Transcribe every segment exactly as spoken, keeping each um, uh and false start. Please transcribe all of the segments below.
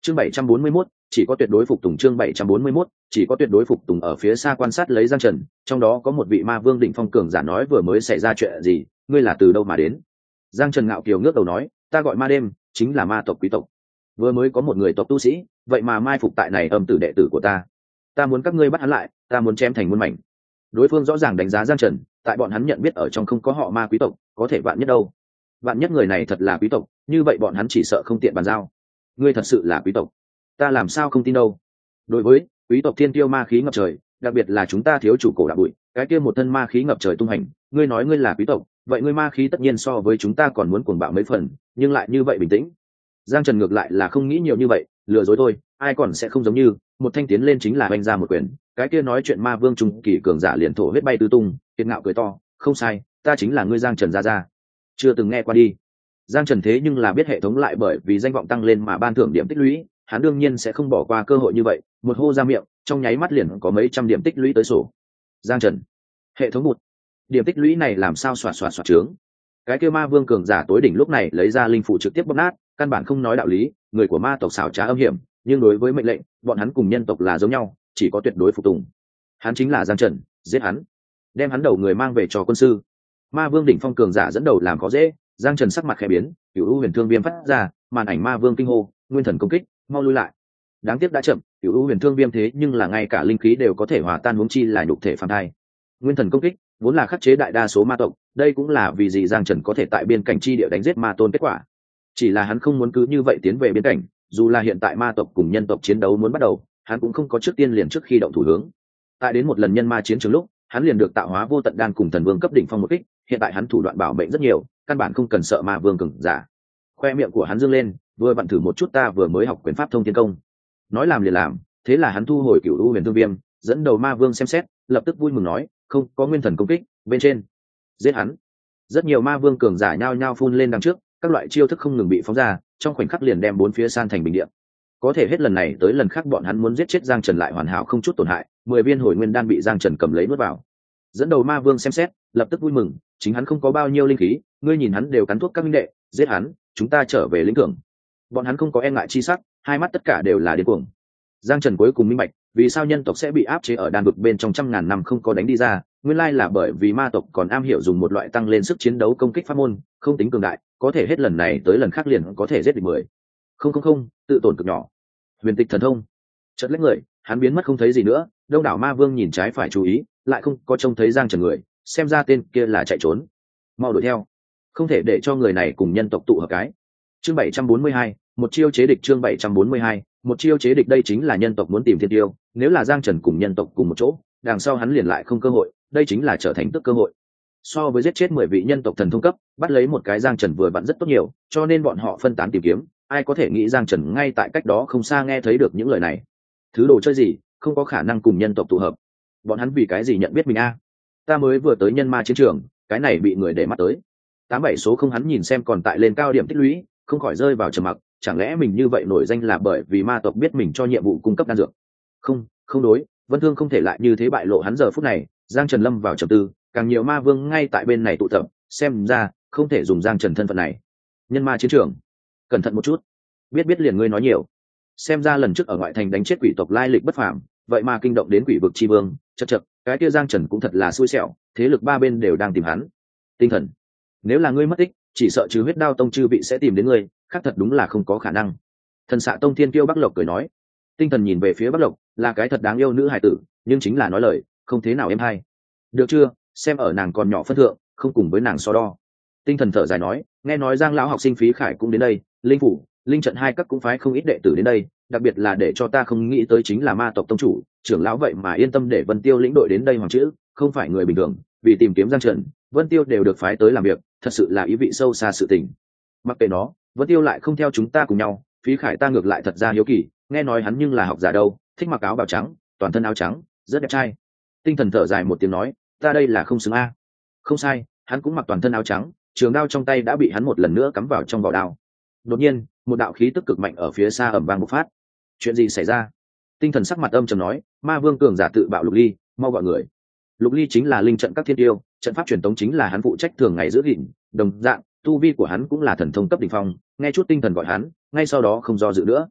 chương bảy trăm bốn mươi mốt, chỉ có tuyệt đối phục tùng. Chương bảy trăm bốn mươi mốt, chỉ có tuyệt đối phục tùng. Ở phía xa quan sát lấy Giang Trần, trong đó có một vị ma vương đỉnh phong cường giả nói vừa mới xảy ra chuyện gì, ngươi là từ đâu mà đến? Giang Trần ngạo kiều ngước đầu nói, ta gọi Ma Đêm, chính là ma tộc quý tộc. Vừa mới có một người tộc tu sĩ, vậy mà mai phục tại này âm tử đệ tử của ta. Ta muốn các ngươi bắt hắn lại, ta muốn chém thành muôn mảnh. Đối phương rõ ràng đánh giá Giang Trần, tại bọn hắn nhận biết ở trong không có họ ma quý tộc, có thể vạn nhất đâu. Vạn nhất người này thật là quý tộc, như vậy bọn hắn chỉ sợ không tiện bàn giao. Ngươi thật sự là quý tộc? Ta làm sao không tin đâu. Đối với quý tộc thiên tiêu ma khí ngập trời, đặc biệt là chúng ta thiếu chủ cổ đạo bụi, cái kia một thân ma khí ngập trời tung hành, ngươi nói ngươi là quý tộc, vậy ngươi ma khí tất nhiên so với chúng ta còn muốn cuồng bạo mấy phần, nhưng lại như vậy bình tĩnh. Giang Trần ngược lại là không nghĩ nhiều như vậy, lừa dối thôi, ai còn sẽ không giống như một thanh tiến lên chính là oanh ra một quyền, cái kia nói chuyện ma vương trung kỳ cường giả liền thổ huyết bay tứ tung, kiệt ngạo cười to, không sai, ta chính là ngươi Giang Trần gia gia. Chưa từng nghe qua đi. Giang Trần thế nhưng là biết hệ thống lại bởi vì danh vọng tăng lên mà ban thưởng điểm tích lũy, hắn đương nhiên sẽ không bỏ qua cơ hội như vậy, một hô ra miệng, trong nháy mắt liền có mấy trăm điểm tích lũy tới sổ. Giang Trần, hệ thống một, điểm tích lũy này làm sao xoạt xoạt xoạt trướng. Cái kia ma vương cường giả tối đỉnh lúc này lấy ra linh phủ trực tiếp bóp nát, căn bản không nói đạo lý, người của ma tộc xảo trá âm hiểm, nhưng đối với mệnh lệnh, bọn hắn cùng nhân tộc là giống nhau, chỉ có tuyệt đối phục tùng. Hắn chính là Giang Trần, giết hắn, đem hắn đầu người mang về cho quân sư. Ma vương đỉnh phong cường giả dẫn đầu làm khó dễ, Giang Trần sắc mặt khẽ biến, Cửu U Huyền Thương Viêm phát ra, màn ảnh ma vương kinh hô, nguyên thần công kích, mau lui lại. Đáng tiếc đã chậm, Cửu U Huyền Thương Viêm thế nhưng là ngay cả linh khí đều có thể hòa tan, huống chi là nhục thể phàm thai. Nguyên thần công kích vốn là khắc chế đại đa số ma tộc, đây cũng là vì gì Giang Trần có thể tại biên cảnh chi địa đánh giết ma tôn kết quả. Chỉ là hắn không muốn cứ như vậy tiến về biên cảnh, dù là hiện tại ma tộc cùng nhân tộc chiến đấu muốn bắt đầu, hắn cũng không có trước tiên liền trước khi động thủ hướng. Tại đến một lần nhân ma chiến trường lúc, hắn liền được tạo hóa vô tận đan cùng thần vương cấp đỉnh phong một kích, hiện tại hắn thủ đoạn bảo mệnh rất nhiều, căn bản không cần sợ ma vương cường giả. Khoe miệng của hắn dương lên, vừa vặn thử một chút ta vừa mới học quyền pháp thông thiên công. Nói làm liền làm, thế là hắn thu hồi Cửu U Huyền Thương Viêm, dẫn đầu ma vương xem xét, lập tức vui mừng nói, không có nguyên thần công kích, bên trên giết hắn. Rất nhiều ma vương cường giả nhao nhao phun lên đằng trước, các loại chiêu thức không ngừng bị phóng ra, trong khoảnh khắc liền đem bốn phía san thành bình địa. Có thể hết lần này tới lần khác bọn hắn muốn giết chết Giang Trần lại hoàn hảo không chút tổn hại, mười viên hồi nguyên đan bị Giang Trần cầm lấy nuốt vào. Dẫn đầu ma vương xem xét, lập tức vui mừng, chính hắn không có bao nhiêu linh khí, ngươi nhìn hắn đều cắn thuốc các minh đệ, giết hắn, chúng ta trở về lĩnh thưởng. Bọn hắn không có e ngại chi sắc, hai mắt tất cả đều là điên cuồng. Giang Trần cuối cùng minh bạch, vì sao nhân tộc sẽ bị áp chế ở đan vực bên trong trăm ngàn năm không có đánh đi ra, nguyên lai là bởi vì ma tộc còn am hiểu dùng một loại tăng lên sức chiến đấu công kích pháp môn, không tính cường đại, có thể hết lần này tới lần khác liền có thể giết địch mười. Không không không, tự tổn cực nhỏ. Huyền tịch thần thông. Chợt lách người, hắn biến mất không thấy gì nữa, đông đảo ma vương nhìn trái phải chú ý, lại không có trông thấy Giang Trần người, xem ra tên kia là chạy trốn. Mau đuổi theo, không thể để cho người này cùng nhân tộc tụ hợp cái. Chương bảy trăm bốn mươi hai, một chiêu chế địch. Chương bảy trăm bốn mươi hai, một chiêu chế địch. Đây chính là nhân tộc muốn tìm thiên tiêu, nếu là Giang Trần cùng nhân tộc cùng một chỗ, đằng sau hắn liền lại không cơ hội, đây chính là trở thành tức cơ hội. So với giết chết mười vị nhân tộc thần thông cấp, bắt lấy một cái Giang Trần vừa vặn rất tốt nhiều, cho nên bọn họ phân tán tìm kiếm, ai có thể nghĩ Giang Trần ngay tại cách đó không xa nghe thấy được những lời này. Thứ đồ chơi gì, không có khả năng cùng nhân tộc tụ hợp. Bọn hắn vì cái gì nhận biết mình a? Ta mới vừa tới nhân ma chiến trường, cái này bị người để mắt tới. Tám bảy số không, hắn nhìn xem còn tại lên cao điểm tích lũy, không khỏi rơi vào trầm mặc, chẳng lẽ mình như vậy nổi danh là bởi vì ma tộc biết mình cho nhiệm vụ cung cấp đan dược? Không, không đối, Vân Thương không thể lại như thế bại lộ hắn. Giờ phút này, Giang Trần lâm vào trầm tư, càng nhiều ma vương ngay tại bên này tụ tập, xem ra không thể dùng Giang Trần thân phận này. Nhân ma chiến trường, cẩn thận một chút. Biết biết liền ngươi nói nhiều. Xem ra lần trước ở ngoại thành đánh chết quỷ tộc lai lịch bất phàm, vậy mà kinh động đến quỷ vực chi vương, chậc chậc, cái kia Giang Trần cũng thật là xui xẻo, thế lực ba bên đều đang tìm hắn. Tinh thần, nếu là ngươi mất tích, chỉ sợ trừ huyết đao tông chư vị sẽ tìm đến ngươi, khác thật đúng là không có khả năng. Thần xạ tông thiên kiêu Bắc Lộc cười nói. Tinh thần nhìn về phía Bắc Lộc, là cái thật đáng yêu nữ hài tử, nhưng chính là nói lời không thế nào êm hay. Được chưa, xem ở nàng còn nhỏ phân thượng, không cùng với nàng so đo. Tinh thần thở dài nói, nghe nói Giang lão học sinh Phí Khải cũng đến đây, linh phủ, linh trận hai các cũng phái không ít đệ tử đến đây, đặc biệt là để cho ta không nghĩ tới chính là ma tộc tông chủ trưởng lão, vậy mà yên tâm để Vân Tiêu lĩnh đội đến đây. Hoàng chữ không phải người bình thường, vì tìm kiếm Giang Trần, Vân Tiêu đều được phái tới làm việc, thật sự là ý vị sâu xa sự tình. Mặc kệ nó, Vân Tiêu lại không theo chúng ta cùng nhau, Phí Khải ta ngược lại thật ra hiếu kỳ, nghe nói hắn nhưng là học giả đâu, thích mặc áo bào trắng, toàn thân áo trắng, rất đẹp trai. Tinh thần thở dài một tiếng nói, ta đây là không xứng a. Không sai, hắn cũng mặc toàn thân áo trắng, trường đao trong tay đã bị hắn một lần nữa cắm vào trong vỏ đao. Đột nhiên, một đạo khí tức cực mạnh ở phía xa ầm vang bộc phát. Chuyện gì xảy ra? Tinh thần sắc mặt âm trầm nói, ma vương cường giả tự bạo Lục Ly, mau gọi người. Lục Ly chính là linh trận các thiên tiêu, trận pháp truyền tống chính là hắn phụ trách thường ngày giữ gìn, đồng dạng tu vi của hắn cũng là thần thông cấp đỉnh phong. Nghe chút tinh thần gọi hắn, ngay sau đó không do dự nữa.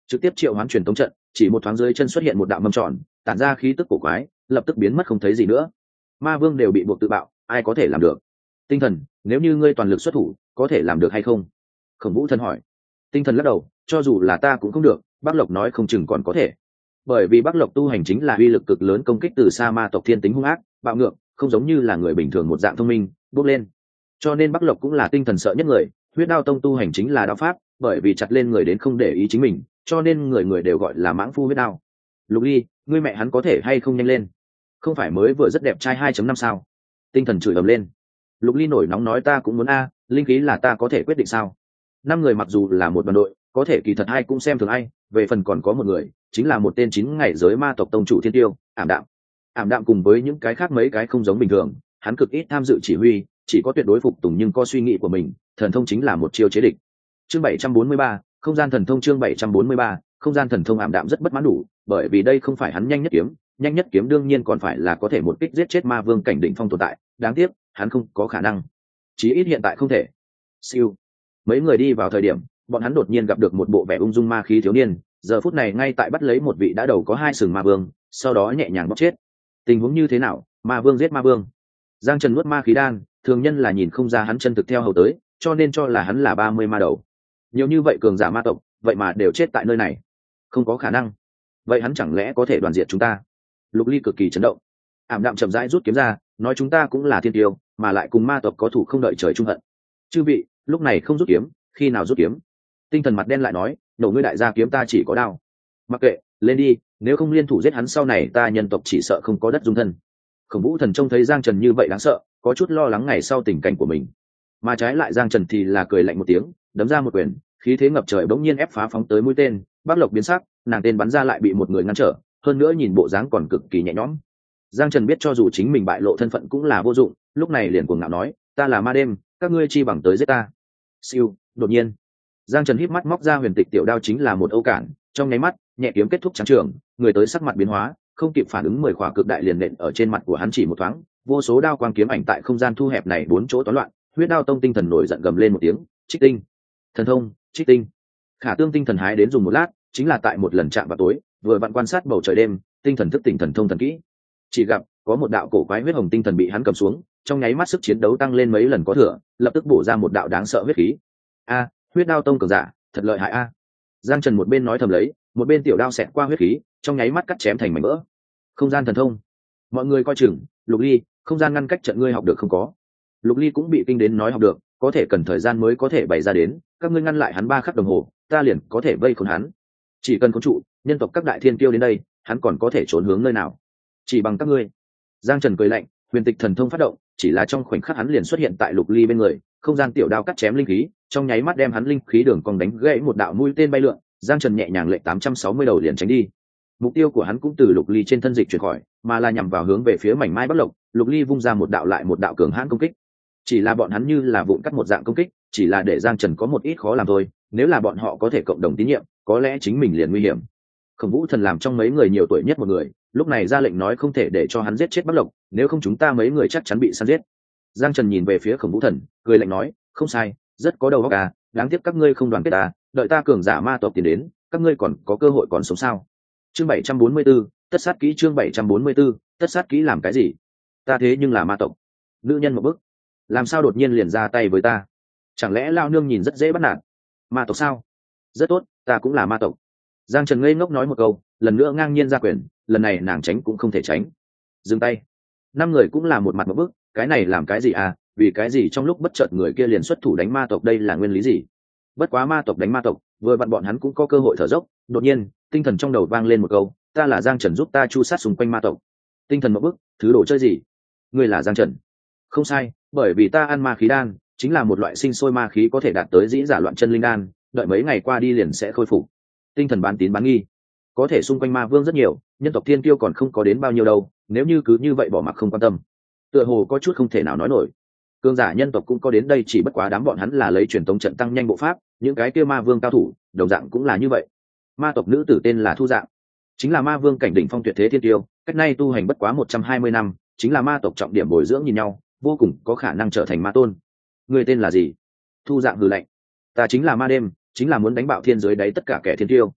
trực tiếp triệu hoán truyền tống trận, chỉ một thoáng dưới chân xuất hiện một đạo mâm tròn, tản ra khí tức cổ quái, lập tức biến mất không thấy gì nữa. Ma vương đều bị buộc tự bạo, ai có thể làm được? Tinh thần, nếu như ngươi toàn lực xuất thủ, có thể làm được hay không? Khổng Vũ Thần hỏi. Tinh thần lắc đầu, cho dù là ta cũng không được, Bắc Lộc nói không chừng còn có thể. Bởi vì Bắc Lộc tu hành chính là uy lực cực lớn công kích từ xa ma tộc thiên tính hung ác, bạo ngược, không giống như là người bình thường một dạng thông minh, bước lên. Cho nên Bắc Lộc cũng là tinh thần sợ nhất người, huyết đao tông tu hành chính là đao pháp, bởi vì chặt lên người đến không để ý chính mình, cho nên người người đều gọi là mãng phu huyết đao. Lục Ly, ngươi mẹ hắn có thể hay không nhanh lên? Không phải mới vừa rất đẹp trai hai chấm năm sao? Tinh thần chửi ầm lên. Lục Ly nổi nóng nói ta cũng muốn a, linh khí là ta có thể quyết định sao? Năm người mặc dù là một đoàn đội, có thể kỳ thật ai cũng xem thường ai, về phần còn có một người, chính là một tên chín ngày giới ma tộc tông chủ Thiên Tiêu, Ảm Đạm. Ảm Đạm cùng với những cái khác mấy cái không giống bình thường, hắn cực ít tham dự chỉ huy, chỉ có tuyệt đối phục tùng nhưng có suy nghĩ của mình, thần thông chính là một chiêu chế địch. Chương bảy trăm bốn mươi ba, không gian thần thông chương bảy trăm bốn mươi ba, không gian thần thông. Ảm Đạm rất bất mãn đủ, bởi vì đây không phải hắn nhanh nhất kiếm, nhanh nhất kiếm đương nhiên còn phải là có thể một kích giết chết ma vương cảnh đỉnh phong tồn tại, đáng tiếc, hắn không có khả năng. Chí ít hiện tại không thể. Siêu. Mấy người đi vào thời điểm, bọn hắn đột nhiên gặp được một bộ vẻ ung dung ma khí thiếu niên, giờ phút này ngay tại bắt lấy một vị đã đầu có hai sừng ma vương, sau đó nhẹ nhàng bóc chết. Tình huống như thế nào? Ma vương giết ma vương. Giang Trần nuốt ma khí đan, thường nhân là nhìn không ra hắn chân thực theo hầu tới, cho nên cho là hắn là ba mươi ma đầu. Nhiều như vậy cường giả ma tộc, vậy mà đều chết tại nơi này. Không có khả năng. Vậy hắn chẳng lẽ có thể đoàn diệt chúng ta? Lục Ly cực kỳ chấn động. Ảm Đạm chậm rãi rút kiếm ra, nói chúng ta cũng là thiên tiêu, mà lại cùng ma tộc có thủ không đợi trời chung hận. Chư vị, lúc này không rút kiếm, khi nào rút kiếm? Tinh thần mặt đen lại nói, nổ ngươi đại gia kiếm ta chỉ có đao. Mặc kệ, lên đi, nếu không liên thủ giết hắn sau này ta nhân tộc chỉ sợ không có đất dung thân. Khổng Vũ Thần trông thấy Giang Trần như vậy đáng sợ, có chút lo lắng ngày sau tình cảnh của mình. Mà trái lại Giang Trần thì là cười lạnh một tiếng, đấm ra một quyền, khí thế ngập trời bỗng nhiên ép phá phóng tới mũi tên, Bắc Lộc biến sắc, nàng tên bắn ra lại bị một người ngăn trở, hơn nữa nhìn bộ dáng còn cực kỳ nhẹ nhõm. Giang Trần biết cho dù chính mình bại lộ thân phận cũng là vô dụng, lúc này liền cuồng ngạo nói, ta là ma đêm, các ngươi chi bằng tới giết ta. Siêu, đột nhiên, Giang Trần híp mắt móc ra huyền tịch tiểu đao chính là một âu cản, trong nháy mắt, nhẹ kiếm kết thúc trắng trường, người tới sắc mặt biến hóa, không kịp phản ứng mười khỏa cực đại liền nện ở trên mặt của hắn chỉ một thoáng, vô số đao quang kiếm ảnh tại không gian thu hẹp này bốn chỗ toán loạn, huyết đao tông tinh thần nổi giận gầm lên một tiếng, trích tinh, thần thông, trích tinh. Khả Tương tinh thần hái đến dùng một lát, chính là tại một lần chạm vào tối, vừa vặn quan sát bầu trời đêm, tinh thần thức tỉnh thần thông thần kỹ. Chỉ gặp có một đạo cổ quái huyết hồng tinh thần bị hắn cầm xuống, trong nháy mắt sức chiến đấu tăng lên mấy lần có thừa, lập tức bổ ra một đạo đáng sợ huyết khí. A, huyết đao tông cường giả, thật lợi hại a. Giang Trần một bên nói thầm lấy, một bên tiểu đao xẹt qua huyết khí, trong nháy mắt cắt chém thành mảnh vỡ. Không gian thần thông. Mọi người coi chừng, Lục Ly, không gian ngăn cách trận ngươi học được không có? Lục Ly cũng bị kinh đến nói học được, có thể cần thời gian mới có thể bày ra đến, các ngươi ngăn lại hắn ba khắc đồng hồ, ta liền có thể vây khốn hắn. Chỉ cần khốn trụ, nhân tộc các đại thiên kiêu đến đây, hắn còn có thể trốn hướng nơi nào? Chỉ bằng các ngươi. Giang Trần cười lạnh, huyền tịch thần thông phát động, chỉ là trong khoảnh khắc hắn liền xuất hiện tại Lục Ly bên người, không gian tiểu đao cắt chém linh khí, trong nháy mắt đem hắn linh khí đường cong đánh gãy một đạo mũi tên bay lượn, Giang Trần nhẹ nhàng lệnh tám trăm sáu mươi đầu liền tránh đi. Mục tiêu của hắn cũng từ Lục Ly trên thân dịch chuyển khỏi, mà là nhằm vào hướng về phía mảnh mai Bắc Lộc, Lục Ly vung ra một đạo lại một đạo cường hãn công kích. Chỉ là bọn hắn như là vụn cắt một dạng công kích, chỉ là để Giang Trần có một ít khó làm thôi, nếu là bọn họ có thể cộng đồng tín nhiệm, có lẽ chính mình liền nguy hiểm. Khổng Vũ Thần làm trong mấy người nhiều tuổi nhất một người, lúc này ra lệnh nói không thể để cho hắn giết chết Bắc Lộc, nếu không chúng ta mấy người chắc chắn bị săn giết. Giang Trần nhìn về phía Khổng Vũ Thần, cười lạnh nói, không sai, rất có đầu óc à, đáng tiếc các ngươi không đoàn kết ta, đợi ta cường giả ma tộc tiến đến, các ngươi còn có cơ hội còn sống sao? Chương bảy trăm bốn mươi 44, tất sát kỹ chương bảy trăm bốn mươi 44, tất sát kỹ làm cái gì? Ta thế nhưng là ma tộc. Nữ nhân một bức, làm sao đột nhiên liền ra tay với ta? Chẳng lẽ lao nương nhìn rất dễ bắt nạt? Ma tộc sao? Rất tốt, ta cũng là ma tộc. Giang Trần ngây ngốc nói một câu, lần nữa ngang nhiên ra quyền, lần này nàng tránh cũng không thể tránh. Dừng tay. Năm người cũng là một mặt một bức, cái này làm cái gì à? Vì cái gì trong lúc bất chợt người kia liền xuất thủ đánh ma tộc, đây là nguyên lý gì? Bất quá ma tộc đánh ma tộc, vừa vặn bọn hắn cũng có cơ hội thở dốc. Đột nhiên, tinh thần trong đầu vang lên một câu, ta là Giang Trần giúp ta chu sát xung quanh ma tộc. Tinh thần một bức, thứ đồ chơi gì? Ngươi là Giang Trần? Không sai, bởi vì ta ăn ma khí đan, chính là một loại sinh sôi ma khí có thể đạt tới dĩ giả loạn chân linh đan, đợi mấy ngày qua đi liền sẽ khôi phục. Tinh thần bán tín bán nghi, có thể xung quanh ma vương rất nhiều, nhân tộc thiên kiêu còn không có đến bao nhiêu đâu, nếu như cứ như vậy bỏ mặc không quan tâm, tựa hồ có chút không thể nào nói nổi. Cương giả nhân tộc cũng có đến đây, chỉ bất quá đám bọn hắn là lấy truyền tống trận tăng nhanh bộ pháp, những cái kia ma vương cao thủ đồng dạng cũng là như vậy. Ma tộc nữ tử tên là Thu Dạng, chính là ma vương cảnh đỉnh phong tuyệt thế thiên tiêu, cách nay tu hành bất quá một trăm hai mươi năm, chính là ma tộc trọng điểm bồi dưỡng nhìn nhau, vô cùng có khả năng trở thành ma tôn. Người tên là gì? Thu Dạng hừ lạnh, ta chính là ma đêm, chính là muốn đánh bạo thiên giới đấy tất cả kẻ thiên tiêu.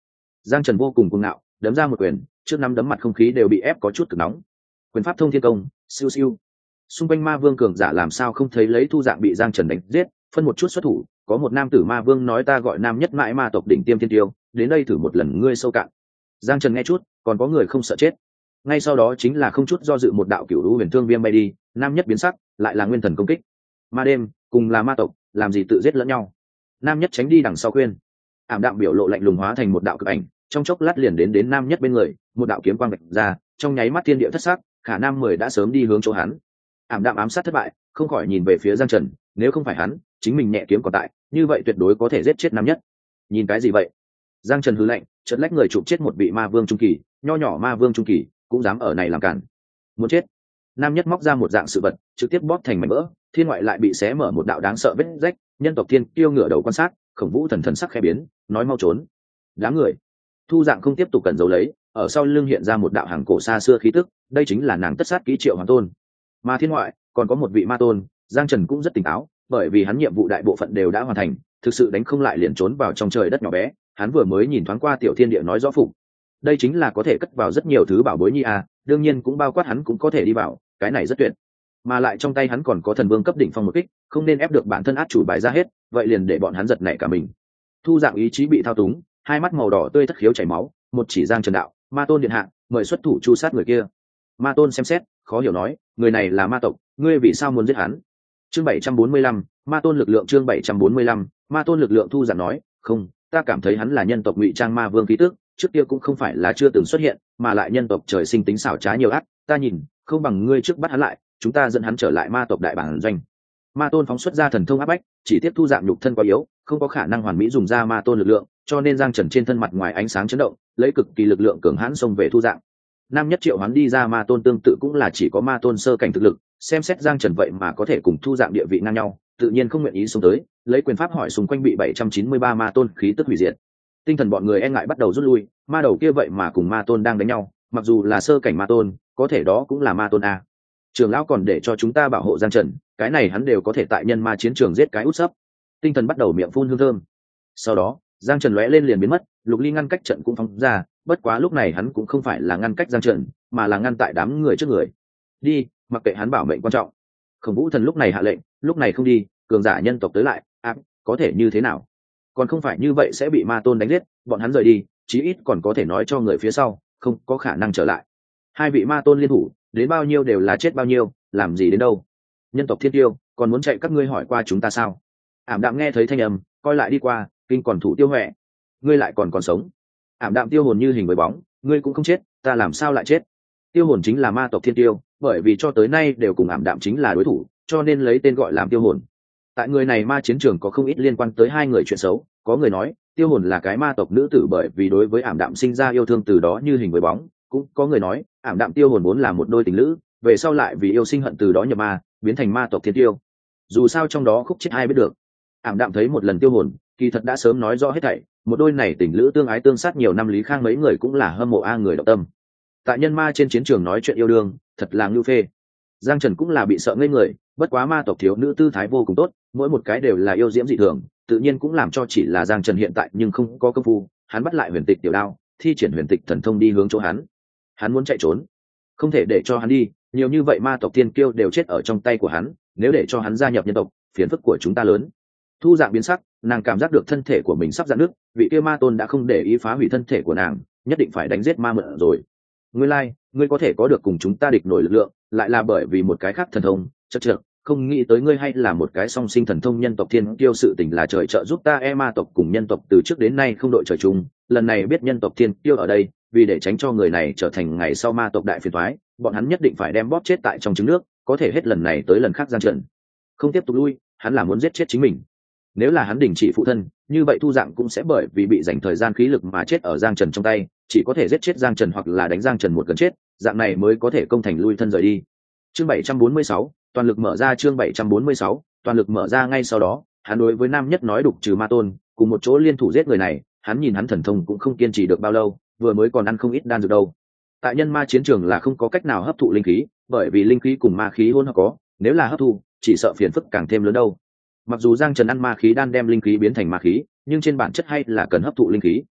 Giang Trần vô cùng cuồng ngạo, đấm ra một quyền, trước năm đấm mặt không khí đều bị ép có chút cực nóng. Quyền pháp thông thiên công, siêu siêu. Xung quanh ma vương cường giả làm sao không thấy lấy Thu Dạng bị Giang Trần đánh giết, phân một chút xuất thủ, có một nam tử ma vương nói ta gọi nam nhất mãi ma tộc đỉnh tiêm thiên tiêu, đến đây thử một lần ngươi sâu cạn. Giang Trần nghe chút, còn có người không sợ chết. Ngay sau đó chính là không chút do dự một đạo cửu u huyền thương viêm bay đi, nam nhất biến sắc, lại là nguyên thần công kích. Ma đêm, cùng là ma tộc, làm gì tự giết lẫn nhau. Nam nhất tránh đi đằng sau khuyên. Ảm đạm biểu lộ lạnh lùng hóa thành một đạo cực ảnh, trong chốc lát liền đến đến nam nhất bên người, một đạo kiếm quang vạch ra, trong nháy mắt thiên địa thất sắc, khả nam mười đã sớm đi hướng chỗ hắn. Ảm đạm ám sát thất bại, không khỏi nhìn về phía Giang Trần, nếu không phải hắn, chính mình nhẹ kiếm còn tại, như vậy tuyệt đối có thể giết chết nam nhất. Nhìn cái gì vậy? Giang Trần hừ lạnh, chợt lách người chụp chết một vị ma vương trung kỳ, nho nhỏ ma vương trung kỳ, cũng dám ở này làm cản. Muốn chết. Nam nhất móc ra một dạng sự vật, trực tiếp bóp thành mảnh vỡ, thiên ngoại lại bị xé mở một đạo đáng sợ vết rách, nhân tộc thiên tiêu ngửa đầu quan sát, Khổng Vũ thần thần sắc khẽ biến, nói mau trốn. Đám người. Thu Dạng không tiếp tục cần giấu lấy, ở sau lưng hiện ra một đạo hàng cổ xa xưa khí tức, đây chính là nàng tất sát ký Triệu Hoàng Tôn. Mà thiên ngoại còn có một vị ma tôn, Giang Trần cũng rất tỉnh táo, bởi vì hắn nhiệm vụ đại bộ phận đều đã hoàn thành, thực sự đánh không lại liền trốn vào trong trời đất nhỏ bé. Hắn vừa mới nhìn thoáng qua tiểu thiên địa nói rõ phục, đây chính là có thể cất vào rất nhiều thứ bảo bối nhi à, đương nhiên cũng bao quát hắn cũng có thể đi vào, cái này rất tuyệt. Mà lại trong tay hắn còn có thần vương cấp đỉnh phong một kích, không nên ép được bản thân át chủ bài ra hết, vậy liền để bọn hắn giật nảy cả mình. Thu Dạng ý chí bị thao túng, hai mắt màu đỏ tươi thất khiếu chảy máu, một chỉ Giang Trần đạo, ma tôn điện hạ, mời xuất thủ chu sát người kia. Ma tôn xem xét, khó hiểu nói, người này là ma tộc, ngươi vì sao muốn giết hắn? Chương bảy trăm bốn mươi lăm, ma tôn lực lượng chương bảy trăm bốn mươi lăm, ma tôn lực lượng. Thu Dạng nói, không, ta cảm thấy hắn là nhân tộc ngụy trang ma vương khí tức, trước kia cũng không phải là chưa từng xuất hiện, mà lại nhân tộc trời sinh tính xảo trá nhiều ác, ta nhìn, không bằng ngươi trước bắt hắn lại, chúng ta dẫn hắn trở lại ma tộc đại bản doanh. Ma tôn phóng xuất ra thần thông áp bách, chỉ tiếp Thu Dạng nhục thân quá yếu, không có khả năng hoàn mỹ dùng ra ma tôn lực lượng, cho nên Giang Trần trên thân mặt ngoài ánh sáng chấn động, lấy cực kỳ lực lượng cường hãn xông về Thu Dạng. Nam nhất triệu hắn đi ra ma tôn tương tự cũng là chỉ có ma tôn sơ cảnh thực lực, xem xét Giang Trần vậy mà có thể cùng Thu Dạng địa vị ngang nhau, tự nhiên không nguyện ý xông tới, lấy quyền pháp hỏi xung quanh bị bảy trăm chín mươi ba ma tôn khí tức hủy diệt. Tinh thần bọn người e ngại bắt đầu rút lui, ma đầu kia vậy mà cùng ma tôn đang đánh nhau, mặc dù là sơ cảnh ma tôn, có thể đó cũng là ma tôn a. Trường lão còn để cho chúng ta bảo hộ Giang Trần, cái này hắn đều có thể tại nhân ma chiến trường giết cái út sấp. Tinh thần bắt đầu miệng phun hương thơm. Sau đó, Giang Trần lóe lên liền biến mất, Lục Ly ngăn cách trận cũng phóng ra, bất quá lúc này hắn cũng không phải là ngăn cách Giang Trần, mà là ngăn tại đám người trước người. Đi, mặc kệ hắn bảo mệnh quan trọng. Khổng Vũ thần lúc này hạ lệnh, lúc này không đi, cường giả nhân tộc tới lại, à, có thể như thế nào? Còn không phải như vậy sẽ bị ma tôn đánh giết, bọn hắn rời đi, chí ít còn có thể nói cho người phía sau, không có khả năng trở lại. Hai vị ma tôn liên thủ, đến bao nhiêu đều là chết bao nhiêu, làm gì đến đâu. Nhân tộc thiên tiêu, còn muốn chạy các ngươi hỏi qua chúng ta sao? Ảm đạm nghe thấy thanh âm, coi lại đi qua, kinh còn thủ tiêu huệ, ngươi lại còn còn sống. Ảm đạm tiêu hồn như hình với bóng, ngươi cũng không chết, ta làm sao lại chết? Tiêu hồn chính là ma tộc thiên tiêu, bởi vì cho tới nay đều cùng ảm đạm chính là đối thủ, cho nên lấy tên gọi làm tiêu hồn. Tại người này ma chiến trường có không ít liên quan tới hai người chuyện xấu, có người nói tiêu hồn là cái ma tộc nữ tử bởi vì đối với ảm đạm sinh ra yêu thương từ đó như hình với bóng, cũng có người nói ảm đạm tiêu hồn vốn là một đôi tình lữ, về sau lại vì yêu sinh hận từ đó nhập ma, biến thành ma tộc thiên tiêu. Dù sao trong đó khúc chết ai biết được. Ảm đạm thấy một lần tiêu hồn, kỳ thật đã sớm nói rõ hết thảy, một đôi này tình lữ tương ái tương sát nhiều năm, Lý Khang mấy người cũng là hâm mộ a người động tâm. Tại nhân ma trên chiến trường nói chuyện yêu đương, thật là ngưu phê. Giang Trần cũng là bị sợ ngây người, bất quá ma tộc thiếu nữ tư thái vô cùng tốt, mỗi một cái đều là yêu diễm dị thường, tự nhiên cũng làm cho chỉ là Giang Trần hiện tại nhưng không có công phu, hắn bắt lại huyền tịch tiểu đao, thi triển huyền tịch thần thông đi hướng chỗ hắn. Hắn muốn chạy trốn, không thể để cho hắn đi, nhiều như vậy ma tộc thiên kiêu đều chết ở trong tay của hắn, nếu để cho hắn gia nhập nhân tộc, phiền phức của chúng ta lớn. Thu Dạng biến sắc, nàng cảm giác được thân thể của mình sắp rạn nứt, vị kia ma tôn đã không để ý phá hủy thân thể của nàng, nhất định phải đánh giết ma mượn rồi. Ngươi lai, like, ngươi có thể có được cùng chúng ta địch nổi lực lượng, lại là bởi vì một cái khác thần thông, chậc chậc, không nghĩ tới ngươi hay là một cái song sinh thần thông nhân tộc thiên kiêu, sự tình là trời trợ giúp ta. E ma tộc cùng nhân tộc từ trước đến nay không đội trời chung, lần này biết nhân tộc thiên kiêu ở đây, vì để tránh cho người này trở thành ngày sau ma tộc đại phiền toái, bọn hắn nhất định phải đem bóp chết tại trong trứng nước, có thể hết lần này tới lần khác Giang Trần không tiếp tục lui, hắn là muốn giết chết chính mình. Nếu là hắn đình chỉ phụ thân, như vậy Thu Dạng cũng sẽ bởi vì bị dành thời gian khí lực mà chết ở Giang Trần trong tay, chỉ có thể giết chết Giang Trần hoặc là đánh Giang Trần một gần chết, dạng này mới có thể công thành lui thân rời đi. Chương bảy trăm bốn mươi sáu, toàn lực mở ra. Chương bảy trăm bốn mươi sáu, toàn lực mở ra. Ngay sau đó, hắn đối với nam nhất nói đục trừ ma tôn, cùng một chỗ liên thủ giết người này, hắn nhìn hắn thần thông cũng không kiên trì được bao lâu, vừa mới còn ăn không ít đan dược đâu. Tại nhân ma chiến trường là không có cách nào hấp thụ linh khí, bởi vì linh khí cùng ma khí hỗn hợp có, nếu là hấp thụ, chỉ sợ phiền phức càng thêm lớn đâu. Mặc dù Giang Trần ăn ma khí đan đem linh khí biến thành ma khí, nhưng trên bản chất hay là cần hấp thụ linh khí.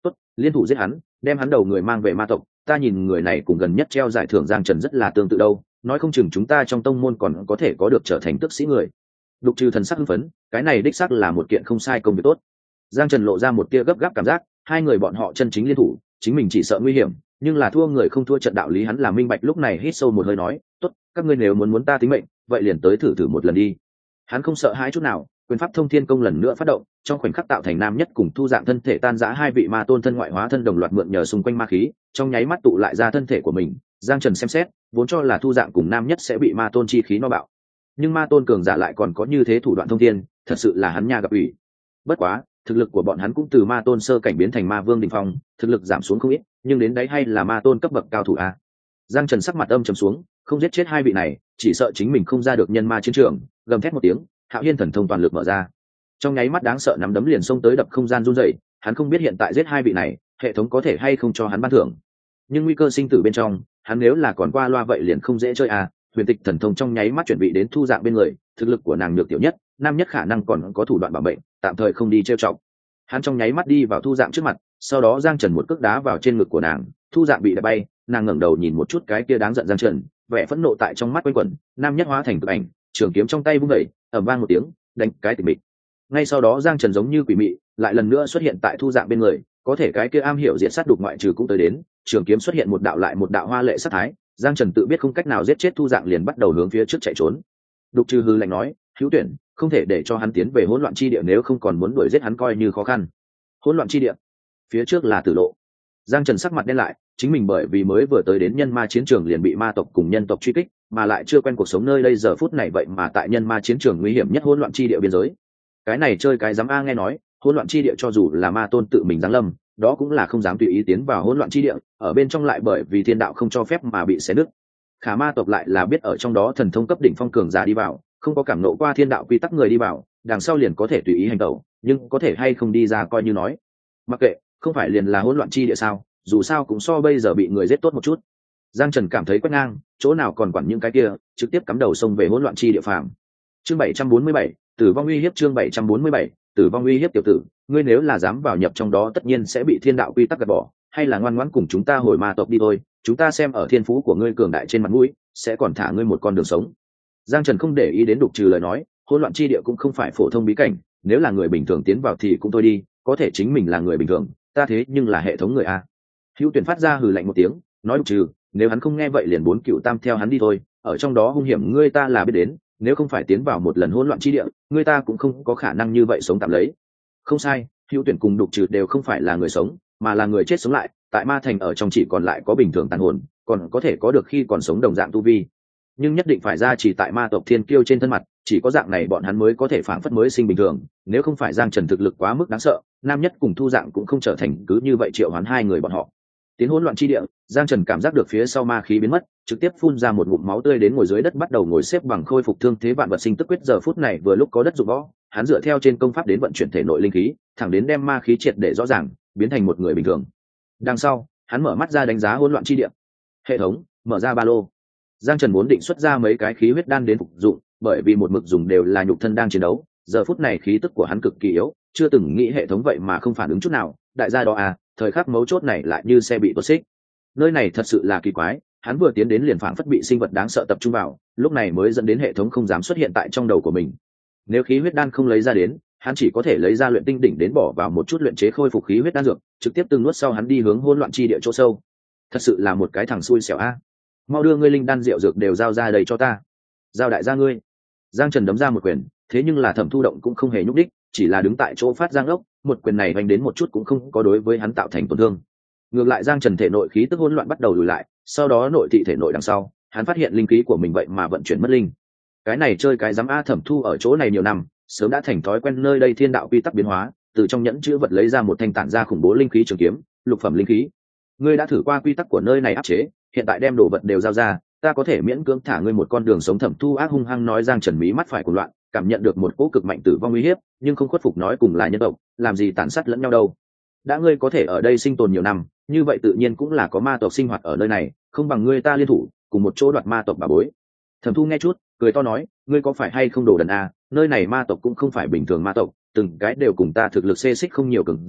tốt, liên thủ giết hắn, đem hắn đầu người mang về ma tộc. Ta nhìn người này cùng gần nhất treo giải thưởng Giang Trần rất là tương tự đâu, nói không chừng chúng ta trong tông môn còn có thể có được trở thành tước sĩ người. Đục Trừ thần sắc hưng phấn, cái này đích xác là một kiện không sai công việc tốt. Giang Trần lộ ra một tia gấp gáp cảm giác, hai người bọn họ chân chính liên thủ, chính mình chỉ sợ nguy hiểm, nhưng là thua người không thua trận, đạo lý hắn là minh bạch. Lúc này hít sâu một hơi nói, tốt, các ngươi nếu muốn muốn ta tính mệnh, vậy liền tới thử thử một lần đi. Hắn không sợ hãi chút nào, quyền pháp thông thiên công lần nữa phát động, trong khoảnh khắc tạo thành nam nhất cùng thu dạng thân thể tan rã hai vị ma tôn thân ngoại hóa thân đồng loạt mượn nhờ xung quanh ma khí, trong nháy mắt tụ lại ra thân thể của mình. Giang Trần xem xét, vốn cho là thu dạng cùng nam nhất sẽ bị ma tôn chi khí no bạo, nhưng ma tôn cường giả lại còn có như thế thủ đoạn thông thiên, thật sự là hắn nha gặp ủy. Bất quá, thực lực của bọn hắn cũng từ ma tôn sơ cảnh biến thành ma vương đỉnh phong, thực lực giảm xuống không ít, nhưng đến đấy hay là ma tôn cấp bậc cao thủ a. Giang Trần sắc mặt âm trầm xuống, không giết chết hai vị này, chỉ sợ chính mình không ra được nhân ma chiến trường. Gầm thét một tiếng, Hạo Hiên thần thông toàn lực mở ra, trong nháy mắt đáng sợ nắm đấm liền xông tới, đập không gian run rẩy. Hắn không biết hiện tại giết hai vị này, hệ thống có thể hay không cho hắn ban thưởng, nhưng nguy cơ sinh tử bên trong, hắn nếu là còn qua loa vậy liền không dễ chơi à. Huyền tịch thần thông trong nháy mắt chuẩn bị đến thu dạng bên người, thực lực của nàng nhược tiểu nhất, nam nhất khả năng còn có thủ đoạn bảo mệnh, tạm thời không đi trêu chọc. Hắn trong nháy mắt đi vào thu dạng trước mặt, sau đó Giang Trần một cước đá vào trên ngực của nàng, thu dạng bị đá bay. Nàng ngẩng đầu nhìn một chút cái kia đáng giận Giang Trần, vẻ phẫn nộ tại trong mắt quanh quẩn. Nam nhất hóa thành cực ảnh, trường kiếm trong tay vung đẩy, ầm vang một tiếng, đánh cái tịch mịch. Ngay sau đó Giang Trần giống như quỷ mị, lại lần nữa xuất hiện tại thu dạng bên người, có thể cái kia am hiểu diện sát đục ngoại trừ cũng tới đến, trường kiếm xuất hiện một đạo lại một đạo hoa lệ sát thái. Giang Trần tự biết không cách nào giết chết thu dạng, liền bắt đầu hướng phía trước chạy trốn. Đục Trừ hư lạnh nói, hữu tuyển, không thể để cho hắn tiến về hỗn loạn chi địa, nếu không còn muốn đuổi giết hắn coi như khó khăn. Hỗn loạn chi địa, phía trước là tử lộ. Giang Trần sắc mặt đen lại, chính mình bởi vì mới vừa tới đến nhân ma chiến trường liền bị ma tộc cùng nhân tộc truy kích, mà lại chưa quen cuộc sống nơi đây, giờ phút này vậy mà tại nhân ma chiến trường nguy hiểm nhất hỗn loạn chi địa biên giới. Cái này chơi cái dám a, nghe nói hỗn loạn chi địa cho dù là ma tôn tự mình giáng lâm, đó cũng là không dám tùy ý tiến vào hỗn loạn chi địa, ở bên trong lại bởi vì thiên đạo không cho phép mà bị xé nứt. Khả ma tộc lại là biết ở trong đó thần thông cấp đỉnh phong cường giả đi vào, không có cảm nộ qua thiên đạo quy tắc người đi vào, đằng sau liền có thể tùy ý hành động, nhưng có thể hay không đi ra coi như nói. Mặc kệ, không phải liền là hỗn loạn chi địa sao, dù sao cũng so bây giờ bị người giết tốt một chút. Giang Trần cảm thấy quét ngang, chỗ nào còn quản những cái kia, trực tiếp cắm đầu xông về hỗn loạn chi địa phàm. Chương bảy trăm bốn mươi bảy, tử vong uy hiếp. Chương bảy trăm bốn mươi bảy, tử vong uy hiếp. Tiểu tử, ngươi nếu là dám vào nhập trong đó tất nhiên sẽ bị thiên đạo quy tắc gạt bỏ, hay là ngoan ngoãn cùng chúng ta hồi ma tộc đi thôi, chúng ta xem ở thiên phú của ngươi cường đại trên mặt mũi, sẽ còn thả ngươi một con đường sống. Giang Trần không để ý đến Đục Trừ lời nói, hỗn loạn chi địa cũng không phải phổ thông bí cảnh, nếu là người bình thường tiến vào thì cũng thôi đi, có thể chính mình là người bình thường, ta thế nhưng là hệ thống người a. Hữu Tuyển phát ra hừ lạnh một tiếng, nói Đục Trừ, nếu hắn không nghe vậy liền bốn cựu tam theo hắn đi thôi, ở trong đó hung hiểm ngươi ta là biết đến, nếu không phải tiến vào một lần hỗn loạn chi địa, ngươi ta cũng không có khả năng như vậy sống tạm lấy. Không sai, Hữu Tuyển cùng Đục Trừ đều không phải là người sống, mà là người chết sống lại, tại ma thành ở trong chỉ còn lại có bình thường tàn hồn, còn có thể có được khi còn sống đồng dạng tu vi, nhưng nhất định phải ra chỉ tại ma tộc thiên kiêu trên thân mặt, chỉ có dạng này bọn hắn mới có thể phảng phất mới sinh bình thường. Nếu không phải Giang Trần thực lực quá mức đáng sợ, nam nhất cùng thu dạng cũng không trở thành cứ như vậy triệu hoán hai người bọn họ. Tiến hỗn loạn chi địa, Giang Trần cảm giác được phía sau ma khí biến mất, trực tiếp phun ra một ngụm máu tươi, đến ngồi dưới đất bắt đầu ngồi xếp bằng khôi phục thương thế vạn vật sinh tức quyết. Giờ phút này vừa lúc có đất dụng võ, hắn dựa theo trên công pháp đến vận chuyển thể nội linh khí, thẳng đến đem ma khí triệt để rõ ràng, biến thành một người bình thường. Đằng sau, hắn mở mắt ra đánh giá hỗn loạn chi địa. Hệ thống, mở ra ba lô. Giang Trần muốn định xuất ra mấy cái khí huyết đan đến phục dụng, bởi vì một mực dùng đều là nhục thân đang chiến đấu, giờ phút này khí tức của hắn cực kỳ yếu, chưa từng nghĩ hệ thống vậy mà không phản ứng chút nào. Đại gia đó à, thời khắc mấu chốt này lại như xe bị tuột xích. Nơi này thật sự là kỳ quái, hắn vừa tiến đến liền phảng phất bị sinh vật đáng sợ tập trung vào, lúc này mới dẫn đến hệ thống không dám xuất hiện tại trong đầu của mình. Nếu khí huyết đan không lấy ra đến, hắn chỉ có thể lấy ra luyện tinh đỉnh đến bỏ vào một chút luyện chế khôi phục khí huyết đan dược, trực tiếp từng nuốt sau hắn đi hướng hỗn loạn chi địa chỗ sâu. Thật sự là một cái thằng xui xẻo a. Mau đưa ngươi linh đan rượu dược đều giao ra đây cho ta. Giao đại gia ngươi. Giang Trần đấm ra một quyền, thế nhưng là Thẩm Thu Động cũng không hề nhúc đích, chỉ là đứng tại chỗ phát giang ốc, một quyền này vành đến một chút cũng không có đối với hắn tạo thành tổn thương. Ngược lại Giang Trần thể nội khí tức hỗn loạn bắt đầu lùi lại, sau đó nội thị thể nội đằng sau, hắn phát hiện linh khí của mình vậy mà vận chuyển mất linh. Cái này chơi cái dám a. Thẩm Thu ở chỗ này nhiều năm, sớm đã thành thói quen nơi đây thiên đạo quy tắc biến hóa, từ trong nhẫn chữ vật lấy ra một thanh tản ra khủng bố linh khí trường kiếm, lục phẩm linh khí. Ngươi đã thử qua quy tắc của nơi này áp chế, hiện tại đem đồ vật đều giao ra, ta có thể miễn cưỡng thả ngươi một con đường sống. Thẩm Thu ác hung hăng nói. Giang Trần mí mắt phải cuồng loạn, cảm nhận được một cỗ cực mạnh tử vong uy hiếp, nhưng không khuất phục nói cùng là nhân tộc, làm gì tàn sát lẫn nhau đâu. Đã ngươi có thể ở đây sinh tồn nhiều năm, như vậy tự nhiên cũng là có ma tộc sinh hoạt ở nơi này, không bằng ngươi ta liên thủ, cùng một chỗ đoạt ma tộc bà bối. Thẩm Thu nghe chút, cười to nói, ngươi có phải hay không đồ đần a, nơi này ma tộc cũng không phải bình thường ma tộc, từng cái đều cùng ta thực lực xê xích không nhiều cường giả,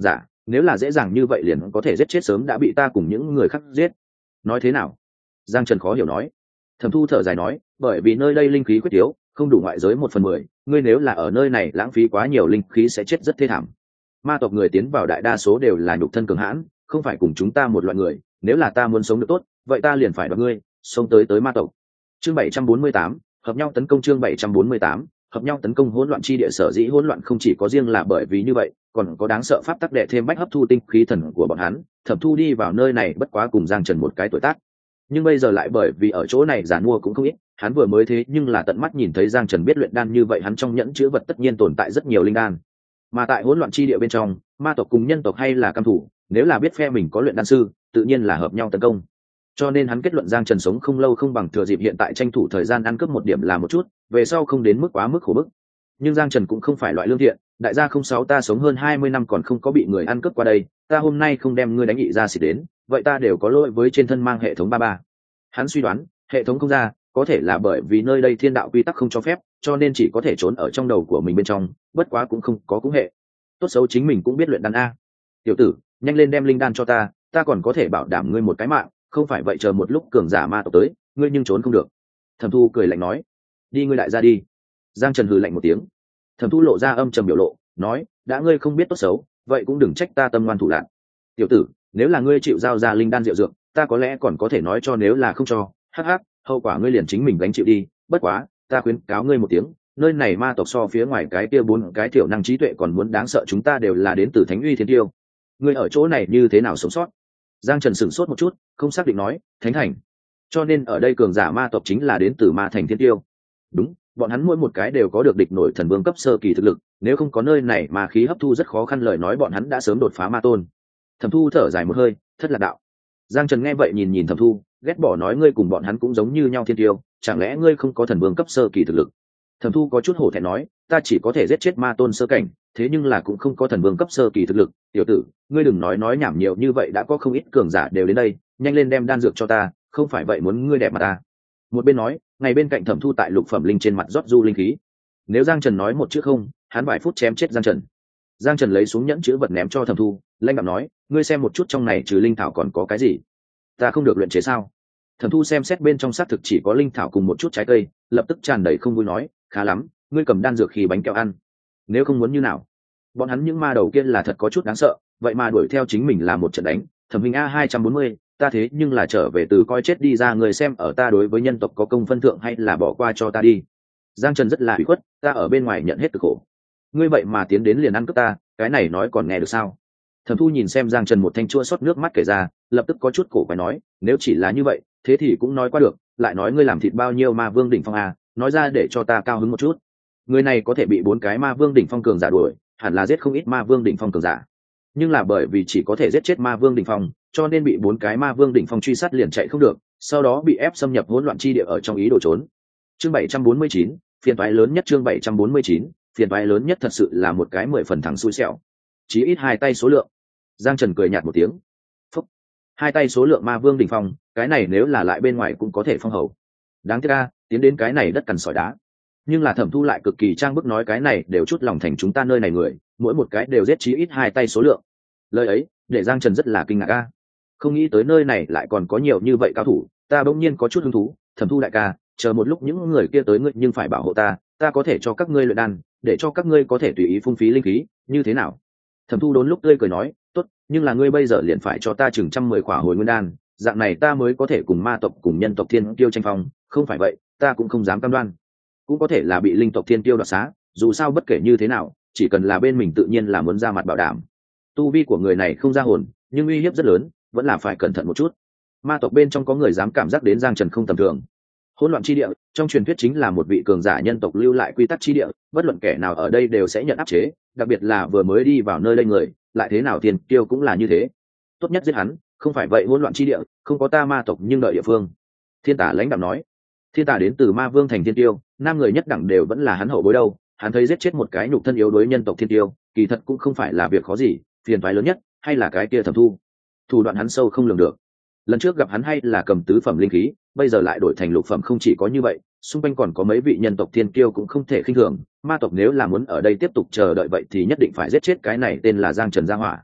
nếu là dễ dàng như vậy liền có thể giết chết sớm đã bị ta cùng những người khác giết. Nói thế nào? Giang Trần khó hiểu nói. Thẩm Thu thở dài nói, bởi vì nơi đây linh khí quyết yếu, không đủ ngoại giới một phần mười, ngươi nếu là ở nơi này lãng phí quá nhiều linh khí sẽ chết rất thê thảm. Ma tộc người tiến vào đại đa số đều là nhục thân cường hãn, không phải cùng chúng ta một loại người, nếu là ta muốn sống được tốt, vậy ta liền phải đoạt ngươi, xông tới tới ma tộc. Chương bảy trăm bốn mươi tám, hợp nhau tấn công. Chương bảy trăm bốn mươi tám, hợp nhau tấn công. Hỗn loạn chi địa sở dĩ hỗn loạn không chỉ có riêng là bởi vì như vậy, còn có đáng sợ pháp tắc đệ thêm bách hấp thu tinh khí thần của bọn hắn. Thẩm Thu đi vào nơi này bất quá cùng Giang Trần một cái tuổi tác, nhưng bây giờ lại bởi vì ở chỗ này giàn mua cũng không ít, hắn vừa mới thế nhưng là tận mắt nhìn thấy Giang Trần biết luyện đan như vậy, hắn trong nhẫn chứa vật tất nhiên tồn tại rất nhiều linh đan. Mà tại hỗn loạn chi địa bên trong, ma tộc cùng nhân tộc hay là cam thủ, nếu là biết phe mình có luyện đan sư, tự nhiên là hợp nhau tấn công. Cho nên hắn kết luận Giang Trần sống không lâu không bằng thừa dịp hiện tại tranh thủ thời gian ăn cướp một điểm là một chút, về sau không đến mức quá mức khổ bức. Nhưng Giang Trần cũng không phải loại lương thiện, đại gia không sáu ta sống hơn hai mươi năm còn không có bị người ăn cướp qua đây, ta hôm nay không đem ngươi đánh nhị ra xịt đến, vậy ta đều có lỗi với trên thân mang hệ thống ba ba. Hắn suy đoán, hệ thống không ra, có thể là bởi vì nơi đây thiên đạo quy tắc không cho phép, cho nên chỉ có thể trốn ở trong đầu của mình bên trong, bất quá cũng không có cũng hệ. Tốt xấu chính mình cũng biết luyện đan a. Tiểu tử, nhanh lên đem linh đan cho ta, ta còn có thể bảo đảm ngươi một cái mạng, không phải vậy chờ một lúc cường giả ma tộc tới, ngươi nhưng trốn không được. Thẩm Thu cười lạnh nói, đi ngươi đại gia đi. Giang Trần hừ lạnh một tiếng. Thẩm Thu lộ ra âm trầm biểu lộ, nói, đã ngươi không biết tốt xấu, vậy cũng đừng trách ta tâm ngoan thủ lạn. Tiểu tử, nếu là ngươi chịu giao ra linh đan diệu dược, ta có lẽ còn có thể nói cho, nếu là không cho, hắc hắc, hậu quả ngươi liền chính mình gánh chịu đi. Bất quá, ta khuyến cáo ngươi một tiếng, nơi này ma tộc so phía ngoài cái kia bốn cái thiểu năng trí tuệ còn muốn đáng sợ, chúng ta đều là đến từ Thánh Uy Thiên Tiêu. Ngươi ở chỗ này như thế nào sống sót? Giang Trần sửng sốt một chút, không xác định nói, Thánh Thành. Cho nên ở đây cường giả ma tộc chính là đến từ Ma Thành Thiên Tiêu. Đúng, bọn hắn mỗi một cái đều có được địch nổi thần vương cấp sơ kỳ thực lực, nếu không có nơi này mà khí hấp thu rất khó khăn, lời nói bọn hắn đã sớm đột phá ma tôn. Thẩm Thu thở dài một hơi, thất lạc đạo. Giang Trần nghe vậy nhìn nhìn Thẩm Thu, ghét bỏ nói, ngươi cùng bọn hắn cũng giống như nhau thiên tiêu, chẳng lẽ ngươi không có thần vương cấp sơ kỳ thực lực? Thẩm Thu có chút hổ thẹn nói, ta chỉ có thể giết chết ma tôn sơ cảnh, thế nhưng là cũng không có thần vương cấp sơ kỳ thực lực. Tiểu tử, ngươi đừng nói nói nhảm nhiều như vậy, đã có không ít cường giả đều đến đây, nhanh lên đem đan dược cho ta, không phải vậy muốn ngươi đẹp mà ta. Một bên nói, ngay bên cạnh Thẩm Thu tại lục phẩm linh trên mặt rót du linh khí. Nếu Giang Trần nói một chữ không, hắn vài phút chém chết Giang Trần. Giang Trần lấy xuống nhẫn chữ vật ném cho Thẩm Thu, lãnh đạm nói, ngươi xem một chút trong này trừ linh thảo còn có cái gì? Ta không được luyện chế sao? Thẩm Thu xem xét bên trong xác thực chỉ có linh thảo cùng một chút trái cây, lập tức tràn đầy không vui nói, khá lắm, ngươi cầm đan dược khi bánh kẹo ăn. Nếu không muốn như nào? Bọn hắn những ma đầu kia là thật có chút đáng sợ, vậy mà đuổi theo chính mình là một trận đánh. Thẩm Hình a hai trăm bốn mươi, ta thế nhưng là trở về từ coi chết đi ra, người xem ở ta đối với nhân tộc có công phân thượng hay là bỏ qua cho ta đi. Giang Trần rất là ủy khuất, ta ở bên ngoài nhận hết cực khổ, ngươi vậy mà tiến đến liền ăn cướp ta, cái này nói còn nghe được sao? Thẩm Thu nhìn xem Giang Trần một thanh chua xót nước mắt kể ra, lập tức có chút cổ quái nói, nếu chỉ là như vậy, thế thì cũng nói qua được, lại nói ngươi làm thịt bao nhiêu ma vương đỉnh phong à, nói ra để cho ta cao hứng một chút. Người này có thể bị bốn cái ma vương đỉnh phong cường giả đuổi, hẳn là giết không ít ma vương đỉnh phong cường giả. Nhưng là bởi vì chỉ có thể giết chết ma vương đỉnh phong, cho nên bị bốn cái ma vương đỉnh phong truy sát liền chạy không được, sau đó bị ép xâm nhập hỗn loạn chi địa ở trong ý đồ trốn. Chương bảy trăm bốn mươi chín, phiền toái lớn nhất. Chương bảy trăm bốn mươi chín, phiền toái lớn nhất thật sự là một cái mười phần thằng xui xẻo. Chí ít hai tay số lượng. Giang Trần cười nhạt một tiếng. Phúc. Hai tay số lượng ma vương đỉnh phong, cái này nếu là lại bên ngoài cũng có thể phong hầu. Đáng tiếc a, tiến đến cái này đất cằn sỏi đá. Nhưng là Thẩm Thu lại cực kỳ trang bức nói, cái này đều chút lòng thành chúng ta nơi này người, mỗi một cái đều giết chí ít hai tay số lượng. Lời ấy để Giang Trần rất là kinh ngạc a. Không nghĩ tới nơi này lại còn có nhiều như vậy cao thủ, ta bỗng nhiên có chút hứng thú. Thẩm Thu đại ca, chờ một lúc những người kia tới ngươi nhưng phải bảo hộ ta, ta có thể cho các ngươi luyện đan, để cho các ngươi có thể tùy ý phung phí linh khí, như thế nào? Thẩm Thu đốn lúc tươi cười nói, tốt, nhưng là ngươi bây giờ liền phải cho ta chừng trăm mười khỏa hồi nguyên đan, dạng này ta mới có thể cùng ma tộc cùng nhân tộc thiên tiêu tranh phong, không phải vậy ta cũng không dám cam đoan. Cũng có thể là bị linh tộc thiên tiêu đoạt xá, dù sao bất kể như thế nào, chỉ cần là bên mình tự nhiên là muốn ra mặt bảo đảm. Tu vi của người này không ra hồn, nhưng uy hiếp rất lớn, vẫn là phải cẩn thận một chút. Ma tộc bên trong có người dám cảm giác đến Giang Trần không tầm thường. Hỗn loạn chi địa, trong truyền thuyết chính là một vị cường giả nhân tộc lưu lại quy tắc chi địa, bất luận kẻ nào ở đây đều sẽ nhận áp chế, đặc biệt là vừa mới đi vào nơi đây người, lại thế nào thiên tiêu cũng là như thế. Tốt nhất giết hắn, không phải vậy hỗn loạn chi địa, không có ta ma tộc nhưng đợi địa phương. Thiên Tả lãnh đạo nói. Thiên Tả đến từ Ma Vương thành thiên tiêu, nam người nhất đẳng đều vẫn là hắn hậu bối đâu, hắn thấy giết chết một cái nhục thân yếu đối nhân tộc thiên tiêu, kỳ thật cũng không phải là việc khó gì, phiền toái lớn nhất hay là cái kia Thẩm Thu. Thủ đoạn hắn sâu không lường được. Lần trước gặp hắn hay là cầm tứ phẩm linh khí, bây giờ lại đổi thành lục phẩm, không chỉ có như vậy, xung quanh còn có mấy vị nhân tộc thiên kiêu cũng không thể khinh thường, ma tộc nếu là muốn ở đây tiếp tục chờ đợi vậy thì nhất định phải giết chết cái này tên là Giang Trần gia hỏa.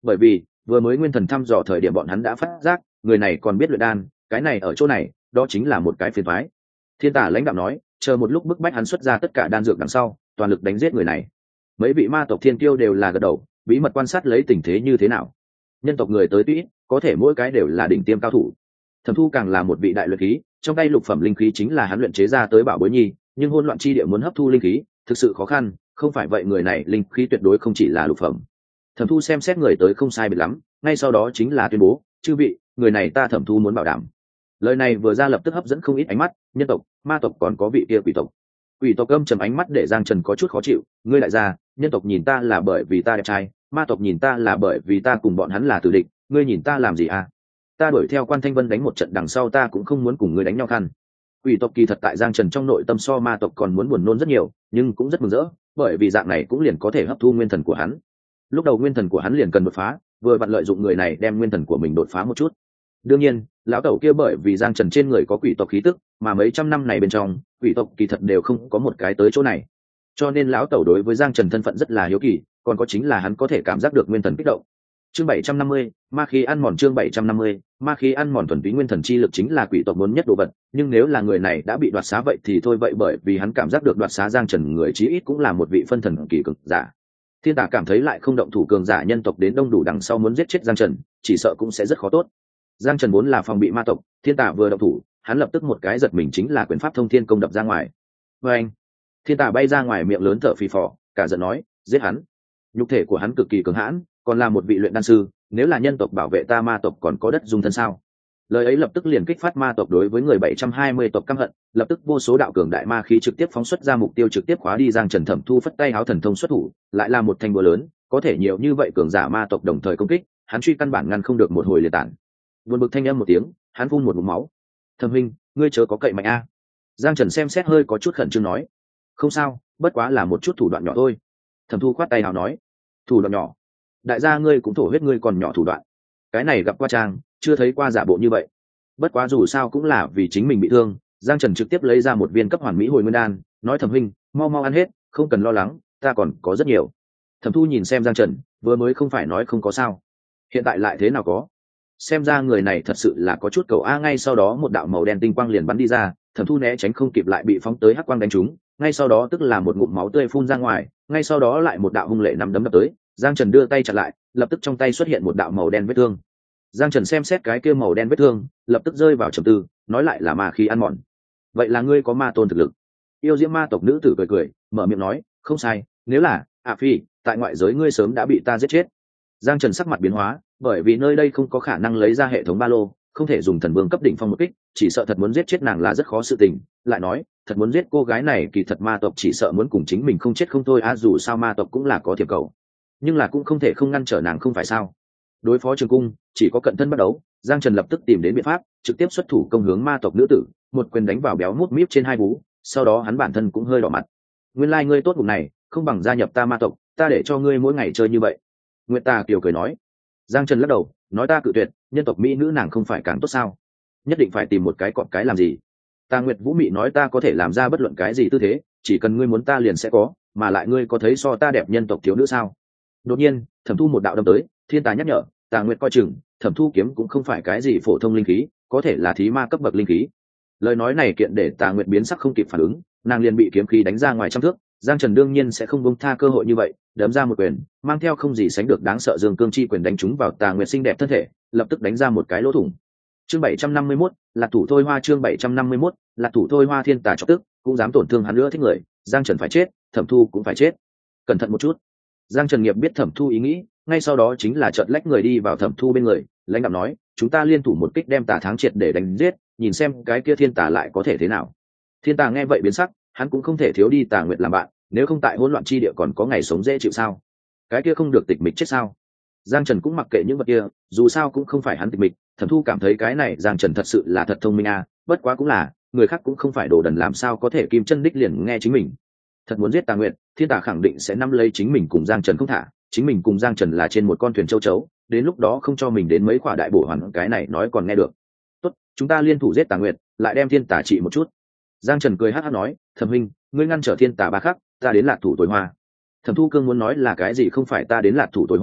bởi vì vừa mới nguyên thần thăm dò thời điểm bọn hắn đã phát giác người này còn biết luyện đan, cái này ở chỗ này đó chính là một cái phiền toái. Thiên Tả lãnh đạo nói, chờ một lúc bức bách hắn xuất ra tất cả đan dược đằng sau toàn lực đánh giết người này. Mấy vị ma tộc thiên kiêu đều là gật đầu, bí mật quan sát lấy tình thế như thế nào. Nhân tộc người tới tuy có thể mỗi cái đều là đỉnh tiêm cao thủ. Thẩm Thu càng là một vị đại luyện khí, trong tay lục phẩm linh khí chính là hắn luyện chế ra tới bảo bối nhi, nhưng hỗn loạn chi địa muốn hấp thu linh khí thực sự khó khăn, không phải vậy người này linh khí tuyệt đối không chỉ là lục phẩm. Thẩm Thu xem xét người tới không sai biệt lắm, ngay sau đó chính là tuyên bố, chư vị, người này ta Thẩm Thu muốn bảo đảm. Lời này vừa ra lập tức hấp dẫn không ít ánh mắt, nhân tộc, ma tộc còn có vị kia quỷ tộc. Quỷ tộc âm trầm ánh mắt để Giang Trần có chút khó chịu, ngươi lại ra, nhân tộc nhìn ta là bởi vì ta đẹp trai, ma tộc nhìn ta là bởi vì ta cùng bọn hắn là tử địch, ngươi nhìn ta làm gì à? Ta đuổi theo Quan Thanh Vân đánh một trận đằng sau ta cũng không muốn cùng ngươi đánh nhau khăn. Quỷ tộc kỳ thật tại Giang Trần trong nội tâm so ma tộc còn muốn buồn nôn rất nhiều, nhưng cũng rất mừng rỡ, bởi vì dạng này cũng liền có thể hấp thu nguyên thần của hắn. Lúc đầu nguyên thần của hắn liền cần đột phá, vừa vặn lợi dụng người này đem nguyên thần của mình đột phá một chút. Đương nhiên, lão tẩu kia bởi vì Giang Trần trên người có quỷ tộc khí tức, mà mấy trăm năm này bên trong, quỷ tộc kỳ thật đều không có một cái tới chỗ này. Cho nên lão tẩu đối với Giang Trần thân phận rất là hiếu kỳ, còn có chính là hắn có thể cảm giác được nguyên thần kích động. Chương bảy trăm năm mươi, ma khí ăn mòn chương bảy trăm năm mươi, ma khí ăn mòn thuần túy nguyên thần chi lực chính là quỷ tộc muốn nhất đồ vật, nhưng nếu là người này đã bị đoạt xá vậy thì thôi vậy bởi vì hắn cảm giác được đoạt xá Giang Trần người chí ít cũng là một vị phân thần kỳ cực giả. Thiên Tả cảm thấy lại không động thủ cường giả nhân tộc đến đông đủ đằng sau muốn giết chết Giang Trần, chỉ sợ cũng sẽ rất khó tốt. Giang Trần vốn là phòng bị ma tộc, Thiên Tả vừa động thủ, hắn lập tức một cái giật mình chính là quyền pháp thông thiên công đập ra ngoài. Và anh, Thiên Tả bay ra ngoài miệng lớn thở phì phò, cả giận nói, giết hắn. Nhục thể của hắn cực kỳ cường hãn, còn là một vị luyện đan sư, nếu là nhân tộc bảo vệ ta ma tộc còn có đất dung thân sao? Lời ấy lập tức liền kích phát ma tộc đối với người bảy trăm hai mươi tộc căm hận, lập tức vô số đạo cường đại ma khí trực tiếp phóng xuất ra mục tiêu trực tiếp khóa đi Giang Trần. Thẩm Thu phất tay háo thần thông xuất thủ, lại là một thanh búa lớn, có thể nhiều như vậy cường giả ma tộc đồng thời công kích, hắn truy căn bản ngăn không được một hồi liệt tản. Buồn bực thanh âm một tiếng, hắn phun một ngụm máu. Thẩm huynh, ngươi chớ có cậy mạnh a. Giang Trần xem xét hơi có chút khẩn trương nói, không sao, bất quá là một chút thủ đoạn nhỏ thôi. Thẩm Thu khoát tay hào nói, thủ đoạn nhỏ? Đại gia ngươi cũng thổ huyết ngươi còn nhỏ thủ đoạn, cái này gặp qua trang, chưa thấy qua giả bộ như vậy. Bất quá dù sao cũng là vì chính mình bị thương, Giang Trần trực tiếp lấy ra một viên cấp hoàn mỹ hồi nguyên đan, nói Thẩm huynh, mau mau ăn hết, không cần lo lắng, ta còn có rất nhiều. Thẩm Thu nhìn xem Giang Trần, vừa mới không phải nói không có sao, hiện tại lại thế nào có? Xem ra người này thật sự là có chút cầu a. Ngay sau đó một đạo màu đen tinh quang liền bắn đi ra, Thẩm Thu né tránh không kịp lại bị phóng tới hắc quang đánh trúng, ngay sau đó tức là một ngụm máu tươi phun ra ngoài, ngay sau đó lại một đạo hung lệ nắm đấm đập tới, Giang Trần đưa tay chặn lại, lập tức trong tay xuất hiện một đạo màu đen vết thương. Giang Trần xem xét cái kia màu đen vết thương, lập tức rơi vào trầm tư, nói lại là ma khí ăn mòn. Vậy là ngươi có ma tôn thực lực? Yêu diễm ma tộc nữ tử cười cười, mở miệng nói, không sai, nếu là à phi, tại ngoại giới ngươi sớm đã bị ta giết chết. Giang Trần sắc mặt biến hóa, bởi vì nơi đây không có khả năng lấy ra hệ thống ba lô, không thể dùng thần vương cấp đỉnh phong một kích, chỉ sợ thật muốn giết chết nàng là rất khó sự tình. Lại nói, thật muốn giết cô gái này kỳ thật ma tộc chỉ sợ muốn cùng chính mình không chết không thôi a. Dù sao ma tộc cũng là có thiệp cầu, nhưng là cũng không thể không ngăn trở nàng không phải sao? Đối phó Trường Cung, chỉ có cận thân bắt đấu. Giang Trần lập tức tìm đến biện pháp, trực tiếp xuất thủ công hướng ma tộc nữ tử, một quyền đánh vào béo mút míp trên hai vú, sau đó hắn bản thân cũng hơi đỏ mặt. Nguyên lai like ngươi tốt vùng này, không bằng gia nhập ta ma tộc, ta để cho ngươi mỗi ngày chơi như vậy. Nguyệt Tà Kiều cười nói. Giang Trần lắc đầu, nói ta cự tuyệt, nhân tộc mỹ nữ nàng không phải càng tốt sao? Nhất định phải tìm một cái cọp cái làm gì? Ta Nguyệt Vũ Mị nói ta có thể làm ra bất luận cái gì tư thế, chỉ cần ngươi muốn ta liền sẽ có, mà lại ngươi có thấy so ta đẹp nhân tộc thiếu nữ sao? Đột nhiên, Thẩm Thu một đạo đâm tới, Thiên Tà nhắc nhở, Tà Nguyệt coi chừng, Thẩm Thu kiếm cũng không phải cái gì phổ thông linh khí, có thể là thí ma cấp bậc linh khí. Lời nói này kiện để Tà Nguyệt biến sắc không kịp phản ứng, nàng liền bị kiếm khí đánh ra ngoài trăm thước. Giang Trần đương nhiên sẽ không buông tha cơ hội như vậy, đấm ra một quyền, mang theo không gì sánh được đáng sợ dương cương chi quyền đánh trúng vào Tà Nguyệt xinh đẹp thân thể, lập tức đánh ra một cái lỗ thủng. Chương bảy trăm năm mươi mốt, Lạc thủ thôi hoa chương bảy trăm năm mươi mốt, Lạc thủ thôi hoa. Thiên Tà chọc tức, cũng dám tổn thương hắn nữa thích người, Giang Trần phải chết, Thẩm Thu cũng phải chết. Cẩn thận một chút. Giang Trần Nghiệp biết Thẩm Thu ý nghĩ, ngay sau đó chính là chợt lách người đi vào Thẩm Thu bên người, lãnh đạo nói, chúng ta liên thủ một kích đem Tà Tháng triệt để đánh giết, nhìn xem cái kia Thiên Tà lại có thể thế nào. Thiên Tà nghe vậy biến sắc, hắn cũng không thể thiếu đi Tà Nguyệt làm bạn, nếu không tại hỗn loạn chi địa còn có ngày sống dễ chịu sao? Cái kia không được tịch mịch chết sao? Giang Trần cũng mặc kệ những vật kia, dù sao cũng không phải hắn tịch mịch. Thẩm Thu cảm thấy cái này Giang Trần thật sự là thật thông minh à, bất quá cũng là, người khác cũng không phải đồ đần làm sao có thể kim chân đích liền nghe chính mình. Thật muốn giết Tà Nguyệt, Thiên Tà khẳng định sẽ nắm lấy chính mình cùng Giang Trần không thả, chính mình cùng Giang Trần là trên một con thuyền châu chấu, đến lúc đó không cho mình đến mấy quả đại bổ hoàn, cái này nói còn nghe được. Tốt, chúng ta liên thủ giết Tà Nguyệt, lại đem Thiên Tà trị một chút. Giang Trần cười hắc hắc nói, Thẩm huynh, ngươi ngăn trở Thiên Tà ba khắc, ta đến Lạc thủ tối hoa. Thẩm Thu Cương muốn nói là cái gì không phải ta đến Lạc thủ tối hoa,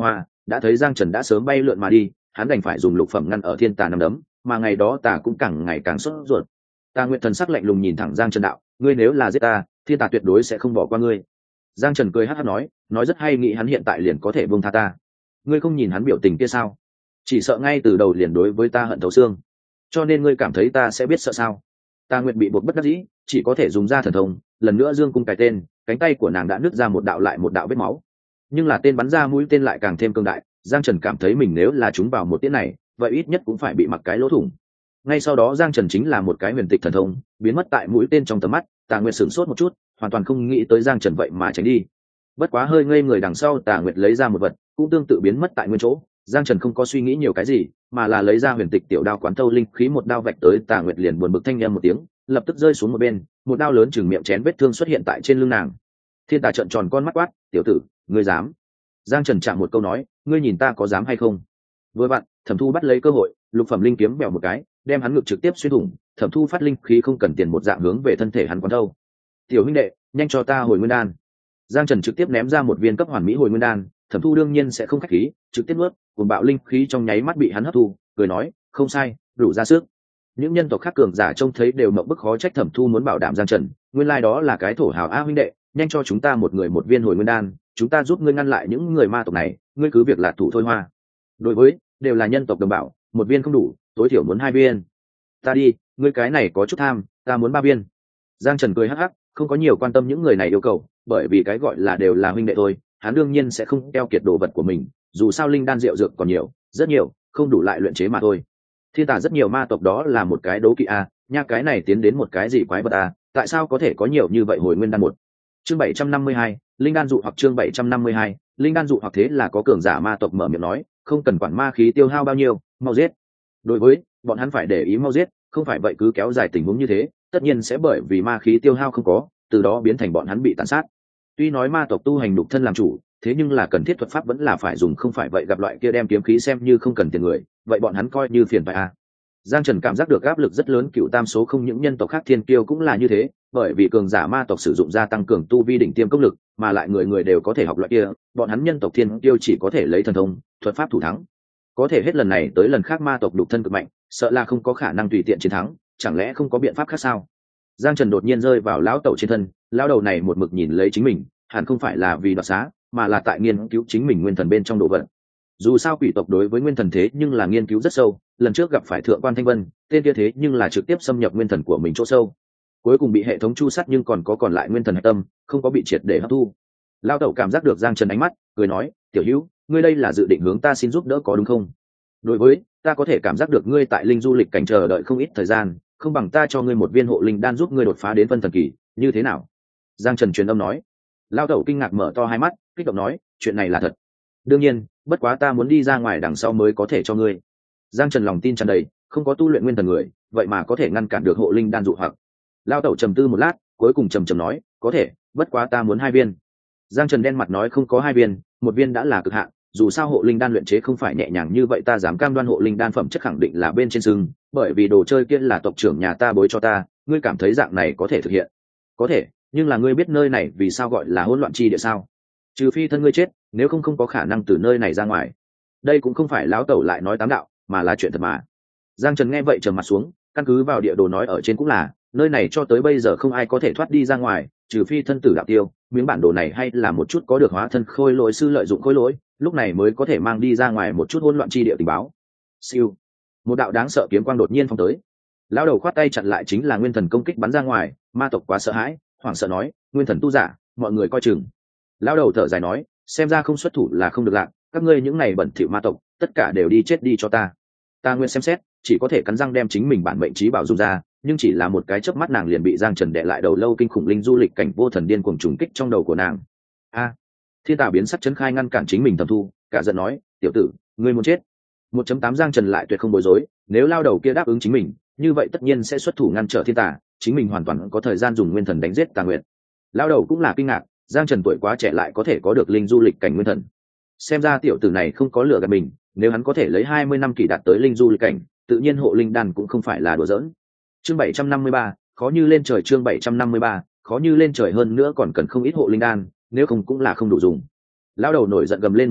đã thấy Giang Trần đã sớm bay lượn mà đi, hắn đành phải dùng lục phẩm ngăn ở thiên tà nằm đấm, mà ngày đó tà cũng càng ngày càng sốt ruột. Tà Nguyệt thần sắc lạnh lùng nhìn thẳng Giang Trần đạo, ngươi nếu là giết ta, thiên tà tuyệt đối sẽ không bỏ qua ngươi. Giang Trần cười hắc hắc nói, nói rất hay, nghĩ hắn hiện tại liền có thể buông tha ta. Ngươi không nhìn hắn biểu tình kia sao? Chỉ sợ ngay từ đầu liền đối với ta hận thấu xương, cho nên ngươi cảm thấy ta sẽ biết sợ sao? Tà Nguyệt bị buộc bất đắc dĩ, chỉ có thể dùng ra thần thông, lần nữa dương cung cài tên, cánh tay của nàng đã nứt ra một đạo lại một đạo vết máu. Nhưng là tên bắn ra mũi tên lại càng thêm cương đại, Giang Trần cảm thấy mình nếu là trúng vào một tiễn này, vậy ít nhất cũng phải bị mặc cái lỗ thủng. Ngay sau đó Giang Trần chính là một cái huyền tịch thần thông, biến mất tại mũi tên trong tầm mắt. Tà Nguyệt sửng sốt một chút, hoàn toàn không nghĩ tới Giang Trần vậy mà tránh đi. Bất quá hơi ngây người đằng sau, Tà Nguyệt lấy ra một vật, cũng tương tự biến mất tại nguyên chỗ. Giang Trần không có suy nghĩ nhiều cái gì, mà là lấy ra huyền tịch tiểu đao quán thâu linh khí, một đao vạch tới. Tà Nguyệt liền buồn bực thanh âm một tiếng, lập tức rơi xuống một bên, một đao lớn chừng miệng chén vết thương xuất hiện tại trên lưng nàng. Thiên Tà trợn tròn con mắt quát, tiểu tử, ngươi dám? Giang Trần chạm một câu nói, ngươi nhìn ta có dám hay không? Vừa vặn, Thẩm Thu bắt lấy cơ hội, lục phẩm linh kiếm bèo một cái, đem hắn ngực trực tiếp xuyên thủng. Thẩm Thu phát linh khí không cần tiền một dạng hướng về thân thể hắn quán thâu. Tiểu huynh đệ, nhanh cho ta hồi nguyên đan. Giang Trần trực tiếp ném ra một viên cấp hoàn mỹ hồi nguyên đan. Thẩm Thu đương nhiên sẽ không khách khí, trực tiếp nuốt, cuồng bạo linh khí trong nháy mắt bị hắn hấp thu, cười nói, không sai, đủ ra sức. Những nhân tộc khác cường giả trông thấy đều mộng bức, khó trách Thẩm Thu muốn bảo đảm Giang Trần, nguyên lai đó là cái thổ hào a. Huynh đệ, nhanh cho chúng ta một người một viên hồi nguyên đan, chúng ta giúp ngươi ngăn lại những người ma tộc này, ngươi cứ việc là thủ thôi hoa. Đối với đều là nhân tộc đồng bào, một viên không đủ, tối thiểu muốn hai viên. Ta đi, ngươi cái này có chút tham, ta muốn ba viên. Giang Trần cười hắc hắc, không có nhiều quan tâm những người này yêu cầu, bởi vì cái gọi là đều là huynh đệ thôi, hắn đương nhiên sẽ không keo kiệt đồ vật của mình, dù sao linh đan rượu dược còn nhiều, rất nhiều, không đủ lại luyện chế mà thôi. Thiên Tà rất nhiều ma tộc đó là một cái đố kỵ a, nha cái này tiến đến một cái gì quái vật a, tại sao có thể có nhiều như vậy hồi nguyên đan một. Chương bảy trăm năm mươi hai, linh đan dụ hoặc. Chương bảy trăm năm mươi hai, linh đan dụ hoặc. Thế là có cường giả ma tộc mở miệng nói, không cần quản ma khí tiêu hao bao nhiêu, mau giết. Đối với bọn hắn phải để ý mau giết, không phải vậy cứ kéo dài tình huống như thế, tất nhiên sẽ bởi vì ma khí tiêu hao không có, từ đó biến thành bọn hắn bị tàn sát. Tuy nói ma tộc tu hành đục thân làm chủ, thế nhưng là cần thiết thuật pháp vẫn là phải dùng, không phải vậy gặp loại kia đem kiếm khí xem như không cần tiền người, vậy bọn hắn coi như phiền phải a. Giang Trần cảm giác được áp lực rất lớn, cựu tam số không những nhân tộc khác thiên kiêu cũng là như thế, bởi vì cường giả ma tộc sử dụng gia tăng cường tu vi đỉnh tiêm công lực, mà lại người người đều có thể học loại kia, bọn hắn nhân tộc thiên kiêu chỉ có thể lấy thần thông, thuật pháp thủ thắng. Có thể hết lần này tới lần khác ma tộc đục thân cực mạnh, sợ là không có khả năng tùy tiện chiến thắng, chẳng lẽ không có biện pháp khác sao? Giang Trần đột nhiên rơi vào lão tẩu trên thân, lão đầu này một mực nhìn lấy chính mình, hẳn không phải là vì đoạt xá, mà là tại nghiên cứu chính mình nguyên thần bên trong đồ vật. Dù sao quỷ tộc đối với nguyên thần thế nhưng là nghiên cứu rất sâu, lần trước gặp phải thượng quan Thanh Vân, tên kia thế nhưng là trực tiếp xâm nhập nguyên thần của mình chỗ sâu, cuối cùng bị hệ thống chu sát, nhưng còn có còn lại nguyên thần hạch tâm, không có bị triệt để hấp thu. Lão tẩu cảm giác được Giang Trần ánh mắt, cười nói, tiểu hữu, ngươi đây là dự định hướng ta xin giúp đỡ có đúng không? Đối với ta có thể cảm giác được ngươi tại linh du lịch cảnh chờ đợi không ít thời gian, không bằng ta cho ngươi một viên hộ linh đan giúp ngươi đột phá đến phân thần kỳ, như thế nào? Giang Trần truyền âm nói. Lão tẩu kinh ngạc mở to hai mắt, kích động nói, chuyện này là thật? Đương nhiên, bất quá ta muốn đi ra ngoài đằng sau mới có thể cho ngươi. Giang Trần lòng tin tràn đầy, không có tu luyện nguyên thần người, vậy mà có thể ngăn cản được hộ linh đan dụ hoặc. Lão tẩu trầm tư một lát, cuối cùng trầm trầm nói, có thể, bất quá ta muốn hai viên. Giang Trần đen mặt nói, không có hai viên, một viên đã là cực hạn, dù sao hộ linh đan luyện chế không phải nhẹ nhàng như vậy, ta dám cam đoan hộ linh đan phẩm chất khẳng định là bên trên sừng, bởi vì đồ chơi kia là tộc trưởng nhà ta bối cho ta, ngươi cảm thấy dạng này có thể thực hiện? Có thể, nhưng là ngươi biết nơi này vì sao gọi là hỗn loạn chi địa sao? Trừ phi thân ngươi chết, nếu không không có khả năng từ nơi này ra ngoài. Đây cũng không phải lão tẩu lại nói tám đạo, mà là chuyện thật mà. Giang Trần nghe vậy trầm mặt xuống, căn cứ vào địa đồ nói ở trên cũng là, nơi này cho tới bây giờ không ai có thể thoát đi ra ngoài, trừ phi thân tử đạo tiêu, miếng bản đồ này hay là một chút có được hóa thân khôi lỗi sư lợi dụng khôi lỗi, lúc này mới có thể mang đi ra ngoài một chút hỗn loạn chi địa tình báo. Siêu, một đạo đáng sợ kiếm quang đột nhiên phong tới. Lão đầu khoát tay chặn lại, chính là nguyên thần công kích bắn ra ngoài, ma tộc quá sợ hãi, hoảng sợ nói, nguyên thần tu giả, mọi người coi chừng. Lão đầu thở dài nói, xem ra không xuất thủ là không được lạc, các ngươi những này bẩn thỉu ma tộc, tất cả đều đi chết đi cho ta. Ta nguyên xem xét, chỉ có thể cắn răng đem chính mình bản mệnh trí bảo dùng ra, nhưng chỉ là một cái chớp mắt nàng liền bị Giang Trần đè lại đầu lâu kinh khủng linh du lịch cảnh vô thần điên cuồng trùng kích trong đầu của nàng. A! Thiên Tà biến sắc chấn khai ngăn cản chính mình Thẩm Thu, cả giận nói, tiểu tử, ngươi muốn chết. một chấm tám Giang Trần lại tuyệt không bối rối, nếu lao đầu kia đáp ứng chính mình, như vậy tất nhiên sẽ xuất thủ ngăn trở Thiên Tà, chính mình hoàn toàn có thời gian dùng nguyên thần đánh giết Tà Nguyệt. Lao đầu cũng là kinh ngạc, Giang Trần tuổi quá trẻ lại có thể có được linh du lịch cảnh nguyên thần. Xem ra tiểu tử này không có lừa gạt mình, nếu hắn có thể lấy hai mươi năm kỳ đạt tới linh du lịch cảnh, tự nhiên hộ linh đan cũng không phải là đùa giỡn. Chương bảy trăm năm mươi ba, khó như lên trời. Chương bảy trăm năm mươi ba, khó như lên trời, hơn nữa còn cần không ít hộ linh đan, nếu không cũng là không đủ dùng. Lão đầu nổi giận gầm lên một tiếng,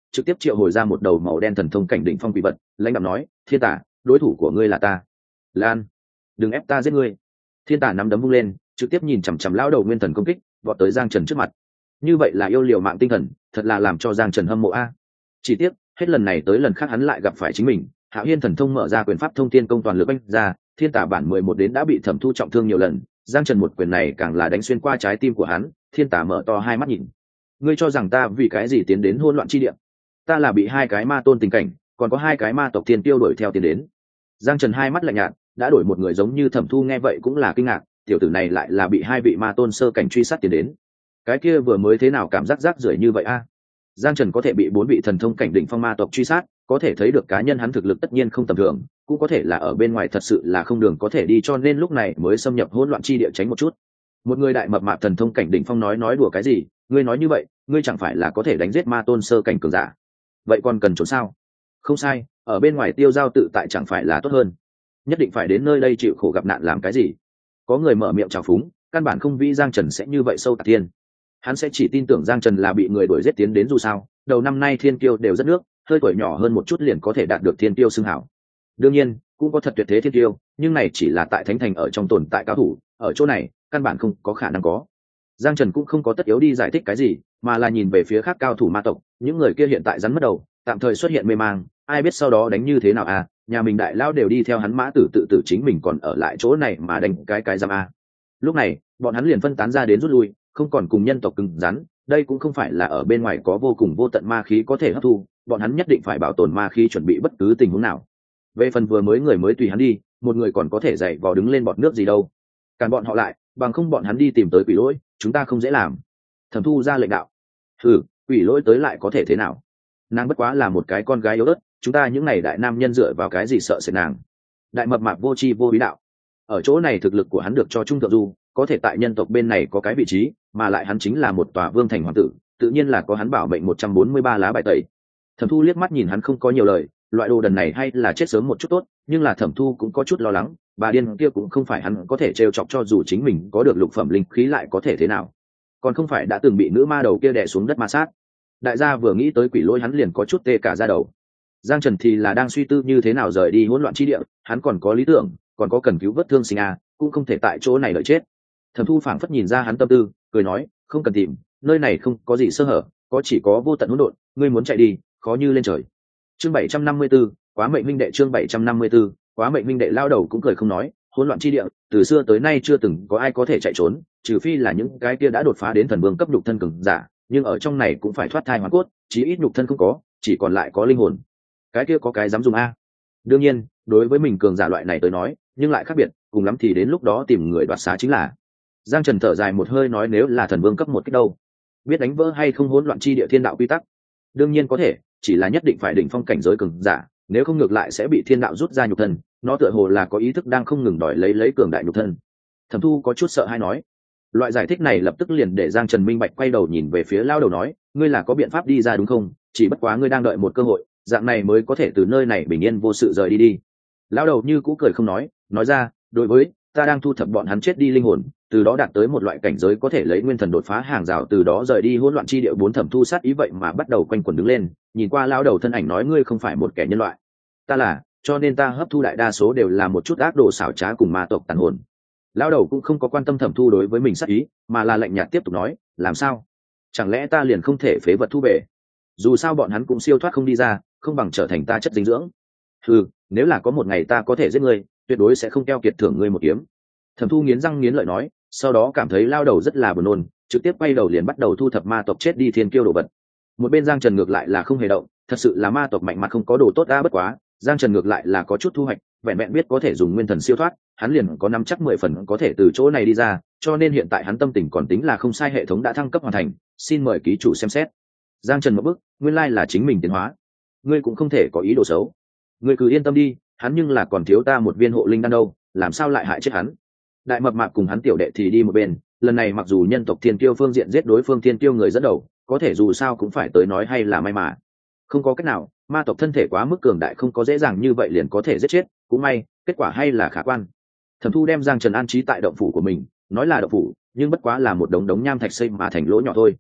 trực tiếp triệu hồi ra một đầu màu đen thần thông cảnh đỉnh phong quỷ vật, lãnh đạo nói, thiên tả, đối thủ của ngươi là ta. Lan, đừng ép ta giết ngươi. Thiên tả nắm đấm vung lên, trực tiếp nhìn chằm chằm lão đầu nguyên thần công kích, vọt tới Giang Trần trước mặt. Như vậy là yêu liều mạng tinh thần, thật là làm cho Giang Trần hâm mộ a. Chỉ tiếc, hết lần này tới lần khác hắn lại gặp phải chính mình. Hạo Hiên thần thông mở ra quyền pháp thông thiên công toàn lực oanh ra, thiên tả bản mười một đến đã bị Thẩm Thu trọng thương nhiều lần, Giang Trần một quyền này càng là đánh xuyên qua trái tim của hắn. Thiên tả mở to hai mắt nhìn, ngươi cho rằng ta vì cái gì tiến đến hỗn loạn chi địa? Ta là bị hai cái ma tôn tình cảnh, còn có hai cái ma tộc thiên tiêu đuổi theo tiến đến. Giang Trần hai mắt lạnh nhạt, đã đổi một người giống như Thẩm Thu nghe vậy cũng là kinh ngạc, tiểu tử này lại là bị hai vị ma tôn sơ cảnh truy sát tiến đến. Cái kia vừa mới thế nào cảm giác rác rưởi như vậy a? Giang Trần có thể bị bốn vị thần thông cảnh đỉnh phong ma tộc truy sát, có thể thấy được cá nhân hắn thực lực tất nhiên không tầm thường, cũng có thể là ở bên ngoài thật sự là không đường có thể đi, cho nên lúc này mới xâm nhập hỗn loạn chi địa tránh một chút. Một người đại mập mạp thần thông cảnh đỉnh phong nói nói đùa cái gì, ngươi nói như vậy, ngươi chẳng phải là có thể đánh giết ma tôn sơ cảnh cường giả? Vậy còn cần trốn sao? Không sai, ở bên ngoài tiêu giao tự tại chẳng phải là tốt hơn? Nhất định phải đến nơi đây chịu khổ gặp nạn làm cái gì? Có người mở miệng trào phúng, căn bản không nghĩ Giang Trần sẽ như vậy sâu tạc thiên. Hắn sẽ chỉ tin tưởng Giang Trần là bị người đuổi giết tiến đến dù sao, đầu năm nay thiên kiêu đều rất nước, hơi tuổi nhỏ hơn một chút liền có thể đạt được thiên kiêu xưng hảo. Đương nhiên, cũng có thật tuyệt thế thiên kiêu, nhưng này chỉ là tại thánh thành ở trong tồn tại cao thủ, ở chỗ này, căn bản không có khả năng có. Giang Trần cũng không có tất yếu đi giải thích cái gì, mà là nhìn về phía khác cao thủ ma tộc, những người kia hiện tại rắn mất đầu, tạm thời xuất hiện mê mang, ai biết sau đó đánh như thế nào à, nhà mình đại lao đều đi theo hắn mã tử tự tử, chính mình còn ở lại chỗ này mà đánh cái cái giam a. Lúc này, bọn hắn liền phân tán ra đến rút lui, không còn cùng nhân tộc cứng rắn, đây cũng không phải là ở bên ngoài có vô cùng vô tận ma khí có thể hấp thu, bọn hắn nhất định phải bảo tồn ma khí chuẩn bị bất cứ tình huống nào. Về phần vừa mới người mới tùy hắn đi, một người còn có thể dậy vò đứng lên bọt nước gì đâu. Càn bọn họ lại, bằng không bọn hắn đi tìm tới quỷ lỗi, chúng ta không dễ làm. Thẩm Thu ra lệnh đạo. Ừ, quỷ lỗi tới lại có thể thế nào? Nàng bất quá là một cái con gái yếu ớt, chúng ta những này đại nam nhân dựa vào cái gì sợ sệt nàng? Đại mập mạp vô tri vô bí đạo. Ở chỗ này thực lực của hắn được cho trung thượng du, có thể tại nhân tộc bên này có cái vị trí, mà lại hắn chính là một tòa vương thành hoàng tử, tự nhiên là có hắn bảo mệnh một trăm bốn mươi ba lá bài tẩy. Thẩm Thu liếc mắt nhìn hắn không có nhiều lời, loại đồ đần này hay là chết sớm một chút tốt, nhưng là Thẩm Thu cũng có chút lo lắng, bà điên kia cũng không phải hắn có thể trêu chọc, cho dù chính mình có được lục phẩm linh khí lại có thể thế nào? Còn không phải đã từng bị nữ ma đầu kia đè xuống đất ma sát. Đại gia vừa nghĩ tới quỷ lỗi hắn liền có chút tê cả da đầu. Giang Trần thì là đang suy tư như thế nào rời đi hỗn loạn chi địa, hắn còn có lý tưởng, còn có cần cứu vớt thương sinh à, cũng không thể tại chỗ này đợi chết. Thẩm Thu phảng phất nhìn ra hắn tâm tư, cười nói, không cần tìm, nơi này không có gì sơ hở, có chỉ có vô tận hỗn độn, ngươi muốn chạy đi, khó như lên trời. Chương bảy trăm năm mươi 74, quá mệnh minh đệ, chương bảy trăm năm mươi 74, quá mệnh minh đệ. Lao đầu cũng cười không nói, hỗn loạn chi địa, từ xưa tới nay chưa từng có ai có thể chạy trốn, trừ phi là những cái kia đã đột phá đến thần vương cấp nhục thân cường giả, nhưng ở trong này cũng phải thoát thai hóa cốt, chí ít nhục thân không có, chỉ còn lại có linh hồn. Cái kia có cái dám dùng a? Đương nhiên, đối với mình cường giả loại này tới nói, nhưng lại khác biệt, cùng lắm thì đến lúc đó tìm người đoạt xá chính là. Giang Trần thở dài một hơi nói, nếu là thần vương cấp một kích đâu, biết đánh vỡ hay không hỗn loạn chi địa thiên đạo quy tắc? Đương nhiên có thể, chỉ là nhất định phải đỉnh phong cảnh giới cường giả, nếu không ngược lại sẽ bị thiên đạo rút ra nhục thân, nó tựa hồ là có ý thức đang không ngừng đòi lấy lấy cường đại nhục thân. Thẩm Thu có chút sợ hãi nói. Loại giải thích này lập tức liền để Giang Trần minh bạch, quay đầu nhìn về phía lao đầu nói, ngươi là có biện pháp đi ra đúng không? Chỉ bất quá ngươi đang đợi một cơ hội, dạng này mới có thể từ nơi này bình yên vô sự rời đi đi. Lao đầu như cũ cười không nói, nói ra, đối với ta đang thu thập bọn hắn chết đi linh hồn, từ đó đạt tới một loại cảnh giới có thể lấy nguyên thần đột phá hàng rào, từ đó rời đi hỗn loạn chi địa. Bốn Thẩm Thu sát ý vậy mà bắt đầu quanh quẩn đứng lên, nhìn qua lao đầu thân ảnh nói, ngươi không phải một kẻ nhân loại, ta là, cho nên ta hấp thu đại đa số đều là một chút ác đồ xảo trá cùng ma tộc tàn hồn. Lao đầu cũng không có quan tâm Thẩm Thu đối với mình sát ý, mà là lạnh nhạt tiếp tục nói, làm sao? Chẳng lẽ ta liền không thể phế vật thu về? Dù sao bọn hắn cũng siêu thoát không đi ra, không bằng trở thành ta chất dinh dưỡng. Ừ, nếu là có một ngày ta có thể giết ngươi, tuyệt đối sẽ không keo kiệt thưởng ngươi một kiếm. Thẩm Thu nghiến răng nghiến lợi nói, sau đó cảm thấy lao đầu rất là buồn nôn, trực tiếp quay đầu liền bắt đầu thu thập ma tộc chết đi thiên kiêu đồ vật. Một bên Giang Trần ngược lại là không hề động, thật sự là ma tộc mạnh mặt không có đồ tốt đã, bất quá Giang Trần ngược lại là có chút thu hoạch, vẹn vẹn biết có thể dùng nguyên thần siêu thoát, hắn liền có năm chắc mười phần có thể từ chỗ này đi ra, cho nên hiện tại hắn tâm tình còn tính là không sai. Hệ thống đã thăng cấp hoàn thành, xin mời ký chủ xem xét. Giang Trần một bước, nguyên lai là chính mình tiến hóa, ngươi cũng không thể có ý đồ xấu, ngươi cứ yên tâm đi, hắn nhưng là còn thiếu ta một viên hộ linh đan đâu, làm sao lại hại chết hắn? Đại mập mạp cùng hắn tiểu đệ thì đi một bên, lần này mặc dù nhân tộc thiên kiêu phương diện giết đối phương thiên kiêu người dẫn đầu, có thể dù sao cũng phải tới nói hay là may mà. Không có cách nào, ma tộc thân thể quá mức cường đại, không có dễ dàng như vậy liền có thể giết chết, cũng may, kết quả hay là khả quan. Thẩm Thu đem Giang Trần an trí tại động phủ của mình, nói là động phủ, nhưng bất quá là một đống đống nham thạch xây mà thành lỗ nhỏ thôi.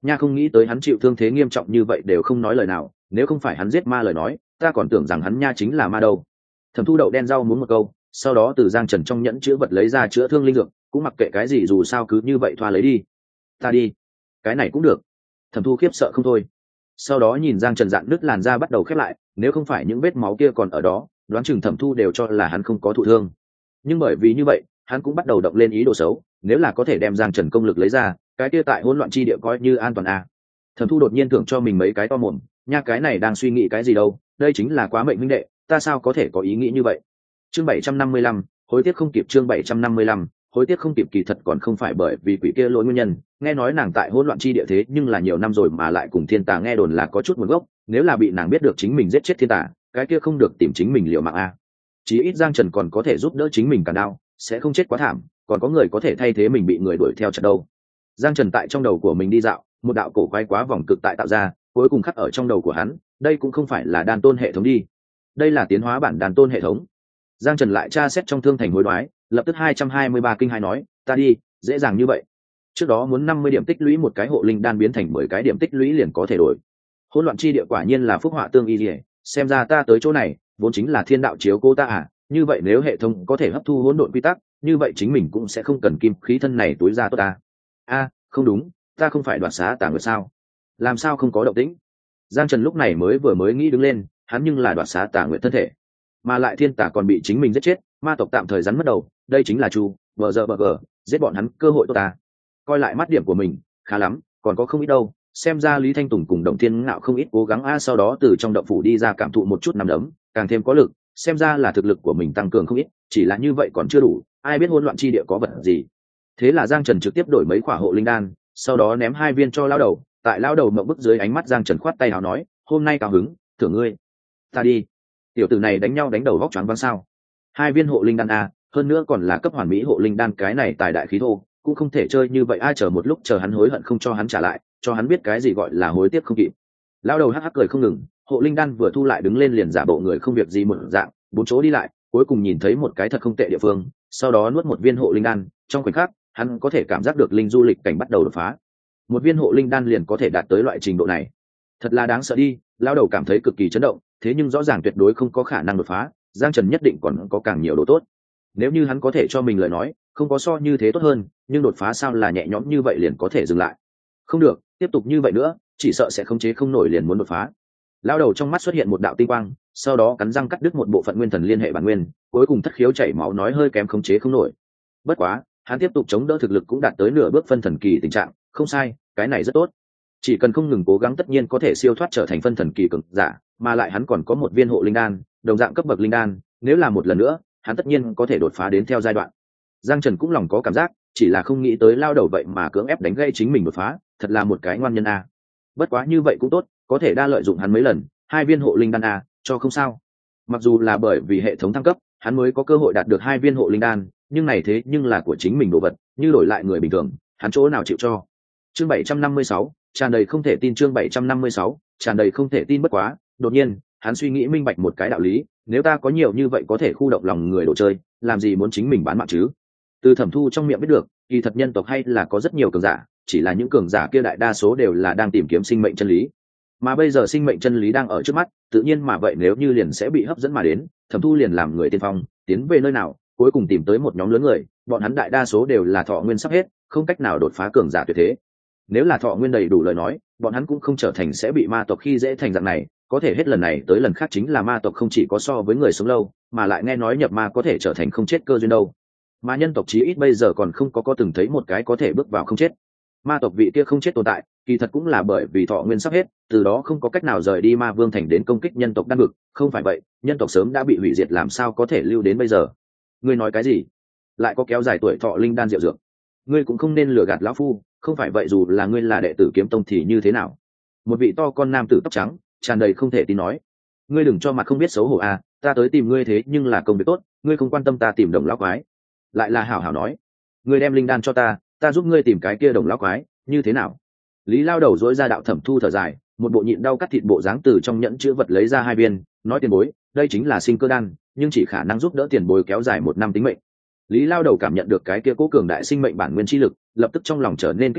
nha không nghĩ tới hắn chịu thương thế nghiêm trọng như vậy đều không nói lời nào, nếu không phải hắn giết ma lời nói ta còn tưởng rằng hắn nha chính là ma đâu. Thẩm Thu đậu đen rau muốn một câu, sau đó từ Giang Trần trong nhẫn chữa vật lấy ra chữa thương linh dược, cũng mặc kệ cái gì dù sao cứ như vậy thoa lấy đi. Ta đi, cái này cũng được. Thẩm Thu khiếp sợ không thôi, sau đó nhìn Giang Trần dạn nứt làn da bắt đầu khép lại, nếu không phải những vết máu kia còn ở đó đoán chừng Thẩm Thu đều cho là hắn không có thụ thương, nhưng bởi vì như vậy hắn cũng bắt đầu động lên ý đồ xấu, nếu là có thể đem Giang Trần công lực lấy ra, cái kia tại hỗn loạn chi địa coi như an toàn à. Thẩm Thu đột nhiên thưởng cho mình mấy cái to mồm, nha cái này đang suy nghĩ cái gì đâu, đây chính là quá mệnh huynh đệ, ta sao có thể có ý nghĩ như vậy. Chương bảy trăm năm mươi lăm, hối tiếc không kịp. Chương bảy trăm năm mươi lăm, hối tiếc không kịp. Kỳ thật còn không phải bởi vì quỷ kia lỗi nguyên nhân, nghe nói nàng tại hỗn loạn chi địa thế nhưng là nhiều năm rồi mà lại cùng thiên tà nghe đồn là có chút nguồn gốc, nếu là bị nàng biết được chính mình giết chết thiên tà, cái kia không được tìm chính mình liệu mạng a. Chí ít Giang Trần còn có thể giúp đỡ chính mình cản đao, sẽ không chết quá thảm, còn có người có thể thay thế mình bị người đuổi theo chặt đâu. Giang Trần tại trong đầu của mình đi dạo, một đạo cổ quái quá vòng cực tại tạo ra, cuối cùng khắc ở trong đầu của hắn, đây cũng không phải là đan tôn hệ thống đi, đây là tiến hóa bản đan tôn hệ thống. Giang Trần lại tra xét trong thương thành hối đoái, lập tức hai trăm hai mươi ba kinh hai nói, ta đi, dễ dàng như vậy. Trước đó muốn năm mươi điểm tích lũy một cái hộ linh đan biến thành mười cái điểm tích lũy liền có thể đổi. Hỗn loạn chi địa quả nhiên là phúc họa tương y liễu, xem ra ta tới chỗ này vốn chính là thiên đạo chiếu cố ta à, như vậy nếu hệ thống có thể hấp thu hỗn độn quy tắc, như vậy chính mình cũng sẽ không cần kim khí thân này túi ra tốt ta. A, không đúng, ta không phải đoạt xá tà nguyệt sao? Làm sao không có động tĩnh? Giang Trần lúc này mới vừa mới nghĩ đứng lên, hắn nhưng là đoạt xá tà nguyệt thân thể, mà lại thiên tà còn bị chính mình giết chết, ma tộc tạm thời rắn mất đầu, đây chính là chu vợ giờ bờ gờ giết bọn hắn cơ hội tốt ta. Coi lại mắt điểm của mình, khá lắm, còn có không ít đâu, xem ra Lý Thanh Tùng cùng Đồng Thiên Ngạo không ít cố gắng a. Sau đó từ trong động phủ đi ra cảm thụ một chút nằm đấm, càng thêm có lực, xem ra là thực lực của mình tăng cường không ít, chỉ là như vậy còn chưa đủ, ai biết hỗn loạn chi địa có vật gì. Thế là Giang Trần trực tiếp đổi mấy quả hộ linh đan, sau đó ném hai viên cho lão đầu, tại lão đầu mộng bức dưới ánh mắt Giang Trần khoát tay áo nói, hôm nay cao hứng, thưởng ngươi. Ta đi. Tiểu tử này đánh nhau đánh đầu vóc choáng váng sao? Hai viên hộ linh đan a, hơn nữa còn là cấp hoàn mỹ hộ linh đan, cái này tài đại khí thô, cũng không thể chơi như vậy ai. Chờ một lúc chờ hắn hối hận không cho hắn trả lại, cho hắn biết cái gì gọi là hối tiếc không kịp. Lão đầu hắc hắc cười không ngừng, hộ linh đan vừa thu lại đứng lên liền giả bộ người không việc gì một dạng, bốn chỗ đi lại, cuối cùng nhìn thấy một cái thật không tệ địa phương, sau đó nuốt một viên hộ linh đan, trong khoảnh khắc, hắn có thể cảm giác được linh du lịch cảnh bắt đầu đột phá. Một viên hộ linh đan liền có thể đạt tới loại trình độ này, thật là đáng sợ đi. Lão đầu cảm thấy cực kỳ chấn động, thế nhưng rõ ràng tuyệt đối không có khả năng đột phá, Giang Trần nhất định còn có càng nhiều đồ tốt. Nếu như hắn có thể cho mình lời nói, không có so như thế tốt hơn, nhưng đột phá sao là nhẹ nhõm như vậy liền có thể dừng lại. Không được, tiếp tục như vậy nữa, chỉ sợ sẽ khống chế không nổi liền muốn đột phá. Lão đầu trong mắt xuất hiện một đạo tinh quang, sau đó cắn răng cắt đứt một bộ phận nguyên thần liên hệ bản nguyên, cuối cùng thất khiếu chảy máu nói hơi kém khống chế không nổi. Bất quá, hắn tiếp tục chống đỡ, thực lực cũng đạt tới nửa bước phân thần kỳ tình trạng, không sai, cái này rất tốt. Chỉ cần không ngừng cố gắng tất nhiên có thể siêu thoát trở thành phân thần kỳ cường giả, mà lại hắn còn có một viên hộ linh đan, đồng dạng cấp bậc linh đan, nếu là một lần nữa, hắn tất nhiên có thể đột phá đến theo giai đoạn. Giang Trần cũng lòng có cảm giác, chỉ là không nghĩ tới lao đầu vậy mà cưỡng ép đánh gây chính mình đột phá, thật là một cái ngoan nhân a. Bất quá như vậy cũng tốt, có thể đa lợi dụng hắn mấy lần, hai viên hộ linh đan a, cho không sao. Mặc dù là bởi vì hệ thống thăng cấp, hắn mới có cơ hội đạt được hai viên hộ linh đan, nhưng này thế nhưng là của chính mình đồ vật, như đổi lại người bình thường, hắn chỗ nào chịu cho. Chương bảy trăm năm mươi sáu, tràn đầy không thể tin. Chương bảy trăm năm mươi sáu, tràn đầy không thể tin. Bất quá, đột nhiên, hắn suy nghĩ minh bạch một cái đạo lý, nếu ta có nhiều như vậy có thể khu động lòng người đồ chơi, làm gì muốn chính mình bán mạng chứ? Từ Thẩm Thu trong miệng biết được, kỳ thật nhân tộc hay là có rất nhiều cường giả, chỉ là những cường giả kia đại đa số đều là đang tìm kiếm sinh mệnh chân lý. Mà bây giờ sinh mệnh chân lý đang ở trước mắt, tự nhiên mà vậy nếu như liền sẽ bị hấp dẫn mà đến, Thẩm Thu liền làm người tiên phong, tiến về nơi nào, cuối cùng tìm tới một nhóm lớn người, bọn hắn đại đa số đều là thọ nguyên sắp hết, không cách nào đột phá cường giả tuyệt thế. Nếu là thọ nguyên đầy đủ lời nói, bọn hắn cũng không trở thành sẽ bị ma tộc khi dễ thành dạng này, có thể hết lần này tới lần khác chính là ma tộc không chỉ có so với người sống lâu, mà lại nghe nói nhập ma có thể trở thành không chết cơ duyên đâu. Mà nhân tộc chí ít bây giờ còn không có có từng thấy một cái có thể bước vào không chết. Ma tộc vị kia không chết tồn tại, kỳ thật cũng là bởi vì thọ nguyên sắp hết, từ đó không có cách nào rời đi ma vương thành đến công kích nhân tộc đan vực, không phải vậy, nhân tộc sớm đã bị hủy diệt làm sao có thể lưu đến bây giờ. Ngươi nói cái gì? Lại có kéo dài tuổi thọ linh đan diệu dược. Ngươi cũng không nên lừa gạt lão phu, không phải vậy dù là ngươi là đệ tử Kiếm Tông thì như thế nào? Một vị to con nam tử tóc trắng, tràn đầy không thể tin nói. Ngươi đừng cho mặt không biết xấu hổ à, ta tới tìm ngươi thế nhưng là công việc tốt, ngươi không quan tâm ta tìm đồng lão quái. Lại là hảo hảo nói, ngươi đem linh đan cho ta, ta giúp ngươi tìm cái kia đồng lão quái, như thế nào? Lý lao đầu dỗi ra đạo Thẩm Thu thở dài, một bộ nhịn đau cắt thịt bộ dáng từ trong nhẫn chữ vật lấy ra hai viên, nói tiền bối, đây chính là sinh cơ đan, nhưng chỉ khả năng giúp đỡ tiền bối kéo dài một năm tính mệnh. Lý lao đầu cảm nhận được cái kia cố cường đại sinh mệnh bản nguyên chi lực, lập tức trong lòng trở nên kích động,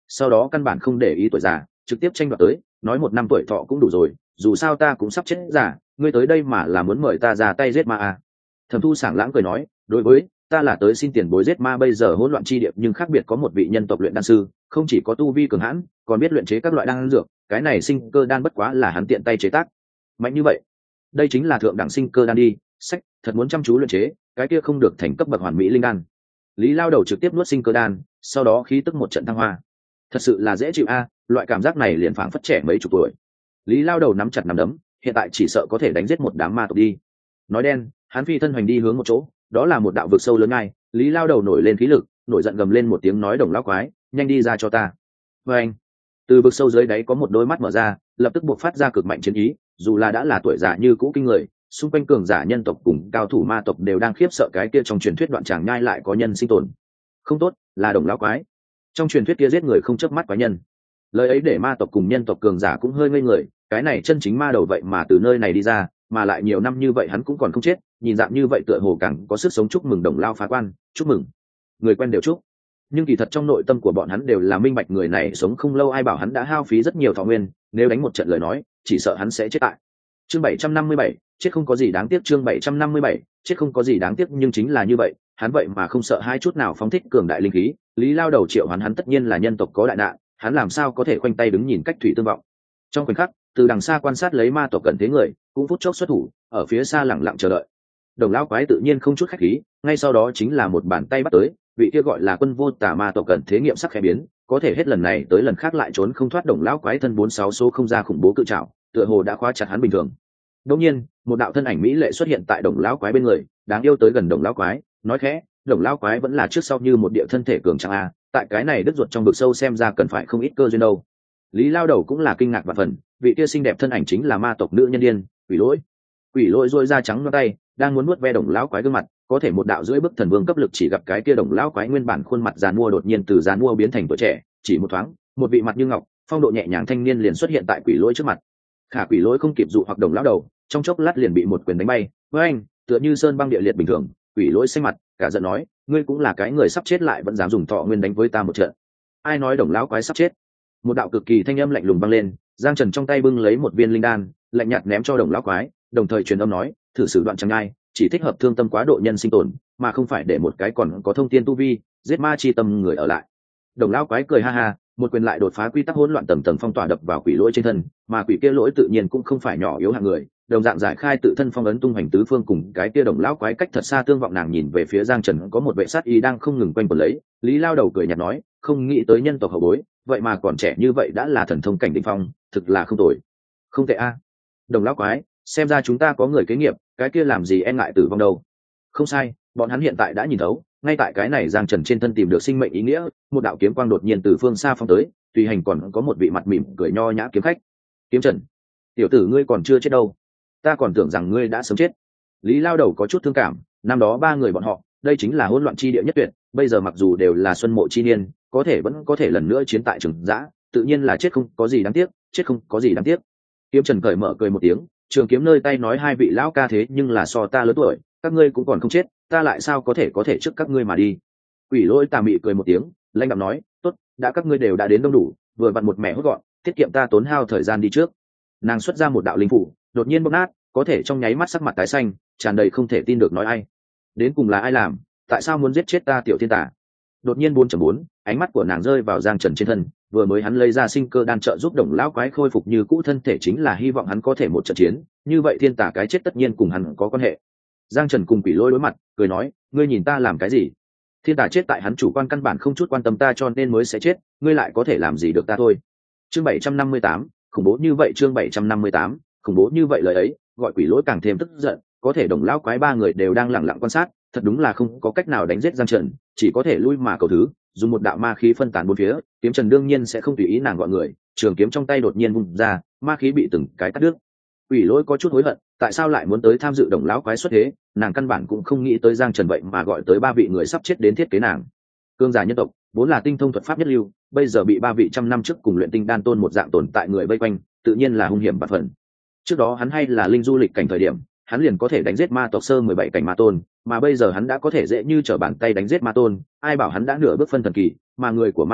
sau đó căn bản không để ý tuổi già, trực tiếp tranh đoạt tới, nói một năm tuổi thọ cũng đủ rồi, dù sao ta cũng sắp chết già, ngươi tới đây mà là muốn mời ta ra tay giết ma à. Thẩm Thu sảng lãng cười nói, đối với ta là tới xin tiền bối giết ma, bây giờ hỗn loạn chi địa nhưng khác biệt có một vị nhân tộc luyện đan sư, không chỉ có tu vi cường hãn, còn biết luyện chế các loại đan dược, cái này sinh cơ đan bất quá là hắn tiện tay chế tác. Mạnh như vậy, đây chính là thượng đẳng sinh cơ đan đi, sách, thật muốn chăm chú luyện chế, cái kia không được thành cấp bậc hoàn mỹ linh đan. Lý Lao Đầu trực tiếp nuốt sinh cơ đan, sau đó khí tức một trận thăng hoa. Thật sự là dễ chịu a, loại cảm giác này liền phảng phất trẻ mấy chục tuổi. Lý Lao Đầu nắm chặt nắm đấm, hiện tại chỉ sợ có thể đánh giết một đám ma tộc đi. Nói đen, hắn phi thân hoành đi hướng một chỗ, đó là một đạo vực sâu lớn ngay. Lý Lao Đầu nổi lên khí lực, nổi giận gầm lên một tiếng nói Đồng lão quái, nhanh đi ra cho ta. Và anh, từ vực sâu dưới đáy có một đôi mắt mở ra, lập tức buộc phát ra cực mạnh chiến ý, dù là đã là tuổi già như cũ kinh người, xung quanh cường giả nhân tộc cùng cao thủ ma tộc đều đang khiếp sợ cái kia trong truyền thuyết đoạn tràng nhai lại có nhân sinh tồn. Không tốt, là Đồng lão quái. Trong truyền thuyết kia giết người không chớp mắt quái nhân. Lời ấy để ma tộc cùng nhân tộc cường giả cũng hơi ngây người, cái này chân chính ma đầu vậy mà từ nơi này đi ra, mà lại nhiều năm như vậy hắn cũng còn không chết, nhìn dạng như vậy tựa hồ càng có sức sống. Chúc mừng Đồng lao phá quan, chúc mừng. Người quen đều chúc. Nhưng kỳ thật trong nội tâm của bọn hắn đều là minh bạch người này sống không lâu, ai bảo hắn đã hao phí rất nhiều thọ nguyên, nếu đánh một trận lời nói, chỉ sợ hắn sẽ chết tại. Chương bảy trăm năm mươi bảy, chết không có gì đáng tiếc. Chương bảy trăm năm mươi bảy, chết không có gì đáng tiếc, nhưng chính là như vậy, hắn vậy mà không sợ hai chút nào phóng thích cường đại linh khí. Lý Lao Đầu triệu hắn hắn tất nhiên là nhân tộc có đại nạn, hắn làm sao có thể khoanh tay đứng nhìn cách thủy tương vọng. Trong khoảnh khắc, từ đằng xa quan sát lấy ma tộc cận thế người, cũng phút chốc xuất thủ, ở phía xa lặng lặng chờ đợi. Đồng lão quái tự nhiên không chút khách khí, ngay sau đó chính là một bàn tay bắt tới, vị kia gọi là Quân Vô Tà ma tộc cận thế nghiệm sắc khẽ biến, có thể hết lần này tới lần khác lại trốn không thoát Đồng lão quái thân bốn sáu số không ra khủng bố cự trảo, tựa hồ đã khóa chặt hắn bình thường. Đột nhiên, một đạo thân ảnh mỹ lệ xuất hiện tại Đồng lão quái bên người, đáng yêu tới gần Đồng lão quái, nói khẽ, Đồng lão quái vẫn là trước sau như một địa thân thể cường tráng a, tại cái này đứt ruột trong vực sâu xem ra cần phải không ít cơ duyên đâu. Lý Lao Đầu cũng là kinh ngạc và phần, vị kia xinh đẹp thân ảnh chính là ma tộc nữ nhân điên, Quỷ Lỗi. Quỷ Lỗi rôi ra trắng ngón tay, đang muốn nuốt ve Đồng lão quái gương mặt, có thể một đạo rưỡi bức thần vương cấp lực chỉ gặp cái kia Đồng lão quái nguyên bản khuôn mặt giàn mua đột nhiên từ giàn mua biến thành tuổi trẻ, chỉ một thoáng, một vị mặt như ngọc, phong độ nhẹ nhàng thanh niên liền xuất hiện tại Quỷ Lỗi trước mặt. Khả Quỷ Lỗi không kịp dụ hoặc Đồng lão đầu, trong chốc lát liền bị một quyền đánh bay, với anh, tựa như sơn băng địa liệt bình thường. Quỷ Lỗi xanh mặt, cả giận nói, ngươi cũng là cái người sắp chết lại vẫn dám dùng thọ nguyên đánh với ta một trận. Ai nói Đồng lão quái sắp chết? Một đạo cực kỳ thanh âm lạnh lùng vang lên, Giang Trần trong tay bưng lấy một viên linh đan, lạnh nhạt ném cho Đồng lão quái, đồng thời truyền âm nói, thử sử đoạn chẳng ai, chỉ thích hợp thương tâm quá độ nhân sinh tồn, mà không phải để một cái còn có thông tiên tu vi, giết ma chi tâm người ở lại. Đồng lão quái cười ha ha, một quyền lại đột phá quy tắc hỗn loạn tầng tầng phong tỏa đập vào Quỷ Lỗi trên thân, mà quỷ kia lỗi tự nhiên cũng không phải nhỏ yếu hạng người, đồng dạng giải khai tự thân phong ấn tung hành tứ phương, cùng cái kia Đồng lão quái cách thật xa tương vọng. Nàng nhìn về phía Giang Trần, có một vệ sát y đang không ngừng quanh quẩn lấy. Lý Lao Đầu cười nhạt nói, không nghĩ tới nhân tộc hậu bối vậy mà còn trẻ như vậy đã là thần thông cảnh đỉnh phong, thực là không tồi. Không tệ a. Đồng lão quái, xem ra chúng ta có người kế nghiệp, cái kia làm gì e ngại tử vong đâu. Không sai, bọn hắn hiện tại đã nhìn thấu, ngay tại cái này Giang Trần trên thân tìm được sinh mệnh ý nghĩa. Một đạo kiếm quang đột nhiên từ phương xa phong tới, tùy hành còn có một vị mặt mỉm cười nho nhã kiếm khách. Kiếm Trần, tiểu tử ngươi còn chưa chết đâu, ta còn tưởng rằng ngươi đã sớm chết. Lý Lao Đầu có chút thương cảm, năm đó ba người bọn họ, đây chính là hỗn loạn chi địa nhất tuyệt, bây giờ mặc dù đều là xuân mộ chi niên, có thể vẫn có thể lần nữa chiến tại Trường Giã, tự nhiên là chết không có gì đáng tiếc, chết không có gì đáng tiếc. Kiếm Trần cởi mở cười một tiếng, trường kiếm nơi tay nói, hai vị lão ca thế nhưng là so ta lớn tuổi, các ngươi cũng còn không chết, ta lại sao có thể có thể trước các ngươi mà đi. Quỷ Lỗi tà mị cười một tiếng, lãnh đạm nói, tốt, đã các ngươi đều đã đến đông đủ, vừa vặn một mẻ hốt gọn, tiết kiệm ta tốn hao thời gian đi trước. Nàng xuất ra một đạo linh phủ, đột nhiên bốc nát, có thể trong nháy mắt sắc mặt tái xanh, tràn đầy không thể tin được, nói ai, đến cùng là ai làm, tại sao muốn giết chết ta tiểu thiên tả. Đột nhiên bốn chấm bốn, ánh mắt của nàng rơi vào Giang Trần trên thân, vừa mới hắn lấy ra sinh cơ đan trợ giúp Đồng lão quái khôi phục như cũ thân thể, chính là hy vọng hắn có thể một trận chiến, như vậy thiên tả cái chết tất nhiên cùng hắn có quan hệ. Giang Trần cùng Quỷ Lỗi đối mặt, cười nói, ngươi nhìn ta làm cái gì? Thiên tả chết tại hắn chủ quan căn bản không chút quan tâm ta cho nên mới sẽ chết, ngươi lại có thể làm gì được ta thôi. Chương bảy trăm năm mươi tám, khủng bố như vậy. Chương bảy trăm năm mươi tám, khủng bố như vậy. Lời ấy gọi Quỷ Lỗi càng thêm tức giận, có thể Đồng lão quái ba người đều đang lặng lặng quan sát, thật đúng là không có cách nào đánh giết Giang Trần, chỉ có thể lui mà cầu thứ, dùng một đạo ma khí phân tán bốn phía. Kiếm Trần đương nhiên sẽ không tùy ý nàng gọi người, trường kiếm trong tay đột nhiên vung ra, ma khí bị từng cái cắt đứt. Quỷ Lỗi có chút hối hận, tại sao lại muốn tới tham dự Đồng lão quái xuất thế, nàng căn bản cũng không nghĩ tới Giang Trần vậy mà gọi tới ba vị người sắp chết đến thiết kế nàng. Cương giả nhân tộc vốn là tinh thông thuật pháp nhất lưu, bây giờ bị ba vị trăm năm trước cùng luyện tinh đan tôn một dạng tồn tại người vây quanh, tự nhiên là hung hiểm và phần. Trước đó hắn hay là linh du lịch cảnh thời điểm, hắn liền có thể đánh giết ma tộc sơ mười bảy cảnh ma tôn, mà bây giờ hắn đã có thể dễ như trở bàn tay đánh giết ma tôn, ai bảo hắn đã nửa bước phân thần kỳ, mà người của ma tộc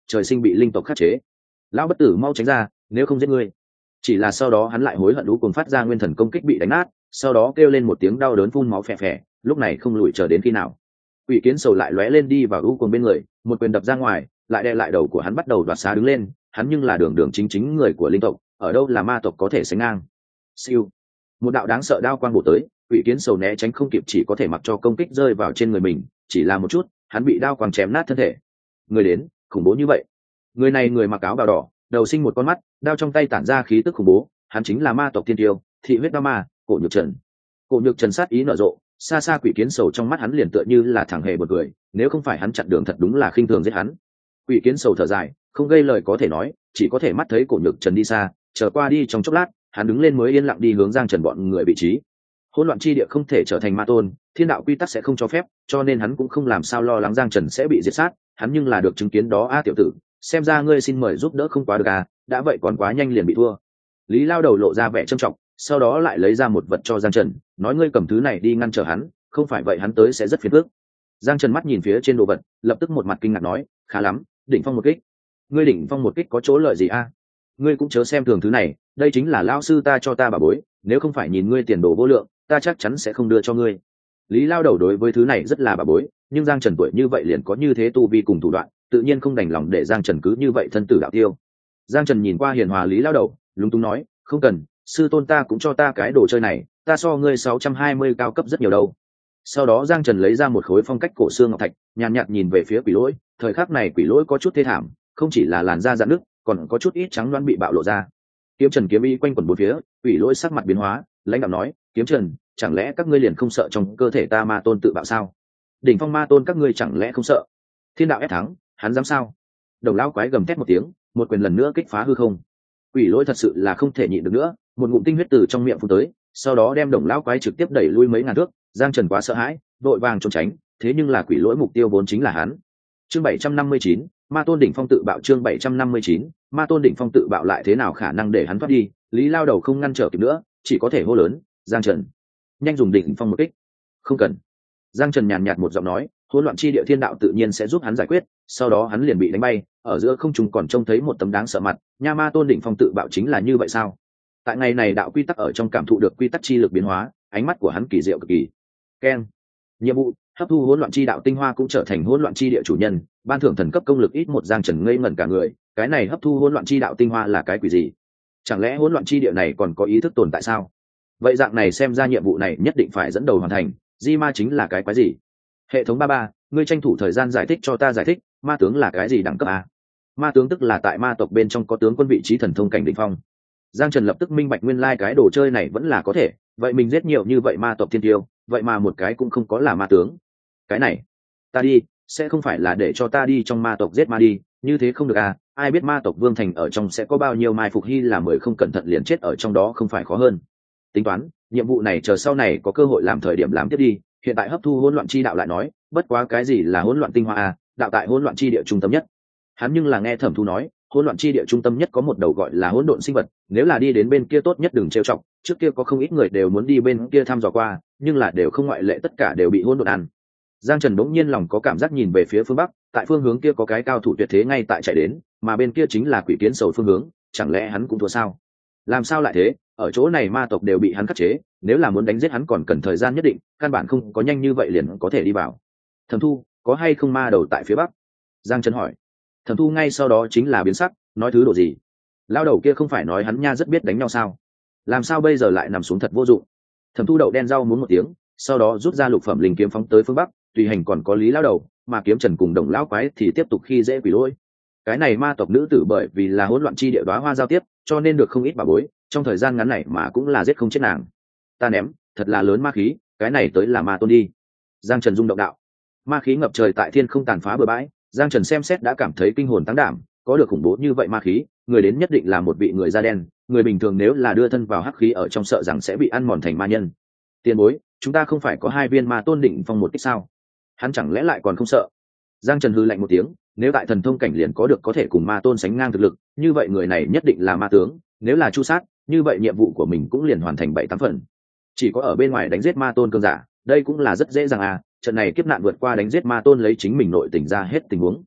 trời sinh bị linh tộc khắc chế. Lão bất tử mau tránh ra, nếu không giết ngươi. Chỉ là sau đó hắn lại hối hận lũ cùng phát ra nguyên thần công kích bị đánh nát, sau đó kêu lên một tiếng đau đớn phun máu phè phè, lúc này không lùi chờ đến khi nào. Quỷ kiến sầu lại lóe lên đi vào u cùng bên người, một quyền đập ra ngoài, lại đè lại đầu của hắn bắt đầu đoạt xá đứng lên, hắn nhưng là đường đường chính chính người của linh tộc, ở đâu là ma tộc có thể sánh ngang. Siêu, một đạo đáng sợ đao quang bổ tới, quỷ kiến sầu né tránh không kịp, chỉ có thể mặc cho công kích rơi vào trên người mình, chỉ là một chút, hắn bị đao quang chém nát thân thể. Người đến, khủng bố như vậy. Người này người mặc áo bào đỏ, đầu sinh một con mắt, đao trong tay tản ra khí tức khủng bố, hắn chính là ma tộc tiên tiêu, thị huyết đao ma, Cổ Nhược Trần. Cổ Nhược Trần sát ý nở rộ, xa xa quỷ kiến sầu trong mắt hắn liền tựa như là thẳng hề bật cười, nếu không phải hắn chặn đường thật đúng là khinh thường giết hắn. Quỷ kiến sầu thở dài, không gây lời có thể nói, chỉ có thể mắt thấy Cổ Nhược Trần đi xa, chờ qua đi trong chốc lát, hắn đứng lên mới yên lặng đi hướng Giang Trần bọn người vị trí. Hỗn loạn chi địa không thể trở thành ma tôn, thiên đạo quy tắc sẽ không cho phép, cho nên hắn cũng không làm sao lo lắng Giang Trần sẽ bị diệt sát, hắn nhưng là được chứng kiến đó a tiểu tử, xem ra ngươi xin mời giúp đỡ không quá được à, đã vậy còn quá nhanh liền bị thua. Lý Lao Đầu lộ ra vẻ trầm trọng, sau đó lại lấy ra một vật cho Giang Trần, nói ngươi cầm thứ này đi ngăn trở hắn, không phải vậy hắn tới sẽ rất phiền phức. Giang Trần mắt nhìn phía trên đồ vật, lập tức một mặt kinh ngạc nói, khá lắm, đỉnh phong một kích. Ngươi đỉnh phong một kích có chỗ lợi gì a? Ngươi cũng chớ xem thường thứ này, đây chính là lão sư ta cho ta bảo bối, nếu không phải nhìn ngươi tiền đồ vô lượng, ta chắc chắn sẽ không đưa cho ngươi. Lý Lao Đầu đối với thứ này rất là bảo bối, nhưng Giang Trần tuổi như vậy liền có như thế tu vi cùng thủ đoạn, tự nhiên không đành lòng để Giang Trần cứ như vậy thân tử đạo tiêu. Giang Trần nhìn qua hiền hòa Lý Lao Đầu, lúng túng nói, không cần, sư tôn ta cũng cho ta cái đồ chơi này, ta so ngươi sáu trăm hai mươi cao cấp rất nhiều đâu. Sau đó Giang Trần lấy ra một khối phong cách cổ xương ngọc thạch, nhàn nhạt, nhạt nhìn về phía Quỷ Lỗi, thời khắc này Quỷ Lỗi có chút thê thảm, không chỉ là làn da rạn nứt, còn có chút ít trắng loãng bị bạo lộ ra. Kiếm Trần kiếm ý quanh quẩn bốn phía, Quỷ Lỗi sắc mặt biến hóa, lãnh đạo nói, Kiếm Trần, chẳng lẽ các ngươi liền không sợ trong cơ thể ta ma tôn tự bạo sao? Đỉnh phong ma tôn các ngươi chẳng lẽ không sợ? Thiên đạo ép thắng, hắn dám sao? Đồng lão quái gầm thét một tiếng, một quyền lần nữa kích phá hư không. Quỷ Lỗi thật sự là không thể nhịn được nữa, một ngụm tinh huyết từ trong miệng phun tới, sau đó đem Đồng lão quái trực tiếp đẩy lui mấy ngàn thước. Giang Trần quá sợ hãi, vội vàng trốn tránh, thế nhưng là Quỷ Lỗi mục tiêu vốn chính là hắn. Chương bảy trăm năm mươi chín, Ma tôn đỉnh phong tự bạo. Chương bảy trăm năm mươi chín, Ma tôn đỉnh phong tự bạo lại thế nào khả năng để hắn thoát đi? Lý Lao Đầu không ngăn trở kịp nữa, chỉ có thể hô lớn, Giang Trần, nhanh dùng đỉnh phong một kích. Không cần. Giang Trần nhàn nhạt một giọng nói, hỗn loạn chi địa thiên đạo tự nhiên sẽ giúp hắn giải quyết. Sau đó hắn liền bị đánh bay, ở giữa không trung còn trông thấy một tấm đáng sợ mặt, nha ma tôn đỉnh phong tự bạo chính là như vậy sao? Tại ngày này đạo quy tắc ở trong cảm thụ được quy tắc chi lực biến hóa, ánh mắt của hắn kỳ diệu cực kỳ. Keng. Nhiệm vụ, hấp thu hỗn loạn chi đạo tinh hoa cũng trở thành hỗn loạn chi địa chủ nhân, ban thưởng thần cấp công lực ít một. Giang Trần ngây ngẩn cả người, cái này hấp thu hỗn loạn chi đạo tinh hoa là cái quỷ gì? Chẳng lẽ hỗn loạn chi địa này còn có ý thức tồn tại sao? Vậy dạng này xem ra nhiệm vụ này nhất định phải dẫn đầu hoàn thành, di ma chính là cái quái gì? Hệ thống ba ba, ngươi tranh thủ thời gian giải thích cho ta giải thích, ma tướng là cái gì đẳng cấp a? Ma tướng tức là tại ma tộc bên trong có tướng quân vị trí thần thông cảnh đỉnh phong. Giang Trần lập tức minh bạch nguyên lai like cái đồ chơi này vẫn là có thể, vậy mình giết nhiều như vậy ma tộc thiên tiêu, vậy mà một cái cũng không có là ma tướng. Cái này, ta đi, sẽ không phải là để cho ta đi trong ma tộc giết ma đi, như thế không được à, ai biết ma tộc vương thành ở trong sẽ có bao nhiêu mai phục hy là mười không cẩn thận liền chết ở trong đó không phải khó hơn. Tính toán, nhiệm vụ này chờ sau này có cơ hội làm thời điểm làm tiếp đi, hiện tại hấp thu hỗn loạn chi đạo lại nói, bất quá cái gì là hỗn loạn tinh hoa à, đạo tại hỗn loạn chi địa trung tâm nhất. Hắn nhưng là nghe Thẩm Thu nói, hỗn loạn chi địa trung tâm nhất có một đầu gọi là hỗn độn sinh vật, nếu là đi đến bên kia tốt nhất đừng trêu chọc, trước kia có không ít người đều muốn đi bên kia thăm dò qua, nhưng là đều không ngoại lệ tất cả đều bị hỗn độn ăn. Giang Trần bỗng nhiên lòng có cảm giác nhìn về phía phương bắc, tại phương hướng kia có cái cao thủ tuyệt thế ngay tại chạy đến, mà bên kia chính là Quỷ Kiến Sầu phương hướng, chẳng lẽ hắn cũng thua sao? Làm sao lại thế, ở chỗ này ma tộc đều bị hắn khắc chế, nếu là muốn đánh giết hắn còn cần thời gian nhất định, căn bản không có nhanh như vậy liền có thể đi vào. Thẩm Thu, có hay không ma đầu tại phía bắc? Giang Trần hỏi. Thẩm Thu ngay sau đó chính là biến sắc, nói thứ độ gì? Lao đầu kia không phải nói hắn nha rất biết đánh nhau sao? Làm sao bây giờ lại nằm xuống thật vô dụng? Thẩm Thu đậu đen rau muốn một tiếng, sau đó rút ra lục phẩm linh kiếm phóng tới phương bắc, tùy hành còn có Lý Lao đầu, mà Kiếm Trần cùng Đồng lão quái thì tiếp tục khi dễ Quỷ Lỗi. Cái này ma tộc nữ tử bởi vì là hỗn loạn chi địa đóa hoa giao tiếp, cho nên được không ít bà bối, trong thời gian ngắn này mà cũng là giết không chết nàng. Ta ném, thật là lớn ma khí, cái này tới là ma tôn đi. Giang Trần rung động đạo. Ma khí ngập trời tại thiên không tàn phá bừa bãi, Giang Trần xem xét đã cảm thấy kinh hồn tăng đảm, có được khủng bố như vậy ma khí, người đến nhất định là một vị người da đen, người bình thường nếu là đưa thân vào hắc khí ở trong sợ rằng sẽ bị ăn mòn thành ma nhân. Tiền bối, chúng ta không phải có hai viên ma tôn đỉnh phong một kích sao? Hắn chẳng lẽ lại còn không sợ? Giang Trần hư lạnh một tiếng, nếu tại thần thông cảnh liền có được có thể cùng ma tôn sánh ngang thực lực, như vậy người này nhất định là ma tướng, nếu là chu sát, như vậy nhiệm vụ của mình cũng liền hoàn thành bảy tám phần. Chỉ có ở bên ngoài đánh giết ma tôn cường giả, đây cũng là rất dễ dàng à, trận này kiếp nạn vượt qua đánh giết ma tôn lấy chính mình nội tỉnh ra hết tình huống.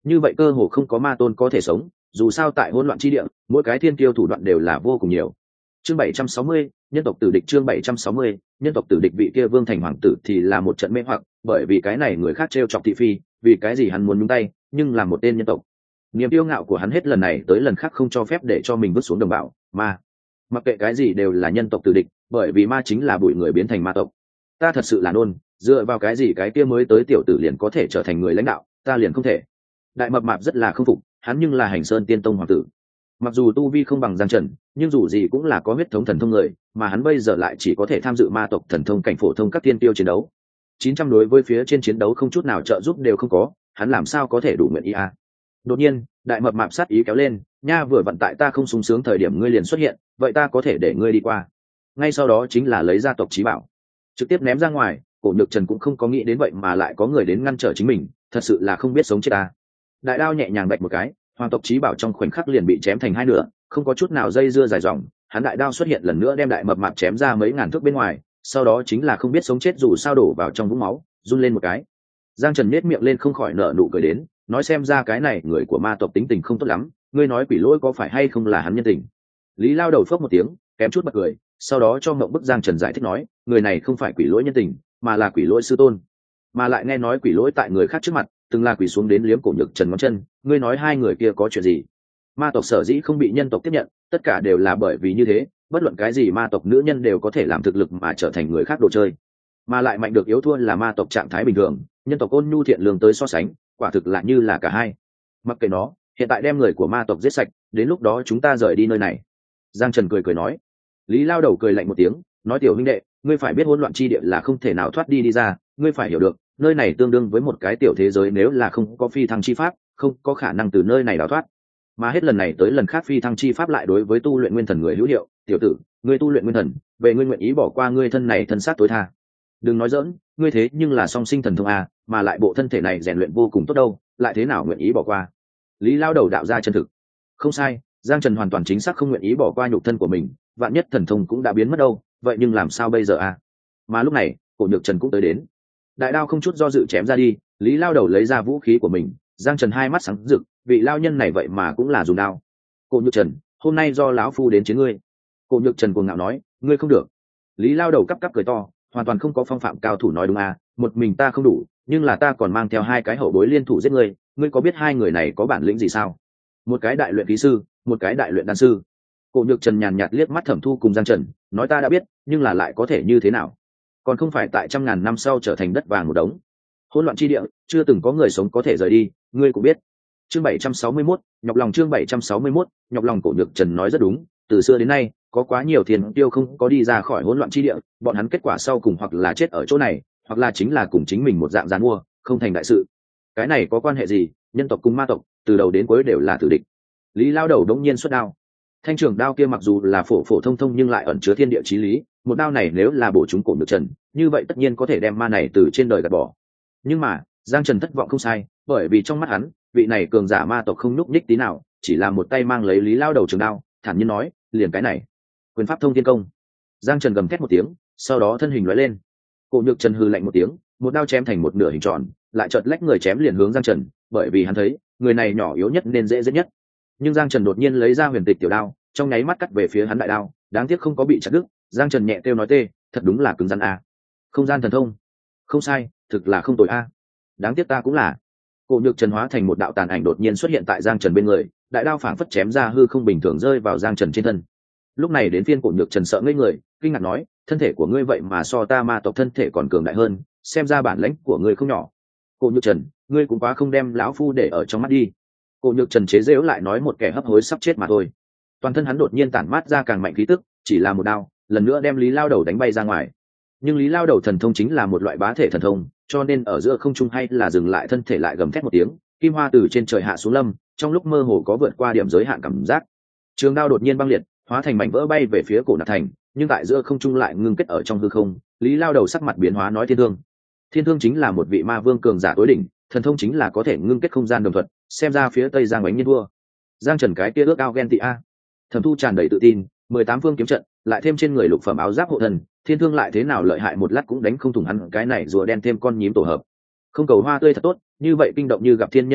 như vậy cơ hồ không có ma tôn có thể sống, dù sao tại hỗn loạn chi địa mỗi cái thiên kiêu thủ đoạn đều là vô cùng nhiều. Chương bảy trăm sáu mươi, nhân tộc tử địch. Chương bảy trăm sáu mươi, nhân tộc tử địch. Vị kia vương thành hoàng tử thì là một trận mê hoặc, bởi vì cái này người khác trêu chọc thị phi, vì cái gì hắn muốn nhúng tay, nhưng là một tên nhân tộc. Niềm kiêu ngạo của hắn hết lần này tới lần khác không cho phép để cho mình vứt xuống đồng bào, ma. Mặc kệ cái gì đều là nhân tộc tử địch, bởi vì ma chính là bụi người biến thành ma tộc. Ta thật sự là nôn, dựa vào cái gì cái kia mới tới tiểu tử liền có thể trở thành người lãnh đạo, ta liền không thể. Đại mập mạp rất là không phục, hắn nhưng là Hành Sơn Tiên Tông hoàng tử. Mặc dù tu vi không bằng Giang Trần, nhưng dù gì cũng là có huyết thống thần thông người, mà hắn bây giờ lại chỉ có thể tham dự ma tộc thần thông cảnh phổ thông các tiên tiêu chiến đấu. chín trăm đối với phía trên chiến đấu không chút nào trợ giúp đều không có, hắn làm sao có thể đủ nguyện ý à? Đột nhiên, đại mập mạp sát ý kéo lên, nha vừa vận tại ta không sung sướng thời điểm ngươi liền xuất hiện, vậy ta có thể để ngươi đi qua. Ngay sau đó chính là lấy ra tộc chí bảo, trực tiếp ném ra ngoài. Cổ Nhược Trần cũng không có nghĩ đến vậy mà lại có người đến ngăn trở chính mình, thật sự là không biết sống chết ta. Đại đao nhẹ nhàng bạch một cái, hoàng tộc chí bảo trong khoảnh khắc liền bị chém thành hai nửa, không có chút nào dây dưa dài dòng. Hắn đại đao xuất hiện lần nữa đem đại mập mạp chém ra mấy ngàn thước bên ngoài, sau đó chính là không biết sống chết dù sao đổ vào trong vũng máu, run lên một cái. Giang Trần nhếch miệng lên không khỏi nở nụ cười đến, nói xem ra cái này người của ma tộc tính tình không tốt lắm, ngươi nói quỷ lỗi có phải hay không là hắn nhân tình. Lý Lao đầu phốc một tiếng, kém chút bật cười, sau đó cho Ngộng Bức Giang Trần giải thích nói, người này không phải quỷ lỗi nhân tình, mà là quỷ lỗi sư tôn. Mà lại nghe nói quỷ lỗi tại người khác trước mặt từng là quỷ xuống đến liếm Cổ Nhược Trần ngón chân, ngươi nói hai người kia có chuyện gì? Ma tộc sở dĩ không bị nhân tộc tiếp nhận, tất cả đều là bởi vì như thế, bất luận cái gì ma tộc nữ nhân đều có thể làm thực lực mà trở thành người khác đồ chơi, mà lại mạnh được yếu thua là ma tộc trạng thái bình thường, nhân tộc ôn nhu thiện lương tới so sánh, quả thực là như là cả hai. Mặc kệ nó, hiện tại đem người của ma tộc giết sạch, đến lúc đó chúng ta rời đi nơi này. Giang Trần cười cười nói. Lý Lao đầu cười lạnh một tiếng, nói tiểu huynh đệ, ngươi phải biết hỗn loạn chi địa là không thể nào thoát đi đi ra, ngươi phải hiểu được, nơi này tương đương với một cái tiểu thế giới, nếu là không có phi thăng chi pháp, không có khả năng từ nơi này đào thoát. Mà hết lần này tới lần khác phi thăng chi pháp lại đối với tu luyện nguyên thần người hữu hiệu, tiểu tử, ngươi tu luyện nguyên thần, về ngươi nguyện ý bỏ qua ngươi thân này thân xác tối tha. Đừng nói dỡn, ngươi thế nhưng là song sinh thần thông à, mà lại bộ thân thể này rèn luyện vô cùng tốt đâu, lại thế nào nguyện ý bỏ qua. Lý Lao đầu đạo ra chân thực. Không sai, Giang Trần hoàn toàn chính xác không nguyện ý bỏ qua nhục thân của mình, vạn nhất thần thông cũng đã biến mất đâu, vậy nhưng làm sao bây giờ à? Mà lúc này, Cổ Nhược Trần cũng tới đến. Đại đao không chút do dự chém ra đi, Lý Lao đầu lấy ra vũ khí của mình, Giang Trần hai mắt sáng rực, vị lao nhân này vậy mà cũng là dùng đao. Cổ Nhược Trần, hôm nay do lão phu đến chiến ngươi. Cổ Nhược Trần cuồng ngạo nói, ngươi không được. Lý Lao đầu cắp cắp cười to, hoàn toàn không có phong phạm cao thủ nói đúng à, một mình ta không đủ, nhưng là ta còn mang theo hai cái hậu bối liên thủ giết ngươi, ngươi có biết hai người này có bản lĩnh gì sao? Một cái đại luyện khí sư, một cái đại luyện đan sư. Cổ Nhược Trần nhàn nhạt liếc mắt Thẩm Thu cùng Giang Trần, nói ta đã biết, nhưng là lại có thể như thế nào? Còn không phải tại trăm ngàn năm sau trở thành đất vàng một đống. Hỗn loạn chi địa, chưa từng có người sống có thể rời đi, ngươi cũng biết. Chương bảy trăm sáu mươi mốt, nhọc lòng. Chương bảy trăm sáu mươi mốt, nhọc lòng. Cổ Nhược Trần nói rất đúng, từ xưa đến nay, có quá nhiều thiên tiêu không có đi ra khỏi hỗn loạn chi địa, bọn hắn kết quả sau cùng hoặc là chết ở chỗ này, hoặc là chính là cùng chính mình một dạng giàn mua, không thành đại sự. Cái này có quan hệ gì? Nhân tộc cùng ma tộc, từ đầu đến cuối đều là tử địch. Lý Lao đầu đống nhiên xuất đao. Thanh trường đao kia mặc dù là phổ phổ thông thông nhưng lại ẩn chứa thiên địa chí lý, một đao này nếu là bổ trúng Cổ Nhược Trần, như vậy tất nhiên có thể đem ma này từ trên đời gạt bỏ. Nhưng mà, Giang Trần thất vọng không sai, bởi vì trong mắt hắn, vị này cường giả ma tộc không nhúc nhích tí nào, chỉ là một tay mang lấy Lý Lao đầu trường đao, thản nhiên nói, liền cái này, quyền pháp thông thiên công. Giang Trần gầm thét một tiếng, sau đó thân hình lóe lên. Cổ Nhược Trần hừ lạnh một tiếng, một đao chém thành một nửa hình tròn, lại chợt lách người chém liền hướng Giang Trần, bởi vì hắn thấy, người này nhỏ yếu nhất nên dễ giết nhất. Nhưng Giang Trần đột nhiên lấy ra huyền tịch tiểu đao, trong nháy mắt cắt về phía hắn đại đao, đáng tiếc không có bị chặt đứt. Giang Trần nhẹ kêu nói tê, thật đúng là cứng rắn a. Không gian thần thông. Không sai, thực là không tồi a. Đáng tiếc ta cũng là. Cổ Nhược Trần hóa thành một đạo tàn ảnh đột nhiên xuất hiện tại Giang Trần bên người, đại đao phảng phất chém ra hư không bình thường rơi vào Giang Trần trên thân. Lúc này đến phiên Cổ Nhược Trần sợ ngây người, kinh ngạc nói, thân thể của ngươi vậy mà so ta ma tộc thân thể còn cường đại hơn, xem ra bản lãnh của ngươi không nhỏ. Cổ Nhược Trần, ngươi cũng quá không đem lão phu để ở trong mắt đi. Cổ Nhược Trần chế giễu lại nói một kẻ hấp hối sắp chết mà thôi. Toàn thân hắn đột nhiên tản mát ra càng mạnh khí tức, chỉ là một đao, lần nữa đem Lý Lao đầu đánh bay ra ngoài. Nhưng Lý Lao đầu thần thông chính là một loại bá thể thần thông, cho nên ở giữa không trung hay là dừng lại thân thể lại gầm thét một tiếng, kim hoa từ trên trời hạ xuống lâm, trong lúc mơ hồ có vượt qua điểm giới hạn cảm giác. Trường đao đột nhiên băng liệt, hóa thành mảnh vỡ bay về phía Cổ Nạp Thành, nhưng tại giữa không trung lại ngưng kết ở trong hư không. Lý Lao đầu sắc mặt biến hóa nói thiên thương. Thiên thương chính là một vị ma vương cường giả tối đỉnh, thần thông chính là có thể ngưng kết không gian đồng thuận, xem ra phía Tây Giang bánh nhân vua. Giang Trần cái kia ước ao ghen tị a. Thẩm Thu tràn đầy tự tin, mười tám phương kiếm trận, lại thêm trên người lục phẩm áo giáp hộ thần, thiên thương lại thế nào lợi hại một lát cũng đánh không thủng hắn cái này rùa đen thêm con nhím tổ hợp. Không cầu hoa tươi thật tốt, như vậy kinh động như gặp thiên nhân biện pháp,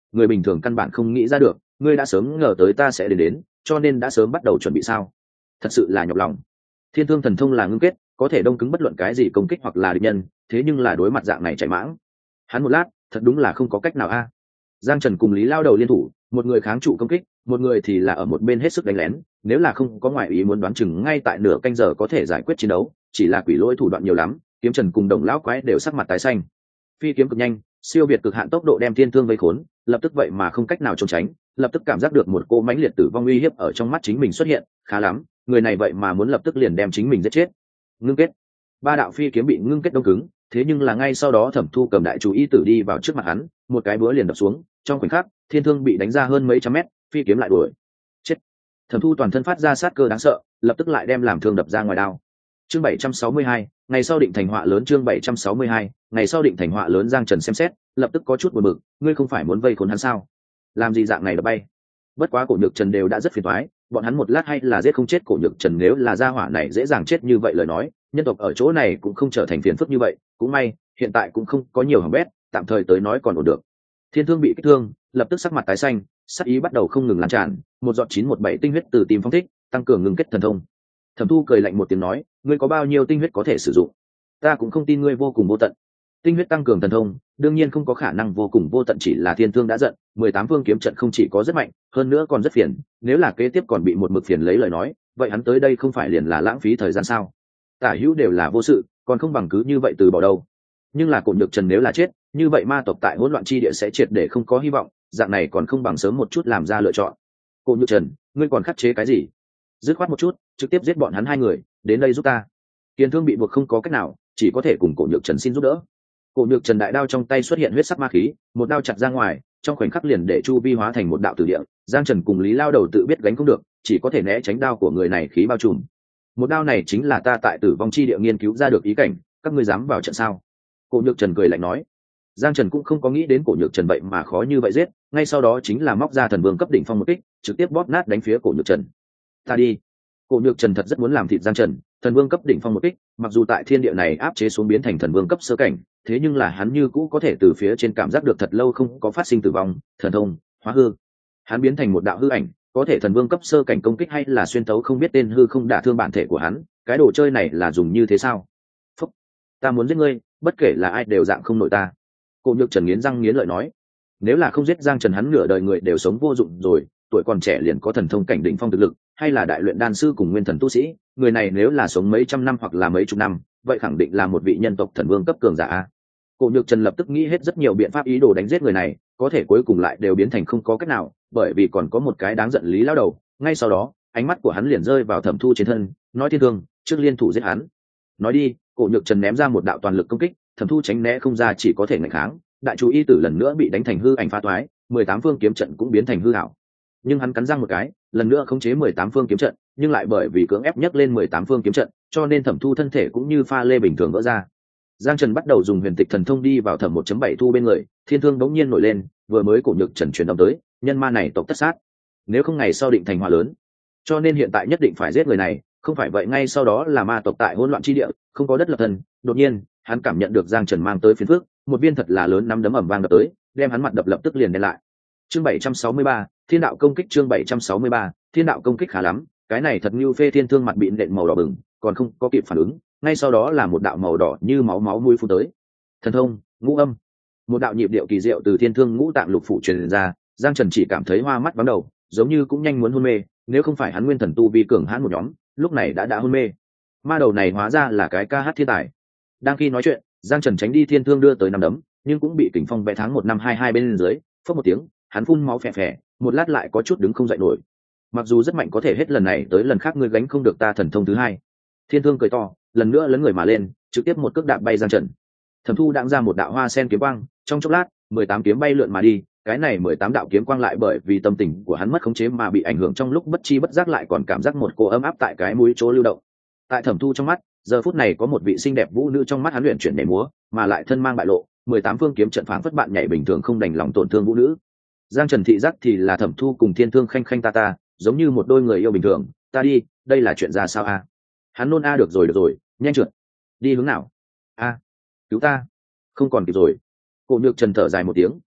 người bình thường căn bản không nghĩ ra được, ngươi đã sớm ngờ tới ta sẽ đến đến, cho nên đã sớm bắt đầu chuẩn bị sao? Thật sự là nhọc lòng. Thiên thương thần thông là ngưng kết, có thể đông cứng bất luận cái gì công kích hoặc là địch nhân, thế nhưng là đối mặt dạng này chạy mãng, hắn một lát thật đúng là không có cách nào a. Giang Trần cùng Lý Lao Đầu liên thủ, một người kháng trụ công kích, một người thì là ở một bên hết sức đánh lén, nếu là không có ngoại ý muốn đoán chừng ngay tại nửa canh giờ có thể giải quyết chiến đấu, chỉ là quỷ lỗi thủ đoạn nhiều lắm, Kiếm Trần cùng Đồng lão quái đều sắc mặt tái xanh. Phi kiếm cực nhanh, siêu việt cực hạn tốc độ đem Thiên Thương vây khốn, lập tức vậy mà không cách nào trốn tránh, lập tức cảm giác được một cô mãnh liệt tử vong uy hiếp ở trong mắt chính mình xuất hiện, khá lắm, người này vậy mà muốn lập tức liền đem chính mình giết chết. Ngưng kết. Ba đạo phi kiếm bị ngưng kết đông cứng, thế nhưng là ngay sau đó Thẩm Thu cầm đại chú ý tử đi vào trước mặt hắn, một cái búa liền đập xuống, trong khoảnh khắc, Thiên Thương bị đánh ra hơn mấy trăm mét, phi kiếm lại đuổi. Chết. Thẩm Thu toàn thân phát ra sát cơ đáng sợ, lập tức lại đem làm thương đập ra ngoài đao. Chương bảy trăm sáu mươi hai, ngày sau định thành họa lớn. Chương bảy trăm sáu mươi hai, ngày sau định thành họa lớn. Giang Trần xem xét, lập tức có chút buồn bực, ngươi không phải muốn vây khốn hắn sao? Làm gì dạng này đập bay? Bất quá Cổ Nhược Trần đều đã rất phiền toái, bọn hắn một lát hay là giết không chết Cổ Nhược Trần, nếu là gia hỏa này dễ dàng chết như vậy lời nói, nhân tộc ở chỗ này cũng không trở thành phiền phức như vậy, cũng may, hiện tại cũng không có nhiều hỏng bét, tạm thời tới nói còn ổn được. Thiên Thương bị kích thương, lập tức sắc mặt tái xanh, sát ý bắt đầu không ngừng lan tràn, một giọt chín một bảy tinh huyết từ tim phóng thích, tăng cường ngưng kết thần thông. Thẩm Thu cười lạnh một tiếng nói, ngươi có bao nhiêu tinh huyết có thể sử dụng? Ta cũng không tin ngươi vô cùng vô tận. Tinh huyết tăng cường thần thông, đương nhiên không có khả năng vô cùng vô tận, chỉ là Thiên Thương đã giận, mười tám phương kiếm trận không chỉ có rất mạnh, hơn nữa còn rất phiền, nếu là kế tiếp còn bị một mực phiền lấy lời nói, vậy hắn tới đây không phải liền là lãng phí thời gian sao? Tả hữu đều là vô sự, còn không bằng cứ như vậy từ bỏ đâu. Nhưng là Cổ Nhược Trần nếu là chết, như vậy ma tộc tại hỗn loạn chi địa sẽ triệt để không có hy vọng, dạng này còn không bằng sớm một chút làm ra lựa chọn. Cổ Nhược Trần, ngươi còn khắc chế cái gì? Dứt khoát một chút, trực tiếp giết bọn hắn hai người, đến đây giúp ta. Kiên Thương bị buộc không có cách nào, chỉ có thể cùng Cổ Nhược Trần xin giúp đỡ. Cổ Nhược Trần đại đao trong tay xuất hiện huyết sắc ma khí, một đao chặt ra ngoài, trong khoảnh khắc liền để chu vi hóa thành một đạo tử địa. Giang Trần cùng Lý Lao Đầu tự biết gánh không được, chỉ có thể né tránh đao của người này khí bao trùm. Một đao này chính là ta tại Tử Vong chi địa nghiên cứu ra được ý cảnh, các ngươi dám vào trận sao? Cổ Nhược Trần cười lạnh nói. Giang Trần cũng không có nghĩ đến Cổ Nhược Trần vậy mà khó như vậy giết, ngay sau đó chính là móc ra thần vương cấp đỉnh phong một kích, trực tiếp bóp nát đánh phía Cổ Nhược Trần. Ta đi. Cổ Nhược Trần thật rất muốn làm thịt Giang Trần, thần vương cấp đỉnh phong một kích, mặc dù tại thiên địa này áp chế xuống biến thành thần vương cấp sơ cảnh, thế nhưng là hắn như cũ có thể từ phía trên cảm giác được thật lâu không có phát sinh tử vong, thần thông, hóa hư. Hắn biến thành một đạo hư ảnh, có thể thần vương cấp sơ cảnh công kích hay là xuyên tấu không biết tên hư không đả thương bản thể của hắn, cái đồ chơi này là dùng như thế sao? Phúc, ta muốn giết ngươi, bất kể là ai đều dạng không nổi ta. Cổ Nhược Trần nghiến răng nghiến lợi nói, nếu là không giết Giang Trần hắn nửa đời người đều sống vô dụng rồi, tuổi còn trẻ liền có thần thông cảnh đỉnh phong thực lực, hay là đại luyện đan sư cùng nguyên thần tu sĩ, người này nếu là sống mấy trăm năm hoặc là mấy chục năm, vậy khẳng định là một vị nhân tộc thần vương cấp cường giả. Cổ Nhược Trần lập tức nghĩ hết rất nhiều biện pháp ý đồ đánh giết người này, có thể cuối cùng lại đều biến thành không có cách nào, bởi vì còn có một cái đáng giận Lý Lao Đầu. Ngay sau đó, ánh mắt của hắn liền rơi vào Thẩm Thu trên thân, nói Thiên Thương, trước liên thủ giết hắn. Nói đi, Cổ Nhược Trần ném ra một đạo toàn lực công kích, Thẩm Thu tránh né không ra, chỉ có thể nghịch kháng, đại chú y tử lần nữa bị đánh thành hư ảnh phá toái, mười tám phương kiếm trận cũng biến thành hư ảo. Nhưng hắn cắn răng một cái, lần nữa khống chế mười tám phương kiếm trận, nhưng lại bởi vì cưỡng ép nhấc lên mười tám phương kiếm trận, cho nên Thẩm Thu thân thể cũng như pha lê bình thường vỡ ra. Giang Trần bắt đầu dùng huyền tịch thần thông đi vào Thẩm một chấm bảy Thu bên người, Thiên Thương bỗng nhiên nổi lên, vừa mới Cổ Nhược Trần truyền âm tới, nhân ma này tộc tất sát, nếu không ngày sau định thành họa lớn, cho nên hiện tại nhất định phải giết người này, không phải vậy ngay sau đó là ma tộc tại hỗn loạn chi địa, không có đất lập thân. Đột nhiên, hắn cảm nhận được Giang Trần mang tới phiền phức, một viên thật là lớn nắm đấm ầm vang đập tới, đem hắn mặt đập lập tức liền đen lại. Chương bảy trăm sáu mươi ba, Thiên đạo công kích. Chương bảy trăm sáu mươi ba, Thiên đạo công kích khá lắm, cái này thật như phê. Thiên Thương mặt bị nện màu đỏ bừng, còn không có kịp phản ứng, ngay sau đó là một đạo màu đỏ như máu máu mũi phun tới. Thần thông, ngũ âm. Một đạo nhịp điệu kỳ diệu từ Thiên Thương ngũ tạng lục phủ truyền ra, Giang Trần chỉ cảm thấy hoa mắt vắng đầu, giống như cũng nhanh muốn hôn mê, nếu không phải hắn nguyên thần tu vi cường hãn một nhóm, lúc này đã đã hôn mê. Ma đầu này hóa ra là cái ca hát thiên tài. Đang khi nói chuyện, Giang Trần tránh đi Thiên Thương đưa tới năm đấm, nhưng cũng bị kình phong vẽ tháng một năm hai hai bên dưới, phất một tiếng, hắn phun máu phè phè, một lát lại có chút đứng không dậy nổi. Mặc dù rất mạnh, có thể hết lần này tới lần khác ngươi gánh không được ta thần thông thứ hai. Thiên Thương cười to, lần nữa lấn người mà lên, trực tiếp một cước đạp bay Giang Trần. Thẩm Thu đãng ra một đạo hoa sen kiếm quang, trong chốc lát, mười tám kiếm bay lượn mà đi, cái này mười tám đạo kiếm quang lại bởi vì tâm tình của hắn mất khống chế mà bị ảnh hưởng, trong lúc bất chi bất giác lại còn cảm giác một cô ấm áp tại cái mũi chỗ lưu động. Tại Thẩm Thu trong mắt, giờ phút này có một vị xinh đẹp vũ nữ trong mắt hắn luyện chuyển nhảy múa, mà lại thân mang bại lộ, mười tám phương kiếm trận phảng phất bạn nhảy bình thường không đành lòng tổn thương vũ nữ. Giang Trần thị giác thì là Thẩm Thu cùng Thiên Thương khanh khanh ta ta, giống như một đôi người yêu bình thường. Ta đi, đây là chuyện ra sao a? Hắn nôn a được rồi được rồi, nhanh trượt. Đi hướng nào? A, cứu ta. Không còn kịp rồi. Cổ Nhược Trần thở dài một tiếng,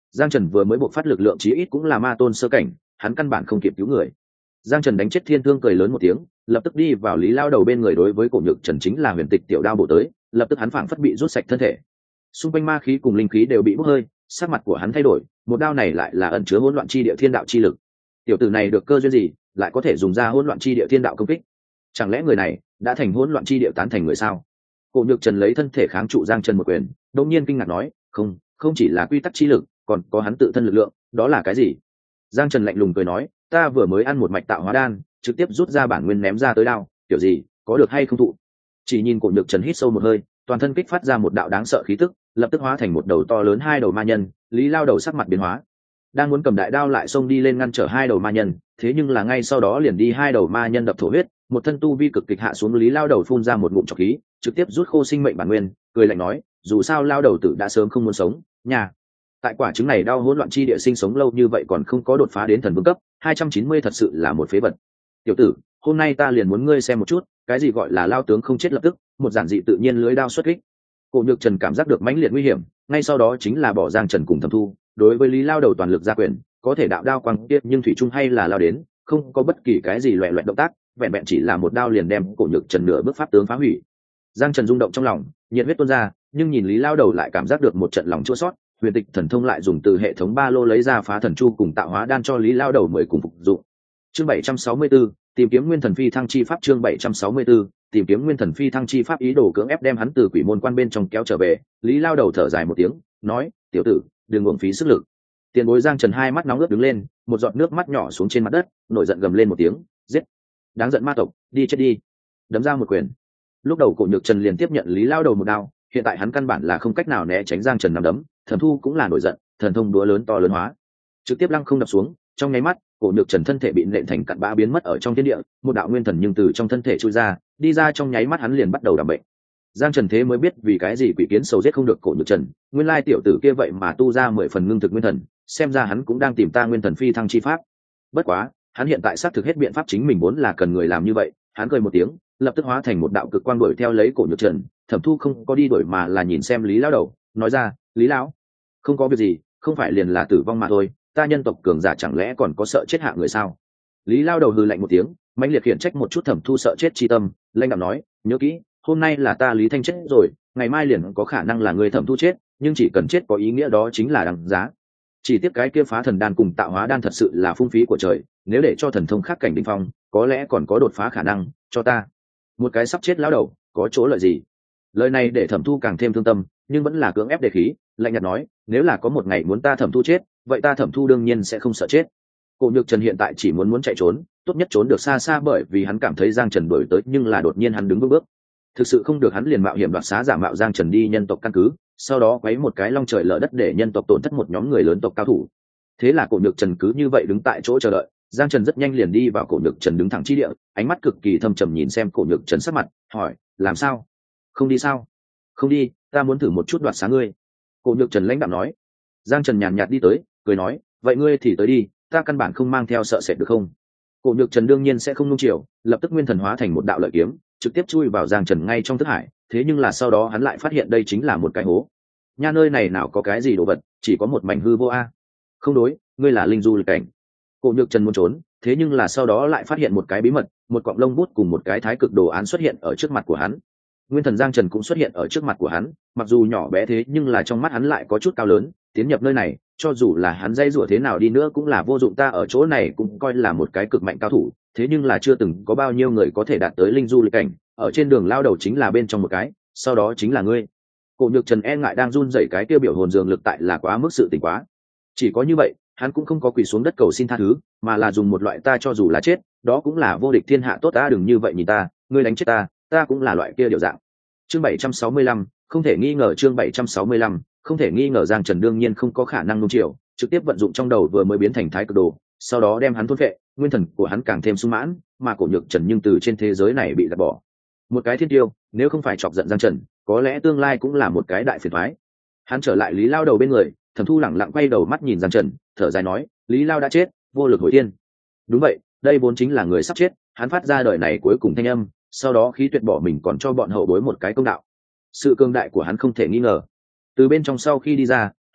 Giang Trần vừa mới buộc phát lực lượng chí ít cũng là ma tôn sơ cảnh, hắn căn bản không kịp cứu người. Giang Trần đánh chết Thiên Thương cười lớn một tiếng, lập tức đi vào Lý Lao Đầu bên người, đối với Cổ Nhược Trần chính là huyền tịch tiểu đao bổ tới, lập tức hắn phảng phất bị rút sạch thân thể. Xung quanh ma khí cùng linh khí đều bị bốc hơi, sắc mặt của hắn thay đổi, một đao này lại là ẩn chứa hỗn loạn chi địa thiên đạo chi lực. Tiểu tử này được cơ duyên gì, lại có thể dùng ra hỗn loạn chi địa thiên đạo công kích? Chẳng lẽ người này đã thành hỗn loạn chi địa tán thành người sao? Cổ Nhược Trần lấy thân thể kháng trụ Giang Trần một quyền, đột nhiên kinh ngạc nói, "Không, không chỉ là quy tắc chi lực, còn có hắn tự thân lực lượng, đó là cái gì?" Giang Trần lạnh lùng cười nói, "Ta vừa mới ăn một mạch tạo hóa đan, trực tiếp rút ra bản nguyên ném ra tới đao, kiểu gì, có được hay không thụ?" Chỉ nhìn Cổ Nhược Trần hít sâu một hơi, toàn thân kích phát ra một đạo đáng sợ khí tức, lập tức hóa thành một đầu to lớn hai đầu ma nhân. Lý Lao Đầu sắc mặt biến hóa, đang muốn cầm đại đao lại xông đi lên ngăn trở hai đầu ma nhân, thế nhưng là ngay sau đó liền đi hai đầu ma nhân đập thổ huyết, một thân tu vi cực kịch hạ xuống. Lý Lao Đầu phun ra một ngụm trọc khí, trực tiếp rút khô sinh mệnh bản nguyên, cười lạnh nói, dù sao Lao Đầu tử đã sớm không muốn sống, nhà tại quả trứng này đau hỗn loạn chi địa sinh sống lâu như vậy còn không có đột phá đến thần vương cấp hai trăm chín mươi, thật sự là một phế vật. Tiểu tử, hôm nay ta liền muốn ngươi xem một chút cái gì gọi là lao tướng không chết lập tức, một giản dị tự nhiên lưới đao xuất kích. Cổ Nhược Trần cảm giác được mãnh liệt nguy hiểm, ngay sau đó chính là bỏ Giang Trần cùng Thẩm Thu, đối với Lý Lao Đầu toàn lực ra quyền, có thể đạo đao quang tiếp nhưng thủy chung hay là lao đến, không có bất kỳ cái gì loẹt loẹt động tác, vẹn vẹn chỉ là một đao liền đem Cổ Nhược Trần nửa bước pháp tướng phá hủy. Giang Trần rung động trong lòng, nhiệt huyết tuôn ra, nhưng nhìn Lý Lao Đầu lại cảm giác được một trận lòng chua xót. Huyền tịch thần thông lại dùng từ hệ thống ba lô lấy ra phá thần chu cùng tạo hóa đan cho Lý Lao Đầu mới cùng phục dụng. Chương bảy trăm sáu mươi tư, tìm kiếm nguyên thần phi thăng chi pháp. Chương bảy trăm sáu mươi tư, tìm kiếm nguyên thần phi thăng chi pháp, ý đồ cưỡng ép đem hắn từ quỷ môn quan bên trong kéo trở về. Lý Lao Đầu thở dài một tiếng, nói, tiểu tử, đừng uổng phí sức lực. Tiền bối Giang Trần hai mắt nóng ướt đứng lên, một giọt nước mắt nhỏ xuống trên mặt đất, nổi giận gầm lên một tiếng, giết, đáng giận ma tộc, đi chết đi. Đấm ra một quyền. Lúc đầu Cổ Nhược Trần liền tiếp nhận Lý Lao Đầu một đao, hiện tại hắn căn bản là không cách nào né tránh Giang Trần nắm đấm. Thẩm Thu cũng là nổi giận, thần thông đũa lớn to lớn hóa, trực tiếp lăng không đập xuống. Trong nháy mắt, Cổ Nhược Trần thân thể bị nện thành cặn bã biến mất ở trong thiên địa, một đạo nguyên thần nhưng từ trong thân thể chui ra, đi ra trong nháy mắt hắn liền bắt đầu đảm bệnh. Giang Trần thế mới biết vì cái gì quỷ kiến sầu giết không được Cổ Nhược Trần, nguyên lai tiểu tử kia vậy mà tu ra mười phần ngưng thực nguyên thần, xem ra hắn cũng đang tìm ta nguyên thần phi thăng chi pháp. Bất quá, hắn hiện tại xác thực hết biện pháp, chính mình vốn là cần người làm như vậy. Hắn cười một tiếng, lập tức hóa thành một đạo cực quang đuổi theo lấy Cổ Nhược Trần. Thẩm Thu không có đi đuổi mà là nhìn xem Lý Lão Đầu, nói ra, Lý lão, không có việc gì, không phải liền là tử vong mà thôi, ta nhân tộc cường giả chẳng lẽ còn có sợ chết hạ người sao? Lý Lao Đầu hừ lạnh một tiếng, mãnh liệt khiển trách một chút Thẩm Thu sợ chết chi tâm, lanh đạm nói, nhớ kỹ, hôm nay là ta Lý Thanh chết rồi, ngày mai liền có khả năng là người Thẩm Thu chết, nhưng chỉ cần chết có ý nghĩa đó chính là đằng giá. Chỉ tiếc cái kia phá thần đan cùng tạo hóa đan thật sự là phung phí của trời, nếu để cho thần thông khác cảnh đỉnh phong, có lẽ còn có đột phá khả năng, cho ta một cái sắp chết lão đầu, có chỗ lợi gì? Lời này để Thẩm Thu càng thêm thương tâm, nhưng vẫn là cưỡng ép đề khí, lạnh nhạt nói, nếu là có một ngày muốn ta Thẩm Thu chết, vậy ta Thẩm Thu đương nhiên sẽ không sợ chết. Cổ Nhược Trần hiện tại chỉ muốn muốn chạy trốn, tốt nhất trốn được xa xa, bởi vì hắn cảm thấy Giang Trần đuổi tới, nhưng là đột nhiên hắn đứng bước bước, thực sự không được hắn liền mạo hiểm đoạt xá giả mạo Giang Trần đi nhân tộc căn cứ, sau đó quấy một cái long trời lở đất để nhân tộc tổn thất một nhóm người lớn tộc cao thủ. Thế là Cổ Nhược Trần cứ như vậy đứng tại chỗ chờ đợi. Giang Trần rất nhanh liền đi vào Cổ Nhược Trần đứng thẳng chi địa, ánh mắt cực kỳ thâm trầm nhìn xem Cổ Nhược Trần sắc mặt, hỏi, làm sao? Không đi sao? Không đi, ta muốn thử một chút đoạt xá ngươi. Cổ Nhược Trần lãnh đạm nói. Giang Trần nhàn nhạt đi tới, cười nói, vậy ngươi thì tới đi, ta căn bản không mang theo sợ sệt được không? Cổ Nhược Trần đương nhiên sẽ không nung chiều, lập tức nguyên thần hóa thành một đạo lợi kiếm, trực tiếp chui vào Giang Trần ngay trong thức hải. Thế nhưng là sau đó hắn lại phát hiện đây chính là một cái hố. Nha, nơi này nào có cái gì đồ vật, chỉ có một mảnh hư vô a. Không đối, ngươi là linh du lịch cảnh. Cổ Nhược Trần muốn trốn, thế nhưng là sau đó lại phát hiện một cái bí mật, một cọng lông bút cùng một cái thái cực đồ án xuất hiện ở trước mặt của hắn. Nguyên thần Giang Trần cũng xuất hiện ở trước mặt của hắn, mặc dù nhỏ bé thế nhưng là trong mắt hắn lại có chút cao lớn. Tiến nhập nơi này, cho dù là hắn dây rủa thế nào đi nữa cũng là vô dụng, ta ở chỗ này cũng coi là một cái cực mạnh cao thủ, thế nhưng là chưa từng có bao nhiêu người có thể đạt tới linh du lịch cảnh, ở trên đường lao đầu chính là bên trong một cái, sau đó chính là ngươi. Cổ Nhược Trần e ngại đang run rẩy cái tiêu biểu hồn dường lực tại là quá mức sự tình quá. Chỉ có như vậy, hắn cũng không có quỳ xuống đất cầu xin tha thứ, mà là dùng một loại ta cho dù là chết, đó cũng là vô địch thiên hạ tốt, ta đừng như vậy nhìn ta, ngươi đánh chết ta, ta cũng là loại kia điều dạng. Chương bảy trăm sáu mươi lăm, không thể nghi ngờ. Chương bảy trăm sáu mươi lăm, không thể nghi ngờ. Giang Trần đương nhiên không có khả năng nung chiều, trực tiếp vận dụng trong đầu vừa mới biến thành thái cực đồ, sau đó đem hắn thôn phệ, nguyên thần của hắn càng thêm sung mãn, mà Cổ Nhược Trần nhưng từ trên thế giới này bị gạt bỏ. Một cái thiên tiêu, nếu không phải chọc giận Giang Trần, có lẽ tương lai cũng là một cái đại phiền toái. Hắn trở lại Lý Lao Đầu bên người, Thẩm Thu lẳng lặng quay đầu mắt nhìn Giang Trần, thở dài nói, Lý Lao đã chết, vô lực hồi thiên. Đúng vậy, đây vốn chính là người sắp chết, hắn phát ra đời này cuối cùng thanh âm, sau đó khí tuyệt bỏ mình còn cho bọn hậu bối một cái công đạo. Sự cường đại của hắn không thể nghi ngờ. Từ bên trong sau khi đi ra,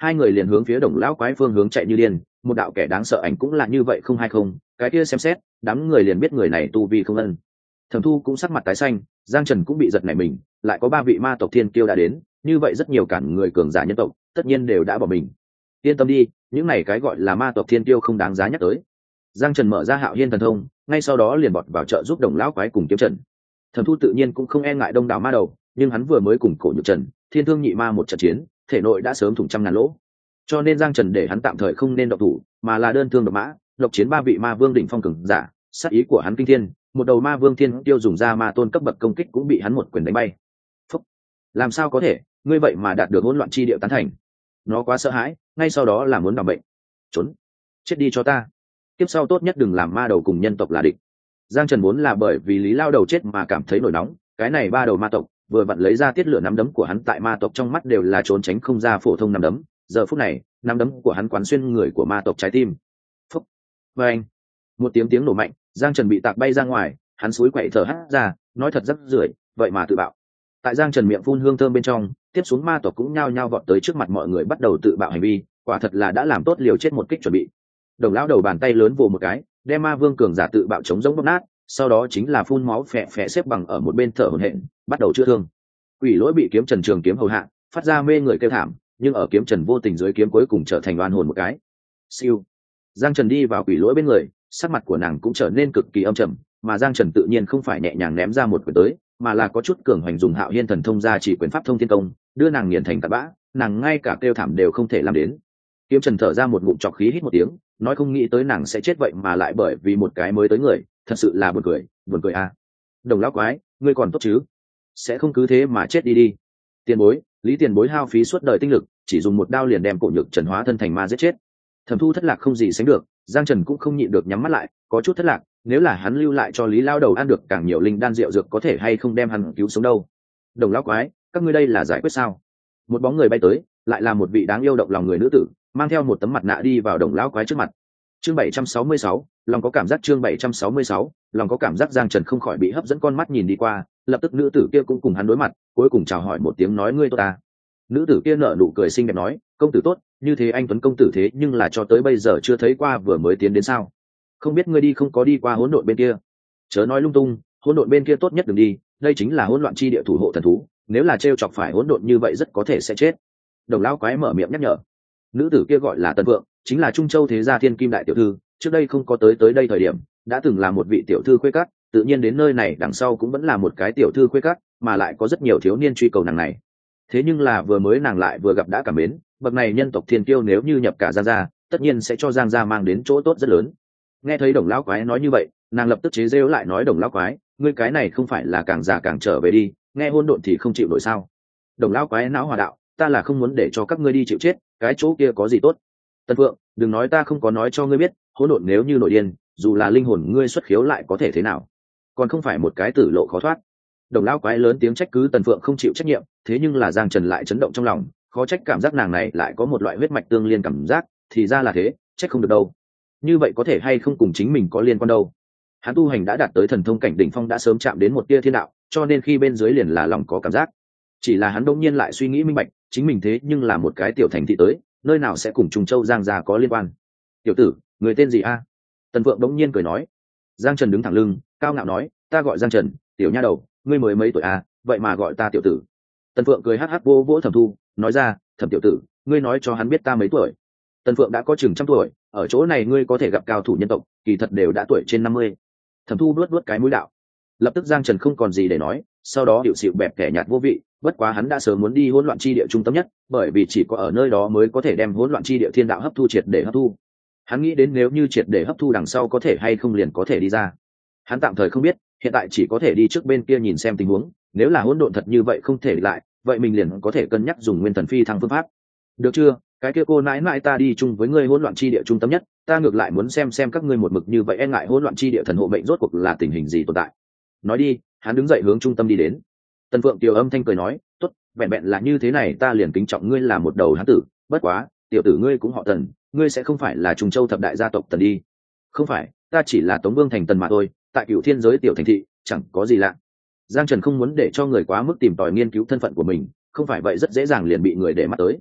hai người liền hướng phía Đồng lão quái phương hướng chạy như điên. Một đạo kẻ đáng sợ ảnh cũng là như vậy không hay không, cái kia xem xét đám người liền biết người này tu vi không ân. Thẩm Thu cũng sắc mặt tái xanh, Giang Trần cũng bị giật nảy mình, lại có ba vị ma tộc thiên kiêu đã đến, như vậy rất nhiều cản người cường giả nhân tộc tất nhiên đều đã bỏ mình. Yên tâm đi, những này cái gọi là ma tộc thiên kiêu không đáng giá nhắc tới. Giang Trần mở ra Hạo Hiên thần thông, ngay sau đó liền bọt vào trợ giúp Đồng lão quái cùng kiếm trận. Thẩm Thu tự nhiên cũng không e ngại đông đảo ma đầu, nhưng hắn vừa mới cùng Cổ Nhược Trần, Thiên Thương nhị ma một trận chiến, thể nội đã sớm thủng trăm ngàn lỗ, cho nên Giang Trần để hắn tạm thời không nên động thủ, mà là đơn thương độc mã, độc chiến ba vị ma vương đỉnh phong cường giả. Sát ý của hắn kinh thiên, một đầu ma vương thiên tiêu dùng ra ma tôn cấp bậc công kích cũng bị hắn một quyền đánh bay. Phúc! Làm sao có thể, ngươi vậy mà đạt được hỗn loạn chi điệu tán thành? Nó quá sợ hãi, ngay sau đó là muốn đảm bệnh. Trốn! Chết đi cho ta! Tiếp sau tốt nhất đừng làm ma đầu cùng nhân tộc là địch. Giang Trần muốn là bởi vì Lý Lao đầu chết mà cảm thấy nổi nóng, cái này ba đầu ma tộc vừa vặn lấy ra tiết lửa nắm đấm của hắn tại ma tộc trong mắt đều là trốn tránh không ra phổ thông nắm đấm. Giờ phút này, nắm đấm của hắn quán xuyên người của ma tộc trái tim. Phúc! Và anh! Một tiếng tiếng nổ mạnh, Giang Trần bị tạc bay ra ngoài, hắn suối quậy thở hắt ra, nói thật rất rưởi, vậy mà tự bạo. Tại Giang Trần miệng phun hương thơm bên trong, tiếp xuống ma tộc cũng nhao nhao vọt tới trước mặt mọi người bắt đầu tự bạo hành vi, quả thật là đã làm tốt liều chết một kích chuẩn bị. Đồng lão đầu bàn tay lớn vồ một cái, đem ma vương cường giả tự bạo chống giống bóp nát, sau đó chính là phun máu phè phè xếp bằng ở một bên thở hổn hển, bắt đầu chữa thương. Quỷ lỗi bị kiếm Trần trường kiếm hầu hạ, phát ra mê người kêu thảm, nhưng ở kiếm Trần vô tình dưới kiếm cuối cùng trở thành oan hồn một cái. Siêu. Giang Trần đi vào quỷ lỗi bên người, sắc mặt của nàng cũng trở nên cực kỳ âm trầm, mà Giang Trần tự nhiên không phải nhẹ nhàng ném ra một quyền tới, mà là có chút cường hoành dùng Hạo Hiên thần thông ra chỉ quyền pháp thông thiên công, đưa nàng nghiền thành tạt bã, nàng ngay cả kêu thảm đều không thể làm đến. Kiếm Trần thở ra một ngụm trọc khí hít một tiếng, nói không nghĩ tới nàng sẽ chết vậy mà lại bởi vì một cái mới tới người, thật sự là buồn cười, buồn cười à. Đồng lão quái, ngươi còn tốt chứ? Sẽ không cứ thế mà chết đi đi. Tiền bối, Lý tiền bối hao phí suốt đời tinh lực, chỉ dùng một đao liền đem Cổ Nhược Trần hóa thân thành ma giết chết. Thẩm Thu thất lạc không gì sánh được, Giang Trần cũng không nhịn được nhắm mắt lại, có chút thất lạc, nếu là hắn lưu lại cho Lý lao đầu ăn được càng nhiều linh đan rượu dược có thể hay không đem hắn cứu sống đâu. Đồng lão quái, các ngươi đây là giải quyết sao? Một bóng người bay tới, lại là một vị đáng yêu động lòng người nữ tử, mang theo một tấm mặt nạ đi vào Đồng lão quái trước mặt. Chương bảy trăm sáu mươi sáu, lòng có cảm giác chương bảy trăm sáu mươi sáu, lòng có cảm giác Giang Trần không khỏi bị hấp dẫn con mắt nhìn đi qua, lập tức nữ tử kia cũng cùng hắn đối mặt, cuối cùng chào hỏi một tiếng nói ngươi tốt ta. Nữ tử kia nở nụ cười xinh đẹp nói, công tử tốt, như thế anh tuấn công tử thế nhưng là cho tới bây giờ chưa thấy qua, vừa mới tiến đến sao? Không biết ngươi đi không có đi qua hỗn độn bên kia? Chớ nói lung tung, hỗn độn bên kia tốt nhất đừng đi, đây chính là hỗn loạn chi địa thủ hộ thần thú, nếu là trêu chọc phải hỗn độn như vậy rất có thể sẽ chết. Đồng lão quái mở miệng nhắc nhở. Nữ tử kia gọi là Tân Vượng, chính là Trung Châu thế gia thiên kim đại tiểu thư, trước đây không có tới tới đây thời điểm, đã từng là một vị tiểu thư khuê các, tự nhiên đến nơi này đằng sau cũng vẫn là một cái tiểu thư khuê các, mà lại có rất nhiều thiếu niên truy cầu nàng này. Thế nhưng là vừa mới nàng lại vừa gặp đã cảm mến, bậc này nhân tộc thiên kiêu nếu như nhập cả Giang gia, tất nhiên sẽ cho Giang gia mang đến chỗ tốt rất lớn. Nghe thấy Đồng lão quái nói như vậy, nàng lập tức chế giễu lại nói Đồng lão quái, ngươi cái này không phải là càng già càng trở về đi, nghe hôn độn thì không chịu nổi sao? Đồng lão quái não hòa đạo, ta là không muốn để cho các ngươi đi chịu chết, cái chỗ kia có gì tốt? Tân Phượng, đừng nói ta không có nói cho ngươi biết, hỗn độn nếu như nội điên, dù là linh hồn ngươi xuất khiếu lại có thể thế nào? Còn không phải một cái tử lộ khó thoát. Đồng lão quái lớn tiếng trách cứ Tần Phượng không chịu trách nhiệm, thế nhưng là Giang Trần lại chấn động trong lòng, khó trách cảm giác nàng này lại có một loại huyết mạch tương liên cảm giác, thì ra là thế, trách không được đâu. Như vậy có thể hay không cùng chính mình có liên quan đâu? Hắn tu hành đã đạt tới thần thông cảnh đỉnh phong, đã sớm chạm đến một tia thiên đạo, cho nên khi bên dưới liền là lòng có cảm giác. Chỉ là hắn đột nhiên lại suy nghĩ minh bạch, chính mình thế nhưng là một cái tiểu thành thị tới, nơi nào sẽ cùng Trùng Châu Giang gia có liên quan? Tiểu tử, người tên gì a? Tần Phượng đột nhiên cười nói. Giang Trần đứng thẳng lưng, cao ngạo nói, ta gọi Giang Trần, tiểu nha đầu, ngươi mới mấy tuổi à, vậy mà gọi ta tiểu tử. Tần Phượng cười hắc hắc vô vỗ Thẩm Thu, nói ra, Thẩm tiểu tử, ngươi nói cho hắn biết ta mấy tuổi. Tần Phượng đã có chừng trăm tuổi, ở chỗ này ngươi có thể gặp cao thủ nhân tộc, kỳ thật đều đã tuổi trên năm mươi. Thẩm Thu luốt luốt cái mũi đạo. Lập tức Giang Trần không còn gì để nói, sau đó điệu xịu bẹp kẻ nhạt vô vị, bất quá hắn đã sớm muốn đi hỗn loạn chi địa trung tâm nhất, bởi vì chỉ có ở nơi đó mới có thể đem hỗn loạn chi địa thiên đạo hấp thu triệt để hấp thu. Hắn nghĩ đến nếu như triệt để hấp thu đằng sau có thể hay không liền có thể đi ra. Hắn tạm thời không biết, hiện tại chỉ có thể đi trước bên kia nhìn xem tình huống, nếu là hỗn độn thật như vậy không thể lại, vậy mình liền có thể cân nhắc dùng nguyên thần phi thăng phương pháp. Được chưa? Cái kia cô nãi nãi ta đi chung với ngươi hỗn loạn chi địa trung tâm nhất, ta ngược lại muốn xem xem các ngươi một mực như vậy e ngại hỗn loạn chi địa thần hộ mệnh rốt cuộc là tình hình gì tồn tại. Nói đi, hắn đứng dậy hướng trung tâm đi đến. Tần Phượng tiểu âm thanh cười nói, tốt, vẹn vẹn là như thế này ta liền kính trọng ngươi là một đầu hán tử, bất quá, tiểu tử ngươi cũng họ Tần, ngươi sẽ không phải là Trùng Châu thập đại gia tộc Tần đi? Không phải, ta chỉ là Tống Vương thành Tần mà thôi, tại Cửu Thiên giới tiểu thành thị, chẳng có gì lạ. Giang Trần không muốn để cho người quá mức tìm tòi nghiên cứu thân phận của mình, không phải vậy rất dễ dàng liền bị người để mắt tới.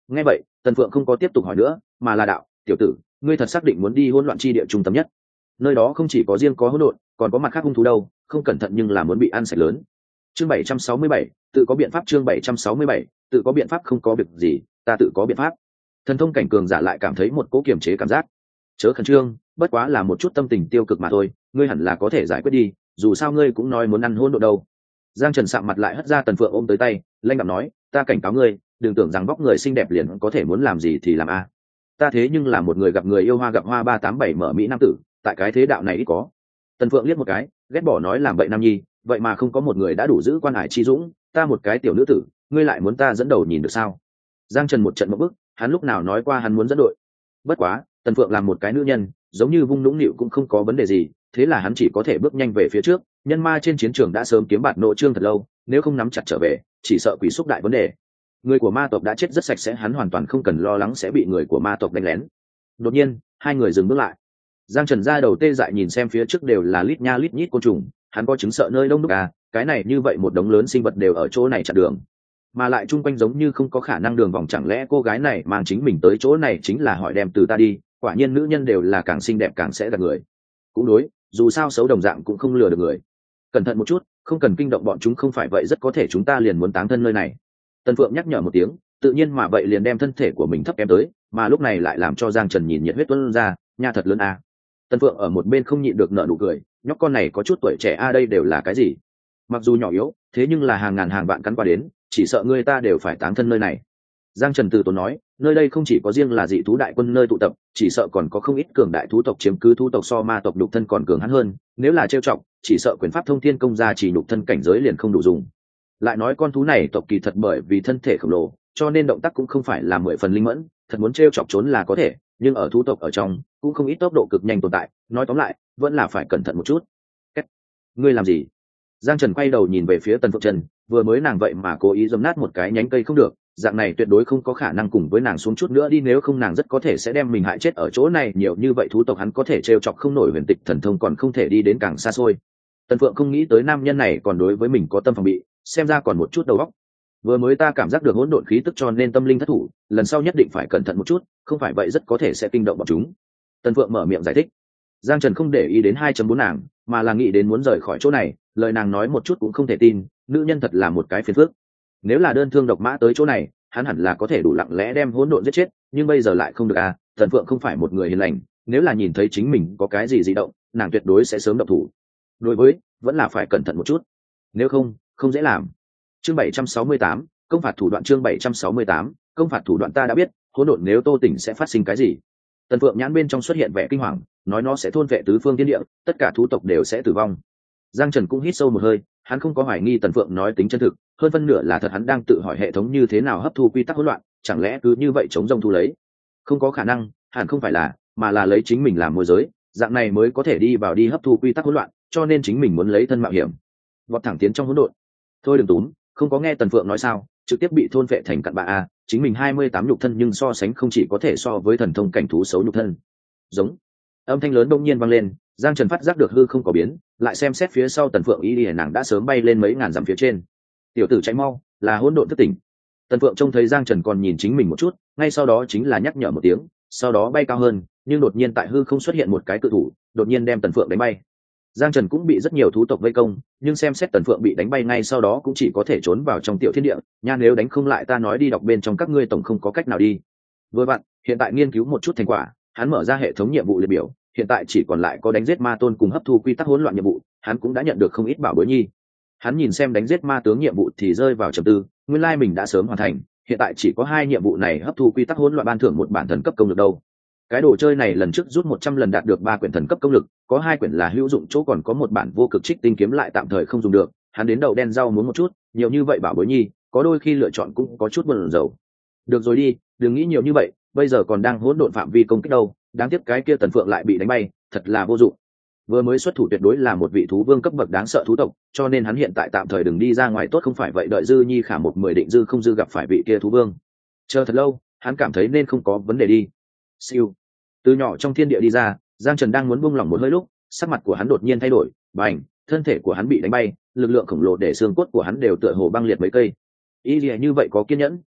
Nghe vậy Tần Phượng không có tiếp tục hỏi nữa, mà là đạo: tiểu tử, ngươi thật xác định muốn đi hỗn loạn chi địa trung tâm nhất? Nơi đó không chỉ có riêng có hỗn độn, còn có mặt khác hung thú đâu, không cẩn thận nhưng là muốn bị ăn sạch lớn. Chương bảy trăm sáu mươi bảy, tự có biện pháp. Chương bảy trăm sáu mươi bảy, tự có biện pháp. Không có việc gì, ta tự có biện pháp. Thần thông cảnh cường giả lại cảm thấy một cỗ kiềm chế cảm giác. Chớ khẩn trương, bất quá là một chút tâm tình tiêu cực mà thôi, ngươi hẳn là có thể giải quyết đi, dù sao ngươi cũng nói muốn ăn hỗn độn đâu. Giang Trần sạm mặt lại hất ra Tần Phượng ôm tới tay, lanh đạm nói: ta cảnh cáo ngươi, đừng tưởng rằng vóc người xinh đẹp liền có thể muốn làm gì thì làm a. Ta thế nhưng là một người gặp người yêu hoa gặp hoa ba tám bảy mở mỹ nam tử, tại cái thế đạo này ít có. Tần Phượng liếc một cái, ghét bỏ nói làm vậy nam nhi, vậy mà không có một người đã đủ giữ quan hải chi dũng, ta một cái tiểu nữ tử, ngươi lại muốn ta dẫn đầu nhìn được sao? Giang Trần một trận một bức, hắn lúc nào nói qua hắn muốn dẫn đội? Bất quá, Tần Phượng làm một cái nữ nhân, giống như vung nũng nịu cũng không có vấn đề gì, thế là hắn chỉ có thể bước nhanh về phía trước. Nhân ma trên chiến trường đã sớm kiếm bạt nội trương thật lâu, nếu không nắm chặt trở về, chỉ sợ quỷ xúc đại vấn đề. Người của ma tộc đã chết rất sạch sẽ, hắn hoàn toàn không cần lo lắng sẽ bị người của ma tộc đánh lén. Đột nhiên, hai người dừng bước lại. Giang Trần ra đầu tê dại nhìn xem phía trước đều là lít nha lít nhít côn trùng, hắn có chứng sợ nơi đông đúc à, cái này như vậy một đống lớn sinh vật đều ở chỗ này chặn đường, mà lại chung quanh giống như không có khả năng đường vòng, chẳng lẽ cô gái này mang chính mình tới chỗ này chính là hỏi đem từ ta đi? Quả nhiên nữ nhân đều là càng xinh đẹp càng sẽ gạt người. Cũng đối, dù sao xấu đồng dạng cũng không lừa được người. Cẩn thận một chút, không cần kinh động bọn chúng, không phải vậy rất có thể chúng ta liền muốn táng thân nơi này. Tần Phượng nhắc nhở một tiếng, tự nhiên mà vậy liền đem thân thể của mình thấp kém tới, mà lúc này lại làm cho Giang Trần nhìn nhiệt huyết tuôn ra, nha thật lớn a. À. Tần Phượng ở một bên không nhịn được nở nụ cười, nhóc con này có chút tuổi trẻ a, à đây đều là cái gì? Mặc dù nhỏ yếu, thế nhưng là hàng ngàn hàng vạn cắn qua đến, chỉ sợ người ta đều phải táng thân nơi này. Giang Trần từ tốn nói, nơi đây không chỉ có riêng là dị thú đại quân nơi tụ tập, chỉ sợ còn có không ít cường đại thú tộc chiếm cứ, thú tộc so ma tộc nhục thân còn cường hắn hơn, nếu là trêu chọc, chỉ sợ quyền pháp thông thiên công gia chỉ nhục thân cảnh giới liền không đủ dùng. Lại nói con thú này tộc kỳ thật bởi vì thân thể khổng lồ, cho nên động tác cũng không phải là mười phần linh mẫn, thật muốn trêu chọc trốn là có thể, nhưng ở thú tộc ở trong cũng không ít tốc độ cực nhanh tồn tại, nói tóm lại vẫn là phải cẩn thận một chút. Kết. Ngươi làm gì? Giang Trần quay đầu nhìn về phía Tần Phượng Trần, vừa mới nàng vậy mà cố ý giẫm nát một cái nhánh cây không được, dạng này tuyệt đối không có khả năng cùng với nàng xuống chút nữa đi, nếu không nàng rất có thể sẽ đem mình hại chết ở chỗ này. Nhiều như vậy thú tộc hắn có thể trêu chọc không nổi, huyền tịch thần thông còn không thể đi đến càng xa xôi. Tần Phượng không nghĩ tới nam nhân này còn đối với mình có tâm phòng bị, xem ra còn một chút đầu óc. Vừa mới ta cảm giác được hỗn độn khí tức cho nên tâm linh thất thủ, lần sau nhất định phải cẩn thận một chút, không phải vậy rất có thể sẽ kinh động bọn chúng. Tần Phượng mở miệng giải thích. Giang Trần không để ý đến hai chấm bốn nàng, mà là nghĩ đến muốn rời khỏi chỗ này, lời nàng nói một chút cũng không thể tin, nữ nhân thật là một cái phiền phức. Nếu là đơn thương độc mã tới chỗ này, hắn hẳn là có thể đủ lặng lẽ đem hỗn độn giết chết, nhưng bây giờ lại không được à, Tần Phượng không phải một người hiền lành, nếu là nhìn thấy chính mình có cái gì dị động, nàng tuyệt đối sẽ sớm động thủ. Đối với, vẫn là phải cẩn thận một chút, nếu không, không dễ làm. Chương bảy trăm sáu mươi tám, công phạt thủ đoạn. Chương bảy trăm sáu mươi tám, công phạt thủ đoạn. Ta đã biết, hỗn độn nếu tô tỉnh sẽ phát sinh cái gì. Tần Phượng nhãn bên trong xuất hiện vẻ kinh hoàng, nói nó sẽ thôn vệ tứ phương thiên địa, tất cả thú tộc đều sẽ tử vong. Giang Trần cũng hít sâu một hơi, hắn không có hoài nghi Tần Phượng nói tính chân thực, hơn phân nửa là thật, hắn đang tự hỏi hệ thống như thế nào hấp thu quy tắc hỗn loạn, chẳng lẽ cứ như vậy chống rông thu lấy? Không có khả năng, hẳn không phải là, mà là lấy chính mình làm môi giới, dạng này mới có thể đi vào đi hấp thu quy tắc hỗn loạn, cho nên chính mình muốn lấy thân mạo hiểm, vọt thẳng tiến trong hỗn độn. Thôi đừng túm, không có nghe Tần Phượng nói sao, trực tiếp bị thôn vệ thành cặn bã a, chính mình hai mươi tám nhục thân nhưng so sánh không chỉ có thể so với thần thông cảnh thú xấu nhục thân. Giống. Âm thanh lớn đông nhiên vang lên, Giang Trần phát giác được hư không có biến, lại xem xét phía sau Tần Phượng, ý đi nàng đã sớm bay lên mấy ngàn dặm phía trên. Tiểu tử chạy mau, là hỗn độn thức tỉnh. Tần Phượng trông thấy Giang Trần còn nhìn chính mình một chút, ngay sau đó chính là nhắc nhở một tiếng, sau đó bay cao hơn, nhưng đột nhiên tại hư không xuất hiện một cái cự thủ, đột nhiên đem Tần Phượng đánh bay. Giang Trần cũng bị rất nhiều thú tộc vây công, nhưng xem xét Tần Phượng bị đánh bay ngay sau đó cũng chỉ có thể trốn vào trong tiểu thiên địa, nha nếu đánh không lại ta nói đi đọc bên trong các ngươi tổng không có cách nào đi. Vừa vặn, hiện tại nghiên cứu một chút thành quả, hắn mở ra hệ thống nhiệm vụ liệt biểu, hiện tại chỉ còn lại có đánh giết ma tôn cùng hấp thu quy tắc hỗn loạn nhiệm vụ, hắn cũng đã nhận được không ít bảo bối nhi. Hắn nhìn xem đánh giết ma tướng nhiệm vụ thì rơi vào trầm tư, nguyên lai mình đã sớm hoàn thành, hiện tại chỉ có hai nhiệm vụ này hấp thu quy tắc hỗn loạn ban thưởng một bản thần cấp công lực đâu. Cái đồ chơi này lần trước rút một trăm lần đạt được ba quyển thần cấp công lực, có hai quyển là hữu dụng chỗ, còn có một bản vô cực trích tinh kiếm lại tạm thời không dùng được. Hắn đến đầu đen rau muốn một chút, nhiều như vậy bảo bối nhi, có đôi khi lựa chọn cũng có chút buồn rầu. Được rồi đi, đừng nghĩ nhiều như vậy, bây giờ còn đang hỗn độn phạm vi công kích đâu, đáng tiếc cái kia Tần Phượng lại bị đánh bay, thật là vô dụng. Vừa mới xuất thủ tuyệt đối là một vị thú vương cấp bậc đáng sợ thú tộc, cho nên hắn hiện tại tạm thời đừng đi ra ngoài tốt, không phải vậy đợi dư nhi khả một mười định dư không dư gặp phải vị kia thú vương. Chờ thật lâu, hắn cảm thấy nên không có vấn đề đi. Siêu. Từ nhỏ trong thiên địa đi ra, Giang Trần đang muốn buông lỏng một hơi lúc, sắc mặt của hắn đột nhiên thay đổi, bành, thân thể của hắn bị đánh bay, lực lượng khổng lồ để xương cốt của hắn đều tựa hồ băng liệt mấy cây. Ý gì như vậy có kiên nhẫn,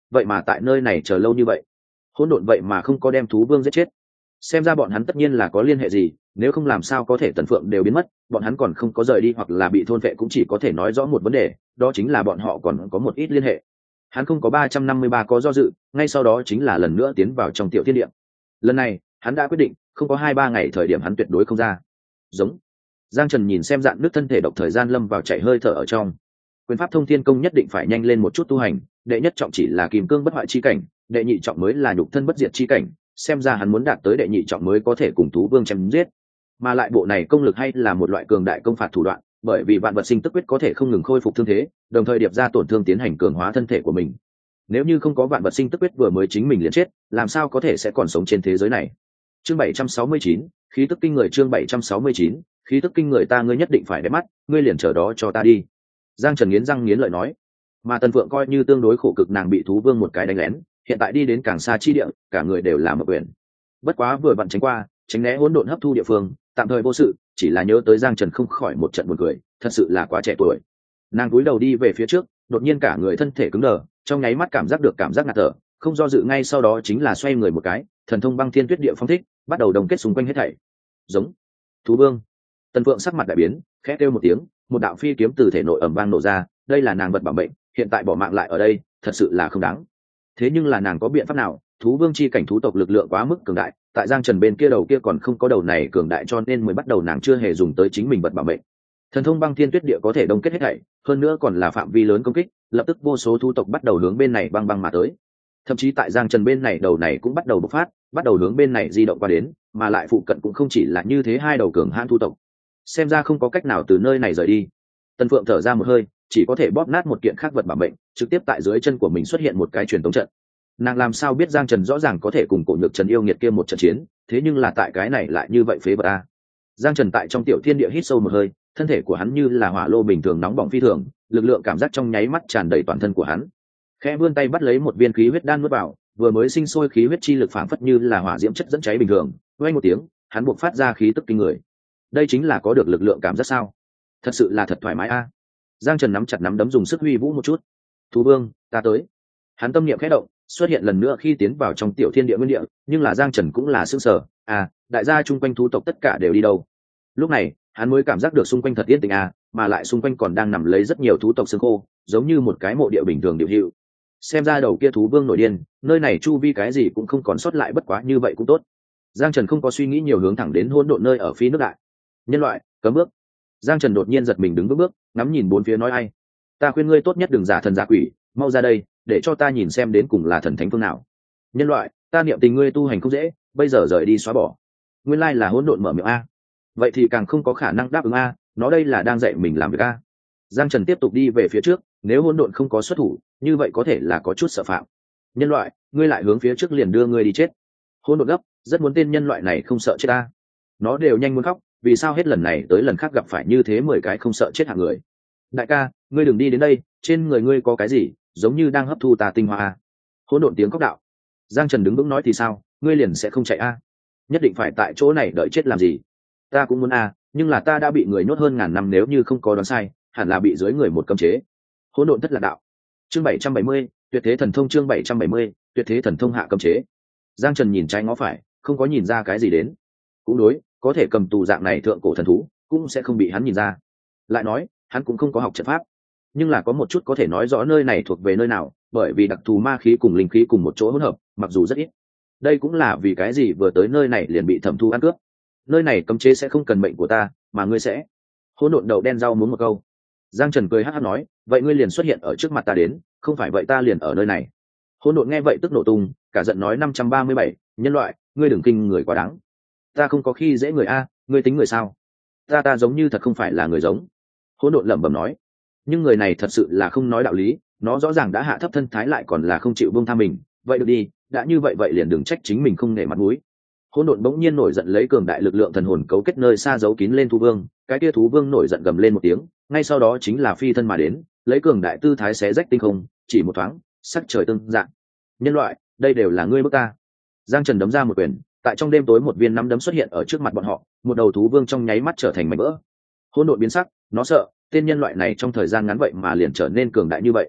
vậy mà tại nơi này chờ lâu như vậy. Hỗn độn vậy mà không có đem thú vương giết chết, xem ra bọn hắn tất nhiên là có liên hệ gì, nếu không làm sao có thể Tần Phượng đều biến mất, bọn hắn còn không có rời đi hoặc là bị thôn vệ cũng chỉ có thể nói rõ một vấn đề, đó chính là bọn họ còn có một ít liên hệ. Hắn không có ba trăm năm mươi ba có do dự, ngay sau đó chính là lần nữa tiến vào trong tiểu thiên địa. Lần này hắn đã quyết định, không có hai ba ngày thời điểm hắn tuyệt đối không ra. Giống. Giang Trần nhìn xem dạn nước thân thể độc thời gian lâm vào chạy hơi thở ở trong. Quyền pháp thông thiên công nhất định phải nhanh lên một chút tu hành, đệ nhất trọng chỉ là kim cương bất hoại chi cảnh, đệ nhị trọng mới là nhục thân bất diệt chi cảnh, xem ra hắn muốn đạt tới đệ nhị trọng mới có thể cùng thú vương chém giết. Mà lại bộ này công lực hay là một loại cường đại công phạt thủ đoạn, bởi vì vạn vật sinh tức quyết có thể không ngừng khôi phục thương thế, đồng thời điệp ra tổn thương tiến hành cường hóa thân thể của mình. Nếu như không có vạn vật sinh tức quyết vừa mới chính mình liền chết, làm sao có thể sẽ còn sống trên thế giới này. Chương bảy trăm sáu mươi chín, khí tức kinh người. Chương bảy trăm sáu mươi chín, khí tức kinh người. Ta ngươi nhất định phải để mắt, ngươi liền chờ đó cho ta đi. Giang Trần nghiến răng nghiến lợi nói. Mà Tần Phượng coi như tương đối khổ cực, nàng bị thú vương một cái đánh lén, hiện tại đi đến càng xa chi địa, cả người đều là mập quyền. Bất quá vừa vặn tránh qua, tránh né hỗn độn hấp thu địa phương, tạm thời vô sự, chỉ là nhớ tới Giang Trần không khỏi một trận buồn cười, thật sự là quá trẻ tuổi. Nàng cúi đầu đi về phía trước, đột nhiên cả người thân thể cứng đờ, trong nháy mắt cảm giác được cảm giác ngạt thở, không do dự ngay sau đó chính là xoay người một cái, thần thông băng thiên tuyết địa phong thích, bắt đầu đồng kết xung quanh hết thảy. Giống. Thú vương. Tần Phượng sắc mặt đại biến, khẽ kêu một tiếng, một đạo phi kiếm từ thể nội ầm vang nổ ra, đây là nàng vật bảo mệnh, hiện tại bỏ mạng lại ở đây, thật sự là không đáng. Thế nhưng là nàng có biện pháp nào? Thú vương chi cảnh thú tộc lực lượng quá mức cường đại, tại Giang Trần bên kia đầu kia còn không có đầu này cường đại, cho nên mới bắt đầu nàng chưa hề dùng tới chính mình vật bảo mệnh. Thần thông băng thiên tuyết địa có thể đông kết hết thảy, hơn nữa còn là phạm vi lớn công kích, lập tức vô số thú tộc bắt đầu hướng bên này băng băng mà tới. Thậm chí tại Giang Trần bên này đầu này cũng bắt đầu bộc phát, bắt đầu hướng bên này di động qua đến, mà lại phụ cận cũng không chỉ là như thế, hai đầu cường hãn thú tộc. Xem ra không có cách nào từ nơi này rời đi. Tần Phượng thở ra một hơi, chỉ có thể bóp nát một kiện khác vật bảo mệnh, trực tiếp tại dưới chân của mình xuất hiện một cái truyền tống trận. Nàng làm sao biết Giang Trần rõ ràng có thể cùng Cổ Nhược Trần yêu nghiệt kia một trận chiến, thế nhưng là tại cái này lại như vậy phế vật a. Giang Trần tại trong tiểu thiên địa hít sâu một hơi, thân thể của hắn như là hỏa lô bình thường nóng bỏng phi thường, lực lượng cảm giác trong nháy mắt tràn đầy toàn thân của hắn. Khẽ vươn tay bắt lấy một viên khí huyết đan nuốt vào, vừa mới sinh sôi khí huyết chi lực phảng phất như là hỏa diễm chất dẫn cháy bình thường, vang một tiếng, hắn buộc phát ra khí tức kinh người. Đây chính là có được lực lượng cảm giác sao? Thật sự là thật thoải mái a. Giang Trần nắm chặt nắm đấm dùng sức huy vũ một chút. Thú vương, ta tới. Hắn tâm niệm khẽ động, xuất hiện lần nữa khi tiến vào trong tiểu thiên địa nguyên địa, nhưng là Giang Trần cũng là sững sờ, à, đại gia chung quanh thú tộc tất cả đều đi đâu? Lúc này, hắn mới cảm giác được xung quanh thật yên tĩnh à, mà lại xung quanh còn đang nằm lấy rất nhiều thú tộc xương khô, giống như một cái mộ địa bình thường điều hữu. Xem ra đầu kia thú vương nổi điên, nơi này chu vi cái gì cũng không còn sót lại, bất quá như vậy cũng tốt. Giang Trần không có suy nghĩ nhiều, hướng thẳng đến hỗn độn nơi ở phía nước đại. Nhân loại, cấm bước. Giang Trần đột nhiên giật mình đứng bước bước, ngắm nhìn bốn phía nói: ai, ta khuyên ngươi tốt nhất đừng giả thần giả quỷ, mau ra đây, để cho ta nhìn xem đến cùng là thần thánh phương nào. Nhân loại, ta niệm tình ngươi tu hành không dễ, bây giờ rời đi xóa bỏ. Nguyên lai là hỗn độn mở miệng a. Vậy thì càng không có khả năng đáp ứng a, nó đây là đang dạy mình làm việc a. Giang Trần tiếp tục đi về phía trước, nếu hỗn độn không có xuất thủ, như vậy có thể là có chút sợ phạm. Nhân loại, ngươi lại hướng phía trước liền đưa ngươi đi chết. Hỗn độn gấp, rất muốn tên nhân loại này không sợ chết a. Nó đều nhanh muốn khóc, vì sao hết lần này tới lần khác gặp phải như thế mười cái không sợ chết hạng người. Đại ca, ngươi đừng đi đến đây, trên người ngươi có cái gì, giống như đang hấp thu tà tinh hoa a. Hỗn độn tiếng khóc đạo. Giang Trần đứng vững nói: thì sao, ngươi liền sẽ không chạy a? Nhất định phải tại chỗ này đợi chết làm gì? Ta cũng muốn a, nhưng là ta đã bị người nhốt hơn ngàn năm, nếu như không có đoán sai, hẳn là bị dưới người một cấm chế. Hỗn độn thất lạc đạo. Chương bảy trăm bảy mươi, tuyệt thế thần thông. Chương bảy trăm bảy mươi, tuyệt thế thần thông hạ cấm chế. Giang Trần nhìn trái ngó phải, không có nhìn ra cái gì đến. Cũng đối, có thể cầm tù dạng này thượng cổ thần thú, cũng sẽ không bị hắn nhìn ra. Lại nói, hắn cũng không có học trận pháp, nhưng là có một chút có thể nói rõ nơi này thuộc về nơi nào, bởi vì đặc thù ma khí cùng linh khí cùng một chỗ hỗn hợp, mặc dù rất ít. Đây cũng là vì cái gì vừa tới nơi này liền bị Thẩm Thu ăn cướp. Nơi này cấm chế sẽ không cần mệnh của ta, mà ngươi sẽ. Hỗn độn đầu đen rau muốn một câu. Giang Trần cười hắc hắc nói: vậy ngươi liền xuất hiện ở trước mặt ta đến, không phải vậy ta liền ở nơi này. Hỗn độn nghe vậy tức nổ tung, cả giận nói: năm trăm ba mươi bảy, nhân loại, ngươi đừng kinh người quá đáng. Ta không có khi dễ người a, ngươi tính người sao? Ta ta giống như thật không phải là người giống. Hỗn độn lẩm bẩm nói. Nhưng người này thật sự là không nói đạo lý, nó rõ ràng đã hạ thấp thân thái lại còn là không chịu buông tha mình. Vậy được đi, đã như vậy vậy liền đừng trách chính mình không nể mặt mũi. Hỗn độn bỗng nhiên nổi giận, lấy cường đại lực lượng thần hồn cấu kết nơi xa giấu kín lên thú vương. Cái kia thú vương nổi giận gầm lên một tiếng, ngay sau đó chính là phi thân mà đến, lấy cường đại tư thái xé rách tinh không, chỉ một thoáng, sắc trời tương dạng. Nhân loại, đây đều là ngươi bức ta. Giang Trần đấm ra một quyền, tại trong đêm tối một viên nắm đấm xuất hiện ở trước mặt bọn họ, một đầu thú vương trong nháy mắt trở thành mảnh vỡ. Hỗn độn biến sắc, nó sợ tên nhân loại này trong thời gian ngắn vậy mà liền trở nên cường đại như vậy.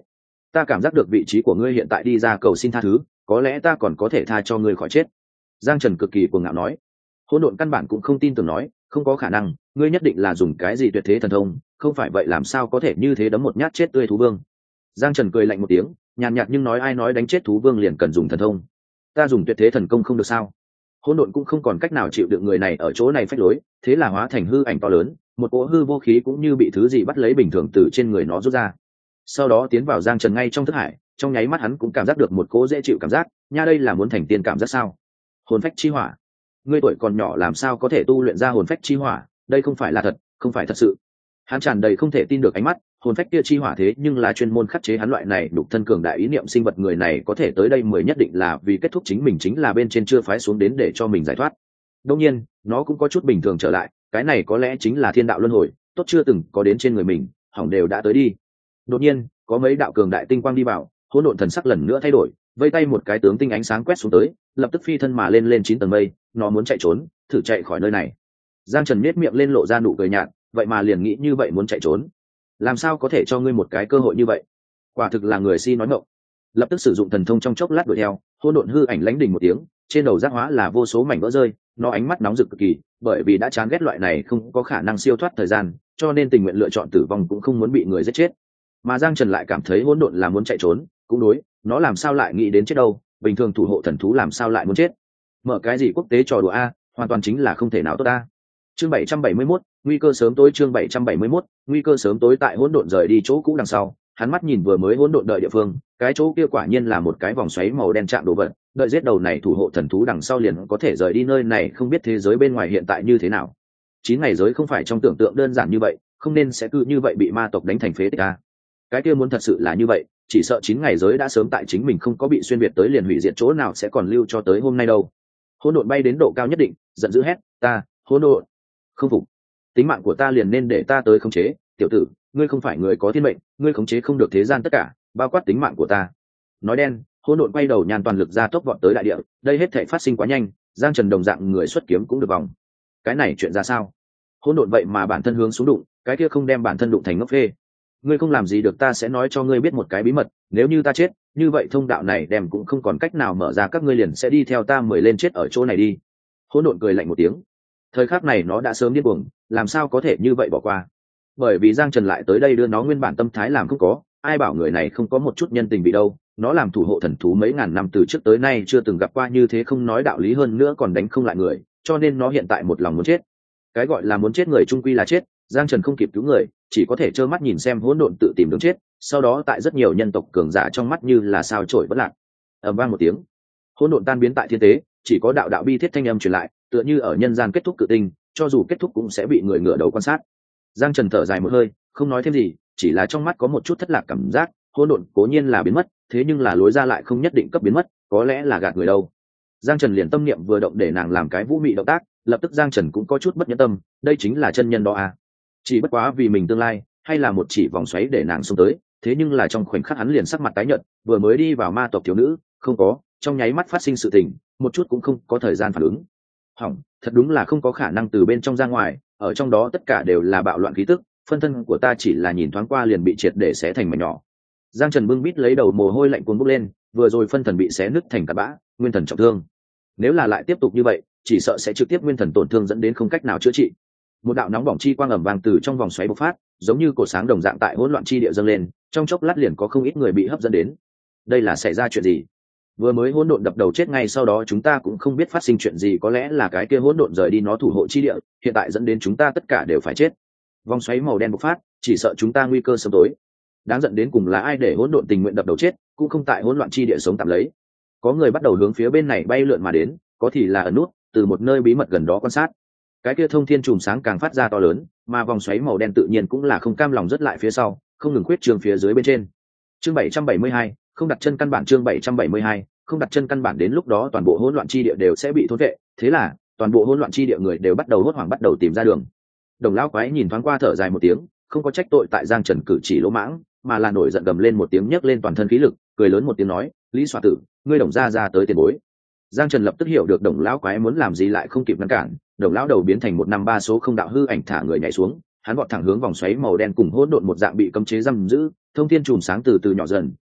ta cảm giác được vị trí của ngươi hiện tại đi ra cầu xin tha thứ, có lẽ ta còn có thể tha cho ngươi khỏi chết. Giang Trần cực kỳ cuồng ngạo nói. Hỗn độn căn bản cũng không tin tưởng nói, không có khả năng, ngươi nhất định là dùng cái gì tuyệt thế thần thông, không phải vậy làm sao có thể như thế đấm một nhát chết tươi thú vương. Giang Trần cười lạnh một tiếng, nhàn nhạt nhưng nói ai nói đánh chết thú vương liền cần dùng thần thông, ta dùng tuyệt thế thần công không được sao? Hỗn độn cũng không còn cách nào chịu đựng người này ở chỗ này phách lối, thế là hóa thành hư ảnh to lớn, một cỗ hư vô khí cũng như bị thứ gì bắt lấy bình thường từ trên người nó rút ra, sau đó tiến vào Giang Trần ngay trong thức hải. Trong nháy mắt hắn cũng cảm giác được một cỗ dễ chịu cảm giác, nha đây là muốn thành tiên cảm giác sao? Hồn phách chi hỏa, ngươi tuổi còn nhỏ làm sao có thể tu luyện ra hồn phách chi hỏa, đây không phải là thật, không phải thật sự. Hắn tràn đầy không thể tin được ánh mắt, hồn phách kia chi hỏa thế nhưng là chuyên môn khắc chế hắn loại này đục thân cường đại ý niệm sinh vật, người này có thể tới đây mười nhất định là vì kết thúc chính mình chính là bên trên chưa phái xuống đến để cho mình giải thoát. Đương nhiên, nó cũng có chút bình thường trở lại, cái này có lẽ chính là thiên đạo luân hồi, tốt chưa từng có đến trên người mình, hỏng đều đã tới đi. Đột nhiên, có mấy đạo cường đại tinh quang đi vào, hỗn độn thần sắc lần nữa thay đổi, vây tay một cái tướng tinh ánh sáng quét xuống tới, lập tức phi thân mà lên lên chín tầng mây, nó muốn chạy trốn, thử chạy khỏi nơi này. Giang Trần nhếch miệng lên lộ ra nụ cười nhạt, vậy mà liền nghĩ như vậy muốn chạy trốn, làm sao có thể cho ngươi một cái cơ hội như vậy? Quả thực là người si nói ngọng. Lập tức sử dụng thần thông trong chốc lát đuổi theo, hỗn độn hư ảnh lãnh đình một tiếng, trên đầu giác hóa là vô số mảnh vỡ rơi, nó ánh mắt nóng rực cực kỳ, bởi vì đã chán ghét loại này không có khả năng siêu thoát thời gian, cho nên tình nguyện lựa chọn tử vong cũng không muốn bị người giết chết. Mà Giang Trần lại cảm thấy hỗn độn là muốn chạy trốn, cũng đối, nó làm sao lại nghĩ đến chết đâu, bình thường thủ hộ thần thú làm sao lại muốn chết? Mở cái gì quốc tế trò đùa a, hoàn toàn chính là không thể nào tốt ta. Chương bảy trăm bảy mươi mốt, nguy cơ sớm tối. Chương bảy trăm bảy mươi mốt, nguy cơ sớm tối. Tại hỗn độn rời đi chỗ cũ đằng sau, hắn mắt nhìn vừa mới hỗn độn đợi địa phương, cái chỗ kia quả nhiên là một cái vòng xoáy màu đen chạm đồ vật, đợi giết đầu này thủ hộ thần thú đằng sau liền có thể rời đi nơi này, không biết thế giới bên ngoài hiện tại như thế nào. Chín ngày giới không phải trong tưởng tượng đơn giản như vậy, không nên sẽ cứ như vậy bị ma tộc đánh thành phế tích a. Cái kia muốn thật sự là như vậy, chỉ sợ chín ngày giới đã sớm tại chính mình không có bị xuyên việt tới liền hủy diệt, chỗ nào sẽ còn lưu cho tới hôm nay đâu. Hỗn độn bay đến độ cao nhất định, giận dữ hét, ta, hỗn độn, không phục, tính mạng của ta liền nên để ta tới khống chế, tiểu tử, ngươi không phải người có thiên mệnh, ngươi khống chế không được thế gian tất cả, bao quát tính mạng của ta. Nói đen, hỗn độn quay đầu nhàn toàn lực ra tốc vọt tới đại địa, đây hết thảy phát sinh quá nhanh, Giang Trần đồng dạng người xuất kiếm cũng được vòng. Cái này chuyện ra sao? Hỗn độn vậy mà bản thân hướng xuống đụng, cái kia không đem bản thân đụng thành ngốc phê. Ngươi không làm gì được ta sẽ nói cho ngươi biết một cái bí mật, nếu như ta chết, như vậy thông đạo này đem cũng không còn cách nào mở ra, các ngươi liền sẽ đi theo ta mời lên chết ở chỗ này đi. Hỗn độn cười lạnh một tiếng. Thời khắc này nó đã sớm điên cuồng, làm sao có thể như vậy bỏ qua? Bởi vì Giang Trần lại tới đây đưa nó nguyên bản tâm thái làm không có, ai bảo người này không có một chút nhân tình bị đâu, nó làm thủ hộ thần thú mấy ngàn năm từ trước tới nay chưa từng gặp qua như thế không nói đạo lý, hơn nữa còn đánh không lại người, cho nên nó hiện tại một lòng muốn chết. Cái gọi là muốn chết người trung quy là chết, Giang Trần không kịp cứu người, chỉ có thể trơ mắt nhìn xem hỗn độn tự tìm đường chết, sau đó tại rất nhiều nhân tộc cường giả trong mắt như là sao chổi bất lạc. Ầm vang một tiếng, hỗn độn tan biến tại thiên tế, chỉ có đạo đạo bi thiết thanh âm truyền lại, tựa như ở nhân gian kết thúc cự tinh, cho dù kết thúc cũng sẽ bị người ngửa đầu quan sát. Giang Trần thở dài một hơi, không nói thêm gì, chỉ là trong mắt có một chút thất lạc cảm giác, hỗn độn cố nhiên là biến mất, thế nhưng là lối ra lại không nhất định cấp biến mất, có lẽ là gạt người đâu. Giang Trần liền tâm niệm vừa động để nàng làm cái vũ mị động tác, lập tức Giang Trần cũng có chút bất nhẫn tâm, đây chính là chân nhân đó à? Chỉ bất quá vì mình tương lai, hay là một chỉ vòng xoáy để nàng xông tới, thế nhưng là trong khoảnh khắc hắn liền sắc mặt tái nhợt, vừa mới đi vào ma tộc thiếu nữ, không có, trong nháy mắt phát sinh sự tình, một chút cũng không có thời gian phản ứng. Hỏng, thật đúng là không có khả năng từ bên trong ra ngoài, ở trong đó tất cả đều là bạo loạn khí tức, phân thân của ta chỉ là nhìn thoáng qua liền bị triệt để xé thành mảnh nhỏ. Giang Trần bưng bít lấy đầu, mồ hôi lạnh cuồn bốc lên, vừa rồi phân thần bị xé nứt thành cát bã, nguyên thần trọng thương. Nếu là lại tiếp tục như vậy, chỉ sợ sẽ trực tiếp nguyên thần tổn thương dẫn đến không cách nào chữa trị. Một đạo nóng bỏng chi quang ầm vang từ trong vòng xoáy bộc phát, giống như cột sáng đồng dạng tại hỗn loạn chi địa dâng lên, trong chốc lát liền có không ít người bị hấp dẫn đến. Đây là xảy ra chuyện gì? Vừa mới hỗn độn đập đầu chết, ngay sau đó chúng ta cũng không biết phát sinh chuyện gì, có lẽ là cái kia hỗn độn rời đi nó thủ hộ chi địa, hiện tại dẫn đến chúng ta tất cả đều phải chết. Vòng xoáy màu đen bộc phát, chỉ sợ chúng ta nguy cơ sớm tối. Đáng giận đến cùng là ai để hỗn độn tình nguyện đập đầu chết, cũng không tại hỗn loạn chi địa sống tạm lấy. Có người bắt đầu hướng phía bên này bay lượn mà đến, có thì là ẩn nút, từ một nơi bí mật gần đó quan sát. Cái kia thông thiên chùm sáng càng phát ra to lớn, mà vòng xoáy màu đen tự nhiên cũng là không cam lòng rất lại phía sau, không ngừng khuyết trường phía dưới bên trên. Chương bảy trăm bảy mươi hai, không đặt chân căn bản. Chương bảy trăm bảy mươi hai, không đặt chân căn bản. Đến lúc đó toàn bộ hỗn loạn chi địa đều sẽ bị thôn vệ, thế là toàn bộ hỗn loạn chi địa người đều bắt đầu hốt hoảng, bắt đầu tìm ra đường. Đồng lão quái nhìn thoáng qua thở dài một tiếng, không có trách tội tại Giang Trần cử chỉ lỗ mãng, mà là nổi giận gầm lên một tiếng, nhấc lên toàn thân khí lực, cười lớn một tiếng nói, Lý Xoa Tử, ngươi Đồng gia ra tới tiền bối. Giang Trần lập tức hiểu được Đồng lão quái muốn làm gì, lại không kịp ngăn cản, Đồng lão đầu biến thành một năm ba số không đạo hư ảnh thả người nhảy xuống, hắn vọt thẳng hướng vòng xoáy màu đen cùng hỗn độn một dạng bị cấm chế giam giữ, thông thiên chùm sáng từ từ nhỏ dần,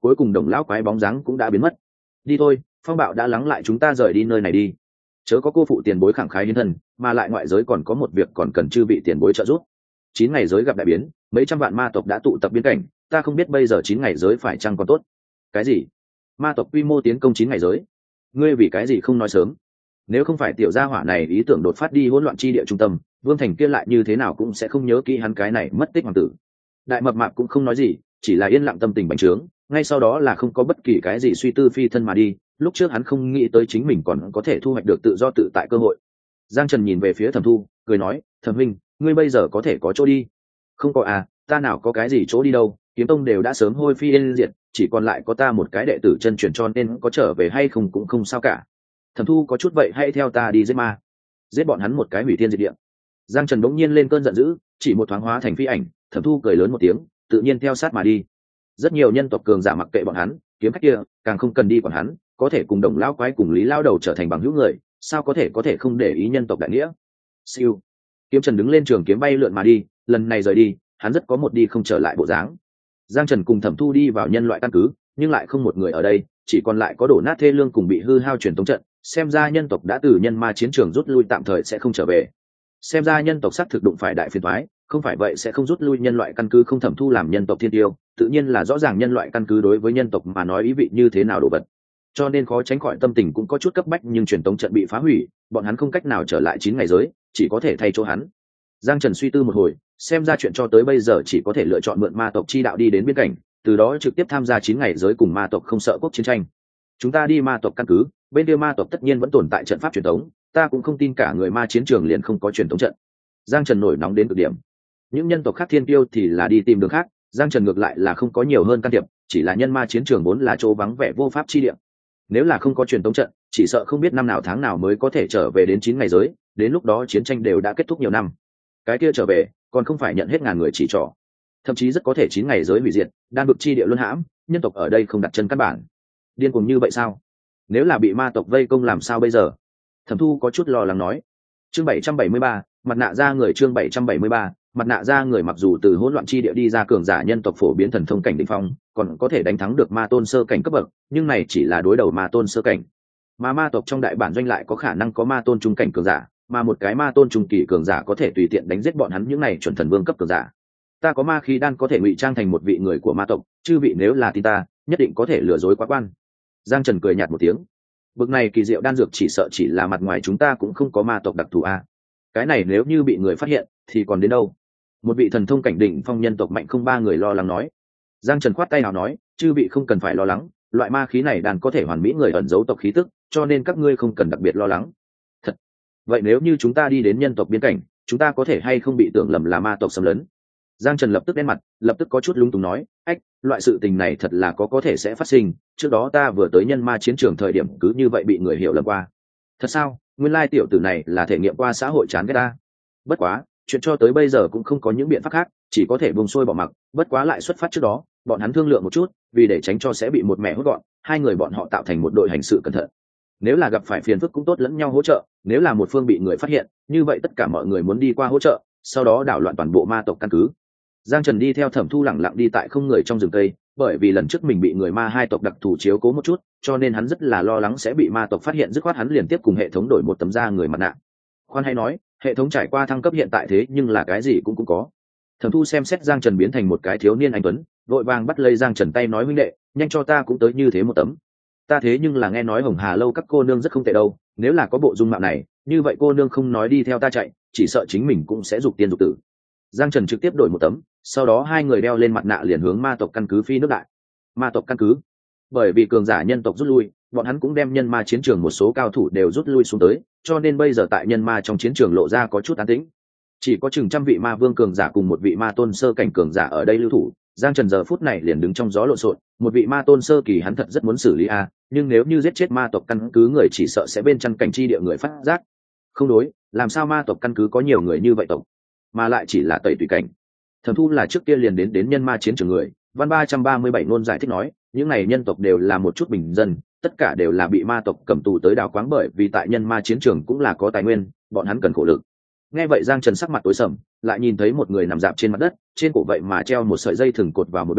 cuối cùng Đồng lão quái bóng dáng cũng đã biến mất. Đi thôi, phong bạo đã lắng lại, chúng ta rời đi nơi này đi. Chớ có cô phụ tiền bối khẳng khái hiến thân, mà lại ngoại giới còn có một việc còn cần chư vị tiền bối trợ giúp. Chín ngày giới gặp đại biến, mấy trăm vạn ma tộc đã tụ tập biên cảnh, ta không biết bây giờ chín ngày giới phải chăng còn tốt. Cái gì? Ma tộc quy mô tiến công chín ngày giới? Ngươi vì cái gì không nói sớm? Nếu không phải tiểu gia hỏa này ý tưởng đột phát đi hỗn loạn chi địa trung tâm, Vương Thành kia lại như thế nào cũng sẽ không nhớ kỹ hắn cái này mất tích hoàng tử. Đại mập mạp cũng không nói gì, chỉ là yên lặng tâm tình bành trướng, ngay sau đó là không có bất kỳ cái gì suy tư phi thân mà đi. Lúc trước hắn không nghĩ tới chính mình còn có thể thu hoạch được tự do tự tại cơ hội. Giang Trần nhìn về phía Thẩm Thu, cười nói, Thẩm huynh, ngươi bây giờ có thể có chỗ đi. Không có à, ta nào có cái gì chỗ đi đâu, kiếm tông đều đã sớm hôi phi yên diệt, chỉ còn lại có ta một cái đệ tử chân truyền, cho nên có trở về hay không cũng không sao cả. Thẩm Thu có chút vậy, hãy theo ta đi giết ma, giết bọn hắn một cái hủy thiên diệt địa. Giang Trần bỗng nhiên lên cơn giận dữ, chỉ một thoáng hóa thành phi ảnh. Thẩm Thu cười lớn một tiếng, tự nhiên theo sát mà đi. Rất nhiều nhân tộc cường giả mặc kệ bọn hắn, kiếm khách kia càng không cần đi quản hắn, có thể cùng Đồng lão quái cùng Lý lao đầu trở thành bằng hữu người, sao có thể có thể không để ý nhân tộc đại nghĩa. Siêu, kiếm Trần đứng lên trường kiếm bay lượn mà đi, lần này rời đi, hắn rất có một đi không trở lại bộ dáng. Giang Trần cùng Thẩm Thu đi vào nhân loại căn cứ, nhưng lại không một người ở đây, chỉ còn lại có đổ nát thê lương cùng bị hư hao truyền tống trận. Xem ra nhân tộc đã từ nhân ma chiến trường rút lui, tạm thời sẽ không trở về. Xem ra nhân tộc xác thực đụng phải đại phiền toái, không phải vậy sẽ không rút lui nhân loại căn cứ. Không Thẩm Thu làm nhân tộc thiên tiêu, tự nhiên là rõ ràng nhân loại căn cứ đối với nhân tộc mà nói ý vị như thế nào đồ vật, cho nên khó tránh khỏi tâm tình cũng có chút cấp bách. Nhưng truyền tống trận bị phá hủy, bọn hắn không cách nào trở lại chín ngày giới, chỉ có thể thay chỗ hắn. Giang Trần suy tư một hồi, xem ra chuyện cho tới bây giờ chỉ có thể lựa chọn mượn ma tộc chi đạo đi đến biên cảnh, từ đó trực tiếp tham gia chín ngày giới cùng ma tộc không sợ quốc chiến tranh. Chúng ta đi ma tộc căn cứ, bên kia ma tộc tất nhiên vẫn tồn tại trận pháp truyền thống, ta cũng không tin cả người ma chiến trường liền không có truyền thống trận. Giang Trần nổi nóng đến cực điểm. Những nhân tộc khác thiên tiêu thì là đi tìm đường khác, Giang Trần ngược lại là không có nhiều hơn can thiệp, chỉ là nhân ma chiến trường vốn là chỗ vắng vẻ vô pháp chi địa. Nếu là không có truyền thống trận, chỉ sợ không biết năm nào tháng nào mới có thể trở về đến chín ngày giới, đến lúc đó chiến tranh đều đã kết thúc nhiều năm. Cái kia trở về, còn không phải nhận hết ngàn người chỉ trỏ. Thậm chí rất có thể chín ngày giới hủy diệt, đan vực chi địa luân hãm, nhân tộc ở đây không đặt chân căn bản. Điên cuồng như vậy sao? Nếu là bị ma tộc vây công làm sao bây giờ? Thẩm Thu có chút lo lắng nói. Chương bảy trăm bảy mươi ba, mặt nạ ra người. Chương bảy trăm bảy mươi ba, mặt nạ ra người. Mặc dù từ hỗn loạn chi địa đi ra cường giả nhân tộc phổ biến thần thông cảnh đỉnh phong, còn có thể đánh thắng được ma tôn sơ cảnh cấp bậc, nhưng này chỉ là đối đầu ma tôn sơ cảnh. Mà ma tộc trong đại bản doanh lại có khả năng có ma tôn trung cảnh cường giả, mà một cái ma tôn trung kỳ cường giả có thể tùy tiện đánh giết bọn hắn những này chuẩn thần vương cấp cường giả. Ta có ma khí đan có thể ngụy trang thành một vị người của ma tộc, chư vị nếu là tin ta, nhất định có thể lừa dối quá quan. Giang Trần cười nhạt một tiếng. Bực này kỳ diệu đan dược chỉ sợ chỉ là mặt ngoài, chúng ta cũng không có ma tộc đặc thù a. Cái này nếu như bị người phát hiện thì còn đến đâu? Một vị thần thông cảnh đỉnh phong nhân tộc mạnh không ba người lo lắng nói. Giang Trần khoát tay nào nói, chư vị không cần phải lo lắng, loại ma khí này đan có thể hoàn mỹ người ẩn giấu tộc khí tức, cho nên các ngươi không cần đặc biệt lo lắng. Thật? Vậy nếu như chúng ta đi đến nhân tộc biên cảnh, chúng ta có thể hay không bị tưởng lầm là ma tộc xâm lấn? Giang Trần lập tức đen mặt, lập tức có chút lung túng nói, ách, loại sự tình này thật là có có thể sẽ phát sinh, trước đó ta vừa tới nhân ma chiến trường thời điểm cứ như vậy bị người hiểu lầm qua. Thật sao? Nguyên lai tiểu tử này là thể nghiệm qua xã hội chán ghét ta. Bất quá, chuyện cho tới bây giờ cũng không có những biện pháp khác, chỉ có thể buông xuôi bỏ mặc. Bất quá lại xuất phát trước đó, bọn hắn thương lượng một chút, vì để tránh cho sẽ bị một mẹ hốt gọn, hai người bọn họ tạo thành một đội hành sự cẩn thận. Nếu là gặp phải phiền phức cũng tốt lẫn nhau hỗ trợ, nếu là một phương bị người phát hiện, như vậy tất cả mọi người muốn đi qua hỗ trợ, sau đó đảo loạn toàn bộ ma tộc căn cứ. Giang Trần đi theo Thẩm Thu lẳng lặng đi tại không người trong rừng cây, bởi vì lần trước mình bị người ma hai tộc đặc thù chiếu cố một chút, cho nên hắn rất là lo lắng sẽ bị ma tộc phát hiện, dứt khoát hắn liền tiếp cùng hệ thống đổi một tấm da người mặt nạ. Khoan hay nói, hệ thống trải qua thăng cấp hiện tại thế nhưng là cái gì cũng cũng có. Thẩm Thu xem xét Giang Trần biến thành một cái thiếu niên anh tuấn, vội vàng bắt lấy Giang Trần tay nói, huynh đệ, nhanh cho ta cũng tới như thế một tấm. Ta thế nhưng là nghe nói Hồng Hà lâu các cô nương rất không tệ đâu, nếu là có bộ dung mạo này, như vậy cô nương không nói đi theo ta chạy, chỉ sợ chính mình cũng sẽ dục tiên dục tử. Giang Trần trực tiếp đổi một tấm, sau đó hai người đeo lên mặt nạ liền hướng ma tộc căn cứ phi nước đại. Ma tộc căn cứ, bởi vì cường giả nhân tộc rút lui, bọn hắn cũng đem nhân ma chiến trường một số cao thủ đều rút lui xuống tới, cho nên bây giờ tại nhân ma trong chiến trường lộ ra có chút an tĩnh. Chỉ có chừng trăm vị ma vương cường giả cùng một vị ma tôn sơ cảnh cường giả ở đây lưu thủ. Giang Trần giờ phút này liền đứng trong gió lộn xộn, một vị ma tôn sơ kỳ hắn thật rất muốn xử lý a, nhưng nếu như giết chết ma tộc căn cứ người chỉ sợ sẽ bên trong cảnh chi địa người phát giác. Không đối, làm sao ma tộc căn cứ có nhiều người như vậy tộc, mà lại chỉ là tẩy tùy cảnh. Thẩm Thu là trước kia liền đến đến nhân ma chiến trường người, văn ba trăm ba mươi bảy nôn giải thích nói, những này nhân tộc đều là một chút bình dân, tất cả đều là bị ma tộc cầm tù tới đào quáng, bởi vì tại nhân ma chiến trường cũng là có tài nguyên, bọn hắn cần khổ lực. Nghe vậy Giang Trần sắc mặt tối sầm, lại nhìn thấy một người nằm dạp trên mặt đất, trên cổ vậy mà treo một sợi dây thừng cột vào một bên,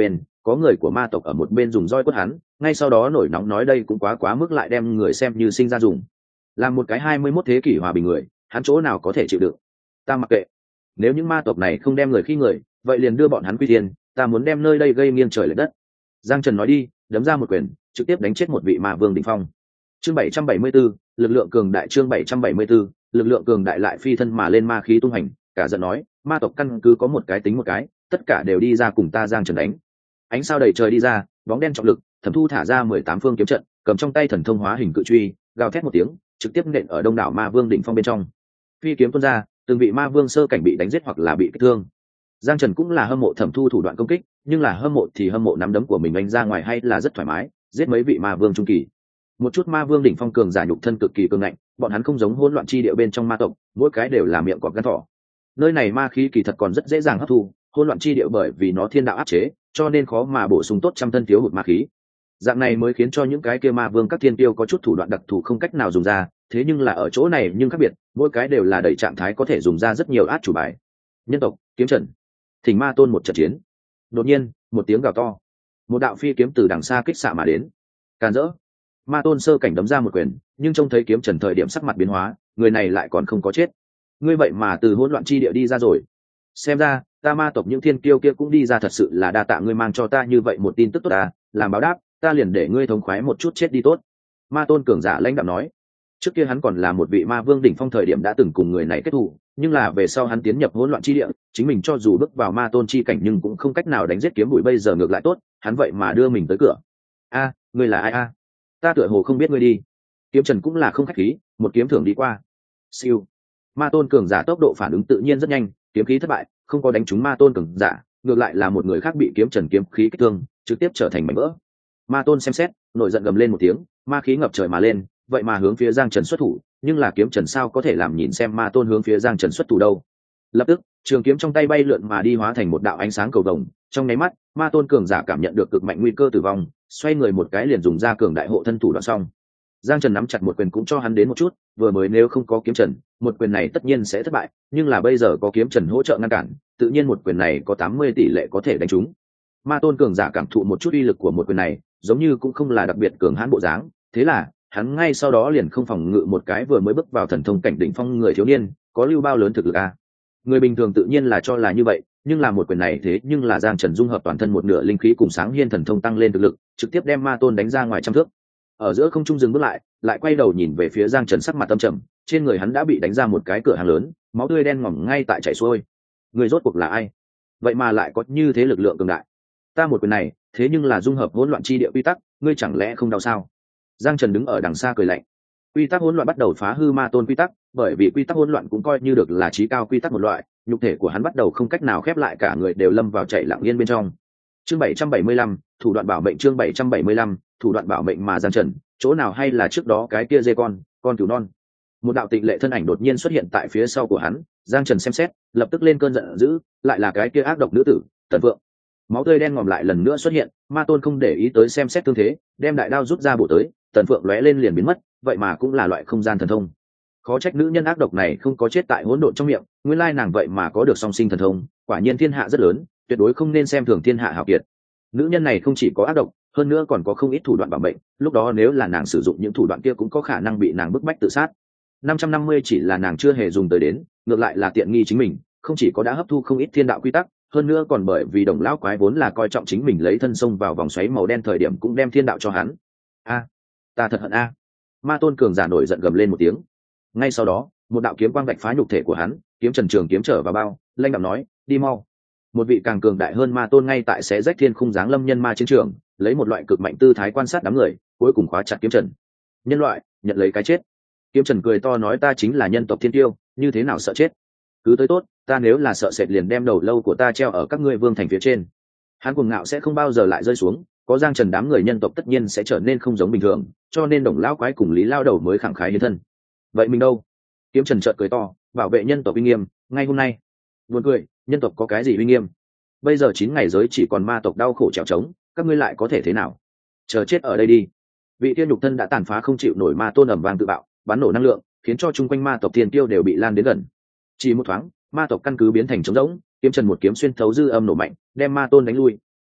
có người của ma tộc ở một bên dùng roi quất hắn, ngay sau đó nổi nóng nói đây cũng quá quá mức, lại đem người xem như sinh ra dùng. Làm một cái hai mươi mốt thế kỷ hòa bình người, hắn chỗ nào có thể chịu đựng. Ta mặc kệ, nếu những ma tộc này không đem người khi người, vậy liền đưa bọn hắn quy thiên, ta muốn đem nơi đây gây nghiêng trời lệch đất. Giang Trần nói đi, đấm ra một quyền, trực tiếp đánh chết một vị ma vương đỉnh phong. Chương bảy trăm bảy mươi 774, lực lượng cường đại. Chương bảy trăm bảy mươi 774, lực lượng cường đại. Lại phi thân mà lên ma khí tung hành, cả giận nói, ma tộc căn cứ có một cái tính một cái, tất cả đều đi ra cùng ta Giang Trần đánh. Ánh sao đầy trời đi ra, bóng đen trọng lực, Thẩm Thu thả ra mười tám phương kiếm trận, cầm trong tay thần thông hóa hình cự truy, gào thét một tiếng, trực tiếp nện ở đông đảo ma vương đỉnh phong bên trong. Phi kiếm tuôn ra, từng vị ma vương sơ cảnh bị đánh giết hoặc là bị kích thương. Giang Trần cũng là hâm mộ Thẩm Thu thủ đoạn công kích, nhưng là hâm mộ thì hâm mộ nắm đấm của mình anh ra ngoài hay là rất thoải mái, giết mấy vị ma vương trung kỳ. Một chút ma vương đỉnh phong cường giả nhục thân cực kỳ cường ngạnh, bọn hắn không giống hỗn loạn chi địa bên trong ma tộc, mỗi cái đều là miệng cọp gan thỏ. Nơi này ma khí kỳ thật còn rất dễ dàng hấp thu, hỗn loạn chi địa bởi vì nó thiên đạo áp chế, cho nên khó mà bổ sung tốt trăm thân thiếu hụt ma khí. Dạng này mới khiến cho những cái kia ma vương các thiên tiêu có chút thủ đoạn đặc thù không cách nào dùng ra, thế nhưng là ở chỗ này nhưng khác biệt, mỗi cái đều là đầy trạng thái có thể dùng ra rất nhiều át chủ bài. Nhân tộc, kiếm trận, Thỉnh Ma Tôn một trận chiến. Đột nhiên, một tiếng gào to, một đạo phi kiếm từ đằng xa kích xạ mà đến. Càn rỡ. Ma Tôn sơ cảnh đấm ra một quyền, nhưng trông thấy kiếm trần thời điểm sắc mặt biến hóa, người này lại còn không có chết. Ngươi vậy mà từ hỗn loạn chi địa đi ra rồi. Xem ra, ta ma tộc những thiên kiêu kia cũng đi ra, thật sự là đa tạ ngươi mang cho ta như vậy một tin tức tốt à, làm báo đáp, ta liền để ngươi thống khoái một chút chết đi tốt. Ma Tôn cường giả lãnh đạm nói. Trước kia hắn còn là một vị ma vương đỉnh phong thời điểm đã từng cùng người này kết thù, nhưng là về sau hắn tiến nhập hỗn loạn chi địa, chính mình cho dù bước vào ma tôn chi cảnh nhưng cũng không cách nào đánh giết kiếm bụi, bây giờ ngược lại tốt, hắn vậy mà đưa mình tới cửa. A, ngươi là ai a? Ta tựa hồ không biết ngươi đi. Kiếm Trần cũng là không khách khí, một kiếm thưởng đi qua. Siêu. Ma tôn cường giả tốc độ phản ứng tự nhiên rất nhanh, kiếm khí thất bại, không có đánh trúng ma tôn cường giả, ngược lại là một người khác bị kiếm Trần kiếm khí kích thương, trực tiếp trở thành mảnh vỡ. Ma tôn xem xét, nổi giận gầm lên một tiếng, ma khí ngập trời mà lên, vậy mà hướng phía Giang Trần xuất thủ, nhưng là kiếm Trần sao có thể làm nhìn xem ma tôn hướng phía Giang Trần xuất thủ đâu. Lập tức, trường kiếm trong tay bay lượn mà đi, hóa thành một đạo ánh sáng cầu vồng, trong nháy mắt, ma tôn cường giả cảm nhận được cực mạnh nguy cơ tử vong, xoay người một cái liền dùng ra cường đại hộ thân thủ đoạn xong. Giang Trần nắm chặt một quyền cũng cho hắn đến một chút, vừa mới nếu không có kiếm Trần, một quyền này tất nhiên sẽ thất bại, nhưng là bây giờ có kiếm Trần hỗ trợ ngăn cản, tự nhiên một quyền này có tám mươi tỷ lệ có thể đánh trúng. Ma tôn cường giả cảm thụ một chút uy lực của một quyền này, giống như cũng không là đặc biệt cường hãn bộ dáng, thế là hắn ngay sau đó liền không phòng ngự một cái vừa mới bước vào thần thông cảnh đỉnh phong người thiếu niên, có lưu bao lớn thực lực a. Người bình thường tự nhiên là cho là như vậy, nhưng là một quyền này thế nhưng là Giang Trần dung hợp toàn thân một nửa linh khí cùng sáng hiên thần thông tăng lên thực lực, trực tiếp đem ma tôn đánh ra ngoài trăm thước. Ở giữa không trung dừng bước lại, lại quay đầu nhìn về phía Giang Trần, sắc mặt tâm trầm, trên người hắn đã bị đánh ra một cái cửa hàng lớn, máu tươi đen ngòm ngay tại chảy xuôi. Người rốt cuộc là ai? Vậy mà lại có như thế lực lượng cường đại. Ta một quyền này, thế nhưng là dung hợp hỗn loạn chi địa quy tắc, ngươi chẳng lẽ không đau sao? Giang Trần đứng ở đằng xa cười lạnh. Quy tắc hỗn loạn bắt đầu phá hư ma tôn quy tắc, bởi vì quy tắc hỗn loạn cũng coi như được là chí cao quy tắc một loại, nhục thể của hắn bắt đầu không cách nào khép lại, cả người đều lâm vào chạy lặng yên bên trong. Chương bảy trăm bảy mươi lăm, thủ đoạn bảo mệnh. Chương bảy trăm bảy mươi lăm, thủ đoạn bảo mệnh. Mà Giang Trần, chỗ nào hay là trước đó cái kia dê con, con cừu non. Một đạo tịnh lệ thân ảnh đột nhiên xuất hiện tại phía sau của hắn, Giang Trần xem xét, lập tức lên cơn giận dữ, lại là cái kia ác độc nữ tử, Tần Phượng. Máu tươi đen ngòm lại lần nữa xuất hiện, ma tôn không để ý tới xem xét tương thế, đem đại đao rút ra bổ tới, Tần Phượng lóe lên liền biến mất, vậy mà cũng là loại không gian thần thông. Khó trách nữ nhân ác độc này không có chết tại hỗn độn trong miệng, nguyên lai nàng vậy mà có được song sinh thần thông, quả nhiên thiên hạ rất lớn, tuyệt đối không nên xem thường thiên hạ hảo kiệt. Nữ nhân này không chỉ có ác độc, hơn nữa còn có không ít thủ đoạn bảo mệnh, lúc đó nếu là nàng sử dụng những thủ đoạn kia cũng có khả năng bị nàng bức bách tự sát. năm trăm năm mươi chỉ là nàng chưa hề dùng tới đến, ngược lại là tiện nghi chính mình, không chỉ có đã hấp thu không ít thiên đạo quy tắc, hơn nữa còn bởi vì đồng lão quái vốn là coi trọng chính mình, lấy thân xông vào vòng xoáy màu đen thời điểm cũng đem thiên đạo cho hắn. A, ta thật hận a. Ma tôn cường giả nổi giận gầm lên một tiếng. Ngay sau đó, một đạo kiếm quang vạch phá nhục thể của hắn, kiếm Trần trường kiếm trở vào bao, lanh đạm nói, đi mau. Một vị càng cường đại hơn ma tôn ngay tại xé rách thiên khung giáng lâm nhân ma chiến trường, lấy một loại cực mạnh tư thái quan sát đám người, cuối cùng khóa chặt kiếm Trần. Nhân loại, nhận lấy cái chết. Kiếm Trần cười to nói, ta chính là nhân tộc thiên tiêu, như thế nào sợ chết? Cứ tới tốt, ta nếu là sợ sệt liền đem đầu lâu của ta treo ở các ngươi vương thành phía trên. Hắn cuồng ngạo sẽ không bao giờ lại rơi xuống, có Giang Trần đám người nhân tộc tất nhiên sẽ trở nên không giống bình thường, cho nên đồng lão quái cùng Lý lao đầu mới khẳng khái hiến thân. Vậy mình đâu? Kiếm Trần chợt cười to, bảo vệ nhân tộc uy nghiêm, ngay hôm nay. Buồn cười, nhân tộc có cái gì uy nghiêm? Bây giờ chín ngày giới chỉ còn ma tộc đau khổ trèo trống, các ngươi lại có thể thế nào? Chờ chết ở đây đi. Vị tiên nhục thân đã tàn phá không chịu nổi ma tôn ầm vang tự bạo, bắn nổ năng lượng, khiến cho chung quanh ma tộc thiên tiêu đều bị lan đến gần. Chỉ một thoáng, ma tộc căn cứ biến thành trống rỗng, kiếm Trần một kiếm xuyên thấu dư âm nổ mạnh, đem ma tôn đánh lui,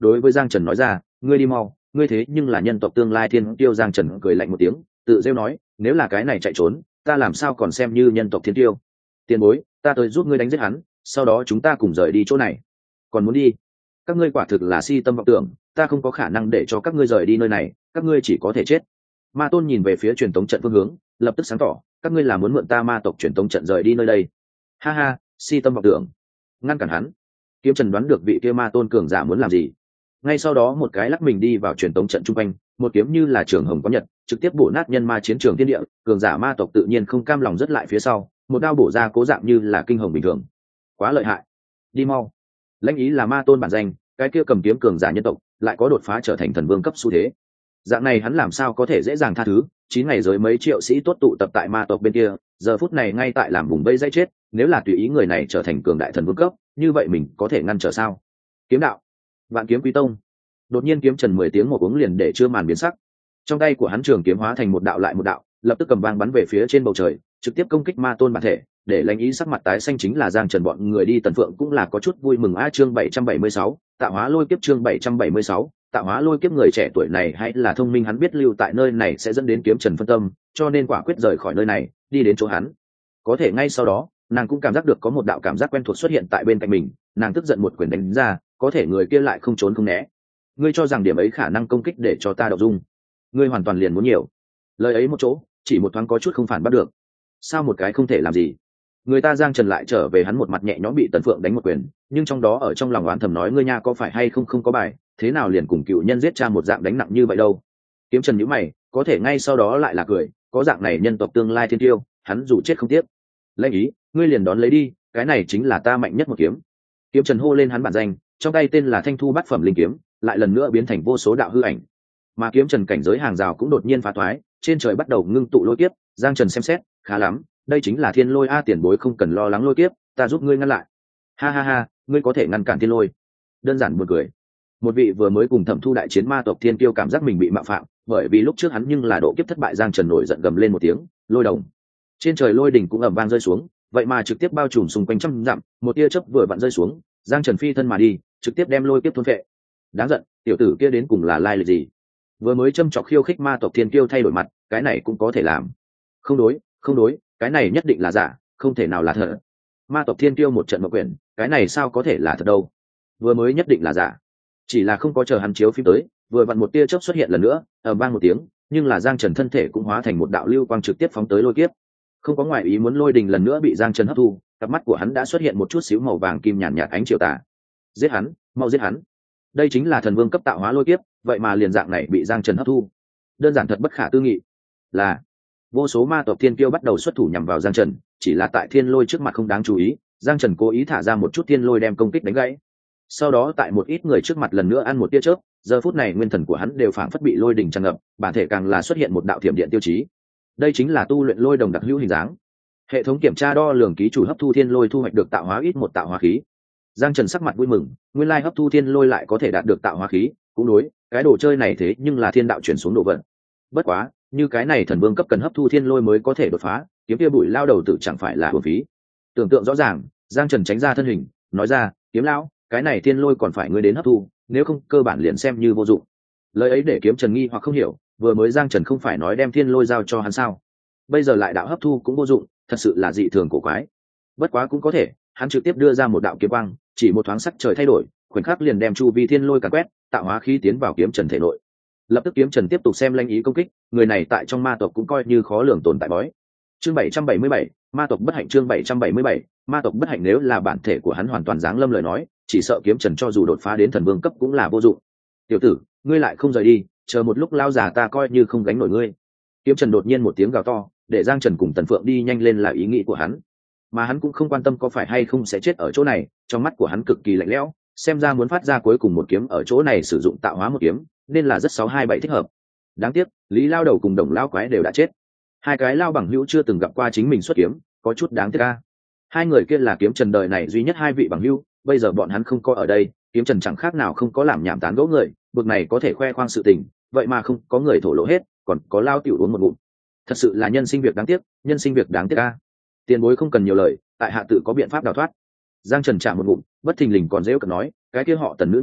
đối với Giang Trần nói ra, ngươi đi mau, ngươi thế nhưng là nhân tộc tương lai thiên tiêu. Giang Trần cười lạnh một tiếng, tự rêu nói, nếu là cái này chạy trốn, ta làm sao còn xem như nhân tộc thiên tiêu. Tiền bối, ta tới giúp ngươi đánh giết hắn, sau đó chúng ta cùng rời đi chỗ này. Còn muốn đi? Các ngươi quả thực là si tâm vọng tưởng, ta không có khả năng để cho các ngươi rời đi nơi này, các ngươi chỉ có thể chết. Ma Tôn nhìn về phía truyền tống trận phương hướng, lập tức sáng tỏ, các ngươi là muốn mượn ta ma tộc truyền tống trận rời đi nơi đây. Ha ha, si tâm vọng tưởng. Ngăn cản hắn. Kiếm Trần đoán được vị kia Ma Tôn cường giả muốn làm gì. Ngay sau đó một cái lắc mình đi vào truyền tống trận trung quanh, một kiếm như là trường hồng có nhật, trực tiếp bổ nát nhân ma chiến trường thiên địa. Cường giả ma tộc tự nhiên không cam lòng rất lại phía sau, một đao bổ ra cố dạng như là kinh hồng bình thường. Quá lợi hại. Đi mau. Lãnh ý là Ma Tôn bản danh, cái kia cầm kiếm cường giả nhân tộc lại có đột phá trở thành thần vương cấp xu thế. Dạng này hắn làm sao có thể dễ dàng tha thứ. Chín ngày giới mấy triệu sĩ tốt tụ tập tại ma tộc bên kia, giờ phút này ngay tại làm vùng vây dây chết. Nếu là tùy ý người này trở thành cường đại thần vương cấp, như vậy mình có thể ngăn trở sao? Kiếm đạo, Vạn Kiếm Quý Tông. Đột nhiên Kiếm Trần mười tiếng một uống liền để chưa màn biến sắc. Trong tay của hắn trường kiếm hóa thành một đạo lại một đạo, lập tức cầm vang bắn về phía trên bầu trời, trực tiếp công kích Ma Tôn bản thể. Để lãnh ý sắc mặt tái xanh chính là Giang Trần bọn người đi Tần Phượng cũng là có chút vui mừng. A chương bảy trăm bảy mươi sáu, Tạo hóa lôi kiếp. Chương bảy trăm bảy mươi sáu, Tạo hóa lôi kiếp. Người trẻ tuổi này hay là thông minh, hắn biết lưu tại nơi này sẽ dẫn đến Kiếm Trần phân tâm, cho nên quả quyết rời khỏi nơi này, đi đến chỗ hắn. Có thể ngay sau đó, nàng cũng cảm giác được có một đạo cảm giác quen thuộc xuất hiện tại bên cạnh mình, nàng tức giận một quyền đánh ra, có thể người kia lại không trốn không né. Ngươi cho rằng điểm ấy khả năng công kích để cho ta đậu dung? Ngươi hoàn toàn liền muốn nhiều. Lời ấy một chỗ, chỉ một thoáng có chút không phản bắt được. Sao một cái không thể làm gì? Người ta Giang Trần lại trở về, hắn một mặt nhẹ nhõm bị Tần Phượng đánh một quyền, nhưng trong đó ở trong lòng oán thầm nói, ngươi nha có phải hay không không có bài, thế nào liền cùng cựu nhân giết cha một dạng đánh nặng như vậy đâu. Kiếm Trần nhíu mày, có thể ngay sau đó lại là cười, có dạng này nhân tộc tương lai thiên tiêu, hắn dù chết không tiếc. Lãnh ý, ngươi liền đón lấy đi, cái này chính là ta mạnh nhất một kiếm. Kiếm Trần hô lên hắn bản danh, trong tay tên là Thanh Thu Bát Phẩm Linh Kiếm, lại lần nữa biến thành vô số đạo hư ảnh. Mà Kiếm Trần cảnh giới hàng rào cũng đột nhiên phá thoái, trên trời bắt đầu ngưng tụ lôi kiếp. Giang Trần xem xét, khá lắm, đây chính là thiên lôi. A tiền bối không cần lo lắng lôi kiếp, ta giúp ngươi ngăn lại. Ha ha ha, ngươi có thể ngăn cản thiên lôi? Đơn giản buồn cười. Một vị vừa mới cùng Thẩm Thu đại chiến ma tộc thiên tiêu cảm giác mình bị mạo phạm, bởi vì lúc trước hắn nhưng là độ kiếp thất bại. Giang Trần nổi giận gầm lên một tiếng, lôi đồng. Trên trời lôi đỉnh cũng ầm vang rơi xuống, vậy mà trực tiếp bao trùm xung quanh trăm dặm, một tia chớp vừa vặn rơi xuống, Giang Trần phi thân mà đi, trực tiếp đem lôi kiếp thôn phệ. Đáng giận, tiểu tử kia đến cùng là lai lịch gì? Vừa mới châm chọc khiêu khích ma tộc thiên kiêu thay đổi mặt, cái này cũng có thể làm? Không đối, không đối, cái này nhất định là giả, không thể nào là thật. Ma tộc thiên kiêu một trận mộng quyển, cái này sao có thể là thật đâu? Vừa mới nhất định là giả. Chỉ là không có chờ hắn chiếu phim tới, vừa vặn một tia chớp xuất hiện lần nữa, ầm vang một tiếng, nhưng là Giang Trần thân thể cũng hóa thành một đạo lưu quang trực tiếp phóng tới lôi kiếp. Không có ngoại ý muốn, lôi đình lần nữa bị Giang Trần hấp thu, cặp mắt của hắn đã xuất hiện một chút xíu màu vàng kim nhàn nhạt, nhạt ánh chiều tà. Giết hắn, mau giết hắn. Đây chính là thần vương cấp tạo hóa lôi kiếp, vậy mà liền dạng này bị Giang Trần hấp thu. Đơn giản thật bất khả tư nghị. Là vô số ma tộc thiên kiêu bắt đầu xuất thủ nhằm vào Giang Trần, chỉ là tại thiên lôi trước mặt không đáng chú ý, Giang Trần cố ý thả ra một chút thiên lôi đem công kích đánh gãy. Sau đó tại một ít người trước mặt lần nữa ăn một tia chớp, giờ phút này nguyên thần của hắn đều phảng phất bị lôi đỉnh tràn ngập, bản thể càng là xuất hiện một đạo thiểm điện tiêu chí. Đây chính là tu luyện lôi đồng đặc hữu hình dáng. Hệ thống kiểm tra đo lường ký chủ hấp thu thiên lôi thu hoạch được tạo hóa ít một tạo hóa khí. Giang Trần sắc mặt vui mừng, nguyên lai hấp thu thiên lôi lại có thể đạt được tạo hóa khí, cũng đối, cái đồ chơi này thế nhưng là thiên đạo chuyển xuống độ vận. Bất quá, như cái này thần vương cấp cần hấp thu thiên lôi mới có thể đột phá, kiếm kia bụi lao đầu tử chẳng phải là uổng phí. Tưởng tượng rõ ràng, Giang Trần tránh ra thân hình, nói ra, kiếm lão, cái này thiên lôi còn phải ngươi đến hấp thu, nếu không cơ bản liền xem như vô dụng. Lời ấy để Kiếm Trần nghi hoặc không hiểu, vừa mới Giang Trần không phải nói đem thiên lôi giao cho hắn sao? Bây giờ lại đạo hấp thu cũng vô dụng, thật sự là dị thường cổ quái. Bất quá cũng có thể, hắn trực tiếp đưa ra một đạo kiếm quang, chỉ một thoáng sắc trời thay đổi, khoảnh khắc liền đem chu vi thiên lôi càn quét, tạo hóa khí tiến vào Kiếm Trần thể nội. Lập tức Kiếm Trần tiếp tục xem lanh ý công kích, người này tại trong ma tộc cũng coi như khó lường tồn tại bói. Chương bảy trăm bảy mươi bảy, ma tộc bất hạnh. Chương bảy trăm bảy mươi bảy, ma tộc bất hạnh. Nếu là bản thể của hắn hoàn toàn giáng lâm lời nói, chỉ sợ Kiếm Trần cho dù đột phá đến thần vương cấp cũng là vô dụng. Tiểu tử, ngươi lại không rời đi, chờ một lúc lao già ta coi như không gánh nổi ngươi. Kiếm Trần đột nhiên một tiếng gào to, để Giang Trần cùng Tần Phượng đi nhanh lên là ý nghĩ của hắn, mà hắn cũng không quan tâm có phải hay không sẽ chết ở chỗ này. Trong mắt của hắn cực kỳ lạnh lẽo, xem ra muốn phát ra cuối cùng một kiếm ở chỗ này sử dụng tạo hóa một kiếm, nên là rất sáu hai bảy thích hợp. Đáng tiếc, Lý lao đầu cùng Đồng lao quái đều đã chết, hai cái lao bằng hữu chưa từng gặp qua chính mình xuất kiếm, có chút đáng tiếc a. Hai người kia là Kiếm Trần đời này duy nhất hai vị bằng hữu, bây giờ bọn hắn không có ở đây, Kiếm Trần chẳng khác nào không có làm nhảm tán gẫu người, bực này có thể khoe khoang sự tình, vậy mà không có người thổ lộ hết, còn có lao tiểu uống một ngụm. Thật sự là nhân sinh việc đáng tiếc, nhân sinh việc đáng tiếc a. Tiền bối không cần nhiều lời, tại hạ tự có biện pháp đào thoát. Giang Trần trả một ngụm, bất thình lình còn dễ cợt nói, cái kia họ Tần nữ nhân,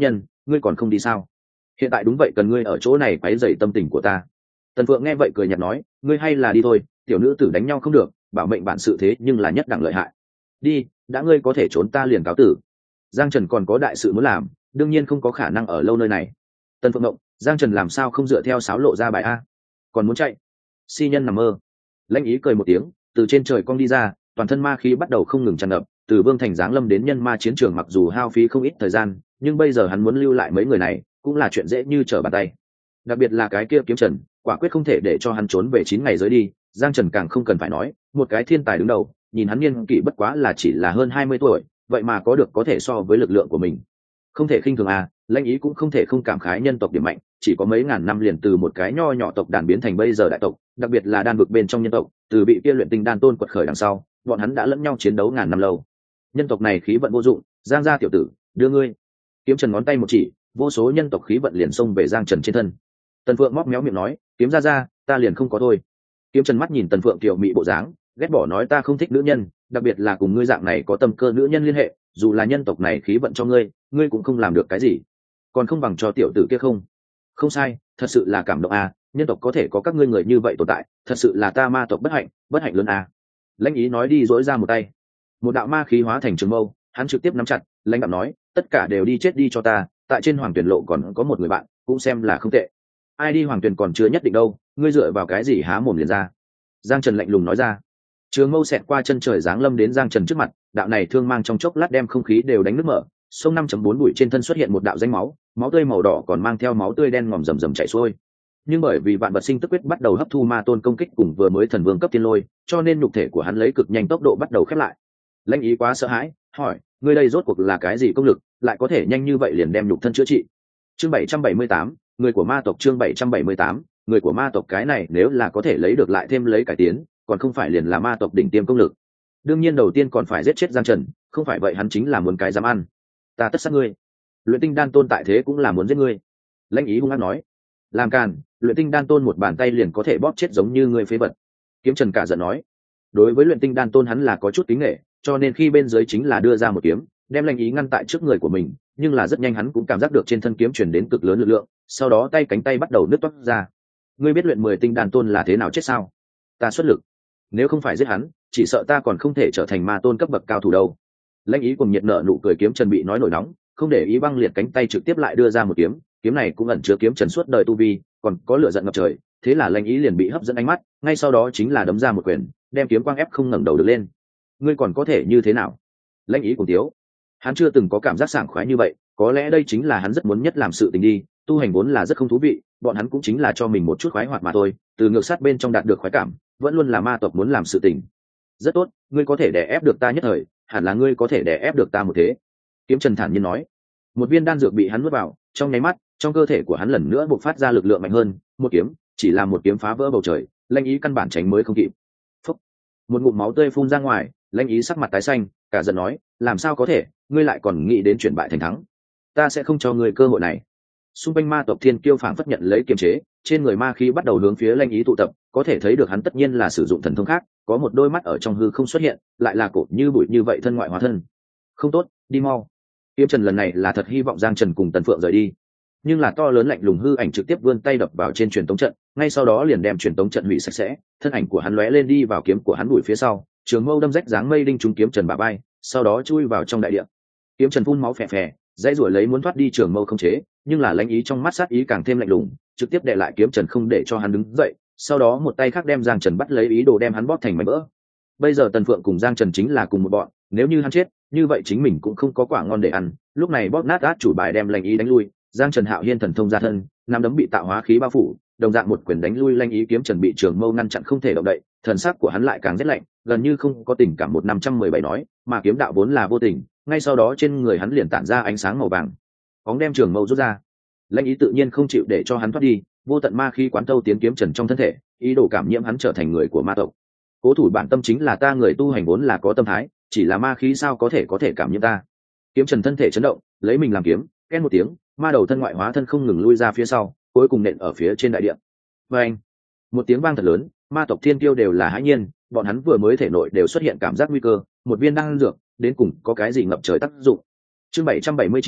ngươi còn không đi sao? Hiện tại đúng vậy cần ngươi ở chỗ này quấy rầy tâm tình của ta. Tần Phượng nghe vậy cười nhạt nói, ngươi hay là đi thôi, tiểu nữ tử đánh nhau không được, bảo mệnh bản sự thế nhưng là nhất đẳng lợi hại. Đi, đã ngươi có thể trốn ta liền cáo tử. Giang Trần còn có đại sự muốn làm, đương nhiên không có khả năng ở lâu nơi này. Tần Phượng động, Giang Trần làm sao không dựa theo sáo lộ ra bài a? Còn muốn chạy? Si nhân nằm mơ. Lãnh Ý cười một tiếng, từ trên trời cong đi ra, toàn thân ma khí bắt đầu không ngừng tràn ngập, từ Vương Thành giáng lâm đến nhân ma chiến trường mặc dù hao phí không ít thời gian, nhưng bây giờ hắn muốn lưu lại mấy người này, cũng là chuyện dễ như trở bàn tay. Đặc biệt là cái kia Kiếm Trần, quả quyết không thể để cho hắn trốn về chín ngày dưới đi. Giang Trần càng không cần phải nói, một cái thiên tài đứng đầu, nhìn hắn niên kỷ bất quá là chỉ là hơn hai mươi tuổi, vậy mà có được có thể so với lực lượng của mình, không thể khinh thường à. Lãnh Ý cũng không thể không cảm khái nhân tộc điểm mạnh, chỉ có mấy ngàn năm liền từ một cái nho nhỏ tộc đàn biến thành bây giờ đại tộc, đặc biệt là đan vực bên trong nhân tộc, từ bị kia luyện tinh đan tôn quật khởi đằng sau, bọn hắn đã lẫn nhau chiến đấu ngàn năm lâu. Nhân tộc này khí vận vô dụng, Giang gia tiểu tử, đưa ngươi. Kiếm Trần ngón tay một chỉ, vô số nhân tộc khí vận liền xông về Giang Trần trên thân. Tần Phượng móc méo miệng nói, kiếm ra ra, ta liền không có thôi. Kiếm Trần mắt nhìn Tần Phượng tiểu mị bộ dáng, ghét bỏ nói, ta không thích nữ nhân, đặc biệt là cùng ngươi dạng này có tâm cơ nữ nhân liên hệ, dù là nhân tộc này khí vận cho ngươi, ngươi cũng không làm được cái gì, còn không bằng cho tiểu tử kia không. Không sai, thật sự là cảm động à, nhân tộc có thể có các ngươi người như vậy tồn tại, thật sự là ta ma tộc bất hạnh, bất hạnh lớn à. Lãnh Ý nói đi dỗi ra một tay, một đạo ma khí hóa thành trường mâu, hắn trực tiếp nắm chặt, lãnh đạo nói, tất cả đều đi chết đi cho ta, tại trên Hoàng Tuyển lộ còn có một người bạn, cũng xem là không tệ. Ai đi Hoàng Tuyển còn chưa nhất định đâu, ngươi dựa vào cái gì há mồm liền ra. Giang Trần lạnh lùng nói ra. Trường mâu xẹt qua chân trời giáng lâm đến Giang Trần trước mặt, đạo này thương mang trong chốc lát đem không khí đều đánh nứt mở. Sông năm chấm bốn bụi trên thân xuất hiện một đạo danh máu, máu tươi màu đỏ còn mang theo máu tươi đen ngòm rầm rầm chảy xuôi. Nhưng bởi vì vạn vật sinh tức quyết bắt đầu hấp thu ma tôn công kích cùng vừa mới thần vương cấp tiên lôi, cho nên nhục thể của hắn lấy cực nhanh tốc độ bắt đầu khép lại. Lãnh Ý quá sợ hãi, hỏi, ngươi đây rốt cuộc là cái gì công lực, lại có thể nhanh như vậy liền đem nhục thân chữa trị? Chương bảy trăm bảy mươi tám, người của ma tộc. Chương bảy trăm bảy mươi tám, người của ma tộc. Cái này nếu là có thể lấy được lại thêm lấy cải tiến, còn không phải liền là ma tộc đỉnh tiêm công lực. Đương nhiên đầu tiên còn phải giết chết Giang Trần, không phải vậy hắn chính là muốn cái dám ăn. Ta tất sát ngươi. Luyện tinh đan tôn tại thế cũng là muốn giết ngươi. Lãnh Ý hung hăng nói, làm càn, luyện tinh đan tôn một bàn tay liền có thể bóp chết giống như ngươi phế vật. Kiếm Trần cả giận nói, đối với luyện tinh đan tôn hắn là có chút kính nể, cho nên khi bên dưới chính là đưa ra một kiếm, đem Lãnh Ý ngăn tại trước người của mình, nhưng là rất nhanh hắn cũng cảm giác được trên thân kiếm truyền đến cực lớn lực lượng, sau đó tay cánh tay bắt đầu nứt toác ra. Ngươi biết luyện mười tinh đan tôn là thế nào chết sao? Ta xuất lực, nếu không phải giết hắn, chỉ sợ ta còn không thể trở thành ma tôn cấp bậc cao thủ đâu. Lãnh Ý cùng nhiệt nợ nụ cười. Kiếm Trần bị nói nổi nóng, không để ý băng liệt cánh tay trực tiếp lại đưa ra một kiếm, kiếm này cũng ẩn chứa Kiếm Trần suốt đời tu vi, còn có lửa giận ngập trời, thế là Lãnh Ý liền bị hấp dẫn ánh mắt, ngay sau đó chính là đấm ra một quyền, đem kiếm quang ép không ngẩng đầu được lên. Ngươi còn có thể như thế nào? Lãnh Ý cùng tiếu, hắn chưa từng có cảm giác sảng khoái như vậy, có lẽ đây chính là hắn rất muốn nhất làm sự tình đi, tu hành vốn là rất không thú vị, bọn hắn cũng chính là cho mình một chút khoái hoạt mà thôi, từ ngược sát bên trong đạt được khoái cảm, vẫn luôn là ma tộc muốn làm sự tình. Rất tốt, ngươi có thể đè ép được ta nhất thời, hẳn là ngươi có thể đè ép được ta một thế. Kiếm Trần thản nhiên nói. Một viên đan dược bị hắn nuốt vào, trong nháy mắt, trong cơ thể của hắn lần nữa bộc phát ra lực lượng mạnh hơn, một kiếm, chỉ là một kiếm phá vỡ bầu trời, Lãnh Ý căn bản tránh mới không kịp. Phúc. Một ngụm máu tươi phun ra ngoài, Lãnh Ý sắc mặt tái xanh, cả giận nói, làm sao có thể, ngươi lại còn nghĩ đến chuyển bại thành thắng? Ta sẽ không cho ngươi cơ hội này. Xung quanh ma tộc thiên kiêu phảng phất nhận lấy kiềm chế, trên người ma khí bắt đầu hướng phía Lãnh Ý tụ tập, có thể thấy được hắn tất nhiên là sử dụng thần thông khác, có một đôi mắt ở trong hư không xuất hiện, lại là cổ như bụi như vậy thân ngoại hóa thân. Không tốt, đi mau. Kiếm Trần lần này là thật hy vọng Giang Trần cùng Tần Phượng rời đi, nhưng là to lớn lạnh lùng hư ảnh trực tiếp vươn tay đập vào trên truyền tống trận, ngay sau đó liền đem truyền tống trận hủy sạch sẽ, thân ảnh của hắn lóe lên đi vào kiếm của hắn đuổi phía sau, trường mâu đâm rách dáng mây đinh trúng Kiếm Trần bả vai, sau đó chui vào trong đại địa. Kiếm Trần phun máu phè phè, dãy rủa lấy muốn thoát đi trường mâu không chế, nhưng là Lãnh Ý trong mắt sát ý càng thêm lạnh lùng, trực tiếp đè lại Kiếm Trần không để cho hắn đứng dậy, sau đó một tay khác đem Giang Trần bắt lấy ý đồ đem hắn bóp thành mảnh vỡ. Bây giờ Tần Phượng cùng Giang Trần chính là cùng một bọn, nếu như hắn chết, như vậy chính mình cũng không có quả ngon để ăn. Lúc này bóp nát át chủ bài đem Lãnh Ý đánh lui, Giang Trần hạo hiên thần thông ra thân, năm đấm bị tạo hóa khí bao phủ, đồng dạng một quyền đánh lui Lãnh Ý. Kiếm Trần bị trường mâu ngăn chặn không thể động đậy, thần sắc của hắn lại càng rét lạnh, gần như không có tình cảm. Một năm trăm mười bảy nói, mà kiếm đạo vốn là vô tình, ngay sau đó trên người hắn liền tản ra ánh sáng màu vàng, bóng đem trường mâu rút ra. Lãnh Ý tự nhiên không chịu để cho hắn thoát đi, vô tận ma khí quán thâu tiến Kiếm Trần trong thân thể, ý đồ cảm nhiễm hắn trở thành người của ma tộc. Cố thủ bản tâm chính là ta, người tu hành vốn là có tâm thái, chỉ là ma khí sao có thể có thể cảm nhiễm ta. Kiếm Trần thân thể chấn động, lấy mình làm kiếm, két một tiếng, ma đầu thân ngoại hóa thân không ngừng lui ra phía sau, cuối cùng nện ở phía trên đại địa. Và anh, một tiếng vang thật lớn, ma tộc thiên kiêu đều là hãi nhiên, bọn hắn vừa mới thể nội đều xuất hiện cảm giác nguy cơ, một viên đan dược đến cùng có cái gì ngập trời tác dụng. Chương bảy trăm bảy mươi chín,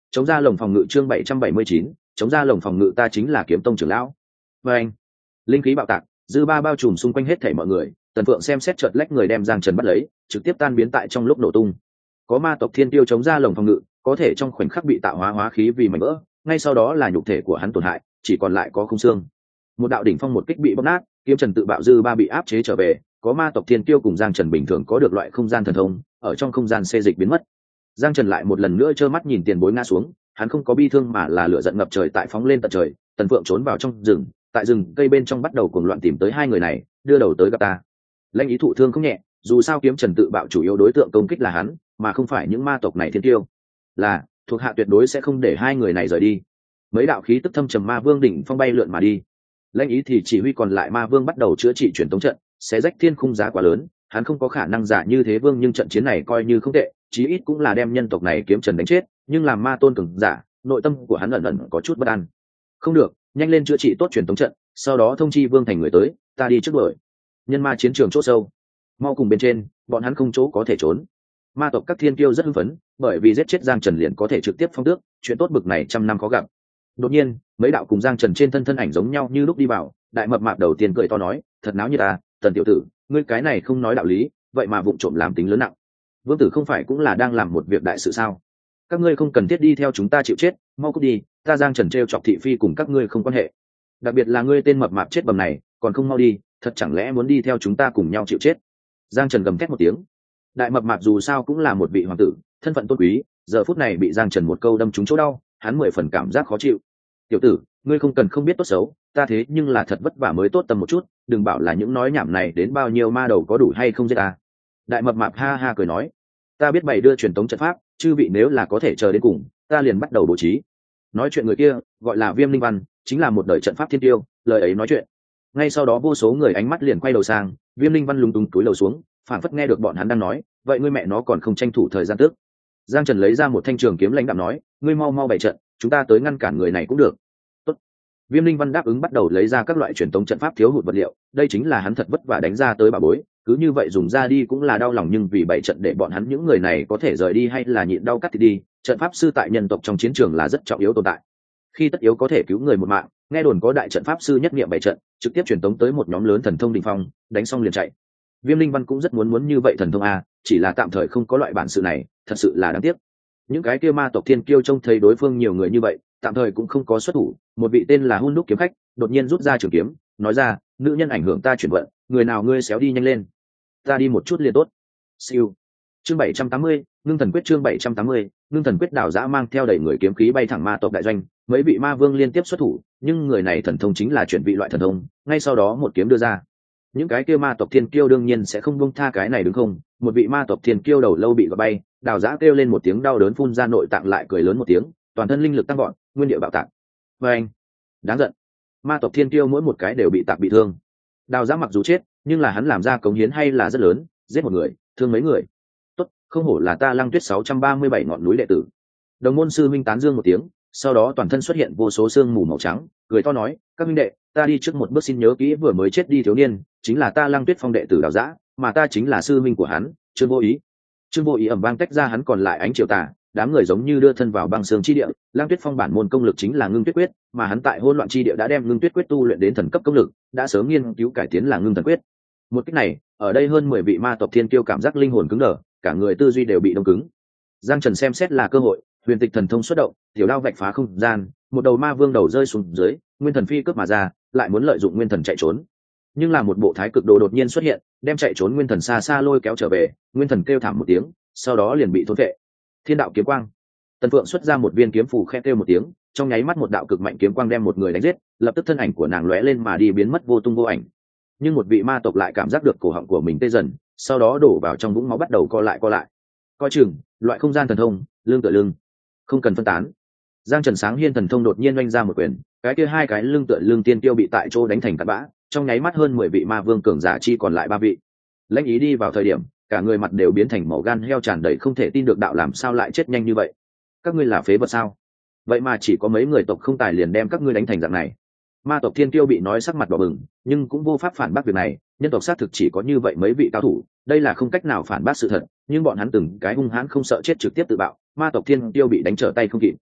Chống ra lồng phòng ngự chương bảy trăm bảy mươi chín, chống ra lồng phòng ngự ta chính là kiếm tông trưởng lão. Và anh, linh khí bạo tạc, dư ba bao trùm xung quanh hết thảy mọi người, Tần Phượng xem xét chợt lách người đem Giang Trần bắt lấy, trực tiếp tan biến tại trong lúc nổ tung. Có ma tộc thiên tiêu chống ra lồng phòng ngự, có thể trong khoảnh khắc bị tạo hóa hóa khí vì mảnh vỡ, ngay sau đó là nhục thể của hắn tổn hại, chỉ còn lại có khung xương. Một đạo đỉnh phong một kích bị bóc nát, kiếm Trần tự bạo dư ba bị áp chế trở về, có ma tộc thiên tiêu cùng Giang Trần bình thường có được loại không gian thần thông, ở trong không gian xê dịch biến mất. Giang Trần lại một lần nữa trơ mắt nhìn tiền bối ngã xuống, hắn không có bi thương mà là lửa giận ngập trời tại phóng lên tận trời. Tần Phượng trốn vào trong rừng, tại rừng cây bên trong bắt đầu cuồng loạn tìm tới hai người này, đưa đầu tới gặp ta. Lãnh Ý thụ thương không nhẹ, dù sao kiếm Trần tự bạo chủ yếu đối tượng công kích là hắn, mà không phải những ma tộc này thiên tiêu. Là thuộc hạ tuyệt đối sẽ không để hai người này rời đi. Mấy đạo khí tức thâm trầm ma vương đỉnh phong bay lượn mà đi. Lãnh Ý thì chỉ huy còn lại ma vương bắt đầu chữa trị truyền tống trận, xé rách thiên khung giá quá lớn, hắn không có khả năng giả như thế vương, nhưng trận chiến này coi như không tệ, chí ít cũng là đem nhân tộc này kiếm Trần đánh chết, nhưng làm ma tôn cường giả, nội tâm của hắn ẩn ẩn có chút bất an. Không được, nhanh lên chữa trị tốt truyền tống trận, sau đó thông chi vương thành người tới, ta đi trước đuổi. Nhân ma chiến trường chỗ sâu, mau cùng bên trên, bọn hắn không chỗ có thể trốn. Ma tộc các thiên kiêu rất hưng phấn, bởi vì giết chết Giang Trần liền có thể trực tiếp phong tước, chuyện tốt bực này trăm năm khó gặp. Đột nhiên, mấy đạo cùng Giang Trần trên thân thân ảnh giống nhau như lúc đi vào, đại mập mạp đầu tiên cười to nói, thật náo như ta, Tần tiểu tử, ngươi cái này không nói đạo lý, vậy mà vụng trộm làm tính lớn nặng. Vương tử không phải cũng là đang làm một việc đại sự sao? Các ngươi không cần thiết đi theo chúng ta chịu chết, mau cút đi, ta Giang Trần trêu chọc thị phi cùng các ngươi không quan hệ. Đặc biệt là ngươi tên mập mạp chết bầm này, còn không mau đi, thật chẳng lẽ muốn đi theo chúng ta cùng nhau chịu chết? Giang Trần gầm thét một tiếng. Đại mập mạp dù sao cũng là một vị hoàng tử, thân phận tôn quý, giờ phút này bị Giang Trần một câu đâm trúng chỗ đau, hắn mười phần cảm giác khó chịu. Tiểu tử, ngươi không cần không biết tốt xấu, ta thế nhưng là thật vất vả mới tốt tâm một chút, đừng bảo là những nói nhảm này đến bao nhiêu ma đầu có đủ hay không giết ta. Đại mập mạp ha ha cười nói, ta biết bày đưa truyền tống trận pháp, chư vị nếu là có thể chờ đến cùng, ta liền bắt đầu bố trí. Nói chuyện người kia gọi là Viêm Linh Văn, chính là một đời trận pháp thiên tiêu, lời ấy nói chuyện. Ngay sau đó vô số người ánh mắt liền quay đầu sang, Viêm Linh Văn lúng túng túi lầu xuống, phản phất nghe được bọn hắn đang nói, vậy ngươi mẹ nó còn không tranh thủ thời gian tức. Giang Trần lấy ra một thanh trường kiếm lãnh đạm nói, ngươi mau mau bày trận, chúng ta tới ngăn cản người này cũng được. Tốt. Viêm Linh Văn đáp ứng bắt đầu lấy ra các loại truyền tống trận pháp thiếu hụt vật liệu, đây chính là hắn thật vất vả đánh ra tới bà bối, cứ như vậy dùng ra đi cũng là đau lòng, nhưng vì bày trận để bọn hắn những người này có thể rời đi hay là nhịn đau cắt thì đi, trận pháp sư tại nhân tộc trong chiến trường là rất trọng yếu tồn tại. Khi tất yếu có thể cứu người một mạng, nghe đồn có đại trận pháp sư nhất niệm bày trận, trực tiếp truyền tống tới một nhóm lớn thần thông đỉnh phong, đánh xong liền chạy. Viêm Linh Văn cũng rất muốn muốn như vậy thần thông a, chỉ là tạm thời không có loại bản sự này, thật sự là đáng tiếc. Những cái kia ma tộc thiên kiêu trông thấy đối phương nhiều người như vậy, tạm thời cũng không có xuất thủ. Một vị tên là Hun Đúc kiếm khách đột nhiên rút ra trường kiếm, nói ra, nữ nhân ảnh hưởng ta chuyển vận, người nào ngươi xéo đi nhanh lên, ta đi một chút liền tốt. Siêu. Chương bảy trăm tám mươi, ngưng thần quyết chương bảy trăm tám mươi, ngưng thần quyết đảo dã mang theo đầy người kiếm khí bay thẳng ma tộc đại doanh, mấy vị ma vương liên tiếp xuất thủ, nhưng người này thần thông chính là chuyển vị loại thần thông, ngay sau đó một kiếm đưa ra. Những cái kia ma tộc thiên kiêu đương nhiên sẽ không buông tha cái này đúng không? Một vị ma tộc thiên kiêu đầu lâu bị gọt bay, đào giã kêu lên một tiếng đau đớn, phun ra nội tạng, lại cười lớn một tiếng, toàn thân linh lực tăng gọn, nguyên địa bạo tạc. Và anh, đáng giận, ma tộc thiên kiêu mỗi một cái đều bị tạc bị thương. Đào giã mặc dù chết, nhưng là hắn làm ra cống hiến hay là rất lớn, giết một người, thương mấy người. Tốt, không hổ là ta Lăng Tuyết sáu trăm ba mươi bảy ngọn núi đệ tử. Đồng môn sư minh tán dương một tiếng, sau đó toàn thân xuất hiện vô số sương mù màu trắng, cười to nói, các minh đệ, ta đi trước một bước, xin nhớ kỹ vừa mới chết đi thiếu niên chính là ta Lăng Tuyết phong đệ tử Đào Giã, mà ta chính là sư minh của hắn, Trương Vô Ý. Trương Vô Ý ầm vang tách ra hắn còn lại ánh chiều tà, đám người giống như đưa thân vào băng sương chi địa. Lăng Tuyết phong bản môn công lực chính là ngưng tuyết quyết, mà hắn tại hỗn loạn chi địa đã đem ngưng tuyết quyết tu luyện đến thần cấp công lực, đã sớm nghiên cứu cải tiến là ngưng thần quyết. Một cách này, ở đây hơn mười vị ma tộc thiên kiêu cảm giác linh hồn cứng đờ, cả người tư duy đều bị đông cứng. Giang Trần xem xét là cơ hội, huyền tịch thần thông xuất động, tiểu đao vạch phá không gian, một đầu ma vương đầu rơi xuống dưới, nguyên thần phi cướp mà ra, lại muốn lợi dụng nguyên thần chạy trốn. Nhưng là một bộ thái cực đồ đột nhiên xuất hiện, đem chạy trốn nguyên thần xa xa lôi kéo trở về, nguyên thần kêu thảm một tiếng, sau đó liền bị thôn phệ. Thiên đạo kiếm quang. Tần Phượng xuất ra một viên kiếm phù, khẽ kêu một tiếng, trong nháy mắt một đạo cực mạnh kiếm quang đem một người đánh giết, lập tức thân ảnh của nàng lóe lên mà đi, biến mất vô tung vô ảnh. Nhưng một vị ma tộc lại cảm giác được cổ họng của mình tê dần, sau đó đổ vào trong vũng máu bắt đầu co lại co lại. Coi chừng, loại không gian thần thông, lưng tựa lưng, không cần phân tán. Giang Trần sáng hiên thần thông đột nhiên oanh ra một quyền, cái kia hai cái lưng tựa lưng tiên tiêu bị tại chỗ đánh thành cát bã, trong nháy mắt hơn mười vị ma vương cường giả chi còn lại ba vị. Lãnh Ý đi vào thời điểm, cả người mặt đều biến thành màu gan heo, tràn đầy không thể tin được, đạo làm sao lại chết nhanh như vậy? Các ngươi là phế vật sao? Vậy mà chỉ có mấy người tộc không tài liền đem các ngươi đánh thành dạng này. Ma tộc thiên kiêu bị nói sắc mặt đỏ bừng, nhưng cũng vô pháp phản bác việc này, nhân tộc xác thực chỉ có như vậy mấy vị cao thủ, đây là không cách nào phản bác sự thật, nhưng bọn hắn từng cái hung hãn không sợ chết trực tiếp tự bạo, ma tộc thiên kiêu bị đánh trở tay không kịp.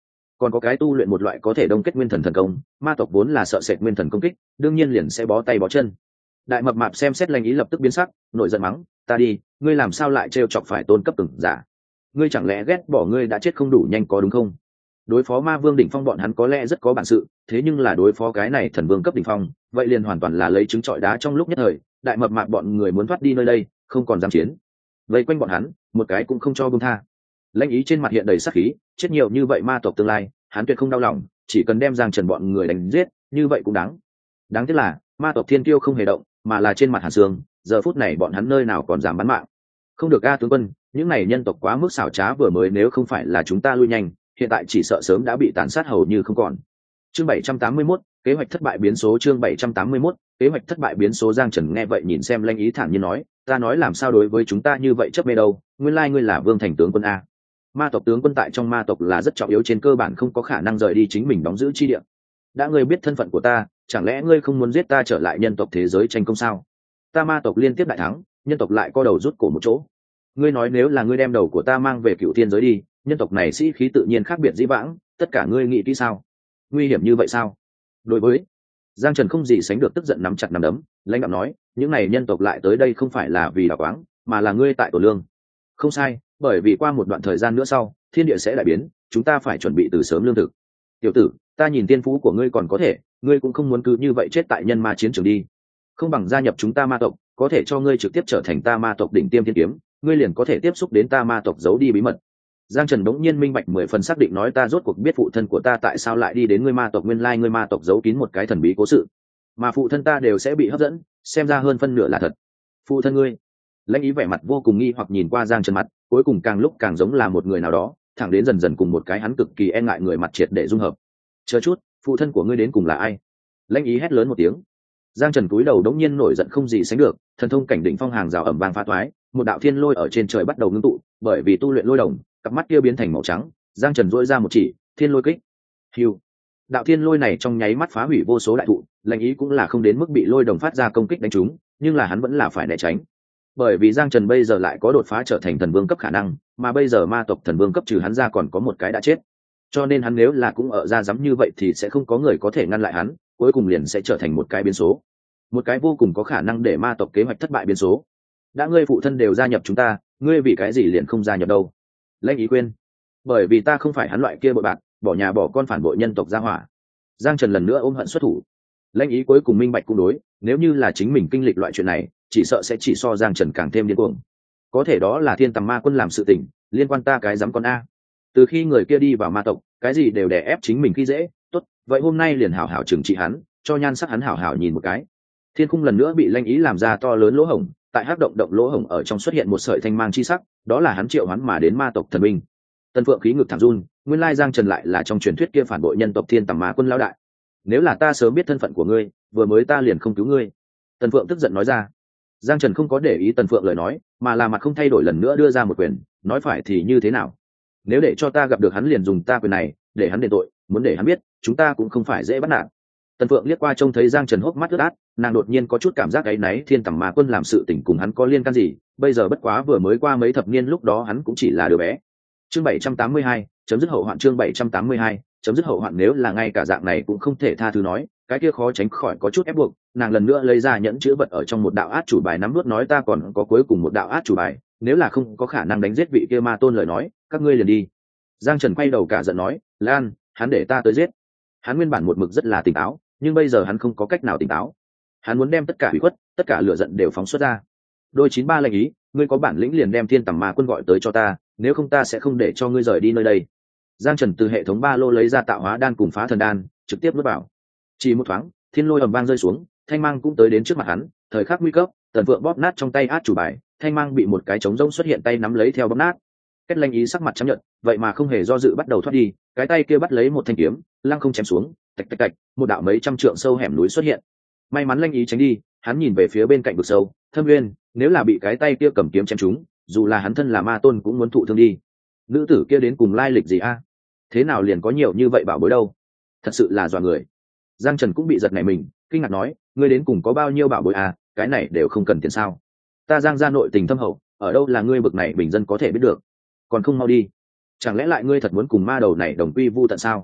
còn có cái tu luyện một loại có thể đông kết nguyên thần thần công, ma tộc vốn là sợ sệt nguyên thần công kích, đương nhiên liền sẽ bó tay bó chân. Đại mập mạp xem xét Lãnh Ý lập tức biến sắc, nổi giận mắng, ta đi, ngươi làm sao lại trêu chọc phải tôn cấp từng giả? Ngươi chẳng lẽ ghét bỏ ngươi đã chết không đủ nhanh có đúng không? Đối phó ma vương đỉnh phong bọn hắn có lẽ rất có bản sự, thế nhưng là đối phó cái này thần vương cấp đỉnh phong, vậy liền hoàn toàn là lấy trứng trọi đá trong lúc nhất thời. Đại mập mạp bọn người muốn thoát đi nơi đây, không còn dám chiến, vây quanh bọn hắn, một cái cũng không cho buông tha. Lãnh Ý trên mặt hiện đầy sát khí, chết nhiều như vậy ma tộc tương lai, hắn tuyệt không đau lòng, chỉ cần đem Giang Trần bọn người đánh giết, như vậy cũng đáng. Đáng tiếc là ma tộc thiên kiêu không hề động, mà là trên mặt Hàn Sương, giờ phút này bọn hắn nơi nào còn dám bắn mạng. Không được a tướng quân, những này nhân tộc quá mức xảo trá, vừa mới nếu không phải là chúng ta lui nhanh, hiện tại chỉ sợ sớm đã bị tàn sát hầu như không còn. Chương bảy trăm tám mươi mốt, kế hoạch thất bại biến số. Chương bảy trăm tám mươi mốt, kế hoạch thất bại biến số. Giang Trần nghe vậy nhìn xem Lãnh Ý thản nhiên nói, ta nói làm sao đối với chúng ta như vậy chấp mê đâu, nguyên lai ngươi là Vương Thành tướng quân a. Ma tộc tướng quân tại trong ma tộc là rất trọng yếu, trên cơ bản không có khả năng rời đi chính mình đóng giữ chi địa. Đã ngươi biết thân phận của ta, chẳng lẽ ngươi không muốn giết ta trở lại nhân tộc thế giới tranh công sao? Ta ma tộc liên tiếp đại thắng, nhân tộc lại co đầu rút cổ một chỗ. Ngươi nói nếu là ngươi đem đầu của ta mang về Cựu Thiên giới đi, nhân tộc này sĩ khí tự nhiên khác biệt dĩ vãng, tất cả ngươi nghĩ kỹ sao? Nguy hiểm như vậy sao? Đối với Giang Trần không gì sánh được tức giận, nắm chặt nắm đấm, lãnh đạo nói, những này nhân tộc lại tới đây không phải là vì đào quáng, mà là ngươi tại tổ lương. Không sai, bởi vì qua một đoạn thời gian nữa sau, thiên địa sẽ đại biến, chúng ta phải chuẩn bị từ sớm lương thực. Tiểu tử, ta nhìn tiên phú của ngươi còn có thể, ngươi cũng không muốn cứ như vậy chết tại nhân ma chiến trường đi. Không bằng gia nhập chúng ta ma tộc, có thể cho ngươi trực tiếp trở thành ta ma tộc đỉnh tiêm thiên kiếm, ngươi liền có thể tiếp xúc đến ta ma tộc giấu đi bí mật. Giang Trần bỗng nhiên minh bạch mười phần, xác định nói, ta rốt cuộc biết phụ thân của ta tại sao lại đi đến ngươi ma tộc, nguyên lai ngươi ma tộc giấu kín một cái thần bí cố sự, mà phụ thân ta đều sẽ bị hấp dẫn, xem ra hơn phân nửa là thật. Phụ thân ngươi? Lãnh Ý vẻ mặt vô cùng nghi hoặc nhìn qua Giang Trần mặt, cuối cùng càng lúc càng giống là một người nào đó, thẳng đến dần dần cùng một cái hắn cực kỳ e ngại người mặt triệt để dung hợp. Chờ chút, phụ thân của ngươi đến cùng là ai? Lãnh Ý hét lớn một tiếng. Giang Trần cúi đầu đống nhiên nổi giận không gì sánh được, thần thông cảnh đỉnh phong hàng rào ẩm vang phá thoái, một đạo thiên lôi ở trên trời bắt đầu ngưng tụ, bởi vì tu luyện lôi đồng, cặp mắt kia biến thành màu trắng. Giang Trần duỗi ra một chỉ, thiên lôi kích. Hưu. Đạo thiên lôi này trong nháy mắt phá hủy vô số đại thụ, Lãnh Ý cũng là không đến mức bị lôi đồng phát ra công kích đánh trúng, nhưng là hắn vẫn là phải né tránh. Bởi vì Giang Trần bây giờ lại có đột phá trở thành thần vương cấp khả năng, mà bây giờ ma tộc thần vương cấp trừ hắn ra còn có một cái đã chết, cho nên hắn nếu là cũng ở ra dám như vậy thì sẽ không có người có thể ngăn lại hắn, cuối cùng liền sẽ trở thành một cái biến số, một cái vô cùng có khả năng để ma tộc kế hoạch thất bại biến số. Đã ngươi phụ thân đều gia nhập chúng ta, ngươi vì cái gì liền không gia nhập đâu? Lãnh Ý khuyên. Bởi vì ta không phải hắn loại kia bội bạc, bỏ nhà bỏ con phản bội nhân tộc gia hỏa. Giang Trần lần nữa ôm hận xuất thủ. Lãnh Ý cuối cùng minh bạch cũng đối, nếu như là chính mình kinh lịch loại chuyện này, chỉ sợ sẽ chỉ so Giang Trần càng thêm điên cuồng. Có thể đó là Thiên Tầm Ma Quân làm sự tình, liên quan ta cái dám con a. Từ khi người kia đi vào ma tộc, cái gì đều đè ép chính mình khi dễ, tốt, vậy hôm nay liền hảo hảo trừng trị hắn, cho nhan sắc hắn hảo hảo nhìn một cái. Thiên khung lần nữa bị Lãnh Ý làm ra to lớn lỗ hổng, tại hắc động động lỗ hổng ở trong xuất hiện một sợi thanh mang chi sắc, đó là hắn triệu hắn mà đến ma tộc thần binh. Tân Phượng khí ngực thẳng run, nguyên lai Giang Trần lại là trong truyền thuyết kia phản bội nhân tộc Thiên Tầm Ma Quân lão đại. Nếu là ta sớm biết thân phận của ngươi, vừa mới ta liền không cứu ngươi. Tần Phượng tức giận nói ra. Giang Trần không có để ý Tần Phượng lời nói, mà là mặt không thay đổi lần nữa đưa ra một quyền, nói phải thì như thế nào? Nếu để cho ta gặp được hắn liền dùng ta quyền này, để hắn đền tội, muốn để hắn biết, chúng ta cũng không phải dễ bắt nạt. Tần Phượng liếc qua trông thấy Giang Trần hốc mắt ướt át, nàng đột nhiên có chút cảm giác áy náy, Thiên Tầm Ma Quân làm sự tình cùng hắn có liên can gì, bây giờ bất quá vừa mới qua mấy thập niên, lúc đó hắn cũng chỉ là đứa bé. Chương bảy trăm tám mươi hai, chấm dứt hậu hoạn. Chương bảy trăm tám mươi hai, chấm dứt hậu hoạn. Nếu là ngay cả dạng này cũng không thể tha thứ nói, cái kia khó tránh khỏi có chút ép buộc. Nàng lần nữa lấy ra nhẫn chữ vật ở trong một đạo át chủ bài, nắm nuốt nói, ta còn có cuối cùng một đạo át chủ bài, nếu là không có khả năng đánh giết vị kia ma tôn lời nói, các ngươi liền đi. Giang Trần quay đầu cả giận nói, Lan, hắn để ta tới giết. Hắn nguyên bản một mực rất là tỉnh táo, nhưng bây giờ hắn không có cách nào tỉnh táo. Hắn muốn đem tất cả ủy khuất, tất cả lửa giận đều phóng xuất ra. Đôi chín ba Lãnh Ý, ngươi có bản lĩnh liền đem Thiên Tầm Ma Quân gọi tới cho ta, nếu không ta sẽ không để cho ngươi rời đi nơi đây. Giang Trần từ hệ thống ba lô lấy ra tạo hóa đan cùng phá thần đan, trực tiếp nuốt vào. Chỉ một thoáng, thiên lôi ầm vang rơi xuống, thanh mang cũng tới đến trước mặt hắn. Thời khắc nguy cấp, Tần Phượng bóp nát trong tay át chủ bài, thanh mang bị một cái trống rỗng xuất hiện tay nắm lấy theo bóp nát. Kết Lãnh Ý sắc mặt chấp nhận, vậy mà không hề do dự bắt đầu thoát đi, cái tay kia bắt lấy một thanh kiếm, lăng không chém xuống, tạch tạch tạch, một đạo mấy trăm trượng sâu hẻm núi xuất hiện. May mắn Lãnh Ý tránh đi, hắn nhìn về phía bên cạnh vực sâu, thâm nguyên, nếu là bị cái tay kia cầm kiếm chém trúng, dù là hắn thân là ma tôn cũng muốn thụ thương đi. Nữ tử kia đến cùng lai lịch gì a? Thế nào liền có nhiều như vậy bảo bối đâu? Thật sự là dọa người. Giang Trần cũng bị giật nảy mình, kinh ngạc nói, ngươi đến cùng có bao nhiêu bảo bối à, cái này đều không cần tiền sao? Ta Giang gia nội tình thâm hậu, ở đâu là ngươi bực này bình dân có thể biết được? Còn không mau đi. Chẳng lẽ lại ngươi thật muốn cùng ma đầu này đồng quy vu tận sao?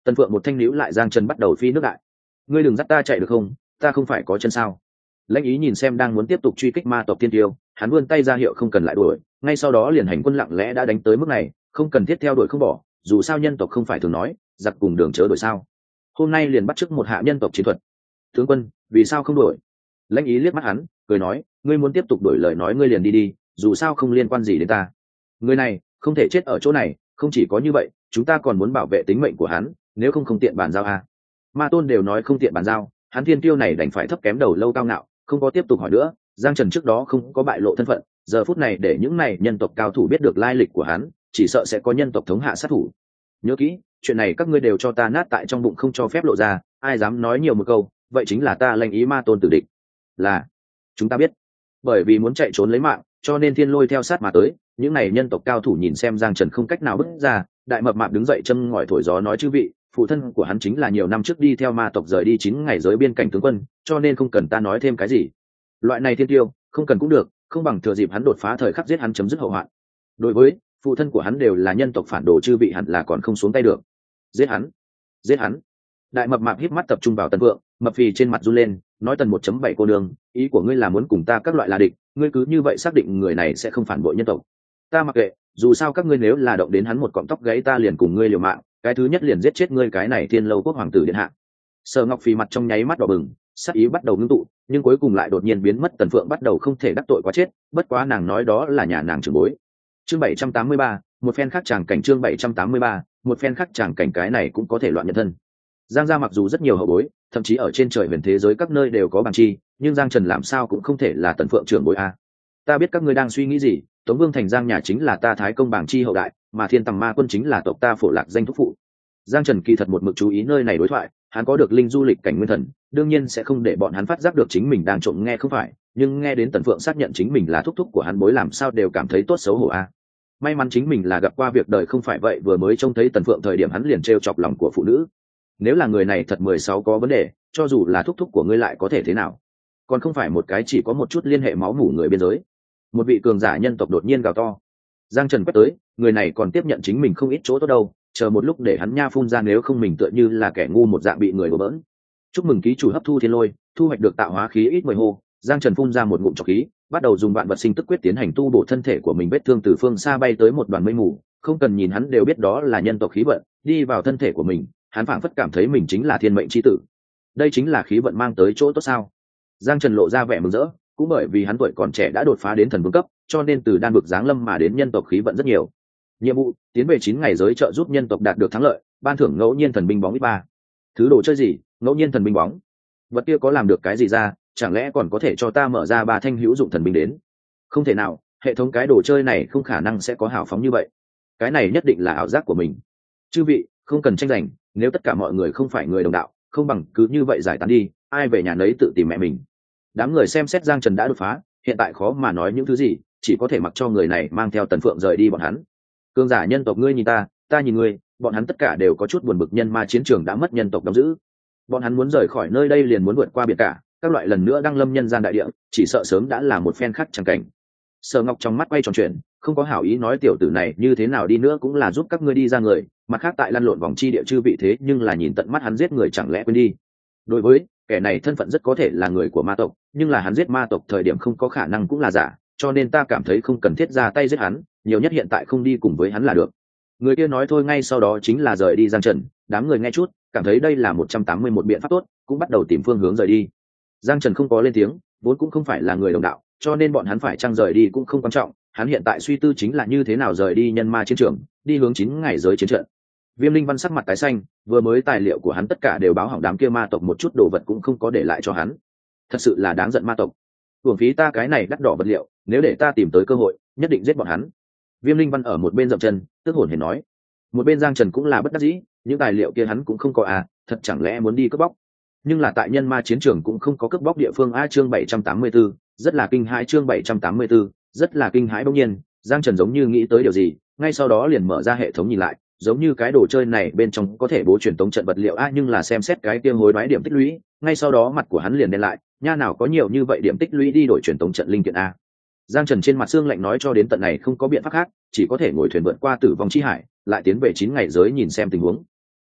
Tần Phượng một thanh níu lại Giang Trần bắt đầu phi nước đại. Ngươi đừng dắt ta chạy được không, ta không phải có chân sao? Lãnh Ý nhìn xem đang muốn tiếp tục truy kích ma tộc tiên tiêu, hắn vươn tay ra hiệu không cần lại đuổi, ngay sau đó liền hành quân lặng lẽ đã đánh tới mức này, không cần thiết theo đuổi không bỏ, dù sao nhân tộc không phải thường nói giặc cùng đường chớ đuổi sao? Hôm nay liền bắt chước một hạ nhân tộc chiến thuật. Tướng quân, vì sao không đuổi? Lãnh Ý liếc mắt hắn, cười nói, ngươi muốn tiếp tục đuổi lời nói ngươi liền đi đi, dù sao không liên quan gì đến ta. Người này không thể chết ở chỗ này, không chỉ có như vậy, chúng ta còn muốn bảo vệ tính mệnh của hắn, nếu không không tiện bàn giao à. Ma tôn đều nói không tiện bàn giao, hắn thiên tiêu này đành phải thấp kém đầu lâu cao ngạo, không có tiếp tục hỏi nữa. Giang Trần trước đó không có bại lộ thân phận, giờ phút này để những này nhân tộc cao thủ biết được lai lịch của hắn, chỉ sợ sẽ có nhân tộc thống hạ sát thủ. Nhớ kỹ, chuyện này các ngươi đều cho ta nát tại trong bụng, không cho phép lộ ra, ai dám nói nhiều một câu, vậy chính là ta Lãnh Ý ma tôn tử địch. Là, chúng ta biết. Bởi vì muốn chạy trốn lấy mạng, cho nên thiên lôi theo sát mà tới. Những này nhân tộc cao thủ nhìn xem Giang Trần không cách nào bước ra, đại mập mạp đứng dậy châm ngòi thổi gió nói, chư vị, phụ thân của hắn chính là nhiều năm trước đi theo ma tộc rời đi chín ngày giới biên cảnh tướng quân, cho nên không cần ta nói thêm cái gì. Loại này thiên tiêu không cần cũng được, không bằng thừa dịp hắn đột phá thời khắc giết hắn chấm dứt hậu hoạn. Đối với phụ thân của hắn đều là nhân tộc phản đồ, chư vị hẳn là còn không xuống tay được. Giết hắn, giết hắn. Đại mập mạp híp mắt tập trung vào Tần Vượng, mập phì trên mặt run lên, nói Tần một chấm bảy cô đường, ý của ngươi là muốn cùng ta các loại là địch, ngươi cứ như vậy xác định người này sẽ không phản bội nhân tộc. Ta mặc kệ, dù sao các ngươi nếu là động đến hắn một cọng tóc gáy ta liền cùng ngươi liều mạng, cái thứ nhất liền giết chết ngươi cái này Thiên Lâu quốc hoàng tử điện hạ. Sở Ngọc Phi mặt trong nháy mắt đỏ bừng, sắc ý bắt đầu ngưng tụ, nhưng cuối cùng lại đột nhiên biến mất. Tần Phượng bắt đầu không thể đắc tội quá chết, bất quá nàng nói đó là nhà nàng trưởng bối. Chương bảy trăm tám mươi ba, một phen khác chàng cảnh. Chương bảy trăm tám mươi ba, một phen khác chàng cảnh. Cái này cũng có thể loạn nhân thân. Giang gia mặc dù rất nhiều hậu bối, thậm chí ở trên trời huyền thế giới các nơi đều có bằng chi, nhưng Giang Trần làm sao cũng không thể là Tần Phượng trưởng bối a. Ta biết các ngươi đang suy nghĩ gì, Tống Vương thành Giang nhà chính là ta Thái công bảng chi hậu đại, mà Thiên Tầm Ma quân chính là tộc ta Phổ Lạc danh thúc phụ. Giang Trần kỳ thật một mực chú ý nơi này đối thoại, hắn có được linh du lịch cảnh nguyên thần, đương nhiên sẽ không để bọn hắn phát giác được chính mình đang trộm nghe không phải, nhưng nghe đến Tần Phượng xác nhận chính mình là thúc thúc của hắn bối làm sao đều cảm thấy tốt xấu hổ a. May mắn chính mình là gặp qua việc đời không phải vậy, vừa mới trông thấy Tần Phượng thời điểm hắn liền trêu chọc lòng của phụ nữ. Nếu là người này thật mười sáu có vấn đề, cho dù là thúc thúc của ngươi lại có thể thế nào? Còn không phải một cái chỉ có một chút liên hệ máu mủ người biên giới. Một vị cường giả nhân tộc đột nhiên gào to. Giang Trần quét tới, người này còn tiếp nhận chính mình không ít chỗ tốt đâu, chờ một lúc để hắn nha phun ra, nếu không mình tựa như là kẻ ngu một dạng bị người đổ bỡn. Chúc mừng ký chủ hấp thu thiên lôi, thu hoạch được tạo hóa khí ít mười hô. Giang Trần phun ra một ngụm trọc khí, bắt đầu dùng vạn vật sinh tức quyết tiến hành tu bổ thân thể của mình. Vết thương từ phương xa bay tới một đoàn mây mù, không cần nhìn hắn đều biết đó là nhân tộc khí vận, đi vào thân thể của mình, hắn phảng phất cảm thấy mình chính là thiên mệnh chi tử. Đây chính là khí vận mang tới chỗ tốt sao? Giang Trần lộ ra vẻ mừng rỡ, cũng bởi vì hắn tuổi còn trẻ đã đột phá đến thần vương cấp, cho nên từ đan vực giáng lâm mà đến nhân tộc khí vận rất nhiều. Nhiệm vụ: tiến về chín ngày giới trợ giúp nhân tộc đạt được thắng lợi, ban thưởng ngẫu nhiên thần binh bóng ít ba. Thứ đồ chơi gì? Ngẫu nhiên thần binh bóng? Vật kia có làm được cái gì ra? Chẳng lẽ còn có thể cho ta mở ra ba thanh hữu dụng thần binh đến? Không thể nào, hệ thống cái đồ chơi này không khả năng sẽ có hào phóng như vậy. Cái này nhất định là ảo giác của mình. Chư vị, không cần tranh giành, nếu tất cả mọi người không phải người đồng đạo, không bằng cứ như vậy giải tán đi, ai về nhà nấy tự tìm mẹ mình. Đám người xem xét Giang Trần đã đột phá, hiện tại khó mà nói những thứ gì, chỉ có thể mặc cho người này mang theo Tần Phượng rời đi bọn hắn. Cương giả nhân tộc ngươi nhìn ta, ta nhìn ngươi, bọn hắn tất cả đều có chút buồn bực, nhân ma chiến trường đã mất nhân tộc đóng giữ. Bọn hắn muốn rời khỏi nơi đây liền muốn vượt qua biển cả, các loại lần nữa đăng lâm nhân gian đại địa, chỉ sợ sớm đã là một phen khác chẳng cảnh. Sở Ngọc trong mắt quay tròn chuyện, không có hảo ý nói tiểu tử này như thế nào đi nữa cũng là giúp các ngươi đi ra người, mặt khác tại lăn lộn vòng chi địa chư vị thế nhưng là nhìn tận mắt hắn giết người chẳng lẽ quên đi. Đối với kẻ này thân phận rất có thể là người của ma tộc, nhưng là hắn giết ma tộc thời điểm không có khả năng cũng là giả, cho nên ta cảm thấy không cần thiết ra tay giết hắn, nhiều nhất hiện tại không đi cùng với hắn là được. Người kia nói thôi, ngay sau đó chính là rời đi. Giang Trần đám người nghe chút cảm thấy đây là một trăm tám mươi mốt biện pháp tốt, cũng bắt đầu tìm phương hướng rời đi. Giang Trần không có lên tiếng, vốn cũng không phải là người đồng đạo, cho nên bọn hắn phải chăng rời đi cũng không quan trọng, hắn hiện tại suy tư chính là như thế nào rời đi nhân ma chiến trường, đi hướng chín ngày giới chiến trận. Viêm Linh Văn sắc mặt tái xanh, vừa mới tài liệu của hắn tất cả đều báo hỏng, đám kia ma tộc một chút đồ vật cũng không có để lại cho hắn, thật sự là đáng giận ma tộc. Uổng phí ta cái này đắt đỏ vật liệu, nếu để ta tìm tới cơ hội nhất định giết bọn hắn. Viêm Linh Văn ở một bên dậm chân tức hồn hển nói. Một bên Giang Trần cũng là bất đắc dĩ, những tài liệu kia hắn cũng không có à, thật chẳng lẽ muốn đi cướp bóc? Nhưng là tại nhân ma chiến trường cũng không có cướp bóc địa phương a. Chương bảy trăm tám mươi bốn, rất là kinh hãi. Chương bảy trăm tám mươi 4, rất là kinh hãi. Bỗng nhiên Giang Trần giống như nghĩ tới điều gì, ngay sau đó liền mở ra hệ thống nhìn lại, giống như cái đồ chơi này bên trong có thể bố truyền tống trận vật liệu a. Nhưng là xem xét cái kia hối đoái điểm tích lũy, ngay sau đó mặt của hắn liền đen lại, nha nào có nhiều như vậy điểm tích lũy đi đổi truyền tống trận linh kiện a. Giang Trần trên mặt xương lạnh nói cho đến tận này không có biện pháp khác, chỉ có thể ngồi thuyền vượt qua tử vong chi hải, lại tiến về chín ngày giới nhìn xem tình huống.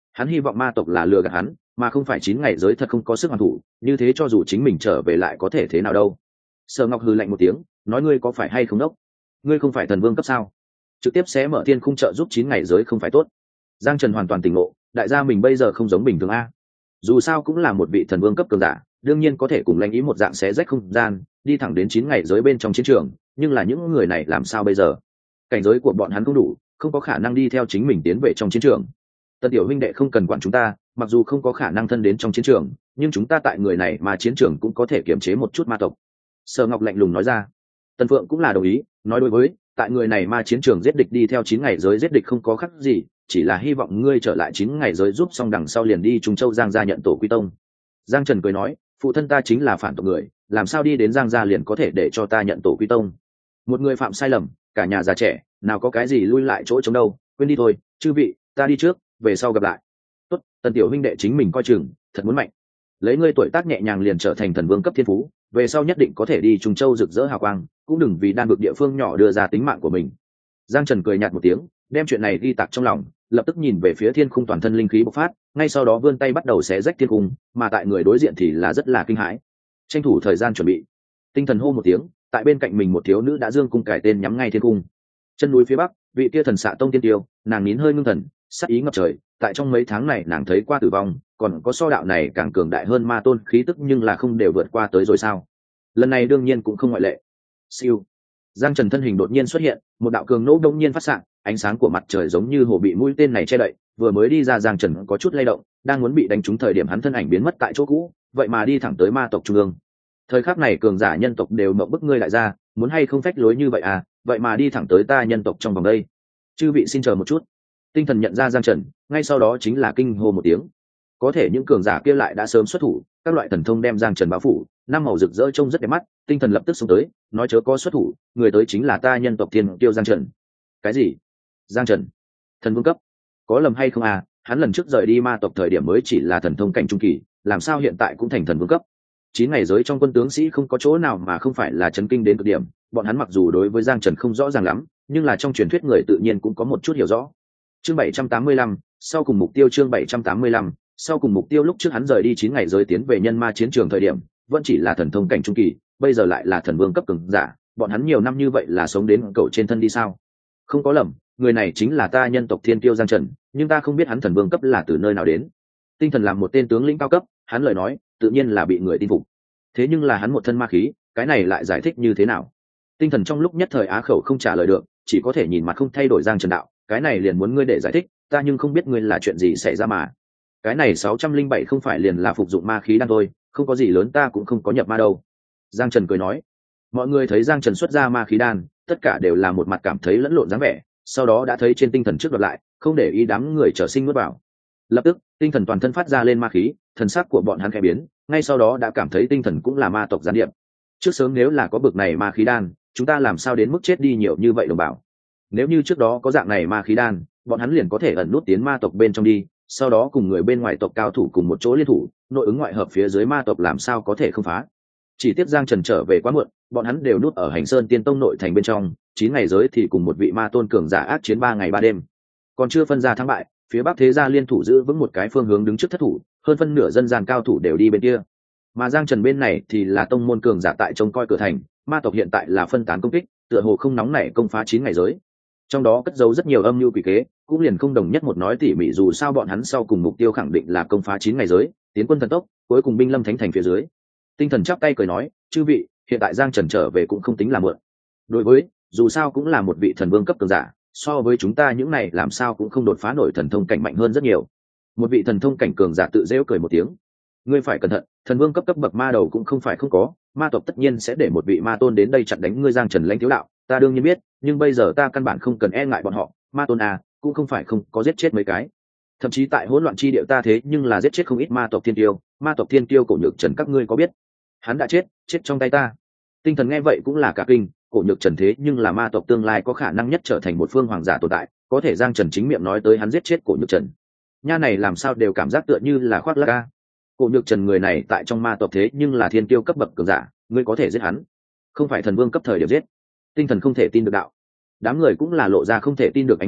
Hắn hy vọng ma tộc là lừa gạt hắn, mà không phải chín ngày giới thật không có sức hoàn thủ, như thế cho dù chính mình trở về lại có thể thế nào đâu. Sở Ngọc hừ lạnh một tiếng, nói ngươi có phải hay không đốc? Ngươi không phải thần vương cấp sao? Trực tiếp xé mở thiên khung trợ giúp chín ngày giới không phải tốt? Giang Trần hoàn toàn tỉnh ngộ, đại gia mình bây giờ không giống bình thường a. Dù sao cũng là một vị thần vương cấp cường giả, đương nhiên có thể cùng lãnh ý một dạng xé rách không gian, đi thẳng đến chín ngày giới bên trong chiến trường, nhưng là những người này làm sao bây giờ? Cảnh giới của bọn hắn không đủ, không có khả năng đi theo chính mình tiến về trong chiến trường. Tân tiểu huynh đệ không cần quản chúng ta, mặc dù không có khả năng thân đến trong chiến trường, nhưng chúng ta tại người này mà chiến trường cũng có thể kiềm chế một chút ma tộc. Sở Ngọc lạnh lùng nói ra. Tần Phượng cũng là đồng ý, nói đối với, tại người này ma chiến trường giết địch đi theo chín ngày giới giết địch không có khác gì, chỉ là hy vọng ngươi trở lại chín ngày giới giúp xong đằng sau liền đi Trung Châu Giang gia nhận tổ quy tông. Giang Trần cười nói, phụ thân ta chính là phản tộc người, làm sao đi đến Giang gia liền có thể để cho ta nhận tổ quy tông? Một người phạm sai lầm, cả nhà già trẻ, nào có cái gì lui lại chỗ chống đâu, quên đi thôi, chư vị, ta đi trước, về sau gặp lại. Tốt, Tần tiểu huynh đệ chính mình coi chừng, thật muốn mạnh. Lấy ngươi tuổi tác nhẹ nhàng liền trở thành thần vương cấp thiên phú, về sau nhất định có thể đi Trung Châu rực rỡ hào quang, cũng đừng vì đan vực địa phương nhỏ đưa ra tính mạng của mình. Giang Trần cười nhạt một tiếng, đem chuyện này ghi tạc trong lòng, lập tức nhìn về phía thiên khung toàn thân linh khí bộc phát, ngay sau đó vươn tay bắt đầu xé rách thiên khung, mà tại người đối diện thì là rất là kinh hãi. Tranh thủ thời gian chuẩn bị. Tinh thần hô một tiếng, tại bên cạnh mình một thiếu nữ đã dương cung cải tên nhắm ngay thiên khung. Chân núi phía bắc, vị kia thần xạ tông tiên tiêu, nàng nín hơi ngưng thần, sát ý ngập trời, tại trong mấy tháng này nàng thấy qua tử vong, còn có so đạo này càng cường đại hơn ma tôn khí tức nhưng là không đều vượt qua tới rồi sao? Lần này đương nhiên cũng không ngoại lệ. Siêu. Giang Trần thân hình đột nhiên xuất hiện, một đạo cường nỗ đông nhiên phát xạ, ánh sáng của mặt trời giống như hồ bị mũi tên này che đậy, vừa mới đi ra Giang Trần có chút lay động, đang muốn bị đánh trúng thời điểm hắn thân ảnh biến mất tại chỗ cũ, vậy mà đi thẳng tới ma tộc trung ương. Thời khắc này cường giả nhân tộc đều mộng bức ngươi lại ra, muốn hay không phách lối như vậy à, vậy mà đi thẳng tới ta nhân tộc trong vòng đây. Chư vị xin chờ một chút. Tinh thần nhận ra Giang Trần, ngay sau đó chính là kinh hô một tiếng. Có thể những cường giả kia lại đã sớm xuất thủ, các loại thần thông đem Giang Trần bao phủ, năm màu rực rỡ trông rất đẹp mắt. Tinh thần lập tức xông tới, nói chớ có xuất thủ, người tới chính là ta nhân tộc thiên tiêu Giang Trần. Cái gì? Giang Trần thần vương cấp? Có lầm hay không à? Hắn lần trước rời đi ma tộc thời điểm mới chỉ là thần thông cảnh trung kỳ, làm sao hiện tại cũng thành thần vương cấp? Chín ngày giới trong quân tướng sĩ không có chỗ nào mà không phải là chấn kinh đến cực điểm, bọn hắn mặc dù đối với Giang Trần không rõ ràng lắm, nhưng là trong truyền thuyết người tự nhiên cũng có một chút hiểu rõ. Chương bảy trăm tám mươi lăm, sau cùng mục tiêu chương bảy trăm tám mươi lăm, sau cùng mục tiêu lúc trước hắn rời đi chín ngày giới tiến về nhân ma chiến trường thời điểm, vẫn chỉ là thần thông cảnh trung kỳ, bây giờ lại là thần vương cấp cường giả, bọn hắn nhiều năm như vậy là sống đến cầu trên thân đi sao? Không có lầm, người này chính là ta nhân tộc thiên tiêu Giang Trần, nhưng ta không biết hắn thần vương cấp là từ nơi nào đến. Tinh thần làm một tên tướng lĩnh cao cấp, hắn lời nói, tự nhiên là bị người tin phục. Thế nhưng là hắn một thân ma khí, cái này lại giải thích như thế nào? Tinh thần trong lúc nhất thời á khẩu không trả lời được, chỉ có thể nhìn mặt không thay đổi Giang Trần đạo, cái này liền muốn ngươi để giải thích, ta nhưng không biết ngươi là chuyện gì xảy ra mà. Cái này sáu trăm linh bảy không phải liền là phục dụng ma khí đan thôi, không có gì lớn, ta cũng không có nhập ma đâu. Giang Trần cười nói. Mọi người thấy Giang Trần xuất ra ma khí đan, tất cả đều là một mặt cảm thấy lẫn lộn dáng vẻ, sau đó đã thấy trên tinh thần trước đoạt lại, không để ý đám người trở sinh nuốt vào. Lập tức, tinh thần toàn thân phát ra lên ma khí, thần sắc của bọn hắn khẽ biến, ngay sau đó đã cảm thấy tinh thần cũng là ma tộc gián điệp. Trước sớm nếu là có bực này ma khí đan, chúng ta làm sao đến mức chết đi nhiều như vậy đồng bảo? Nếu như trước đó có dạng này ma khí đan, bọn hắn liền có thể ẩn nút tiến ma tộc bên trong đi, sau đó cùng người bên ngoài tộc cao thủ cùng một chỗ liên thủ, nội ứng ngoại hợp phía dưới ma tộc làm sao có thể không phá. Chỉ tiếc Giang Trần trở về quá muộn, bọn hắn đều nút ở Hành Sơn Tiên Tông nội thành bên trong, chín ngày giới thì cùng một vị ma tôn cường giả ác chiến ba ngày ba đêm, còn chưa phân ra thắng bại. Phía Bắc thế gia liên thủ giữ vững một cái phương hướng đứng trước thất thủ, hơn phân nửa dân gian cao thủ đều đi bên kia, mà Giang Trần bên này thì là tông môn cường giả tại trông coi cửa thành, ma tộc hiện tại là phân tán công kích, tựa hồ không nóng nảy công phá chín ngày giới, trong đó cất giấu rất nhiều âm mưu quỷ kế, cũng liền không đồng nhất một nói tỉ mỉ, dù sao bọn hắn sau cùng mục tiêu khẳng định là công phá chín ngày giới, tiến quân thần tốc, cuối cùng binh lâm thánh thành phía dưới. Tinh thần chắp tay cười nói, chư vị, hiện tại Giang Trần trở về cũng không tính là mượn. Đối với, dù sao cũng là một vị thần vương cấp cường giả, so với chúng ta những này làm sao cũng không đột phá nổi thần thông cảnh mạnh hơn rất nhiều. Một vị thần thông cảnh cường giả tự rêu cười một tiếng. Ngươi phải cẩn thận, thần vương cấp cấp bậc ma đầu cũng không phải không có, ma tộc tất nhiên sẽ để một vị ma tôn đến đây chặn đánh ngươi Giang Trần lãnh thiếu đạo, ta đương nhiên biết, nhưng bây giờ ta căn bản không cần e ngại bọn họ, ma tôn à, cũng không phải không có giết chết mấy cái. Thậm chí tại hỗn loạn chi địa ta thế nhưng là giết chết không ít ma tộc thiên tiêu, ma tộc thiên tiêu Cổ Nhược Trần các ngươi có biết? Hắn đã chết, chết trong tay ta. Tinh thần nghe vậy cũng là cả kinh, Cổ Nhược Trần thế nhưng là ma tộc tương lai có khả năng nhất trở thành một phương hoàng giả tồn tại, có thể Giang Trần chính miệng nói tới hắn giết chết Cổ Nhược Trần. Nha này làm sao đều cảm giác tựa như là khoác lác ca. Cổ Nhược Trần người này tại trong ma tộc thế nhưng là thiên tiêu cấp bậc cường giả, ngươi có thể giết hắn? Không phải thần vương cấp thời điểm giết. Tinh thần không thể tin được đạo. Đám người cũng là lộ ra không thể tin được ánh mắt,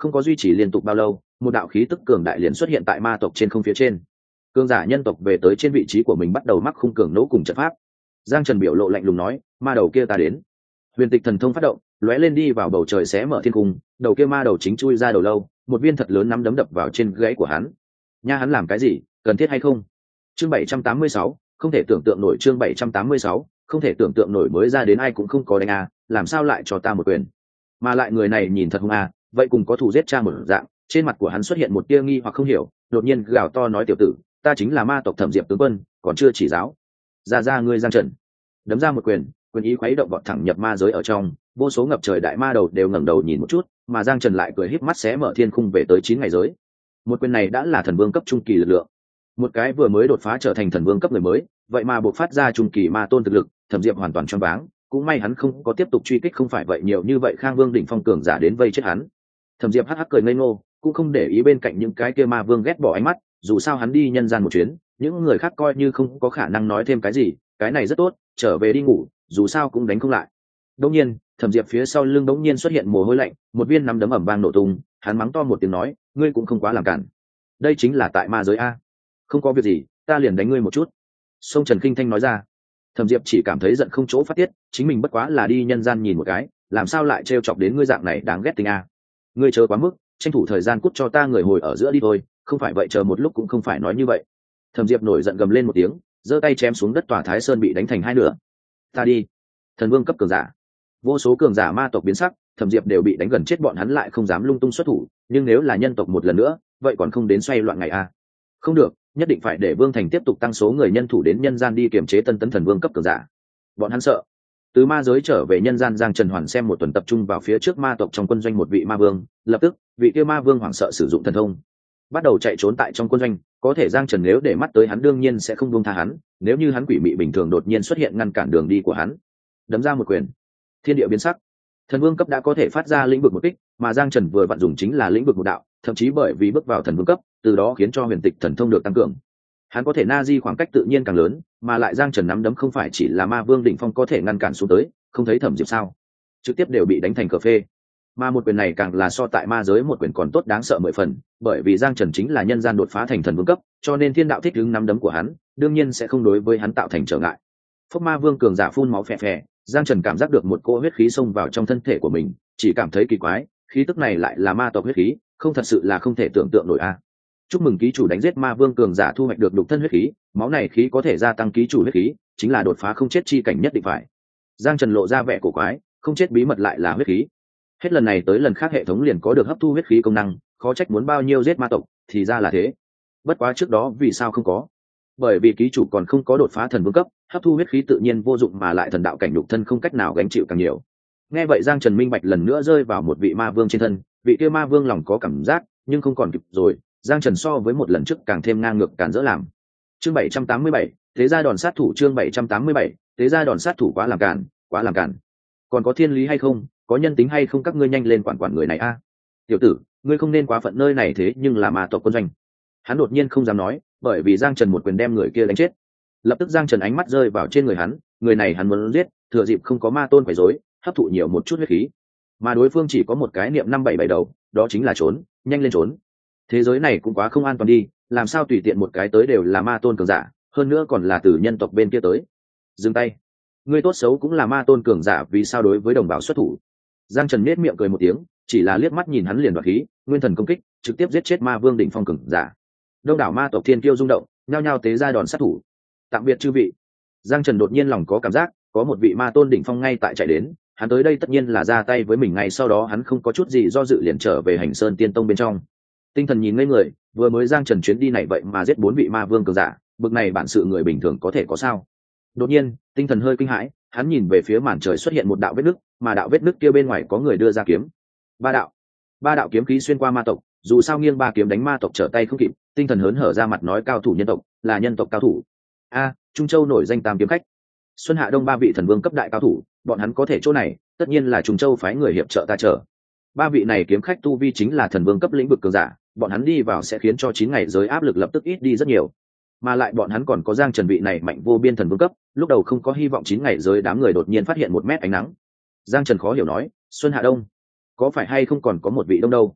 không có duy trì liên tục bao lâu, một đạo khí tức cường đại liền xuất hiện tại ma tộc trên không phía trên. Cường giả nhân tộc về tới trên vị trí của mình bắt đầu mắc khung cường nỗ cùng trận pháp. Giang Trần biểu lộ lạnh lùng nói, ma đầu kia ta đến. Huyền tịch thần thông phát động, lóe lên đi vào bầu trời xé mở thiên cung, đầu kia ma đầu chính chui ra đầu lâu, một viên thật lớn nắm đấm đập vào trên gãy của hắn. Nha, hắn làm cái gì, cần thiết hay không? Chương bảy trăm tám mươi sáu, không thể tưởng tượng nổi. Chương bảy trăm tám mươi sáu, không thể tưởng tượng nổi, mới ra đến ai cũng không có đánh a, làm sao lại cho ta một quyền? Mà lại người này nhìn thật hung a, vậy cùng có thù giết cha một dạng. Trên mặt của hắn xuất hiện một tia nghi hoặc không hiểu, đột nhiên gào to nói, tiểu tử, ta chính là ma tộc Thẩm Diệp tướng quân, còn chưa chỉ giáo. Ra ra ngươi Giang Trần. Đấm ra một quyền, quyền ý khuấy động vọt thẳng nhập ma giới ở trong, vô số ngập trời đại ma đầu đều ngẩng đầu nhìn một chút, mà Giang Trần lại cười híp mắt xé mở thiên khung về tới chín ngày giới. Một quyền này đã là thần vương cấp trung kỳ lực lượng. Một cái vừa mới đột phá trở thành thần vương cấp người mới, vậy mà buộc phát ra trung kỳ ma tôn thực lực, Thẩm Diệp hoàn toàn choáng váng, cũng may hắn không có tiếp tục truy kích, không phải vậy nhiều như vậy Khang Vương đỉnh phong cường giả đến vây chết hắn. Thẩm Diệp hắc hắc cười ngây ngô, cũng không để ý bên cạnh những cái kia ma vương ghét bỏ ánh mắt, dù sao hắn đi nhân gian một chuyến, những người khác coi như không có khả năng nói thêm cái gì, cái này rất tốt, trở về đi ngủ, dù sao cũng đánh không lại. Đống nhiên, Thẩm Diệp phía sau lưng đống nhiên xuất hiện mồ hôi lạnh, một viên nắm đấm ầm vang nổ tung, hắn mắng to một tiếng nói, ngươi cũng không quá làm cản. Đây chính là tại ma giới a. Không có việc gì, ta liền đánh ngươi một chút. Sông Trần Kinh Thanh nói ra. Thẩm Diệp chỉ cảm thấy giận không chỗ phát tiết, chính mình bất quá là đi nhân gian nhìn một cái, làm sao lại trêu chọc đến ngươi dạng này đáng ghét tình a. Ngươi chờ quá mức, tranh thủ thời gian cút cho ta người hồi ở giữa đi thôi, không phải vậy chờ một lúc cũng không phải nói như vậy. Thẩm Diệp nổi giận gầm lên một tiếng, giơ tay chém xuống đất, tòa Thái Sơn bị đánh thành hai nửa. Ta đi. Thần vương cấp cường giả, vô số cường giả ma tộc biến sắc, Thẩm Diệp đều bị đánh gần chết, bọn hắn lại không dám lung tung xuất thủ, nhưng nếu là nhân tộc một lần nữa, vậy còn không đến xoay loạn ngày a. Không được, nhất định phải để Vương Thành tiếp tục tăng số người nhân thủ đến nhân gian đi kiểm chế tân tấn thần vương cấp cường giả. Bọn hắn sợ. Từ ma giới trở về nhân gian, Giang Trần Hoàn xem một tuần tập trung vào phía trước ma tộc trong quân doanh một vị ma vương, lập tức, vị kia ma vương hoảng sợ sử dụng thần thông, bắt đầu chạy trốn tại trong quân doanh. Có thể Giang Trần nếu để mắt tới hắn đương nhiên sẽ không buông tha hắn, nếu như hắn quỷ mị bình thường đột nhiên xuất hiện ngăn cản đường đi của hắn, đấm ra một quyền, thiên địa biến sắc. Thần vương cấp đã có thể phát ra lĩnh vực một kích, mà Giang Trần vừa vặn dùng chính là lĩnh vực một đạo, thậm chí bởi vì bước vào thần vương cấp, từ đó khiến cho huyền tịch thần thông được tăng cường. Hắn có thể na di khoảng cách tự nhiên càng lớn, mà lại Giang Trần nắm đấm không phải chỉ là ma vương đỉnh phong có thể ngăn cản xuống tới, không thấy Thẩm Diệp sao, trực tiếp đều bị đánh thành cờ phê. Mà một quyền này càng là so tại ma giới một quyền còn tốt đáng sợ mười phần, bởi vì Giang Trần chính là nhân gian đột phá thành thần vương cấp, cho nên thiên đạo thích ứng nắm đấm của hắn, đương nhiên sẽ không đối với hắn tạo thành trở ngại. Phốc ma vương cường giả phun máu phè phè, Giang Trần cảm giác được một cỗ huyết khí xông vào trong thân thể của mình, chỉ cảm thấy kỳ quái, khí tức này lại là ma tộc huyết khí, không thật sự là không thể tưởng tượng nổi a. À. Chúc mừng ký chủ đánh giết ma vương cường giả, thu hoạch được đục thân huyết khí, máu này khí có thể gia tăng ký chủ huyết khí, chính là đột phá không chết chi cảnh nhất định phải. Giang Trần lộ ra vẻ cổ quái, không chết bí mật lại là huyết khí. Hết lần này tới lần khác hệ thống liền có được hấp thu huyết khí công năng, khó trách muốn bao nhiêu giết ma tộc, thì ra là thế. Bất quá trước đó vì sao không có? Bởi vì ký chủ còn không có đột phá thần vương cấp, hấp thu huyết khí tự nhiên vô dụng, mà lại thần đạo cảnh nhục thân không cách nào gánh chịu càng nhiều. Nghe vậy Giang Trần minh bạch, lần nữa rơi vào một vị ma vương trên thân, vị kia ma vương lòng có cảm giác, nhưng không còn kịp rồi, Giang Trần so với một lần trước càng thêm ngang ngược cản dỡ làm. Chương bảy trăm tám mươi bảy, thế gia đòn sát thủ. Chương bảy trăm tám mươi bảy, thế gia đòn sát thủ, quá làm cản, quá làm cản. Còn có thiên lý hay không, có nhân tính hay không, các ngươi nhanh lên quản quản người này a. Tiểu tử, ngươi không nên quá phận, nơi này thế nhưng là ma tộc quân doanh. Hắn đột nhiên không dám nói, bởi vì Giang Trần một quyền đem người kia đánh chết. Lập tức Giang Trần ánh mắt rơi vào trên người hắn, người này hắn muốn giết, thừa dịp không có ma tôn quấy rối, hấp thụ nhiều một chút huyết khí. Mà đối phương chỉ có một cái niệm năm bảy bảy đầu, đó chính là trốn, nhanh lên trốn. Thế giới này cũng quá không an toàn đi, làm sao tùy tiện một cái tới đều là ma tôn cường giả, hơn nữa còn là từ nhân tộc bên kia tới. Dừng tay, ngươi tốt xấu cũng là ma tôn cường giả, vì sao đối với đồng bào xuất thủ? Giang Trần nét miệng cười một tiếng, chỉ là liếc mắt nhìn hắn liền đoạt khí, nguyên thần công kích, trực tiếp giết chết ma vương đỉnh phong cường giả. Đông đảo ma tộc thiên kiêu rung động, nhao nhao tế ra đòn sát thủ. Tạm biệt chư vị. Giang Trần đột nhiên lòng có cảm giác, có một vị ma tôn đỉnh phong ngay tại chạy đến, hắn tới đây tất nhiên là ra tay với mình, ngay sau đó hắn không có chút gì do dự liền trở về Hành Sơn Tiên Tông bên trong. Tinh thần nhìn ngây người, vừa mới Giang Trần chuyến đi này vậy mà giết bốn vị ma vương cường giả, bực này bản sự người bình thường có thể có sao? Đột nhiên, tinh thần hơi kinh hãi, hắn nhìn về phía màn trời xuất hiện một đạo vết nứt, mà đạo vết nứt kia bên ngoài có người đưa ra kiếm. Ba đạo, ba đạo kiếm khí xuyên qua ma tộc, dù sao nghiêng ba kiếm đánh ma tộc trở tay không kịp, tinh thần hớn hở ra mặt nói, cao thủ nhân tộc, là nhân tộc cao thủ. A, Trung Châu nổi danh tam kiếm khách, Xuân Hạ Đông ba vị thần vương cấp đại cao thủ, bọn hắn có thể chỗ này, tất nhiên là Trung Châu phái người hiệp trợ ta chờ. Ba vị này kiếm khách tu vi chính là thần vương cấp lĩnh vực cường giả, bọn hắn đi vào sẽ khiến cho chín ngày giới áp lực lập tức ít đi rất nhiều. Mà lại bọn hắn còn có Giang Trần vị này mạnh vô biên thần vương cấp, lúc đầu không có hy vọng, chín ngày giới đám người đột nhiên phát hiện một mét ánh nắng. Giang Trần khó hiểu nói, Xuân Hạ Đông, có phải hay không còn có một vị đông đâu?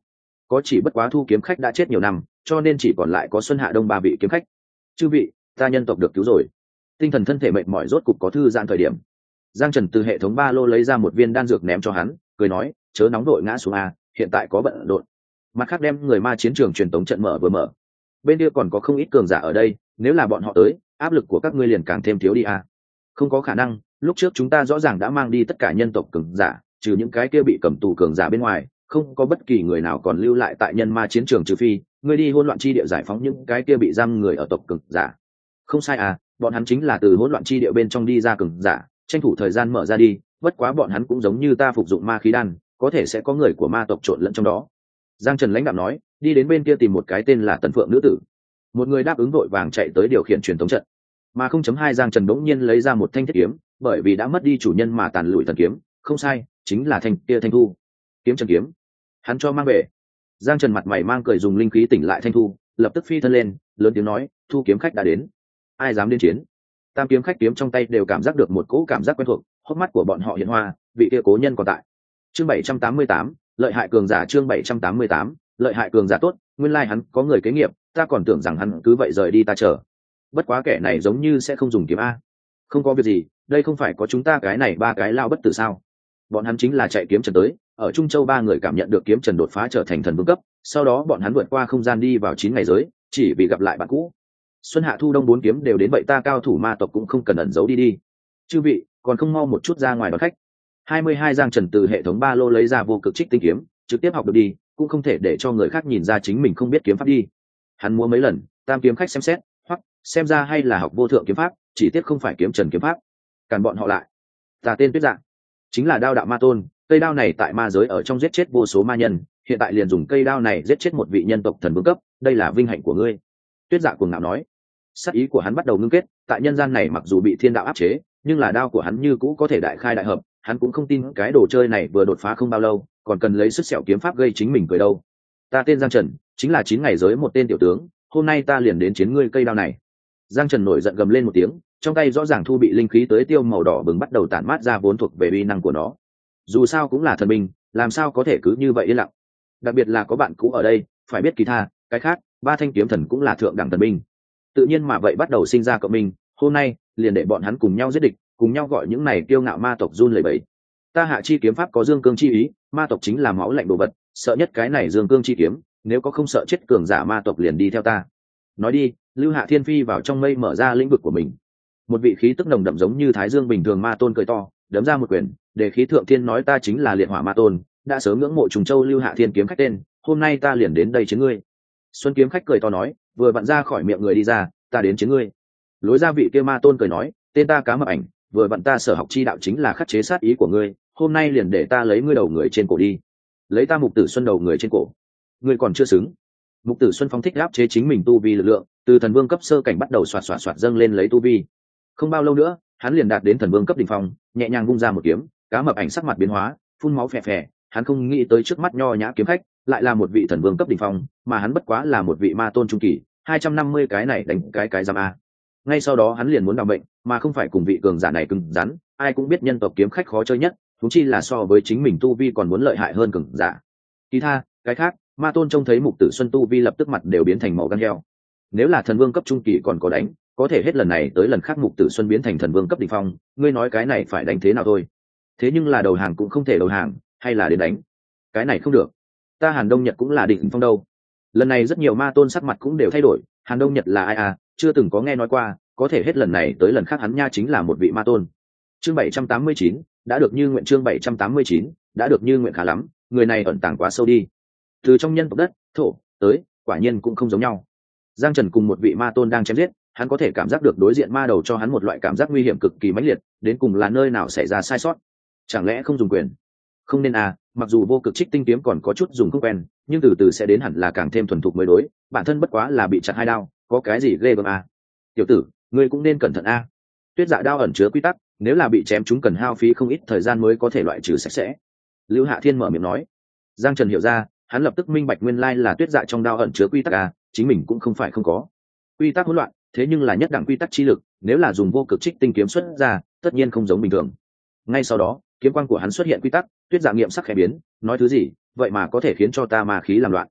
có chỉ bất quá thu kiếm khách đã chết nhiều năm, cho nên chỉ còn lại có Xuân Hạ Đông ba vị kiếm khách. Chư vị, ta nhân tộc được cứu rồi. Tinh thần thân thể mệt mỏi rốt cục có thư giãn thời điểm. Giang Trần từ hệ thống ba lô lấy ra một viên đan dược ném cho hắn, cười nói, chớ nóng đội ngã xuống a, hiện tại có bận rộn. Mặt khác đem người ma chiến trường truyền tống trận mở vừa mở. Bên kia còn có không ít cường giả ở đây, nếu là bọn họ tới, áp lực của các ngươi liền càng thêm thiếu đi a. Không có khả năng, lúc trước chúng ta rõ ràng đã mang đi tất cả nhân tộc cường giả, trừ những cái kia bị cầm tù cường giả bên ngoài, không có bất kỳ người nào còn lưu lại tại nhân ma chiến trường, trừ phi ngươi đi hỗn loạn chi địa giải phóng những cái kia bị giam người ở tộc cường giả. Không sai à, bọn hắn chính là từ hỗn loạn chi địa bên trong đi ra cường giả, tranh thủ thời gian mở ra đi, bất quá bọn hắn cũng giống như ta phục dụng ma khí đan, có thể sẽ có người của ma tộc trộn lẫn trong đó. Giang Trần lãnh đạo nói, đi đến bên kia tìm một cái tên là Tần Phượng nữ tử. Một người đáp ứng vội vàng chạy tới điều khiển truyền thống trận. Mà không chấm hai Giang Trần bỗng nhiên lấy ra một thanh thiết kiếm, bởi vì đã mất đi chủ nhân mà tàn lụi thần kiếm, không sai, chính là thanh kia Thanh Thu. Kiếm Trần kiếm. Hắn cho mang về. Giang Trần mặt mày mang cười dùng linh khí tỉnh lại Thanh Thu, lập tức phi thân lên, lớn tiếng nói, Thu kiếm khách đã đến. Ai dám đến chiến? Tam kiếm khách kiếm trong tay đều cảm giác được một cỗ cảm giác quen thuộc, hốc mắt của bọn họ hiện hoa, vị kia cố nhân còn tại. Chương bảy trăm tám mươi tám, lợi hại cường giả. Chương bảy trăm tám mươi tám, lợi hại cường giả tốt, nguyên lai hắn có người kế nghiệp, ta còn tưởng rằng hắn cứ vậy rời đi ta chờ. Bất quá kẻ này giống như sẽ không dùng kiếm a. Không có việc gì, đây không phải có chúng ta cái này ba cái lao bất tử sao? Bọn hắn chính là chạy kiếm trần tới, ở Trung Châu ba người cảm nhận được kiếm trần đột phá trở thành thần vương cấp, sau đó bọn hắn vượt qua không gian đi vào chín ngày giới, chỉ vì gặp lại bạn cũ. Xuân Hạ Thu Đông bốn kiếm đều đến vậy, ta cao thủ ma tộc cũng không cần ẩn giấu đi đi. Chư vị, còn không mau một chút ra ngoài đón khách. hai mươi hai Giang Trần từ hệ thống ba lô lấy ra vô cực trích tinh kiếm, trực tiếp học được đi, cũng không thể để cho người khác nhìn ra chính mình không biết kiếm pháp đi. Hắn mua mấy lần, tam kiếm khách xem xét, hoặc xem ra hay là học vô thượng kiếm pháp, chỉ tiếc không phải kiếm trần kiếm pháp. Cản bọn họ lại. Ta tên Tuyết Dạ, chính là đao đạo ma tôn, cây đao này tại ma giới ở trong giết chết vô số ma nhân, hiện tại liền dùng cây đao này giết chết một vị nhân tộc thần vương cấp, đây là vinh hạnh của ngươi. Tuyết Dạ cuồng ngạo nói. Sát ý của hắn bắt đầu ngưng kết, tại nhân gian này mặc dù bị thiên đạo áp chế, nhưng là đao của hắn như cũ có thể đại khai đại hợp, hắn cũng không tin cái đồ chơi này vừa đột phá không bao lâu, còn cần lấy sức sẹo kiếm pháp gây chính mình cười đâu. Ta tên Giang Trần, chính là chín ngày giới một tên tiểu tướng, hôm nay ta liền đến chiến ngươi cây đao này. Giang Trần nổi giận gầm lên một tiếng, trong tay rõ ràng thu bị linh khí tới tiêu màu đỏ bừng bắt đầu tản mát ra vốn thuộc về uy năng của nó. Dù sao cũng là thần binh, làm sao có thể cứ như vậy yên lặng. Đặc biệt là có bạn cũ ở đây, phải biết kỳ tha, cái khác, ba thanh kiếm thần cũng là thượng đẳng thần binh. Tự nhiên mà vậy bắt đầu sinh ra cộng minh, hôm nay liền để bọn hắn cùng nhau giết địch, cùng nhau gọi những này kiêu ngạo ma tộc run lẩy bẩy. Ta Hạ Chi kiếm pháp có dương cương chi ý, ma tộc chính là máu lạnh đồ vật, sợ nhất cái này dương cương chi kiếm, nếu có không sợ chết cường giả ma tộc liền đi theo ta. Nói đi, Lưu Hạ Thiên phi vào trong mây mở ra lĩnh vực của mình. Một vị khí tức nồng đậm giống như thái dương bình thường ma tôn cười to, đấm ra một quyền, để khí thượng thiên nói ta chính là liệt hỏa ma tôn, đã sớm ngưỡng mộ Trùng Châu Lưu Hạ Thiên kiếm khách tên, hôm nay ta liền đến đây chiến ngươi. Xuân kiếm khách cười to nói, vừa vặn ra khỏi miệng người đi ra, ta đến chiến ngươi. Lối ra vị kia ma tôn cười nói, tên ta Cá Mập Ảnh, vừa vặn ta sở học chi đạo chính là khắc chế sát ý của ngươi, hôm nay liền để ta lấy ngươi đầu người trên cổ đi. Lấy ta Mục Tử Xuân đầu người trên cổ. Ngươi còn chưa xứng. Mục Tử Xuân phóng thích áp chế chính mình tu vi lực lượng, từ thần vương cấp sơ cảnh bắt đầu xoạt xoạt xoạt dâng lên lấy tu vi. Không bao lâu nữa, hắn liền đạt đến thần vương cấp đỉnh phong, nhẹ nhàng vung ra một kiếm, Cá Mập Ảnh sắc mặt biến hóa, phun máu phè phè, hắn không nghĩ tới trước mắt nho nhã kiếm khách lại là một vị thần vương cấp đỉnh phong, mà hắn bất quá là một vị ma tôn trung kỳ, hai trăm năm mươi cái này đánh cái cái giam a. Ngay sau đó hắn liền muốn đảm bệnh, mà không phải cùng vị cường giả này cứng rắn, ai cũng biết nhân tộc kiếm khách khó chơi nhất, thúng chi là so với chính mình tu vi còn muốn lợi hại hơn cường giả. Kỳ tha, cái khác, ma tôn trông thấy Mục Tử Xuân tu vi lập tức mặt đều biến thành màu gan heo. Nếu là thần vương cấp trung kỳ còn có đánh, có thể hết lần này tới lần khác Mục Tử Xuân biến thành thần vương cấp đỉnh phong, ngươi nói cái này phải đánh thế nào thôi. Thế nhưng là đầu hàng cũng không thể đầu hàng, hay là đến đánh. Cái này không được. Ta Hàn Đông Nhật cũng là đỉnh phong đâu. Lần này rất nhiều ma tôn sắc mặt cũng đều thay đổi, Hàn Đông Nhật là ai à, chưa từng có nghe nói qua, có thể hết lần này tới lần khác hắn nha chính là một vị ma tôn. Chương bảy trăm tám mươi chín, đã được như nguyện. Chương bảy trăm tám mươi chín, đã được như nguyện khá lắm, người này ẩn tàng quá sâu đi. Từ trong nhân tộc đất, thổ, tới, quả nhiên cũng không giống nhau. Giang Trần cùng một vị ma tôn đang chém giết, hắn có thể cảm giác được đối diện ma đầu cho hắn một loại cảm giác nguy hiểm cực kỳ mãnh liệt, đến cùng là nơi nào xảy ra sai sót. Chẳng lẽ không dùng quyền? Không nên à, mặc dù vô cực trích tinh kiếm còn có chút dùng không quen, nhưng từ từ sẽ đến hẳn là càng thêm thuần thục mới đối, bản thân bất quá là bị chặt hai đao, có cái gì ghê gớm à. Tiểu tử, ngươi cũng nên cẩn thận a. Tuyết Dạ đao ẩn chứa quy tắc, nếu là bị chém chúng cần hao phí không ít thời gian mới có thể loại trừ sạch sẽ. Lưu Hạ Thiên mở miệng nói. Giang Trần hiểu ra, hắn lập tức minh bạch nguyên lai là Tuyết Dạ trong đao ẩn chứa quy tắc à, chính mình cũng không phải không có. Quy tắc hỗn loạn, thế nhưng là nhất đẳng quy tắc chi lực, nếu là dùng vô cực trích tinh kiếm xuất ra, tất nhiên không giống bình thường. Ngay sau đó, kiếm quang của hắn xuất hiện quy tắc, Tuyết Dạ nghiệm sắc khẽ biến, nói thứ gì, vậy mà có thể khiến cho ta ma khí làm loạn.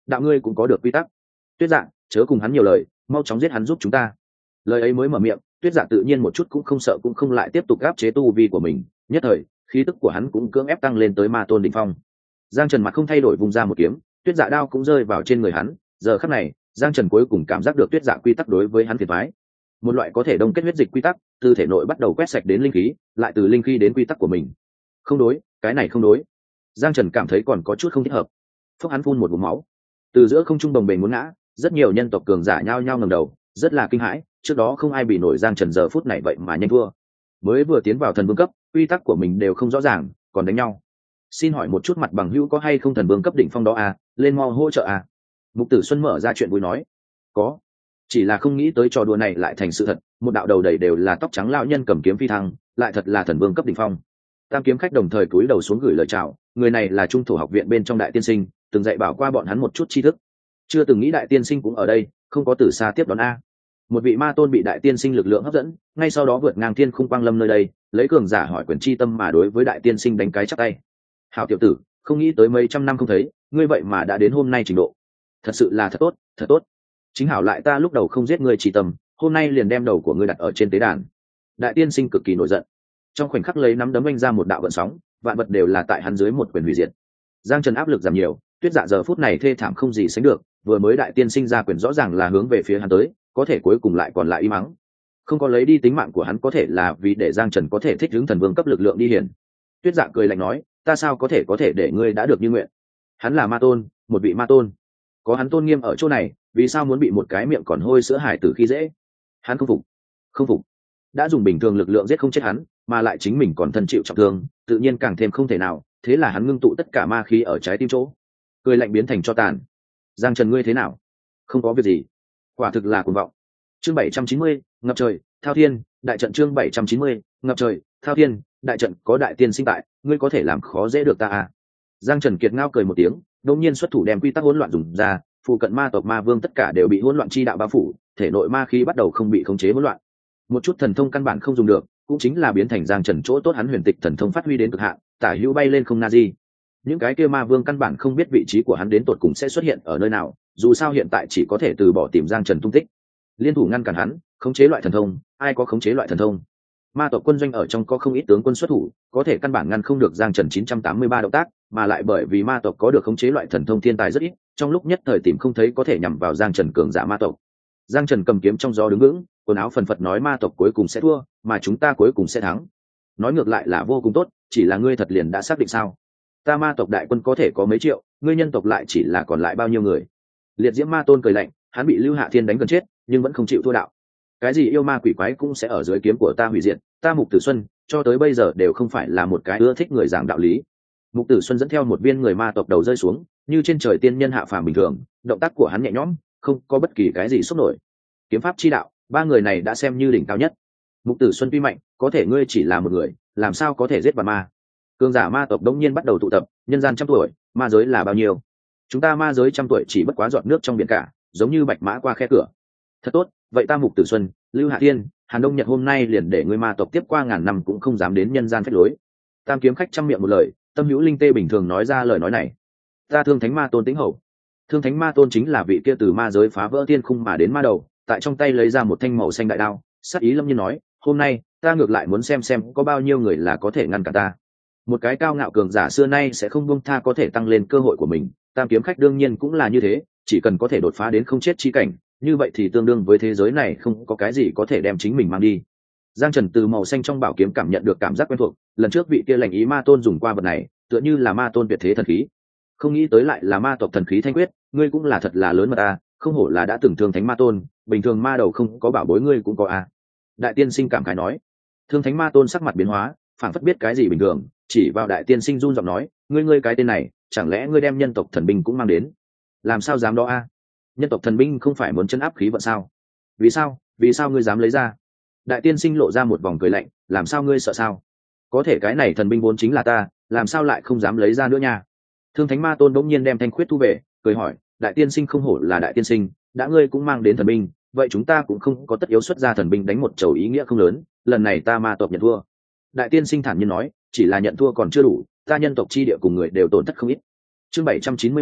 đạo ngươi cũng có được quy tắc. Tuyết Dạ, chớ cùng hắn nhiều lời, mau chóng giết hắn giúp chúng ta. Lời ấy mới mở miệng, Tuyết Dạ tự nhiên một chút cũng không sợ cũng không lại tiếp tục áp chế tu vi của mình, nhất thời khí tức của hắn cũng cưỡng ép tăng lên tới ma tôn đỉnh phong. Giang Trần mặt không thay đổi vùng ra một kiếm, Tuyết Dạ đao cũng rơi vào trên người hắn. Giờ khắc này, Giang Trần cuối cùng cảm giác được Tuyết Dạ quy tắc đối với hắn phiền toái. Một loại có thể đông kết huyết dịch quy tắc, từ thể nội bắt đầu quét sạch đến linh khí, lại từ linh khí đến quy tắc của mình. Không đối, cái này không đối. Giang Trần cảm thấy còn có chút không thích hợp. Phốc hắn phun một ngụm máu. Từ giữa không trung đồng bền muốn ngã, rất nhiều nhân tộc cường giả nhao nhao ngẩng đầu, rất là kinh hãi, trước đó không ai bị nổi Giang Trần giờ phút này vậy mà nhanh thua. Mới vừa tiến vào thần vương cấp, quy tắc của mình đều không rõ ràng, còn đánh nhau. Xin hỏi một chút mặt bằng hữu có hay không thần vương cấp đỉnh phong đó à, lên mau hỗ trợ à? Mục Tử Xuân mở ra chuyện vui nói. Có. Chỉ là không nghĩ tới trò đùa này lại thành sự thật, một đạo đầu đầy đều là tóc trắng lão nhân cầm kiếm phi thăng, lại thật là thần vương cấp đỉnh phong. Tam kiếm khách đồng thời cúi đầu xuống gửi lời chào, người này là trung thủ học viện bên trong đại tiên sinh, từng dạy bảo qua bọn hắn một chút tri thức. Chưa từng nghĩ đại tiên sinh cũng ở đây, không có từ xa tiếp đón a. Một vị ma tôn bị đại tiên sinh lực lượng hấp dẫn, ngay sau đó vượt ngang thiên khung quang lâm nơi đây, lấy cường giả hỏi quyền chi tâm mà đối với đại tiên sinh đánh cái chắc tay. Hảo tiểu tử, không nghĩ tới mấy trăm năm không thấy, ngươi vậy mà đã đến hôm nay trình độ. Thật sự là thật tốt, thật tốt. Chính hảo lại ta lúc đầu không giết ngươi chỉ tâm, hôm nay liền đem đầu của ngươi đặt ở trên tế đàn. Đại tiên sinh cực kỳ nổi giận, trong khoảnh khắc lấy nắm đấm anh ra một đạo vận sóng, vạn vật đều là tại hắn dưới một quyền hủy diệt. Giang Trần áp lực giảm nhiều, Tuyết Dạ giờ phút này thê thảm không gì sánh được, vừa mới đại tiên sinh ra quyền rõ ràng là hướng về phía hắn tới, có thể cuối cùng lại còn lại im mắng. Không có lấy đi tính mạng của hắn có thể là vì để Giang Trần có thể thích ứng thần vương cấp lực lượng đi hiển. Tuyết Dạ cười lạnh nói, ta sao có thể có thể để ngươi đã được như nguyện. Hắn là ma tôn, một vị ma tôn, có hắn tôn nghiêm ở chỗ này, vì sao muốn bị một cái miệng còn hôi sữa hải tử khi dễ? Hắn không phục, không phục. Đã dùng bình thường lực lượng giết không chết hắn, mà lại chính mình còn thân chịu trọng thương, tự nhiên càng thêm không thể nào. Thế là hắn ngưng tụ tất cả ma khí ở trái tim chỗ, cười lạnh biến thành cho tàn. Giang Trần ngươi thế nào? Không có việc gì. Quả thực là cuồng vọng. Chương bảy trăm chín mươi, ngập trời, thao thiên, đại trận. Chương bảy trăm chín mươi, ngập trời, thao thiên, đại trận. Có đại tiên sinh tại, ngươi có thể làm khó dễ được ta à? Giang Trần kiệt ngao cười một tiếng, đột nhiên xuất thủ đem quy tắc hỗn loạn dùng ra, phụ cận ma tộc ma vương tất cả đều bị hỗn loạn chi đạo bao phủ, thể nội ma khí bắt đầu không bị khống chế hỗn loạn. Một chút thần thông căn bản không dùng được, cũng chính là biến thành Giang Trần chỗ tốt hắn huyền tịch thần thông phát huy đến cực hạn, tả hữu bay lên không na di. Những cái kia ma vương căn bản không biết vị trí của hắn đến tột cùng sẽ xuất hiện ở nơi nào, dù sao hiện tại chỉ có thể từ bỏ tìm Giang Trần tung tích. Liên thủ ngăn cản hắn, khống chế loại thần thông, ai có khống chế loại thần thông? Ma tộc quân doanh ở trong có không ít tướng quân xuất thủ, có thể căn bản ngăn không được Giang Trần chín trăm tám mươi ba động tác, mà lại bởi vì ma tộc có được khống chế loại thần thông thiên tài rất ít, trong lúc nhất thời tìm không thấy có thể nhằm vào Giang Trần cường giả ma tộc. Giang Trần cầm kiếm trong gió đứng vững, quần áo phần phật nói ma tộc cuối cùng sẽ thua, mà chúng ta cuối cùng sẽ thắng. Nói ngược lại là vô cùng tốt, chỉ là ngươi thật liền đã xác định sao? Ta ma tộc đại quân có thể có mấy triệu, ngươi nhân tộc lại chỉ là còn lại bao nhiêu người? Liệt Diễm Ma Tôn cười lạnh, hắn bị Lưu Hạ Thiên đánh gần chết, nhưng vẫn không chịu thua đạo. Cái gì yêu ma quỷ quái cũng sẽ ở dưới kiếm của ta hủy diệt, ta Mục Tử Xuân cho tới bây giờ đều không phải là một cái ưa thích người giảng đạo lý. Mục Tử Xuân dẫn theo một viên người ma tộc đầu rơi xuống, như trên trời tiên nhân hạ phàm bình thường, động tác của hắn nhẹ nhõm, không có bất kỳ cái gì sốc nổi. Kiếm pháp chi đạo, ba người này đã xem như đỉnh cao nhất. Mục Tử Xuân tuy mạnh, có thể ngươi chỉ là một người, làm sao có thể giết vạn ma? Cường giả ma tộc đống nhiên bắt đầu tụ tập, nhân gian trăm tuổi, ma giới là bao nhiêu? Chúng ta ma giới trăm tuổi chỉ bất quá giọt nước trong biển cả, giống như bạch mã qua khe cửa. Thật tốt, vậy ta Mục Tử Xuân, Lưu Hạ Thiên, Hàn Đông Nhật hôm nay liền để ngươi ma tộc tiếp qua ngàn năm cũng không dám đến nhân gian phách lối. Tam kiếm khách trăm miệng một lời, Tâm Hữu Linh Tê bình thường nói ra lời nói này. Ta Thương Thánh Ma Tôn Tĩnh Hậu. Thương Thánh Ma Tôn chính là vị kia từ ma giới phá vỡ thiên khung mà đến ma đầu, tại trong tay lấy ra một thanh màu xanh đại đao, sắc ý lâm nhiên nói, hôm nay ta ngược lại muốn xem xem có bao nhiêu người là có thể ngăn cản ta. Một cái cao ngạo cường giả xưa nay sẽ không buông tha có thể tăng lên cơ hội của mình, Tam kiếm khách đương nhiên cũng là như thế, chỉ cần có thể đột phá đến không chết chi cảnh, như vậy thì tương đương với thế giới này không có cái gì có thể đem chính mình mang đi. Giang Trần từ màu xanh trong bảo kiếm cảm nhận được cảm giác quen thuộc, lần trước vị kia lành ý ma tôn dùng qua vật này, tựa như là ma tôn tuyệt thế thần khí. Không nghĩ tới lại là ma tộc thần khí thanh quyết, ngươi cũng là thật là lớn mà ta, không hổ là đã từng thương thánh ma tôn, bình thường ma đầu không có bảo bối ngươi cũng có a. Đại tiên sinh cảm khái nói. Thương thánh ma tôn sắc mặt biến hóa, phảng phất biết cái gì bình thường, chỉ vào đại tiên sinh run giọng nói, ngươi ngươi cái tên này, chẳng lẽ ngươi đem nhân tộc thần binh cũng mang đến? Làm sao dám đó a? Nhân tộc thần binh không phải muốn chấn áp khí vận sao? Vì sao? Vì sao ngươi dám lấy ra? Đại tiên sinh lộ ra một vòng cười lạnh, làm sao ngươi sợ sao? Có thể cái này thần binh vốn chính là ta, làm sao lại không dám lấy ra nữa nha? Thương thánh ma tôn đống nhiên đem thanh khuyết thu về, cười hỏi, đại tiên sinh không hổ là đại tiên sinh, đã ngươi cũng mang đến thần binh, vậy chúng ta cũng không có tất yếu xuất ra thần binh đánh một chầu ý nghĩa không lớn, lần này ta ma tộc nhận thua. Đại tiên sinh thản nhiên nói, chỉ là nhận thua còn chưa đủ, ta nhân tộc chi địa cùng người đều tổn thất không ít. Chương bảy trăm chín mươi mốt,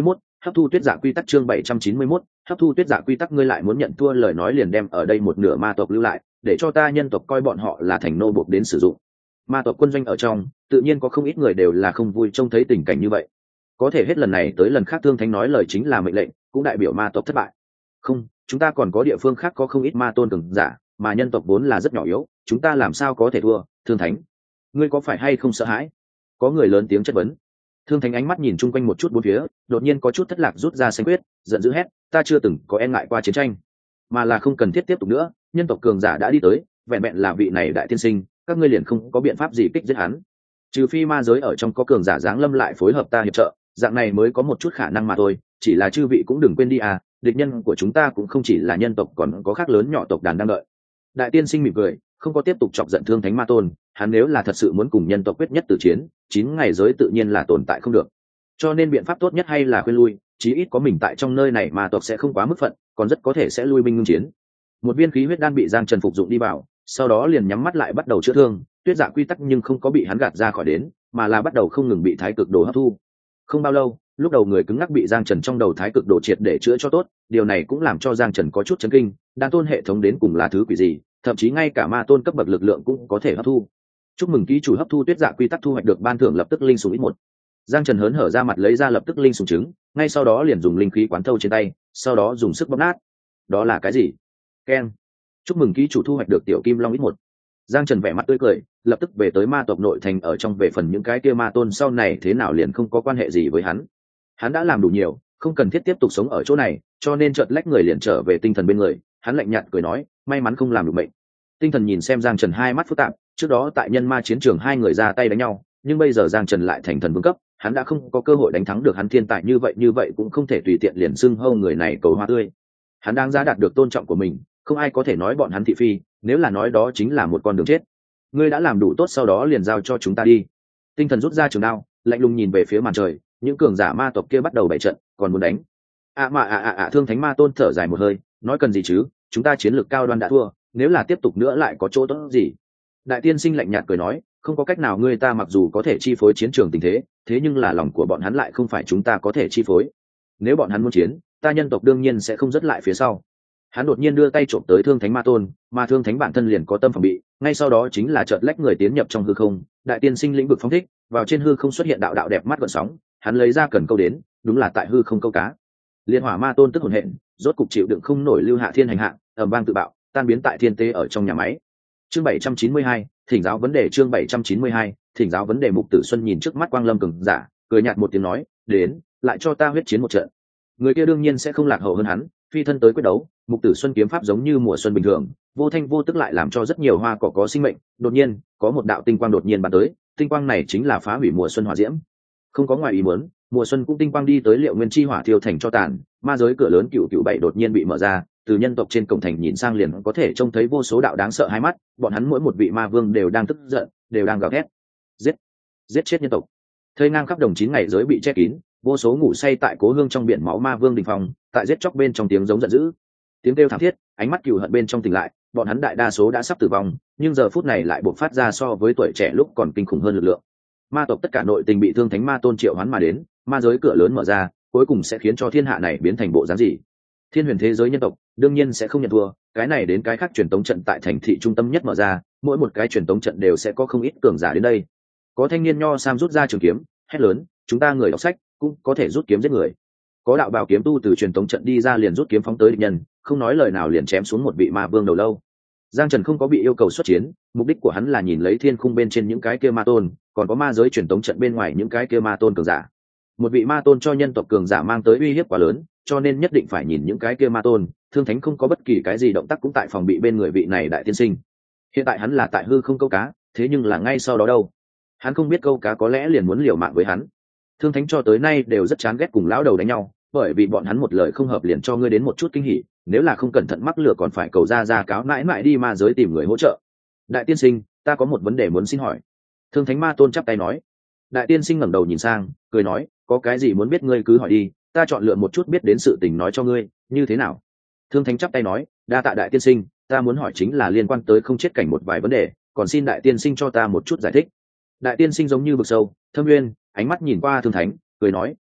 hấp thu tuyết dạ quy tắc chương bảy trăm chín mươi mốt, hấp thu tuyết dạ quy tắc. Ngươi lại muốn nhận thua lời nói liền đem ở đây một nửa ma tộc lưu lại, để cho ta nhân tộc coi bọn họ là thành nô buộc đến sử dụng. Ma tộc quân doanh ở trong, tự nhiên có không ít người đều là không vui trông thấy tình cảnh như vậy. Có thể hết lần này tới lần khác Thương Thánh nói lời chính là mệnh lệnh, cũng đại biểu ma tộc thất bại. Không, chúng ta còn có địa phương khác có không ít ma tôn cường giả, mà nhân tộc vốn là rất nhỏ yếu, chúng ta làm sao có thể thua? Thương Thánh, ngươi có phải hay không sợ hãi? Có người lớn tiếng chất vấn. Thương Thánh ánh mắt nhìn chung quanh một chút bốn phía, đột nhiên có chút thất lạc rút ra xanh quyết, giận dữ hét, ta chưa từng có e ngại qua chiến tranh, mà là không cần thiết tiếp tục nữa, nhân tộc cường giả đã đi tới, vẹn vẹn là vị này đại tiên sinh, các ngươi liền không có biện pháp gì kích giết hắn. Trừ phi ma giới ở trong có cường giả giáng lâm lại phối hợp ta hiệp trợ, dạng này mới có một chút khả năng mà thôi, chỉ là chư vị cũng đừng quên đi à, địch nhân của chúng ta cũng không chỉ là nhân tộc còn có khác lớn nhỏ tộc đàn đang đợi. Đại tiên sinh mỉm cười, không có tiếp tục chọc giận Thương Thánh ma tôn, hắn nếu là thật sự muốn cùng nhân tộc quyết nhất tử chiến, chín ngày giới tự nhiên là tồn tại không được. Cho nên biện pháp tốt nhất hay là khuyên lui, chí ít có mình tại trong nơi này mà tộc sẽ không quá mức phận, còn rất có thể sẽ lui binh ngưng chiến. Một viên khí huyết đan bị Giang Trần phục dụng đi vào, sau đó liền nhắm mắt lại bắt đầu chữa thương, tuyết dạ quy tắc nhưng không có bị hắn gạt ra khỏi đến, mà là bắt đầu không ngừng bị thái cực đồ hấp thu. Không bao lâu, lúc đầu người cứng ngắc bị Giang Trần trong đầu thái cực đồ triệt để chữa cho tốt, điều này cũng làm cho Giang Trần có chút chấn kinh, đan tôn hệ thống đến cùng là thứ quỷ gì, thậm chí ngay cả ma tôn cấp bậc lực lượng cũng có thể hấp thu. Chúc mừng ký chủ hấp thu tuyết dạ quy tắc thu hoạch được ban thưởng lập tức linh sủng ít một. Giang Trần hớn hở ra mặt lấy ra lập tức linh sủng trứng, ngay sau đó liền dùng linh khí quán thâu trên tay, sau đó dùng sức bóp nát. Đó là cái gì? Keng. Chúc mừng ký chủ thu hoạch được tiểu kim long ít một. Giang Trần vẻ mặt tươi cười, lập tức về tới ma tộc nội thành ở trong về phần những cái kia ma tôn sau này thế nào liền không có quan hệ gì với hắn. Hắn đã làm đủ nhiều, không cần thiết tiếp tục sống ở chỗ này, cho nên chợt lách người liền trở về tinh thần bên người, hắn lạnh nhạt cười nói, may mắn không làm được bệnh. Tinh thần nhìn xem Giang Trần hai mắt phức tạp, trước đó tại nhân ma chiến trường hai người ra tay đánh nhau, nhưng bây giờ Giang Trần lại thành thần vương cấp, hắn đã không có cơ hội đánh thắng được hắn thiên tài như vậy như vậy cũng không thể tùy tiện liền xưng hô người này cầu hoa tươi. Hắn đang giá đạt được tôn trọng của mình, không ai có thể nói bọn hắn thị phi, nếu là nói đó chính là một con đường chết. Ngươi đã làm đủ tốt sau đó liền giao cho chúng ta đi. Tinh thần rút ra trường đao, lạnh lùng nhìn về phía màn trời, những cường giả ma tộc kia bắt đầu bày trận, còn muốn đánh. À mà à à à Thương Thánh ma tôn thở dài một hơi, nói cần gì chứ, chúng ta chiến lược cao đoan đã thua, nếu là tiếp tục nữa lại có chỗ tốt gì. Đại tiên sinh lạnh nhạt cười nói, không có cách nào, ngươi ta mặc dù có thể chi phối chiến trường tình thế, thế nhưng là lòng của bọn hắn lại không phải chúng ta có thể chi phối. Nếu bọn hắn muốn chiến, ta nhân tộc đương nhiên sẽ không dứt lại phía sau. Hắn đột nhiên đưa tay trộm tới Thương Thánh ma tôn, mà Thương Thánh bản thân liền có tâm phòng bị, ngay sau đó chính là chợt lách người tiến nhập trong hư không. Đại tiên sinh lĩnh vực phóng thích, vào trên hư không xuất hiện đạo đạo đẹp mắt gợn sóng, hắn lấy ra cần câu đến, đúng là tại hư không câu cá. Liên hỏa ma tôn tức hồn hện, rốt cục chịu đựng không nổi lưu hạ thiên hành hạ, ầm vang tự bạo, tan biến tại thiên tế ở trong nhà máy. Chương bảy trăm chín mươi hai, thỉnh giáo vấn đề chương bảy trăm chín mươi hai, thỉnh giáo vấn đề. Mục Tử Xuân nhìn trước mắt Quang Lâm cường giả, cười nhạt một tiếng nói, đến, lại cho ta huyết chiến một trận. Người kia đương nhiên sẽ không lạc hậu hơn hắn, phi thân tới quyết đấu. Mục Tử Xuân kiếm pháp giống như mùa xuân bình thường, vô thanh vô tức lại làm cho rất nhiều hoa cỏ có sinh mệnh. Đột nhiên, có một đạo tinh quang đột nhiên bắn tới, tinh quang này chính là phá hủy mùa xuân hỏa diễm. Không có ngoài ý muốn, mùa xuân cũng tinh quang đi tới Liệu Nguyên chi hỏa thiêu thành cho tàn, ma giới cửa lớn cựu cựu bảy đột nhiên bị mở ra, từ nhân tộc trên cổng thành nhìn sang liền có thể trông thấy vô số đạo đáng sợ hai mắt, bọn hắn mỗi một vị ma vương đều đang tức giận, đều đang gào thét, giết, giết chết nhân tộc. Thây ngang khắp đồng chín ngày giới bị che kín, vô số ngủ say tại cố hương trong biển máu ma vương đình phòng, tại giết chóc bên trong tiếng giống giận dữ, tiếng kêu thảm thiết, ánh mắt cừu hận bên trong tỉnh lại, bọn hắn đại đa số đã sắp tử vong, nhưng giờ phút này lại bộc phát ra so với tuổi trẻ lúc còn kinh khủng hơn lực lượng. Ma tộc tất cả nội tình bị Thương Thánh ma tôn triệu hoán mà đến, ma giới cửa lớn mở ra, cuối cùng sẽ khiến cho thiên hạ này biến thành bộ dáng gì? Thiên huyền thế giới nhân tộc đương nhiên sẽ không nhận thua, cái này đến cái khác truyền tống trận tại thành thị trung tâm nhất mở ra, mỗi một cái truyền tống trận đều sẽ có không ít cường giả đến đây. Có thanh niên nho sam rút ra trường kiếm, hét lớn, chúng ta người đọc sách cũng có thể rút kiếm giết người. Có đạo bào kiếm tu từ truyền tống trận đi ra liền rút kiếm phóng tới địch nhân, không nói lời nào liền chém xuống một vị ma vương đầu lâu. Giang Trần không có bị yêu cầu xuất chiến, mục đích của hắn là nhìn lấy thiên khung bên trên những cái kia ma tôn, còn có ma giới truyền tống trận bên ngoài những cái kia ma tôn cường giả. Một vị ma tôn cho nhân tộc cường giả mang tới uy hiếp quá lớn, cho nên nhất định phải nhìn những cái kia ma tôn. Thương Thánh không có bất kỳ cái gì động tác cũng tại phòng bị bên người vị này đại tiên sinh. Hiện tại hắn là tại hư không câu cá, thế nhưng là ngay sau đó đâu? Hắn không biết câu cá có lẽ liền muốn liều mạng với hắn. Thương Thánh cho tới nay đều rất chán ghét cùng lão đầu đánh nhau, bởi vì bọn hắn một lời không hợp liền cho ngươi đến một chút kinh hỉ, nếu là không cẩn thận mắc lửa còn phải cầu ra ra cáo mãi mãi đi ma giới tìm người hỗ trợ. Đại tiên sinh, ta có một vấn đề muốn xin hỏi. Thương Thánh ma tôn chắp tay nói. Đại tiên sinh ngẩng đầu nhìn sang, cười nói, có cái gì muốn biết ngươi cứ hỏi đi, ta chọn lựa một chút biết đến sự tình nói cho ngươi, như thế nào? Thương Thánh chắp tay nói, đa tạ đại tiên sinh, ta muốn hỏi chính là liên quan tới không chết cảnh một vài vấn đề, còn xin đại tiên sinh cho ta một chút giải thích. Đại tiên sinh giống như vực sâu thâm nguyên, ánh mắt nhìn qua Thương Thánh, cười nói, à,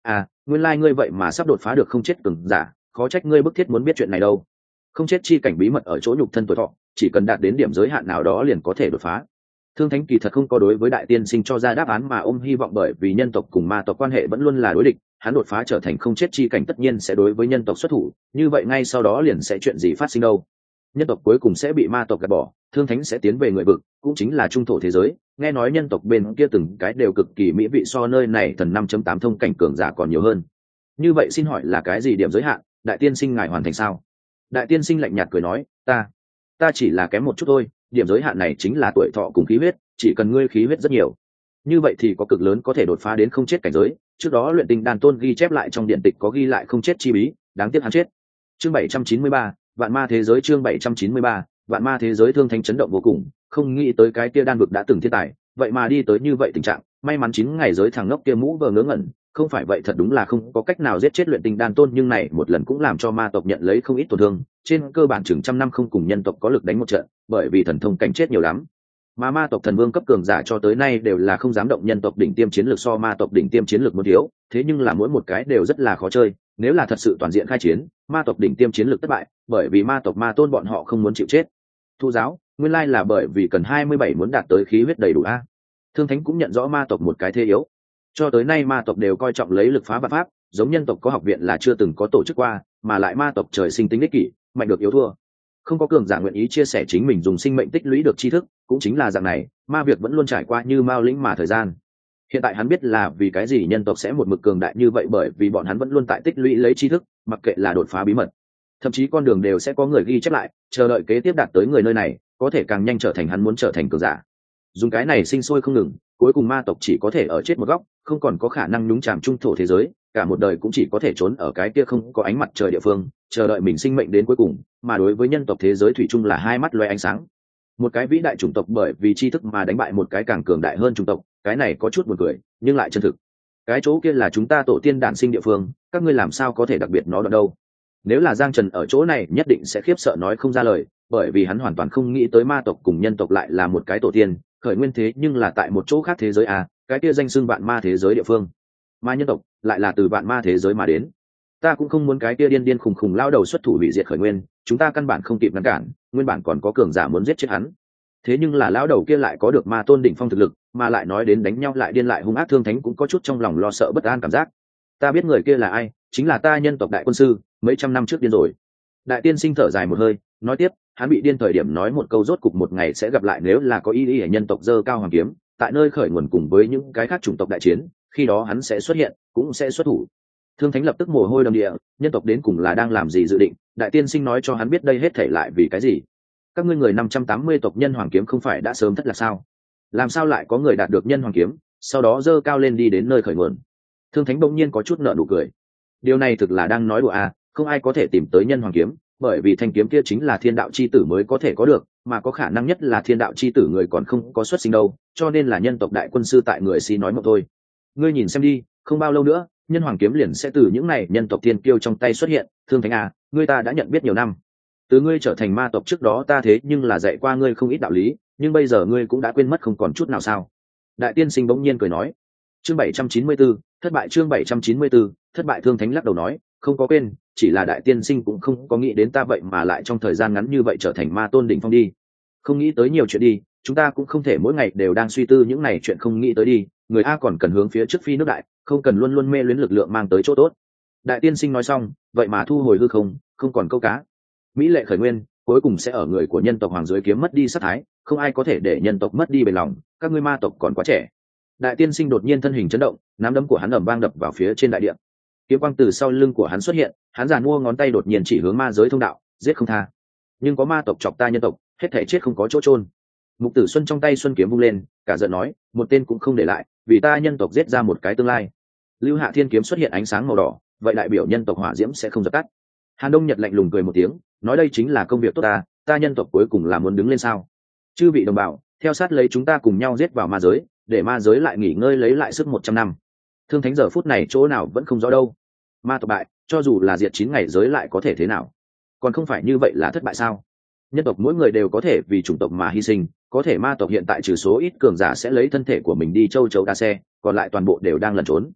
nguyên lai ngươi vậy mà sắp đột phá được không chết cường giả, khó trách ngươi bức thiết muốn biết chuyện này đâu. Không chết chi cảnh bí mật ở chỗ nhục thân tuổi thọ, chỉ cần đạt đến điểm giới hạn nào đó liền có thể đột phá. Thương Thánh kỳ thật không có đối với đại tiên sinh cho ra đáp án mà ôm hy vọng, bởi vì nhân tộc cùng ma tộc quan hệ vẫn luôn là đối địch, hắn đột phá trở thành không chết chi cảnh tất nhiên sẽ đối với nhân tộc xuất thủ, như vậy ngay sau đó liền sẽ chuyện gì phát sinh đâu. Nhân tộc cuối cùng sẽ bị ma tộc gạt bỏ, Thương Thánh sẽ tiến về người vực, cũng chính là trung thổ thế giới. Nghe nói nhân tộc bên kia từng cái đều cực kỳ mỹ vị, so nơi này thần năm chấm tám thông cảnh cường giả còn nhiều hơn. Như vậy xin hỏi là cái gì điểm giới hạn, đại tiên sinh ngài hoàn thành sao? Đại tiên sinh lạnh nhạt cười nói, ta ta chỉ là kém một chút thôi, điểm giới hạn này chính là tuổi thọ cùng khí huyết, chỉ cần ngươi khí huyết rất nhiều, như vậy thì có cực lớn có thể đột phá đến không chết cảnh giới. Trước đó luyện tinh đan tôn ghi chép lại trong điện tịch có ghi lại không chết chi bí, đáng tiếc hắn chết. Chương bảy trăm chín mươi ba, vạn ma thế giới. Chương bảy trăm chín mươi ba, vạn ma thế giới. Thương Thánh chấn động vô cùng, không nghĩ tới cái kia đan vực đã từng thiên tài, vậy mà đi tới như vậy tình trạng. May mắn chín ngày giới thằng ngốc kia mũ vờ ngớ ngẩn, không phải vậy thật đúng là không có cách nào giết chết luyện tinh đan tôn, nhưng này một lần cũng làm cho ma tộc nhận lấy không ít tổn thương, trên cơ bản chừng trăm năm không cùng nhân tộc có lực đánh một trận, bởi vì thần thông cảnh chết nhiều lắm. Mà ma tộc thần vương cấp cường giả cho tới nay đều là không dám động nhân tộc đỉnh tiêm chiến lược, so ma tộc đỉnh tiêm chiến lược một thiếu, thế nhưng là mỗi một cái đều rất là khó chơi, nếu là thật sự toàn diện khai chiến, ma tộc đỉnh tiêm chiến lược thất bại, bởi vì ma tộc ma tôn bọn họ không muốn chịu chết. Thu giáo, nguyên lai là bởi vì cần hai mươi bảy muốn đạt tới khí huyết đầy đủ a. Thương Thánh cũng nhận rõ ma tộc một cái thế yếu. Cho tới nay ma tộc đều coi trọng lấy lực phá vạn pháp, giống nhân tộc có học viện là chưa từng có tổ chức qua, mà lại ma tộc trời sinh tính ích kỷ, mạnh được yếu thua. Không có cường giả nguyện ý chia sẻ chính mình dùng sinh mệnh tích lũy được tri thức, cũng chính là dạng này, ma việc vẫn luôn trải qua như mao lĩnh mà thời gian. Hiện tại hắn biết là vì cái gì nhân tộc sẽ một mực cường đại như vậy, bởi vì bọn hắn vẫn luôn tại tích lũy lấy tri thức, mặc kệ là đột phá bí mật, thậm chí con đường đều sẽ có người ghi chép lại, chờ đợi kế tiếp đạt tới người nơi này, có thể càng nhanh trở thành hắn muốn trở thành cường giả. Dùng cái này sinh sôi không ngừng, cuối cùng ma tộc chỉ có thể ở chết một góc, không còn có khả năng nhúng chàm trung thổ thế giới, cả một đời cũng chỉ có thể trốn ở cái kia không có ánh mặt trời địa phương, chờ đợi mình sinh mệnh đến cuối cùng. Mà đối với nhân tộc thế giới thủy chung là hai mắt loe ánh sáng. Một cái vĩ đại chủng tộc bởi vì tri thức mà đánh bại một cái càng cường đại hơn chủng tộc, cái này có chút buồn cười, nhưng lại chân thực. Cái chỗ kia là chúng ta tổ tiên đản sinh địa phương, các ngươi làm sao có thể đặc biệt nó ở đâu? Nếu là Giang Trần ở chỗ này nhất định sẽ khiếp sợ nói không ra lời, bởi vì hắn hoàn toàn không nghĩ tới ma tộc cùng nhân tộc lại là một cái tổ tiên, khởi nguyên thế nhưng là tại một chỗ khác thế giới à, cái kia danh xưng vạn ma thế giới địa phương. Ma nhân tộc lại là từ vạn ma thế giới mà đến. Ta cũng không muốn cái kia điên điên khùng khùng lao đầu xuất thủ hủy diệt khởi nguyên, chúng ta căn bản không kịp ngăn cản, nguyên bản còn có cường giả muốn giết chết hắn. Thế nhưng là lão đầu kia lại có được ma tôn đỉnh phong thực lực, mà lại nói đến đánh nhau lại điên lại hung ác. Thương Thánh cũng có chút trong lòng lo sợ bất an cảm giác. Ta biết người kia là ai, chính là ta nhân tộc đại quân sư, mấy trăm năm trước điên rồi. Đại tiên sinh thở dài một hơi, nói tiếp, hắn bị điên thời điểm nói một câu rốt cục một ngày sẽ gặp lại, nếu là có ý ý ở nhân tộc dơ cao hoàng kiếm, tại nơi khởi nguồn cùng với những cái khác chủng tộc đại chiến, khi đó hắn sẽ xuất hiện, cũng sẽ xuất thủ. Thương Thánh lập tức mồ hôi đầm địa, nhân tộc đến cùng là đang làm gì dự định? Đại tiên sinh nói cho hắn biết đây hết thảy lại vì cái gì. Các ngươi người năm trăm tám mươi tộc nhân hoàng kiếm không phải đã sớm thất lạc sao? Làm sao lại có người đạt được nhân hoàng kiếm, sau đó dơ cao lên đi đến nơi khởi nguồn? Thương Thánh bỗng nhiên có chút nở nụ cười. Điều này thực là đang nói đùa à, không ai có thể tìm tới nhân hoàng kiếm, bởi vì thanh kiếm kia chính là thiên đạo chi tử mới có thể có được, mà có khả năng nhất là thiên đạo chi tử người còn không có xuất sinh đâu, cho nên là nhân tộc đại quân sư tại người si nói một thôi. Ngươi nhìn xem đi, không bao lâu nữa, nhân hoàng kiếm liền sẽ từ những này nhân tộc thiên kiêu trong tay xuất hiện. Thương Thánh à, ngươi ta đã nhận biết nhiều năm, từ ngươi trở thành ma tộc trước đó ta thế nhưng là dạy qua ngươi không ít đạo lý, nhưng bây giờ ngươi cũng đã quên mất không còn chút nào sao? Đại tiên sinh bỗng nhiên cười nói. Chương bảy trăm chín mươi 4, thất bại. Chương bảy trăm chín mươi 4, thất bại. Thương Thánh lắc đầu nói, không có quên, chỉ là đại tiên sinh cũng không có nghĩ đến ta vậy mà lại trong thời gian ngắn như vậy trở thành ma tôn đỉnh phong đi. Không nghĩ tới nhiều chuyện đi, chúng ta cũng không thể mỗi ngày đều đang suy tư những này chuyện không nghĩ tới đi, người A còn cần hướng phía trước phi nước đại, không cần luôn luôn mê luyến lực lượng mang tới chỗ tốt. Đại tiên sinh nói xong, vậy mà thu hồi hư không, không còn câu cá. Mỹ lệ khởi nguyên, cuối cùng sẽ ở người của nhân tộc hoàng dưới kiếm mất đi sát thái, không ai có thể để nhân tộc mất đi bền lòng, các ngươi ma tộc còn quá trẻ. Đại tiên sinh đột nhiên thân hình chấn động, nắm đấm của hắn ầm vang đập vào phía trên đại địa. Kiếm quang từ sau lưng của hắn xuất hiện, hắn giàn mua ngón tay đột nhiên chỉ hướng ma giới thông đạo, giết không tha. Nhưng có ma tộc chọc ta nhân tộc, hết thảy chết không có chỗ chôn. Mục Tử Xuân trong tay xuân kiếm vung lên, cả giận nói, một tên cũng không để lại, vì ta nhân tộc giết ra một cái tương lai. Lưu Hạ Thiên kiếm xuất hiện ánh sáng màu đỏ, vậy đại biểu nhân tộc hỏa diễm sẽ không dập tắt. Hàn Đông Nhật lạnh lùng cười một tiếng, nói đây chính là công việc tốt ta, ta nhân tộc cuối cùng là muốn đứng lên sao? Chư vị đồng bào, theo sát lấy chúng ta cùng nhau giết vào ma giới, để ma giới lại nghỉ ngơi lấy lại sức một trăm năm. Thương Thánh giờ phút này chỗ nào vẫn không rõ đâu. Ma tộc bại, cho dù là diệt chín ngày giới lại có thể thế nào? Còn không phải như vậy là thất bại sao? Nhân tộc mỗi người đều có thể vì chủng tộc mà hy sinh, có thể ma tộc hiện tại trừ số ít cường giả sẽ lấy thân thể của mình đi châu chấu đa xe, còn lại toàn bộ đều đang lẩn trốn.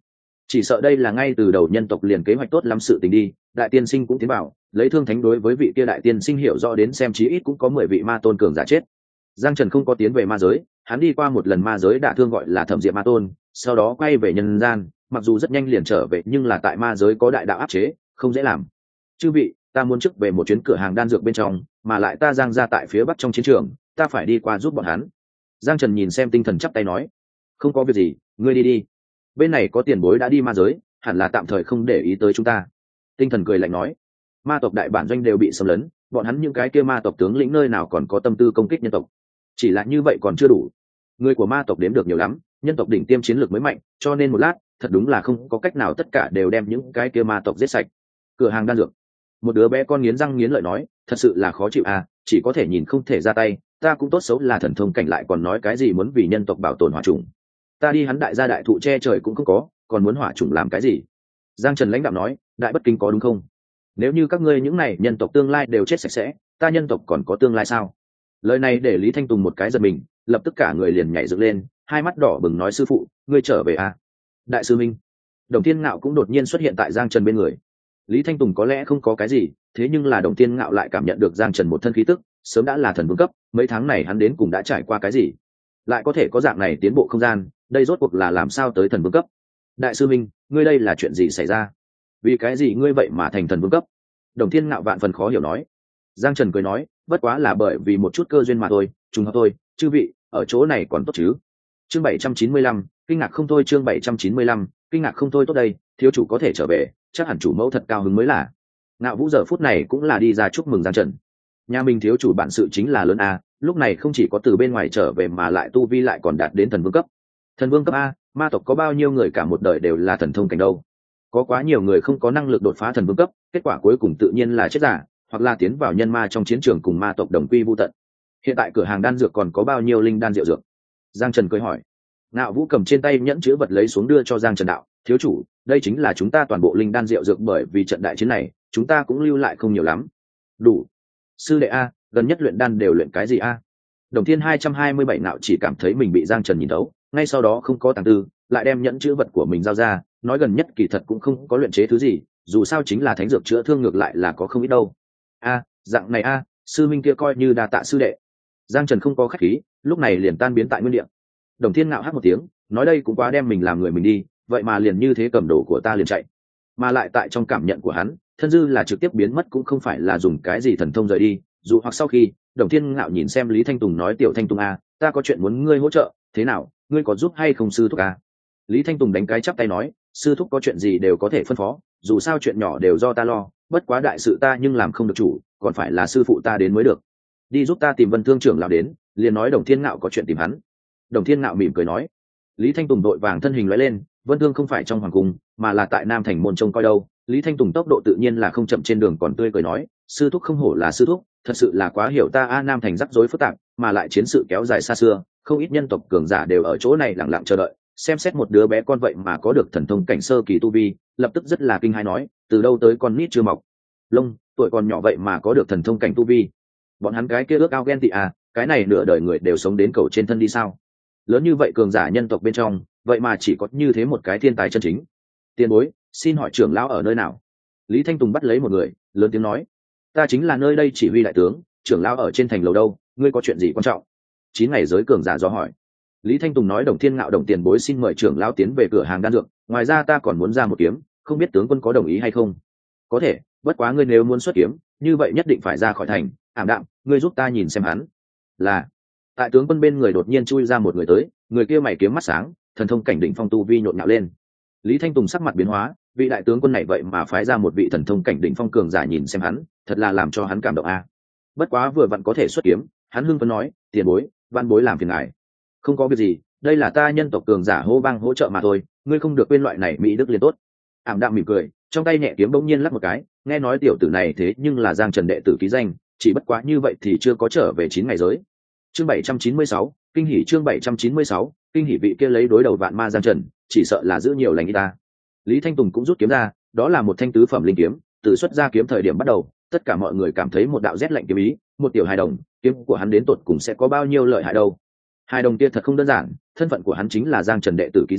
chỉ sợ đây là ngay từ đầu nhân tộc liền kế hoạch tốt lắm sự tình đi. Đại tiên sinh cũng tiến bảo, lấy thương thánh đối với vị kia đại tiên sinh hiểu rõ đến xem chí ít cũng có mười vị ma tôn cường giả chết. Giang Trần không có tiến về ma giới, hắn đi qua một lần ma giới đả thương gọi là Thẩm Diệp ma tôn, sau đó quay về nhân gian, mặc dù rất nhanh liền trở về nhưng là tại ma giới có đại đạo áp chế, không dễ làm. Chư vị, ta muốn trước về một chuyến cửa hàng đan dược bên trong, mà lại ta Giang ra tại phía bắc trong chiến trường, ta phải đi qua giúp bọn hắn. Giang Trần nhìn xem tinh thần chắp tay nói, không có việc gì, ngươi đi đi. Bên này có tiền bối đã đi ma giới, hẳn là tạm thời không để ý tới chúng ta. Tinh thần cười lạnh nói, ma tộc đại bản doanh đều bị xâm lấn, bọn hắn những cái kia ma tộc tướng lĩnh nơi nào còn có tâm tư công kích nhân tộc. Chỉ là như vậy còn chưa đủ, người của ma tộc đếm được nhiều lắm, nhân tộc đỉnh tiêm chiến lược mới mạnh, cho nên một lát thật đúng là không có cách nào tất cả đều đem những cái kia ma tộc giết sạch. Cửa hàng đan dược, một đứa bé con nghiến răng nghiến lợi nói, thật sự là khó chịu à, chỉ có thể nhìn không thể ra tay, ta cũng tốt xấu là thần thông cảnh lại còn nói cái gì muốn vì nhân tộc bảo tồn hỏa trùng. Ta đi hắn đại gia đại thụ che trời cũng không có, còn muốn hỏa trùng làm cái gì? Giang Trần lãnh đạo nói, đại bất kính có đúng không? Nếu như các ngươi những này nhân tộc tương lai đều chết sạch sẽ, ta nhân tộc còn có tương lai sao? Lời này để Lý Thanh Tùng một cái giật mình, lập tức cả người liền nhảy dựng lên, hai mắt đỏ bừng nói, sư phụ, ngươi trở về à? Đại sư Minh. Đồng Thiên Ngạo cũng đột nhiên xuất hiện tại Giang Trần bên người. Lý Thanh Tùng có lẽ không có cái gì, thế nhưng là Đồng Thiên Ngạo lại cảm nhận được Giang Trần một thân khí tức, sớm đã là thần vương cấp, mấy tháng này hắn đến cùng đã trải qua cái gì, lại có thể có dạng này tiến bộ không gian, đây rốt cuộc là làm sao tới thần vương cấp? Đại sư Minh, ngươi đây là chuyện gì xảy ra? Vì cái gì ngươi vậy mà thành thần vương cấp? Đồng Thiên Ngạo vạn phần khó hiểu nói. Giang Trần cười nói, bất quá là bởi vì một chút cơ duyên mà thôi, trùng hợp thôi, chư vị, ở chỗ này còn tốt chứ? Chương bảy trăm chín mươi lăm, kinh ngạc không thôi, chương bảy trăm chín mươi lăm, kinh ngạc không thôi, tốt đây, thiếu chủ có thể trở về, chắc hẳn chủ mẫu thật cao hứng mới là. Ngạo Vũ giờ phút này cũng là đi ra chúc mừng Giang Trần. Nhà mình thiếu chủ bản sự chính là lớn a, lúc này không chỉ có từ bên ngoài trở về mà lại tu vi lại còn đạt đến thần vương cấp. Thần vương cấp a, ma tộc có bao nhiêu người cả một đời đều là thần thông cảnh đâu? Có quá nhiều người không có năng lực đột phá thần vương cấp, kết quả cuối cùng tự nhiên là chết giả, hoặc là tiến vào nhân ma trong chiến trường cùng ma tộc đồng quy vu tận. Hiện tại cửa hàng đan dược còn có bao nhiêu linh đan rượu dược? Giang Trần cười hỏi. Ngạo Vũ cầm trên tay nhẫn chứa vật lấy xuống đưa cho Giang Trần đạo, thiếu chủ, đây chính là chúng ta toàn bộ linh đan rượu dược, bởi vì trận đại chiến này chúng ta cũng lưu lại không nhiều lắm. Đủ. Sư đệ a, gần nhất luyện đan đều luyện cái gì a? Đồng Thiên hai trăm hai mươi bảy Nạo chỉ cảm thấy mình bị Giang Trần nhìn thấu, ngay sau đó không có tàng tư, lại đem nhẫn chữ vật của mình giao ra, nói gần nhất kỳ thật cũng không có luyện chế thứ gì, dù sao chính là thánh dược chữa thương, ngược lại là có không ít đâu. A, dạng này a, sư minh kia coi như đa tạ sư đệ. Giang Trần không có khách khí, lúc này liền tan biến tại nguyên địa. Đồng Thiên Ngạo hát một tiếng, nói đây cũng quá đem mình làm người mình đi, vậy mà liền như thế cầm đồ của ta liền chạy. Mà lại tại trong cảm nhận của hắn, thân dư là trực tiếp biến mất cũng không phải là dùng cái gì thần thông rời đi, dù hoặc sau khi Đồng Thiên Ngạo nhìn xem Lý Thanh Tùng nói, tiểu Thanh Tùng a, ta có chuyện muốn ngươi hỗ trợ, thế nào, ngươi có giúp hay không sư thúc a? Lý Thanh Tùng đánh cái chắp tay nói, sư thúc có chuyện gì đều có thể phân phó, dù sao chuyện nhỏ đều do ta lo, bất quá đại sự ta nhưng làm không được chủ, còn phải là sư phụ ta đến mới được. Đi giúp ta tìm Vân Thương trưởng lão đến, liền nói Đồng Thiên Ngạo có chuyện tìm hắn. Đồng Thiên Ngạo mỉm cười nói. Lý Thanh Tùng đội vàng thân hình lóe lên, Vân Thương không phải trong hoàng cung mà là tại Nam Thành môn trông coi đâu. Lý Thanh Tùng tốc độ tự nhiên là không chậm, trên đường còn tươi cười nói, sư thúc không hổ là sư thúc, thật sự là quá hiểu ta a. Nam Thành rắc rối phức tạp, mà lại chiến sự kéo dài xa xưa, không ít nhân tộc cường giả đều ở chỗ này lặng lặng chờ đợi, xem xét một đứa bé con vậy mà có được thần thông cảnh sơ kỳ tu vi, lập tức rất là kinh hãi nói, từ đâu tới con nít chưa mọc lông, tuổi còn nhỏ vậy mà có được thần thông cảnh tu vi. Bọn hắn cái kia ước ao ghen tị à, cái này nửa đời người đều sống đến cầu trên thân đi sao? Lớn như vậy cường giả nhân tộc bên trong, vậy mà chỉ có như thế một cái thiên tài chân chính. Tiền bối, xin hỏi trưởng lão ở nơi nào? Lý Thanh Tùng bắt lấy một người, lớn tiếng nói, ta chính là nơi đây chỉ huy đại tướng, trưởng lão ở trên thành lầu đâu, ngươi có chuyện gì quan trọng? Chín ngày giới cường giả do hỏi. Lý Thanh Tùng nói, Đồng Thiên Ngạo Đồng tiền bối xin mời trưởng lão tiến về cửa hàng đan dược, ngoài ra ta còn muốn ra một kiếm, không biết tướng quân có đồng ý hay không? Có thể, bất quá ngươi nếu muốn xuất kiếm, như vậy nhất định phải ra khỏi thành. Ảm Đạm, ngươi giúp ta nhìn xem hắn. Là. Tại tướng quân bên người đột nhiên chui ra một người tới, người kia mày kiếm mắt sáng, thần thông cảnh đỉnh phong tu vi nhộn nhạo lên. Lý Thanh Tùng sắc mặt biến hóa, vị đại tướng quân này vậy mà phái ra một vị thần thông cảnh đỉnh phong cường giả nhìn xem hắn, thật là làm cho hắn cảm động a. Bất quá vừa vặn có thể xuất kiếm, hắn hưng phấn nói, tiền bối, văn bối làm phiền ngài. Không có việc gì, đây là ta nhân tộc cường giả hô bang hỗ trợ mà thôi, ngươi không được quên loại này mỹ đức liền tốt. Ảm Đạm mỉm cười, trong tay nhẹ kiếm bỗng nhiên lắc một cái, nghe nói tiểu tử này thế nhưng là Giang Trần đệ tử ký danh, chỉ bất quá như vậy thì chưa có trở về chín ngày giới. Chương bảy trăm chín mươi sáu, kinh hỉ, chương bảy trăm chín mươi sáu, kinh hỉ, vị kia lấy đối đầu vạn ma Giang Trần, chỉ sợ là giữ nhiều lành ít ta. Lý Thanh Tùng cũng rút kiếm ra, đó là một thanh tứ phẩm linh kiếm, từ xuất ra kiếm thời điểm bắt đầu, tất cả mọi người cảm thấy một đạo rét lạnh kiếm ý, một tiểu hài đồng, kiếm của hắn đến tột cùng sẽ có bao nhiêu lợi hại đâu. Hài đồng kia thật không đơn giản, thân phận của hắn chính là Giang Trần đệ tử ký danh,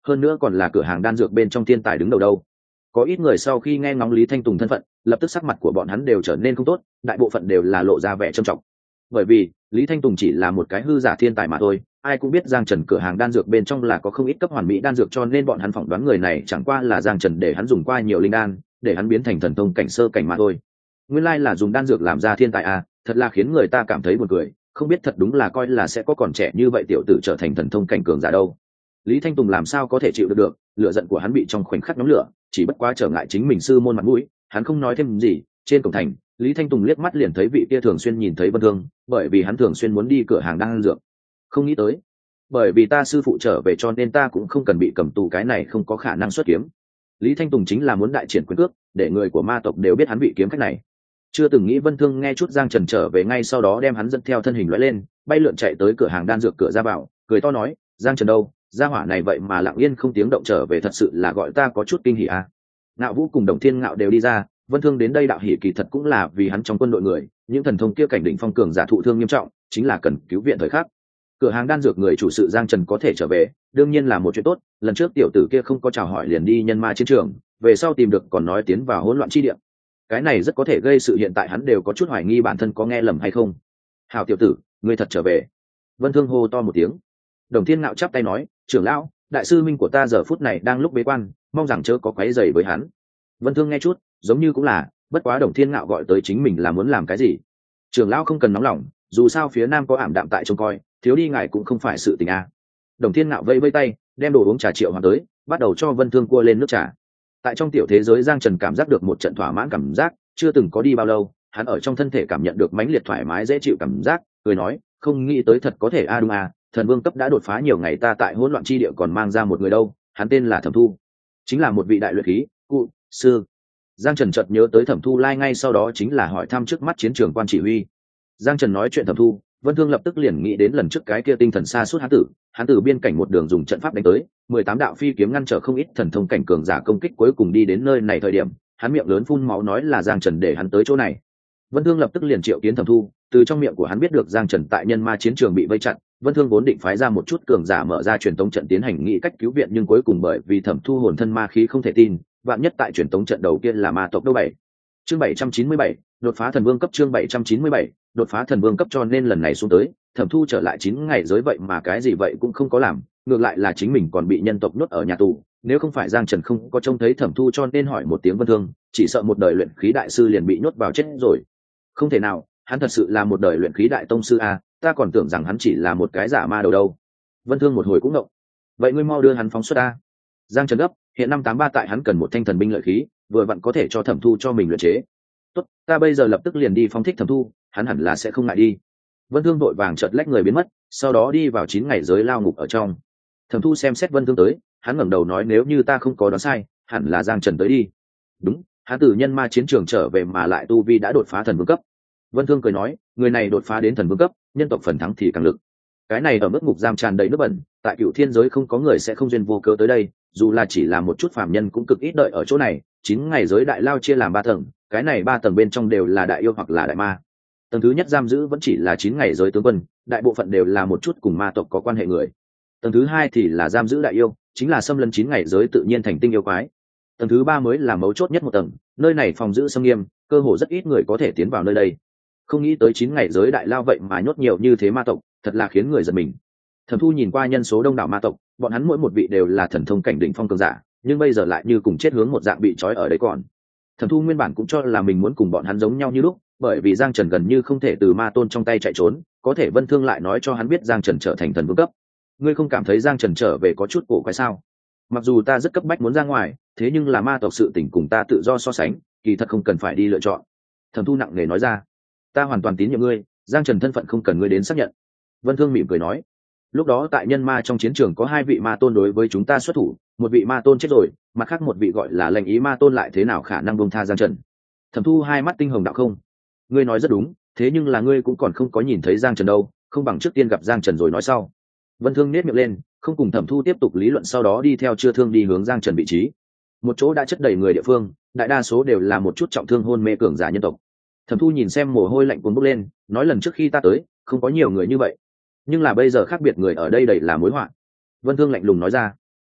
hơn nữa còn là cửa hàng đan dược bên trong thiên tài đứng đầu đâu. Có ít người sau khi nghe ngóng Lý Thanh Tùng thân phận, lập tức sắc mặt của bọn hắn đều trở nên không tốt, đại bộ phận đều là lộ ra vẻ trầm trọng. Bởi vì Lý Thanh Tùng chỉ là một cái hư giả thiên tài mà thôi, ai cũng biết Giang Trần cửa hàng đan dược bên trong là có không ít cấp hoàn mỹ đan dược, cho nên bọn hắn phỏng đoán người này chẳng qua là Giang Trần để hắn dùng qua nhiều linh đan, để hắn biến thành thần thông cảnh sơ cảnh mà thôi. Nguyên lai là dùng đan dược làm ra thiên tài à, thật là khiến người ta cảm thấy buồn cười, không biết thật đúng là coi là sẽ có còn trẻ như vậy tiểu tử trở thành thần thông cảnh cường giả đâu. Lý Thanh Tùng làm sao có thể chịu được được, lửa giận của hắn bị trong khoảnh khắc nhóm lửa, chỉ bất quá trở ngại chính mình sư môn mặt mũi, hắn không nói thêm gì. Trên cổng thành, Lý Thanh Tùng liếc mắt liền thấy vị kia thường xuyên nhìn thấy Vân Thương, bởi vì hắn thường xuyên muốn đi cửa hàng đan dược. Không nghĩ tới, bởi vì ta sư phụ trở về cho nên ta cũng không cần bị cầm tù, cái này không có khả năng xuất kiếm. Lý Thanh Tùng chính là muốn đại triển quyền cước, để người của ma tộc đều biết hắn bị kiếm khách này. Chưa từng nghĩ Vân Thương nghe chút Giang Trần trở về ngay sau đó đem hắn dẫn theo thân hình lóe lên, bay lượn chạy tới cửa hàng đan dược cửa ra vào, cười to nói, Giang Trần đâu, gia hỏa này vậy mà lặng yên không tiếng động trở về, thật sự là gọi ta có chút kinh hỉ à. Ngạo Vũ cùng Đồng Thiên Ngạo đều đi ra, Vân Thương đến đây đạo hỉ kỳ thật cũng là vì hắn trong quân đội người, những thần thông kia cảnh đỉnh phong cường giả thụ thương nghiêm trọng, chính là cần cứu viện thời khắc. Cửa hàng đan dược người chủ sự Giang Trần có thể trở về, đương nhiên là một chuyện tốt, lần trước tiểu tử kia không có chào hỏi liền đi nhân ma chiến trường, về sau tìm được còn nói tiến vào hỗn loạn chi địa. Cái này rất có thể gây sự, hiện tại hắn đều có chút hoài nghi bản thân có nghe lầm hay không. Hảo tiểu tử, ngươi thật trở về. Vân Thương hô to một tiếng. Đồng Thiên Ngạo chắp tay nói, trưởng lão, đại sư minh của ta giờ phút này đang lúc bế quan, mong rằng chớ có quấy rầy với hắn. Vân Thương nghe chút, giống như cũng là, bất quá Đồng Thiên Ngạo gọi tới chính mình là muốn làm cái gì? Trưởng lão không cần nóng lòng, dù sao phía nam có ảm đạm tại trông coi, thiếu đi ngài cũng không phải sự tình a. Đồng Thiên Ngạo vây vây tay, đem đồ uống trà Triệu Hoàng tới, bắt đầu cho Vân Thương cua lên nước trà. Tại trong tiểu thế giới, Giang Trần cảm giác được một trận thỏa mãn cảm giác, chưa từng có đi bao lâu, hắn ở trong thân thể cảm nhận được mãnh liệt thoải mái dễ chịu cảm giác, cười nói, không nghĩ tới thật có thể a. À đúng à, thần vương cấp đã đột phá nhiều ngày, ta tại hỗn loạn chi địa còn mang ra một người đâu, hắn tên là Thẩm Thu, chính là một vị đại luyện khí cụ sư. Giang Trần chợt nhớ tới Thẩm Thu Lai, ngay sau đó chính là hỏi thăm trước mắt chiến trường quan chỉ huy. Giang Trần nói chuyện Thẩm Thu, Vân Thương lập tức liền nghĩ đến lần trước cái kia tinh thần xa suốt hán tử, hán tử biên cảnh một đường dùng trận pháp đánh tới, mười tám đạo phi kiếm ngăn trở không ít thần thông cảnh cường giả công kích, cuối cùng đi đến nơi này thời điểm, hắn miệng lớn phun máu nói là Giang Trần để hắn tới chỗ này. Vân Thương lập tức liền triệu kiến Thẩm Thu, từ trong miệng của hắn biết được Giang Trần tại nhân ma chiến trường bị vây chặn. Vân Thương vốn định phái ra một chút cường giả mở ra truyền tống trận tiến hành nghĩ cách cứu viện, nhưng cuối cùng bởi vì Thẩm Thu hồn thân ma khí không thể tin, vạn nhất tại truyền tống trận đầu kia là ma tộc đâu. Bảy chương bảy trăm chín mươi bảy đột phá thần vương cấp, chương bảy trăm chín mươi bảy đột phá thần vương cấp, cho nên lần này xuống tới, Thẩm Thu trở lại chín ngày giới vậy mà cái gì vậy cũng không có làm, ngược lại là chính mình còn bị nhân tộc nhốt ở nhà tù. Nếu không phải Giang Trần không có trông thấy Thẩm Thu cho nên hỏi một tiếng Vân Thương, chỉ sợ một đời luyện khí đại sư liền bị nhốt vào chết rồi. Không thể nào, hắn thật sự là một đời luyện khí đại tông sư à, ta còn tưởng rằng hắn chỉ là một cái giả ma đầu đâu. Vân Thương một hồi cũng ngộng. Vậy ngươi mau đưa hắn phóng xuất a. Giang Trần gấp, hiện năm tám ba tại hắn cần một thanh thần binh lợi khí, vừa vặn có thể cho Thẩm Thu cho mình luyện chế. Tốt, ta bây giờ lập tức liền đi phóng thích Thẩm Thu, hắn hẳn là sẽ không ngại đi. Vân Thương vội vàng chợt lách người biến mất, sau đó đi vào chín ngày giới lao ngục ở trong. Thẩm Thu xem xét Vân Thương tới, hắn ngẩng đầu nói, nếu như ta không có đoán sai, hẳn là Giang Trần tới đi. Đúng, hắn từ nhân ma chiến trường trở về mà lại tu vi đã đột phá thần vương cấp. Vân Thương cười nói, người này đột phá đến thần vương cấp, nhân tộc phần thắng thì càng lực. Cái này ở mức ngục giam tràn đầy nước bẩn, tại Cựu Thiên giới không có người sẽ không duyên vô cớ tới đây, dù là chỉ là một chút phàm nhân cũng cực ít đợi ở chỗ này. Chín ngày giới đại lao chia làm ba tầng, cái này ba tầng bên trong đều là đại yêu hoặc là đại ma. Tầng thứ nhất giam giữ vẫn chỉ là chín ngày giới tướng quân, đại bộ phận đều là một chút cùng ma tộc có quan hệ người. Tầng thứ hai thì là giam giữ đại yêu, chính là xâm lấn chín ngày giới tự nhiên thành tinh yêu quái. Tầng thứ ba mới là mấu chốt nhất một tầng, nơi này phòng giữ xâm nghiêm, cơ hồ rất ít người có thể tiến vào nơi đây. Không nghĩ tới chín ngày giới đại lao vậy mà nhốt nhiều như thế ma tộc, thật là khiến người giật mình. Thẩm Thu nhìn qua nhân số đông đảo ma tộc, bọn hắn mỗi một vị đều là thần thông cảnh đỉnh phong cường giả, nhưng bây giờ lại như cùng chết hướng một dạng bị trói ở đấy còn. Thẩm Thu nguyên bản cũng cho là mình muốn cùng bọn hắn giống nhau như lúc, bởi vì Giang Trần gần như không thể từ ma tôn trong tay chạy trốn, có thể Vân Thương lại nói cho hắn biết Giang Trần trở thành thần vương cấp. Ngươi không cảm thấy Giang Trần trở về có chút cổ quái sao? Mặc dù ta rất cấp bách muốn ra ngoài, thế nhưng là ma tộc sự tình cùng ta tự do so sánh, kỳ thật không cần phải đi lựa chọn. Thẩm Thu nặng nề nói ra, ta hoàn toàn tín nhiệm ngươi, Giang Trần thân phận không cần ngươi đến xác nhận. Vân Thương mỉm cười nói, lúc đó tại nhân ma trong chiến trường có hai vị ma tôn đối với chúng ta xuất thủ, một vị ma tôn chết rồi, mặt khác một vị gọi là lệnh ý ma tôn lại thế nào khả năng buông tha Giang Trần. Thẩm Thu hai mắt tinh hồng đạo không, ngươi nói rất đúng, thế nhưng là ngươi cũng còn không có nhìn thấy Giang Trần đâu, không bằng trước tiên gặp Giang Trần rồi nói sau. Vân Thương nhếch miệng lên, không cùng Thẩm Thu tiếp tục lý luận, sau đó đi theo Chưa Thương đi hướng Giang Trần vị trí. Một chỗ đã chất đầy người địa phương, đại đa số đều là một chút trọng thương hôn mê cường giả nhân tộc. Thẩm Thu nhìn xem mồ hôi lạnh cuồn bốc lên, nói lần trước khi ta tới, không có nhiều người như vậy, nhưng là bây giờ khác biệt, người ở đây đầy là mối họa. Vân Thương lạnh lùng nói ra,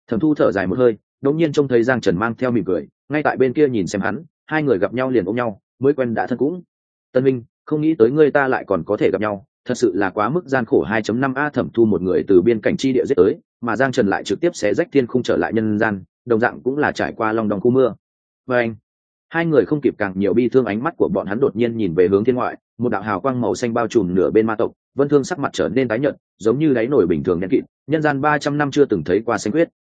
Thẩm Thu thở dài một hơi, đống nhiên trông thấy Giang Trần mang theo mỉm cười, ngay tại bên kia nhìn xem hắn, hai người gặp nhau liền ôm nhau, mới quen đã thân cũng. Tân Minh, không nghĩ tới ngươi ta lại còn có thể gặp nhau, thật sự là quá mức gian khổ. hai chấm năm a Thẩm Thu một người từ biên cảnh chi địa giết tới, mà Giang Trần lại trực tiếp xé rách thiên khung trở lại nhân gian, đồng dạng cũng là trải qua long đong khu mưa. Và anh, hai người không kịp càng nhiều bi thương, ánh mắt của bọn hắn đột nhiên nhìn về hướng thiên ngoại, một đạo hào quang màu xanh bao trùm nửa bên ma tộc. Vân Thương sắc mặt trở nên tái nhợt, giống như đáy nổi bình thường đen kịt, nhân gian ba trăm năm chưa từng thấy qua xanh huyết.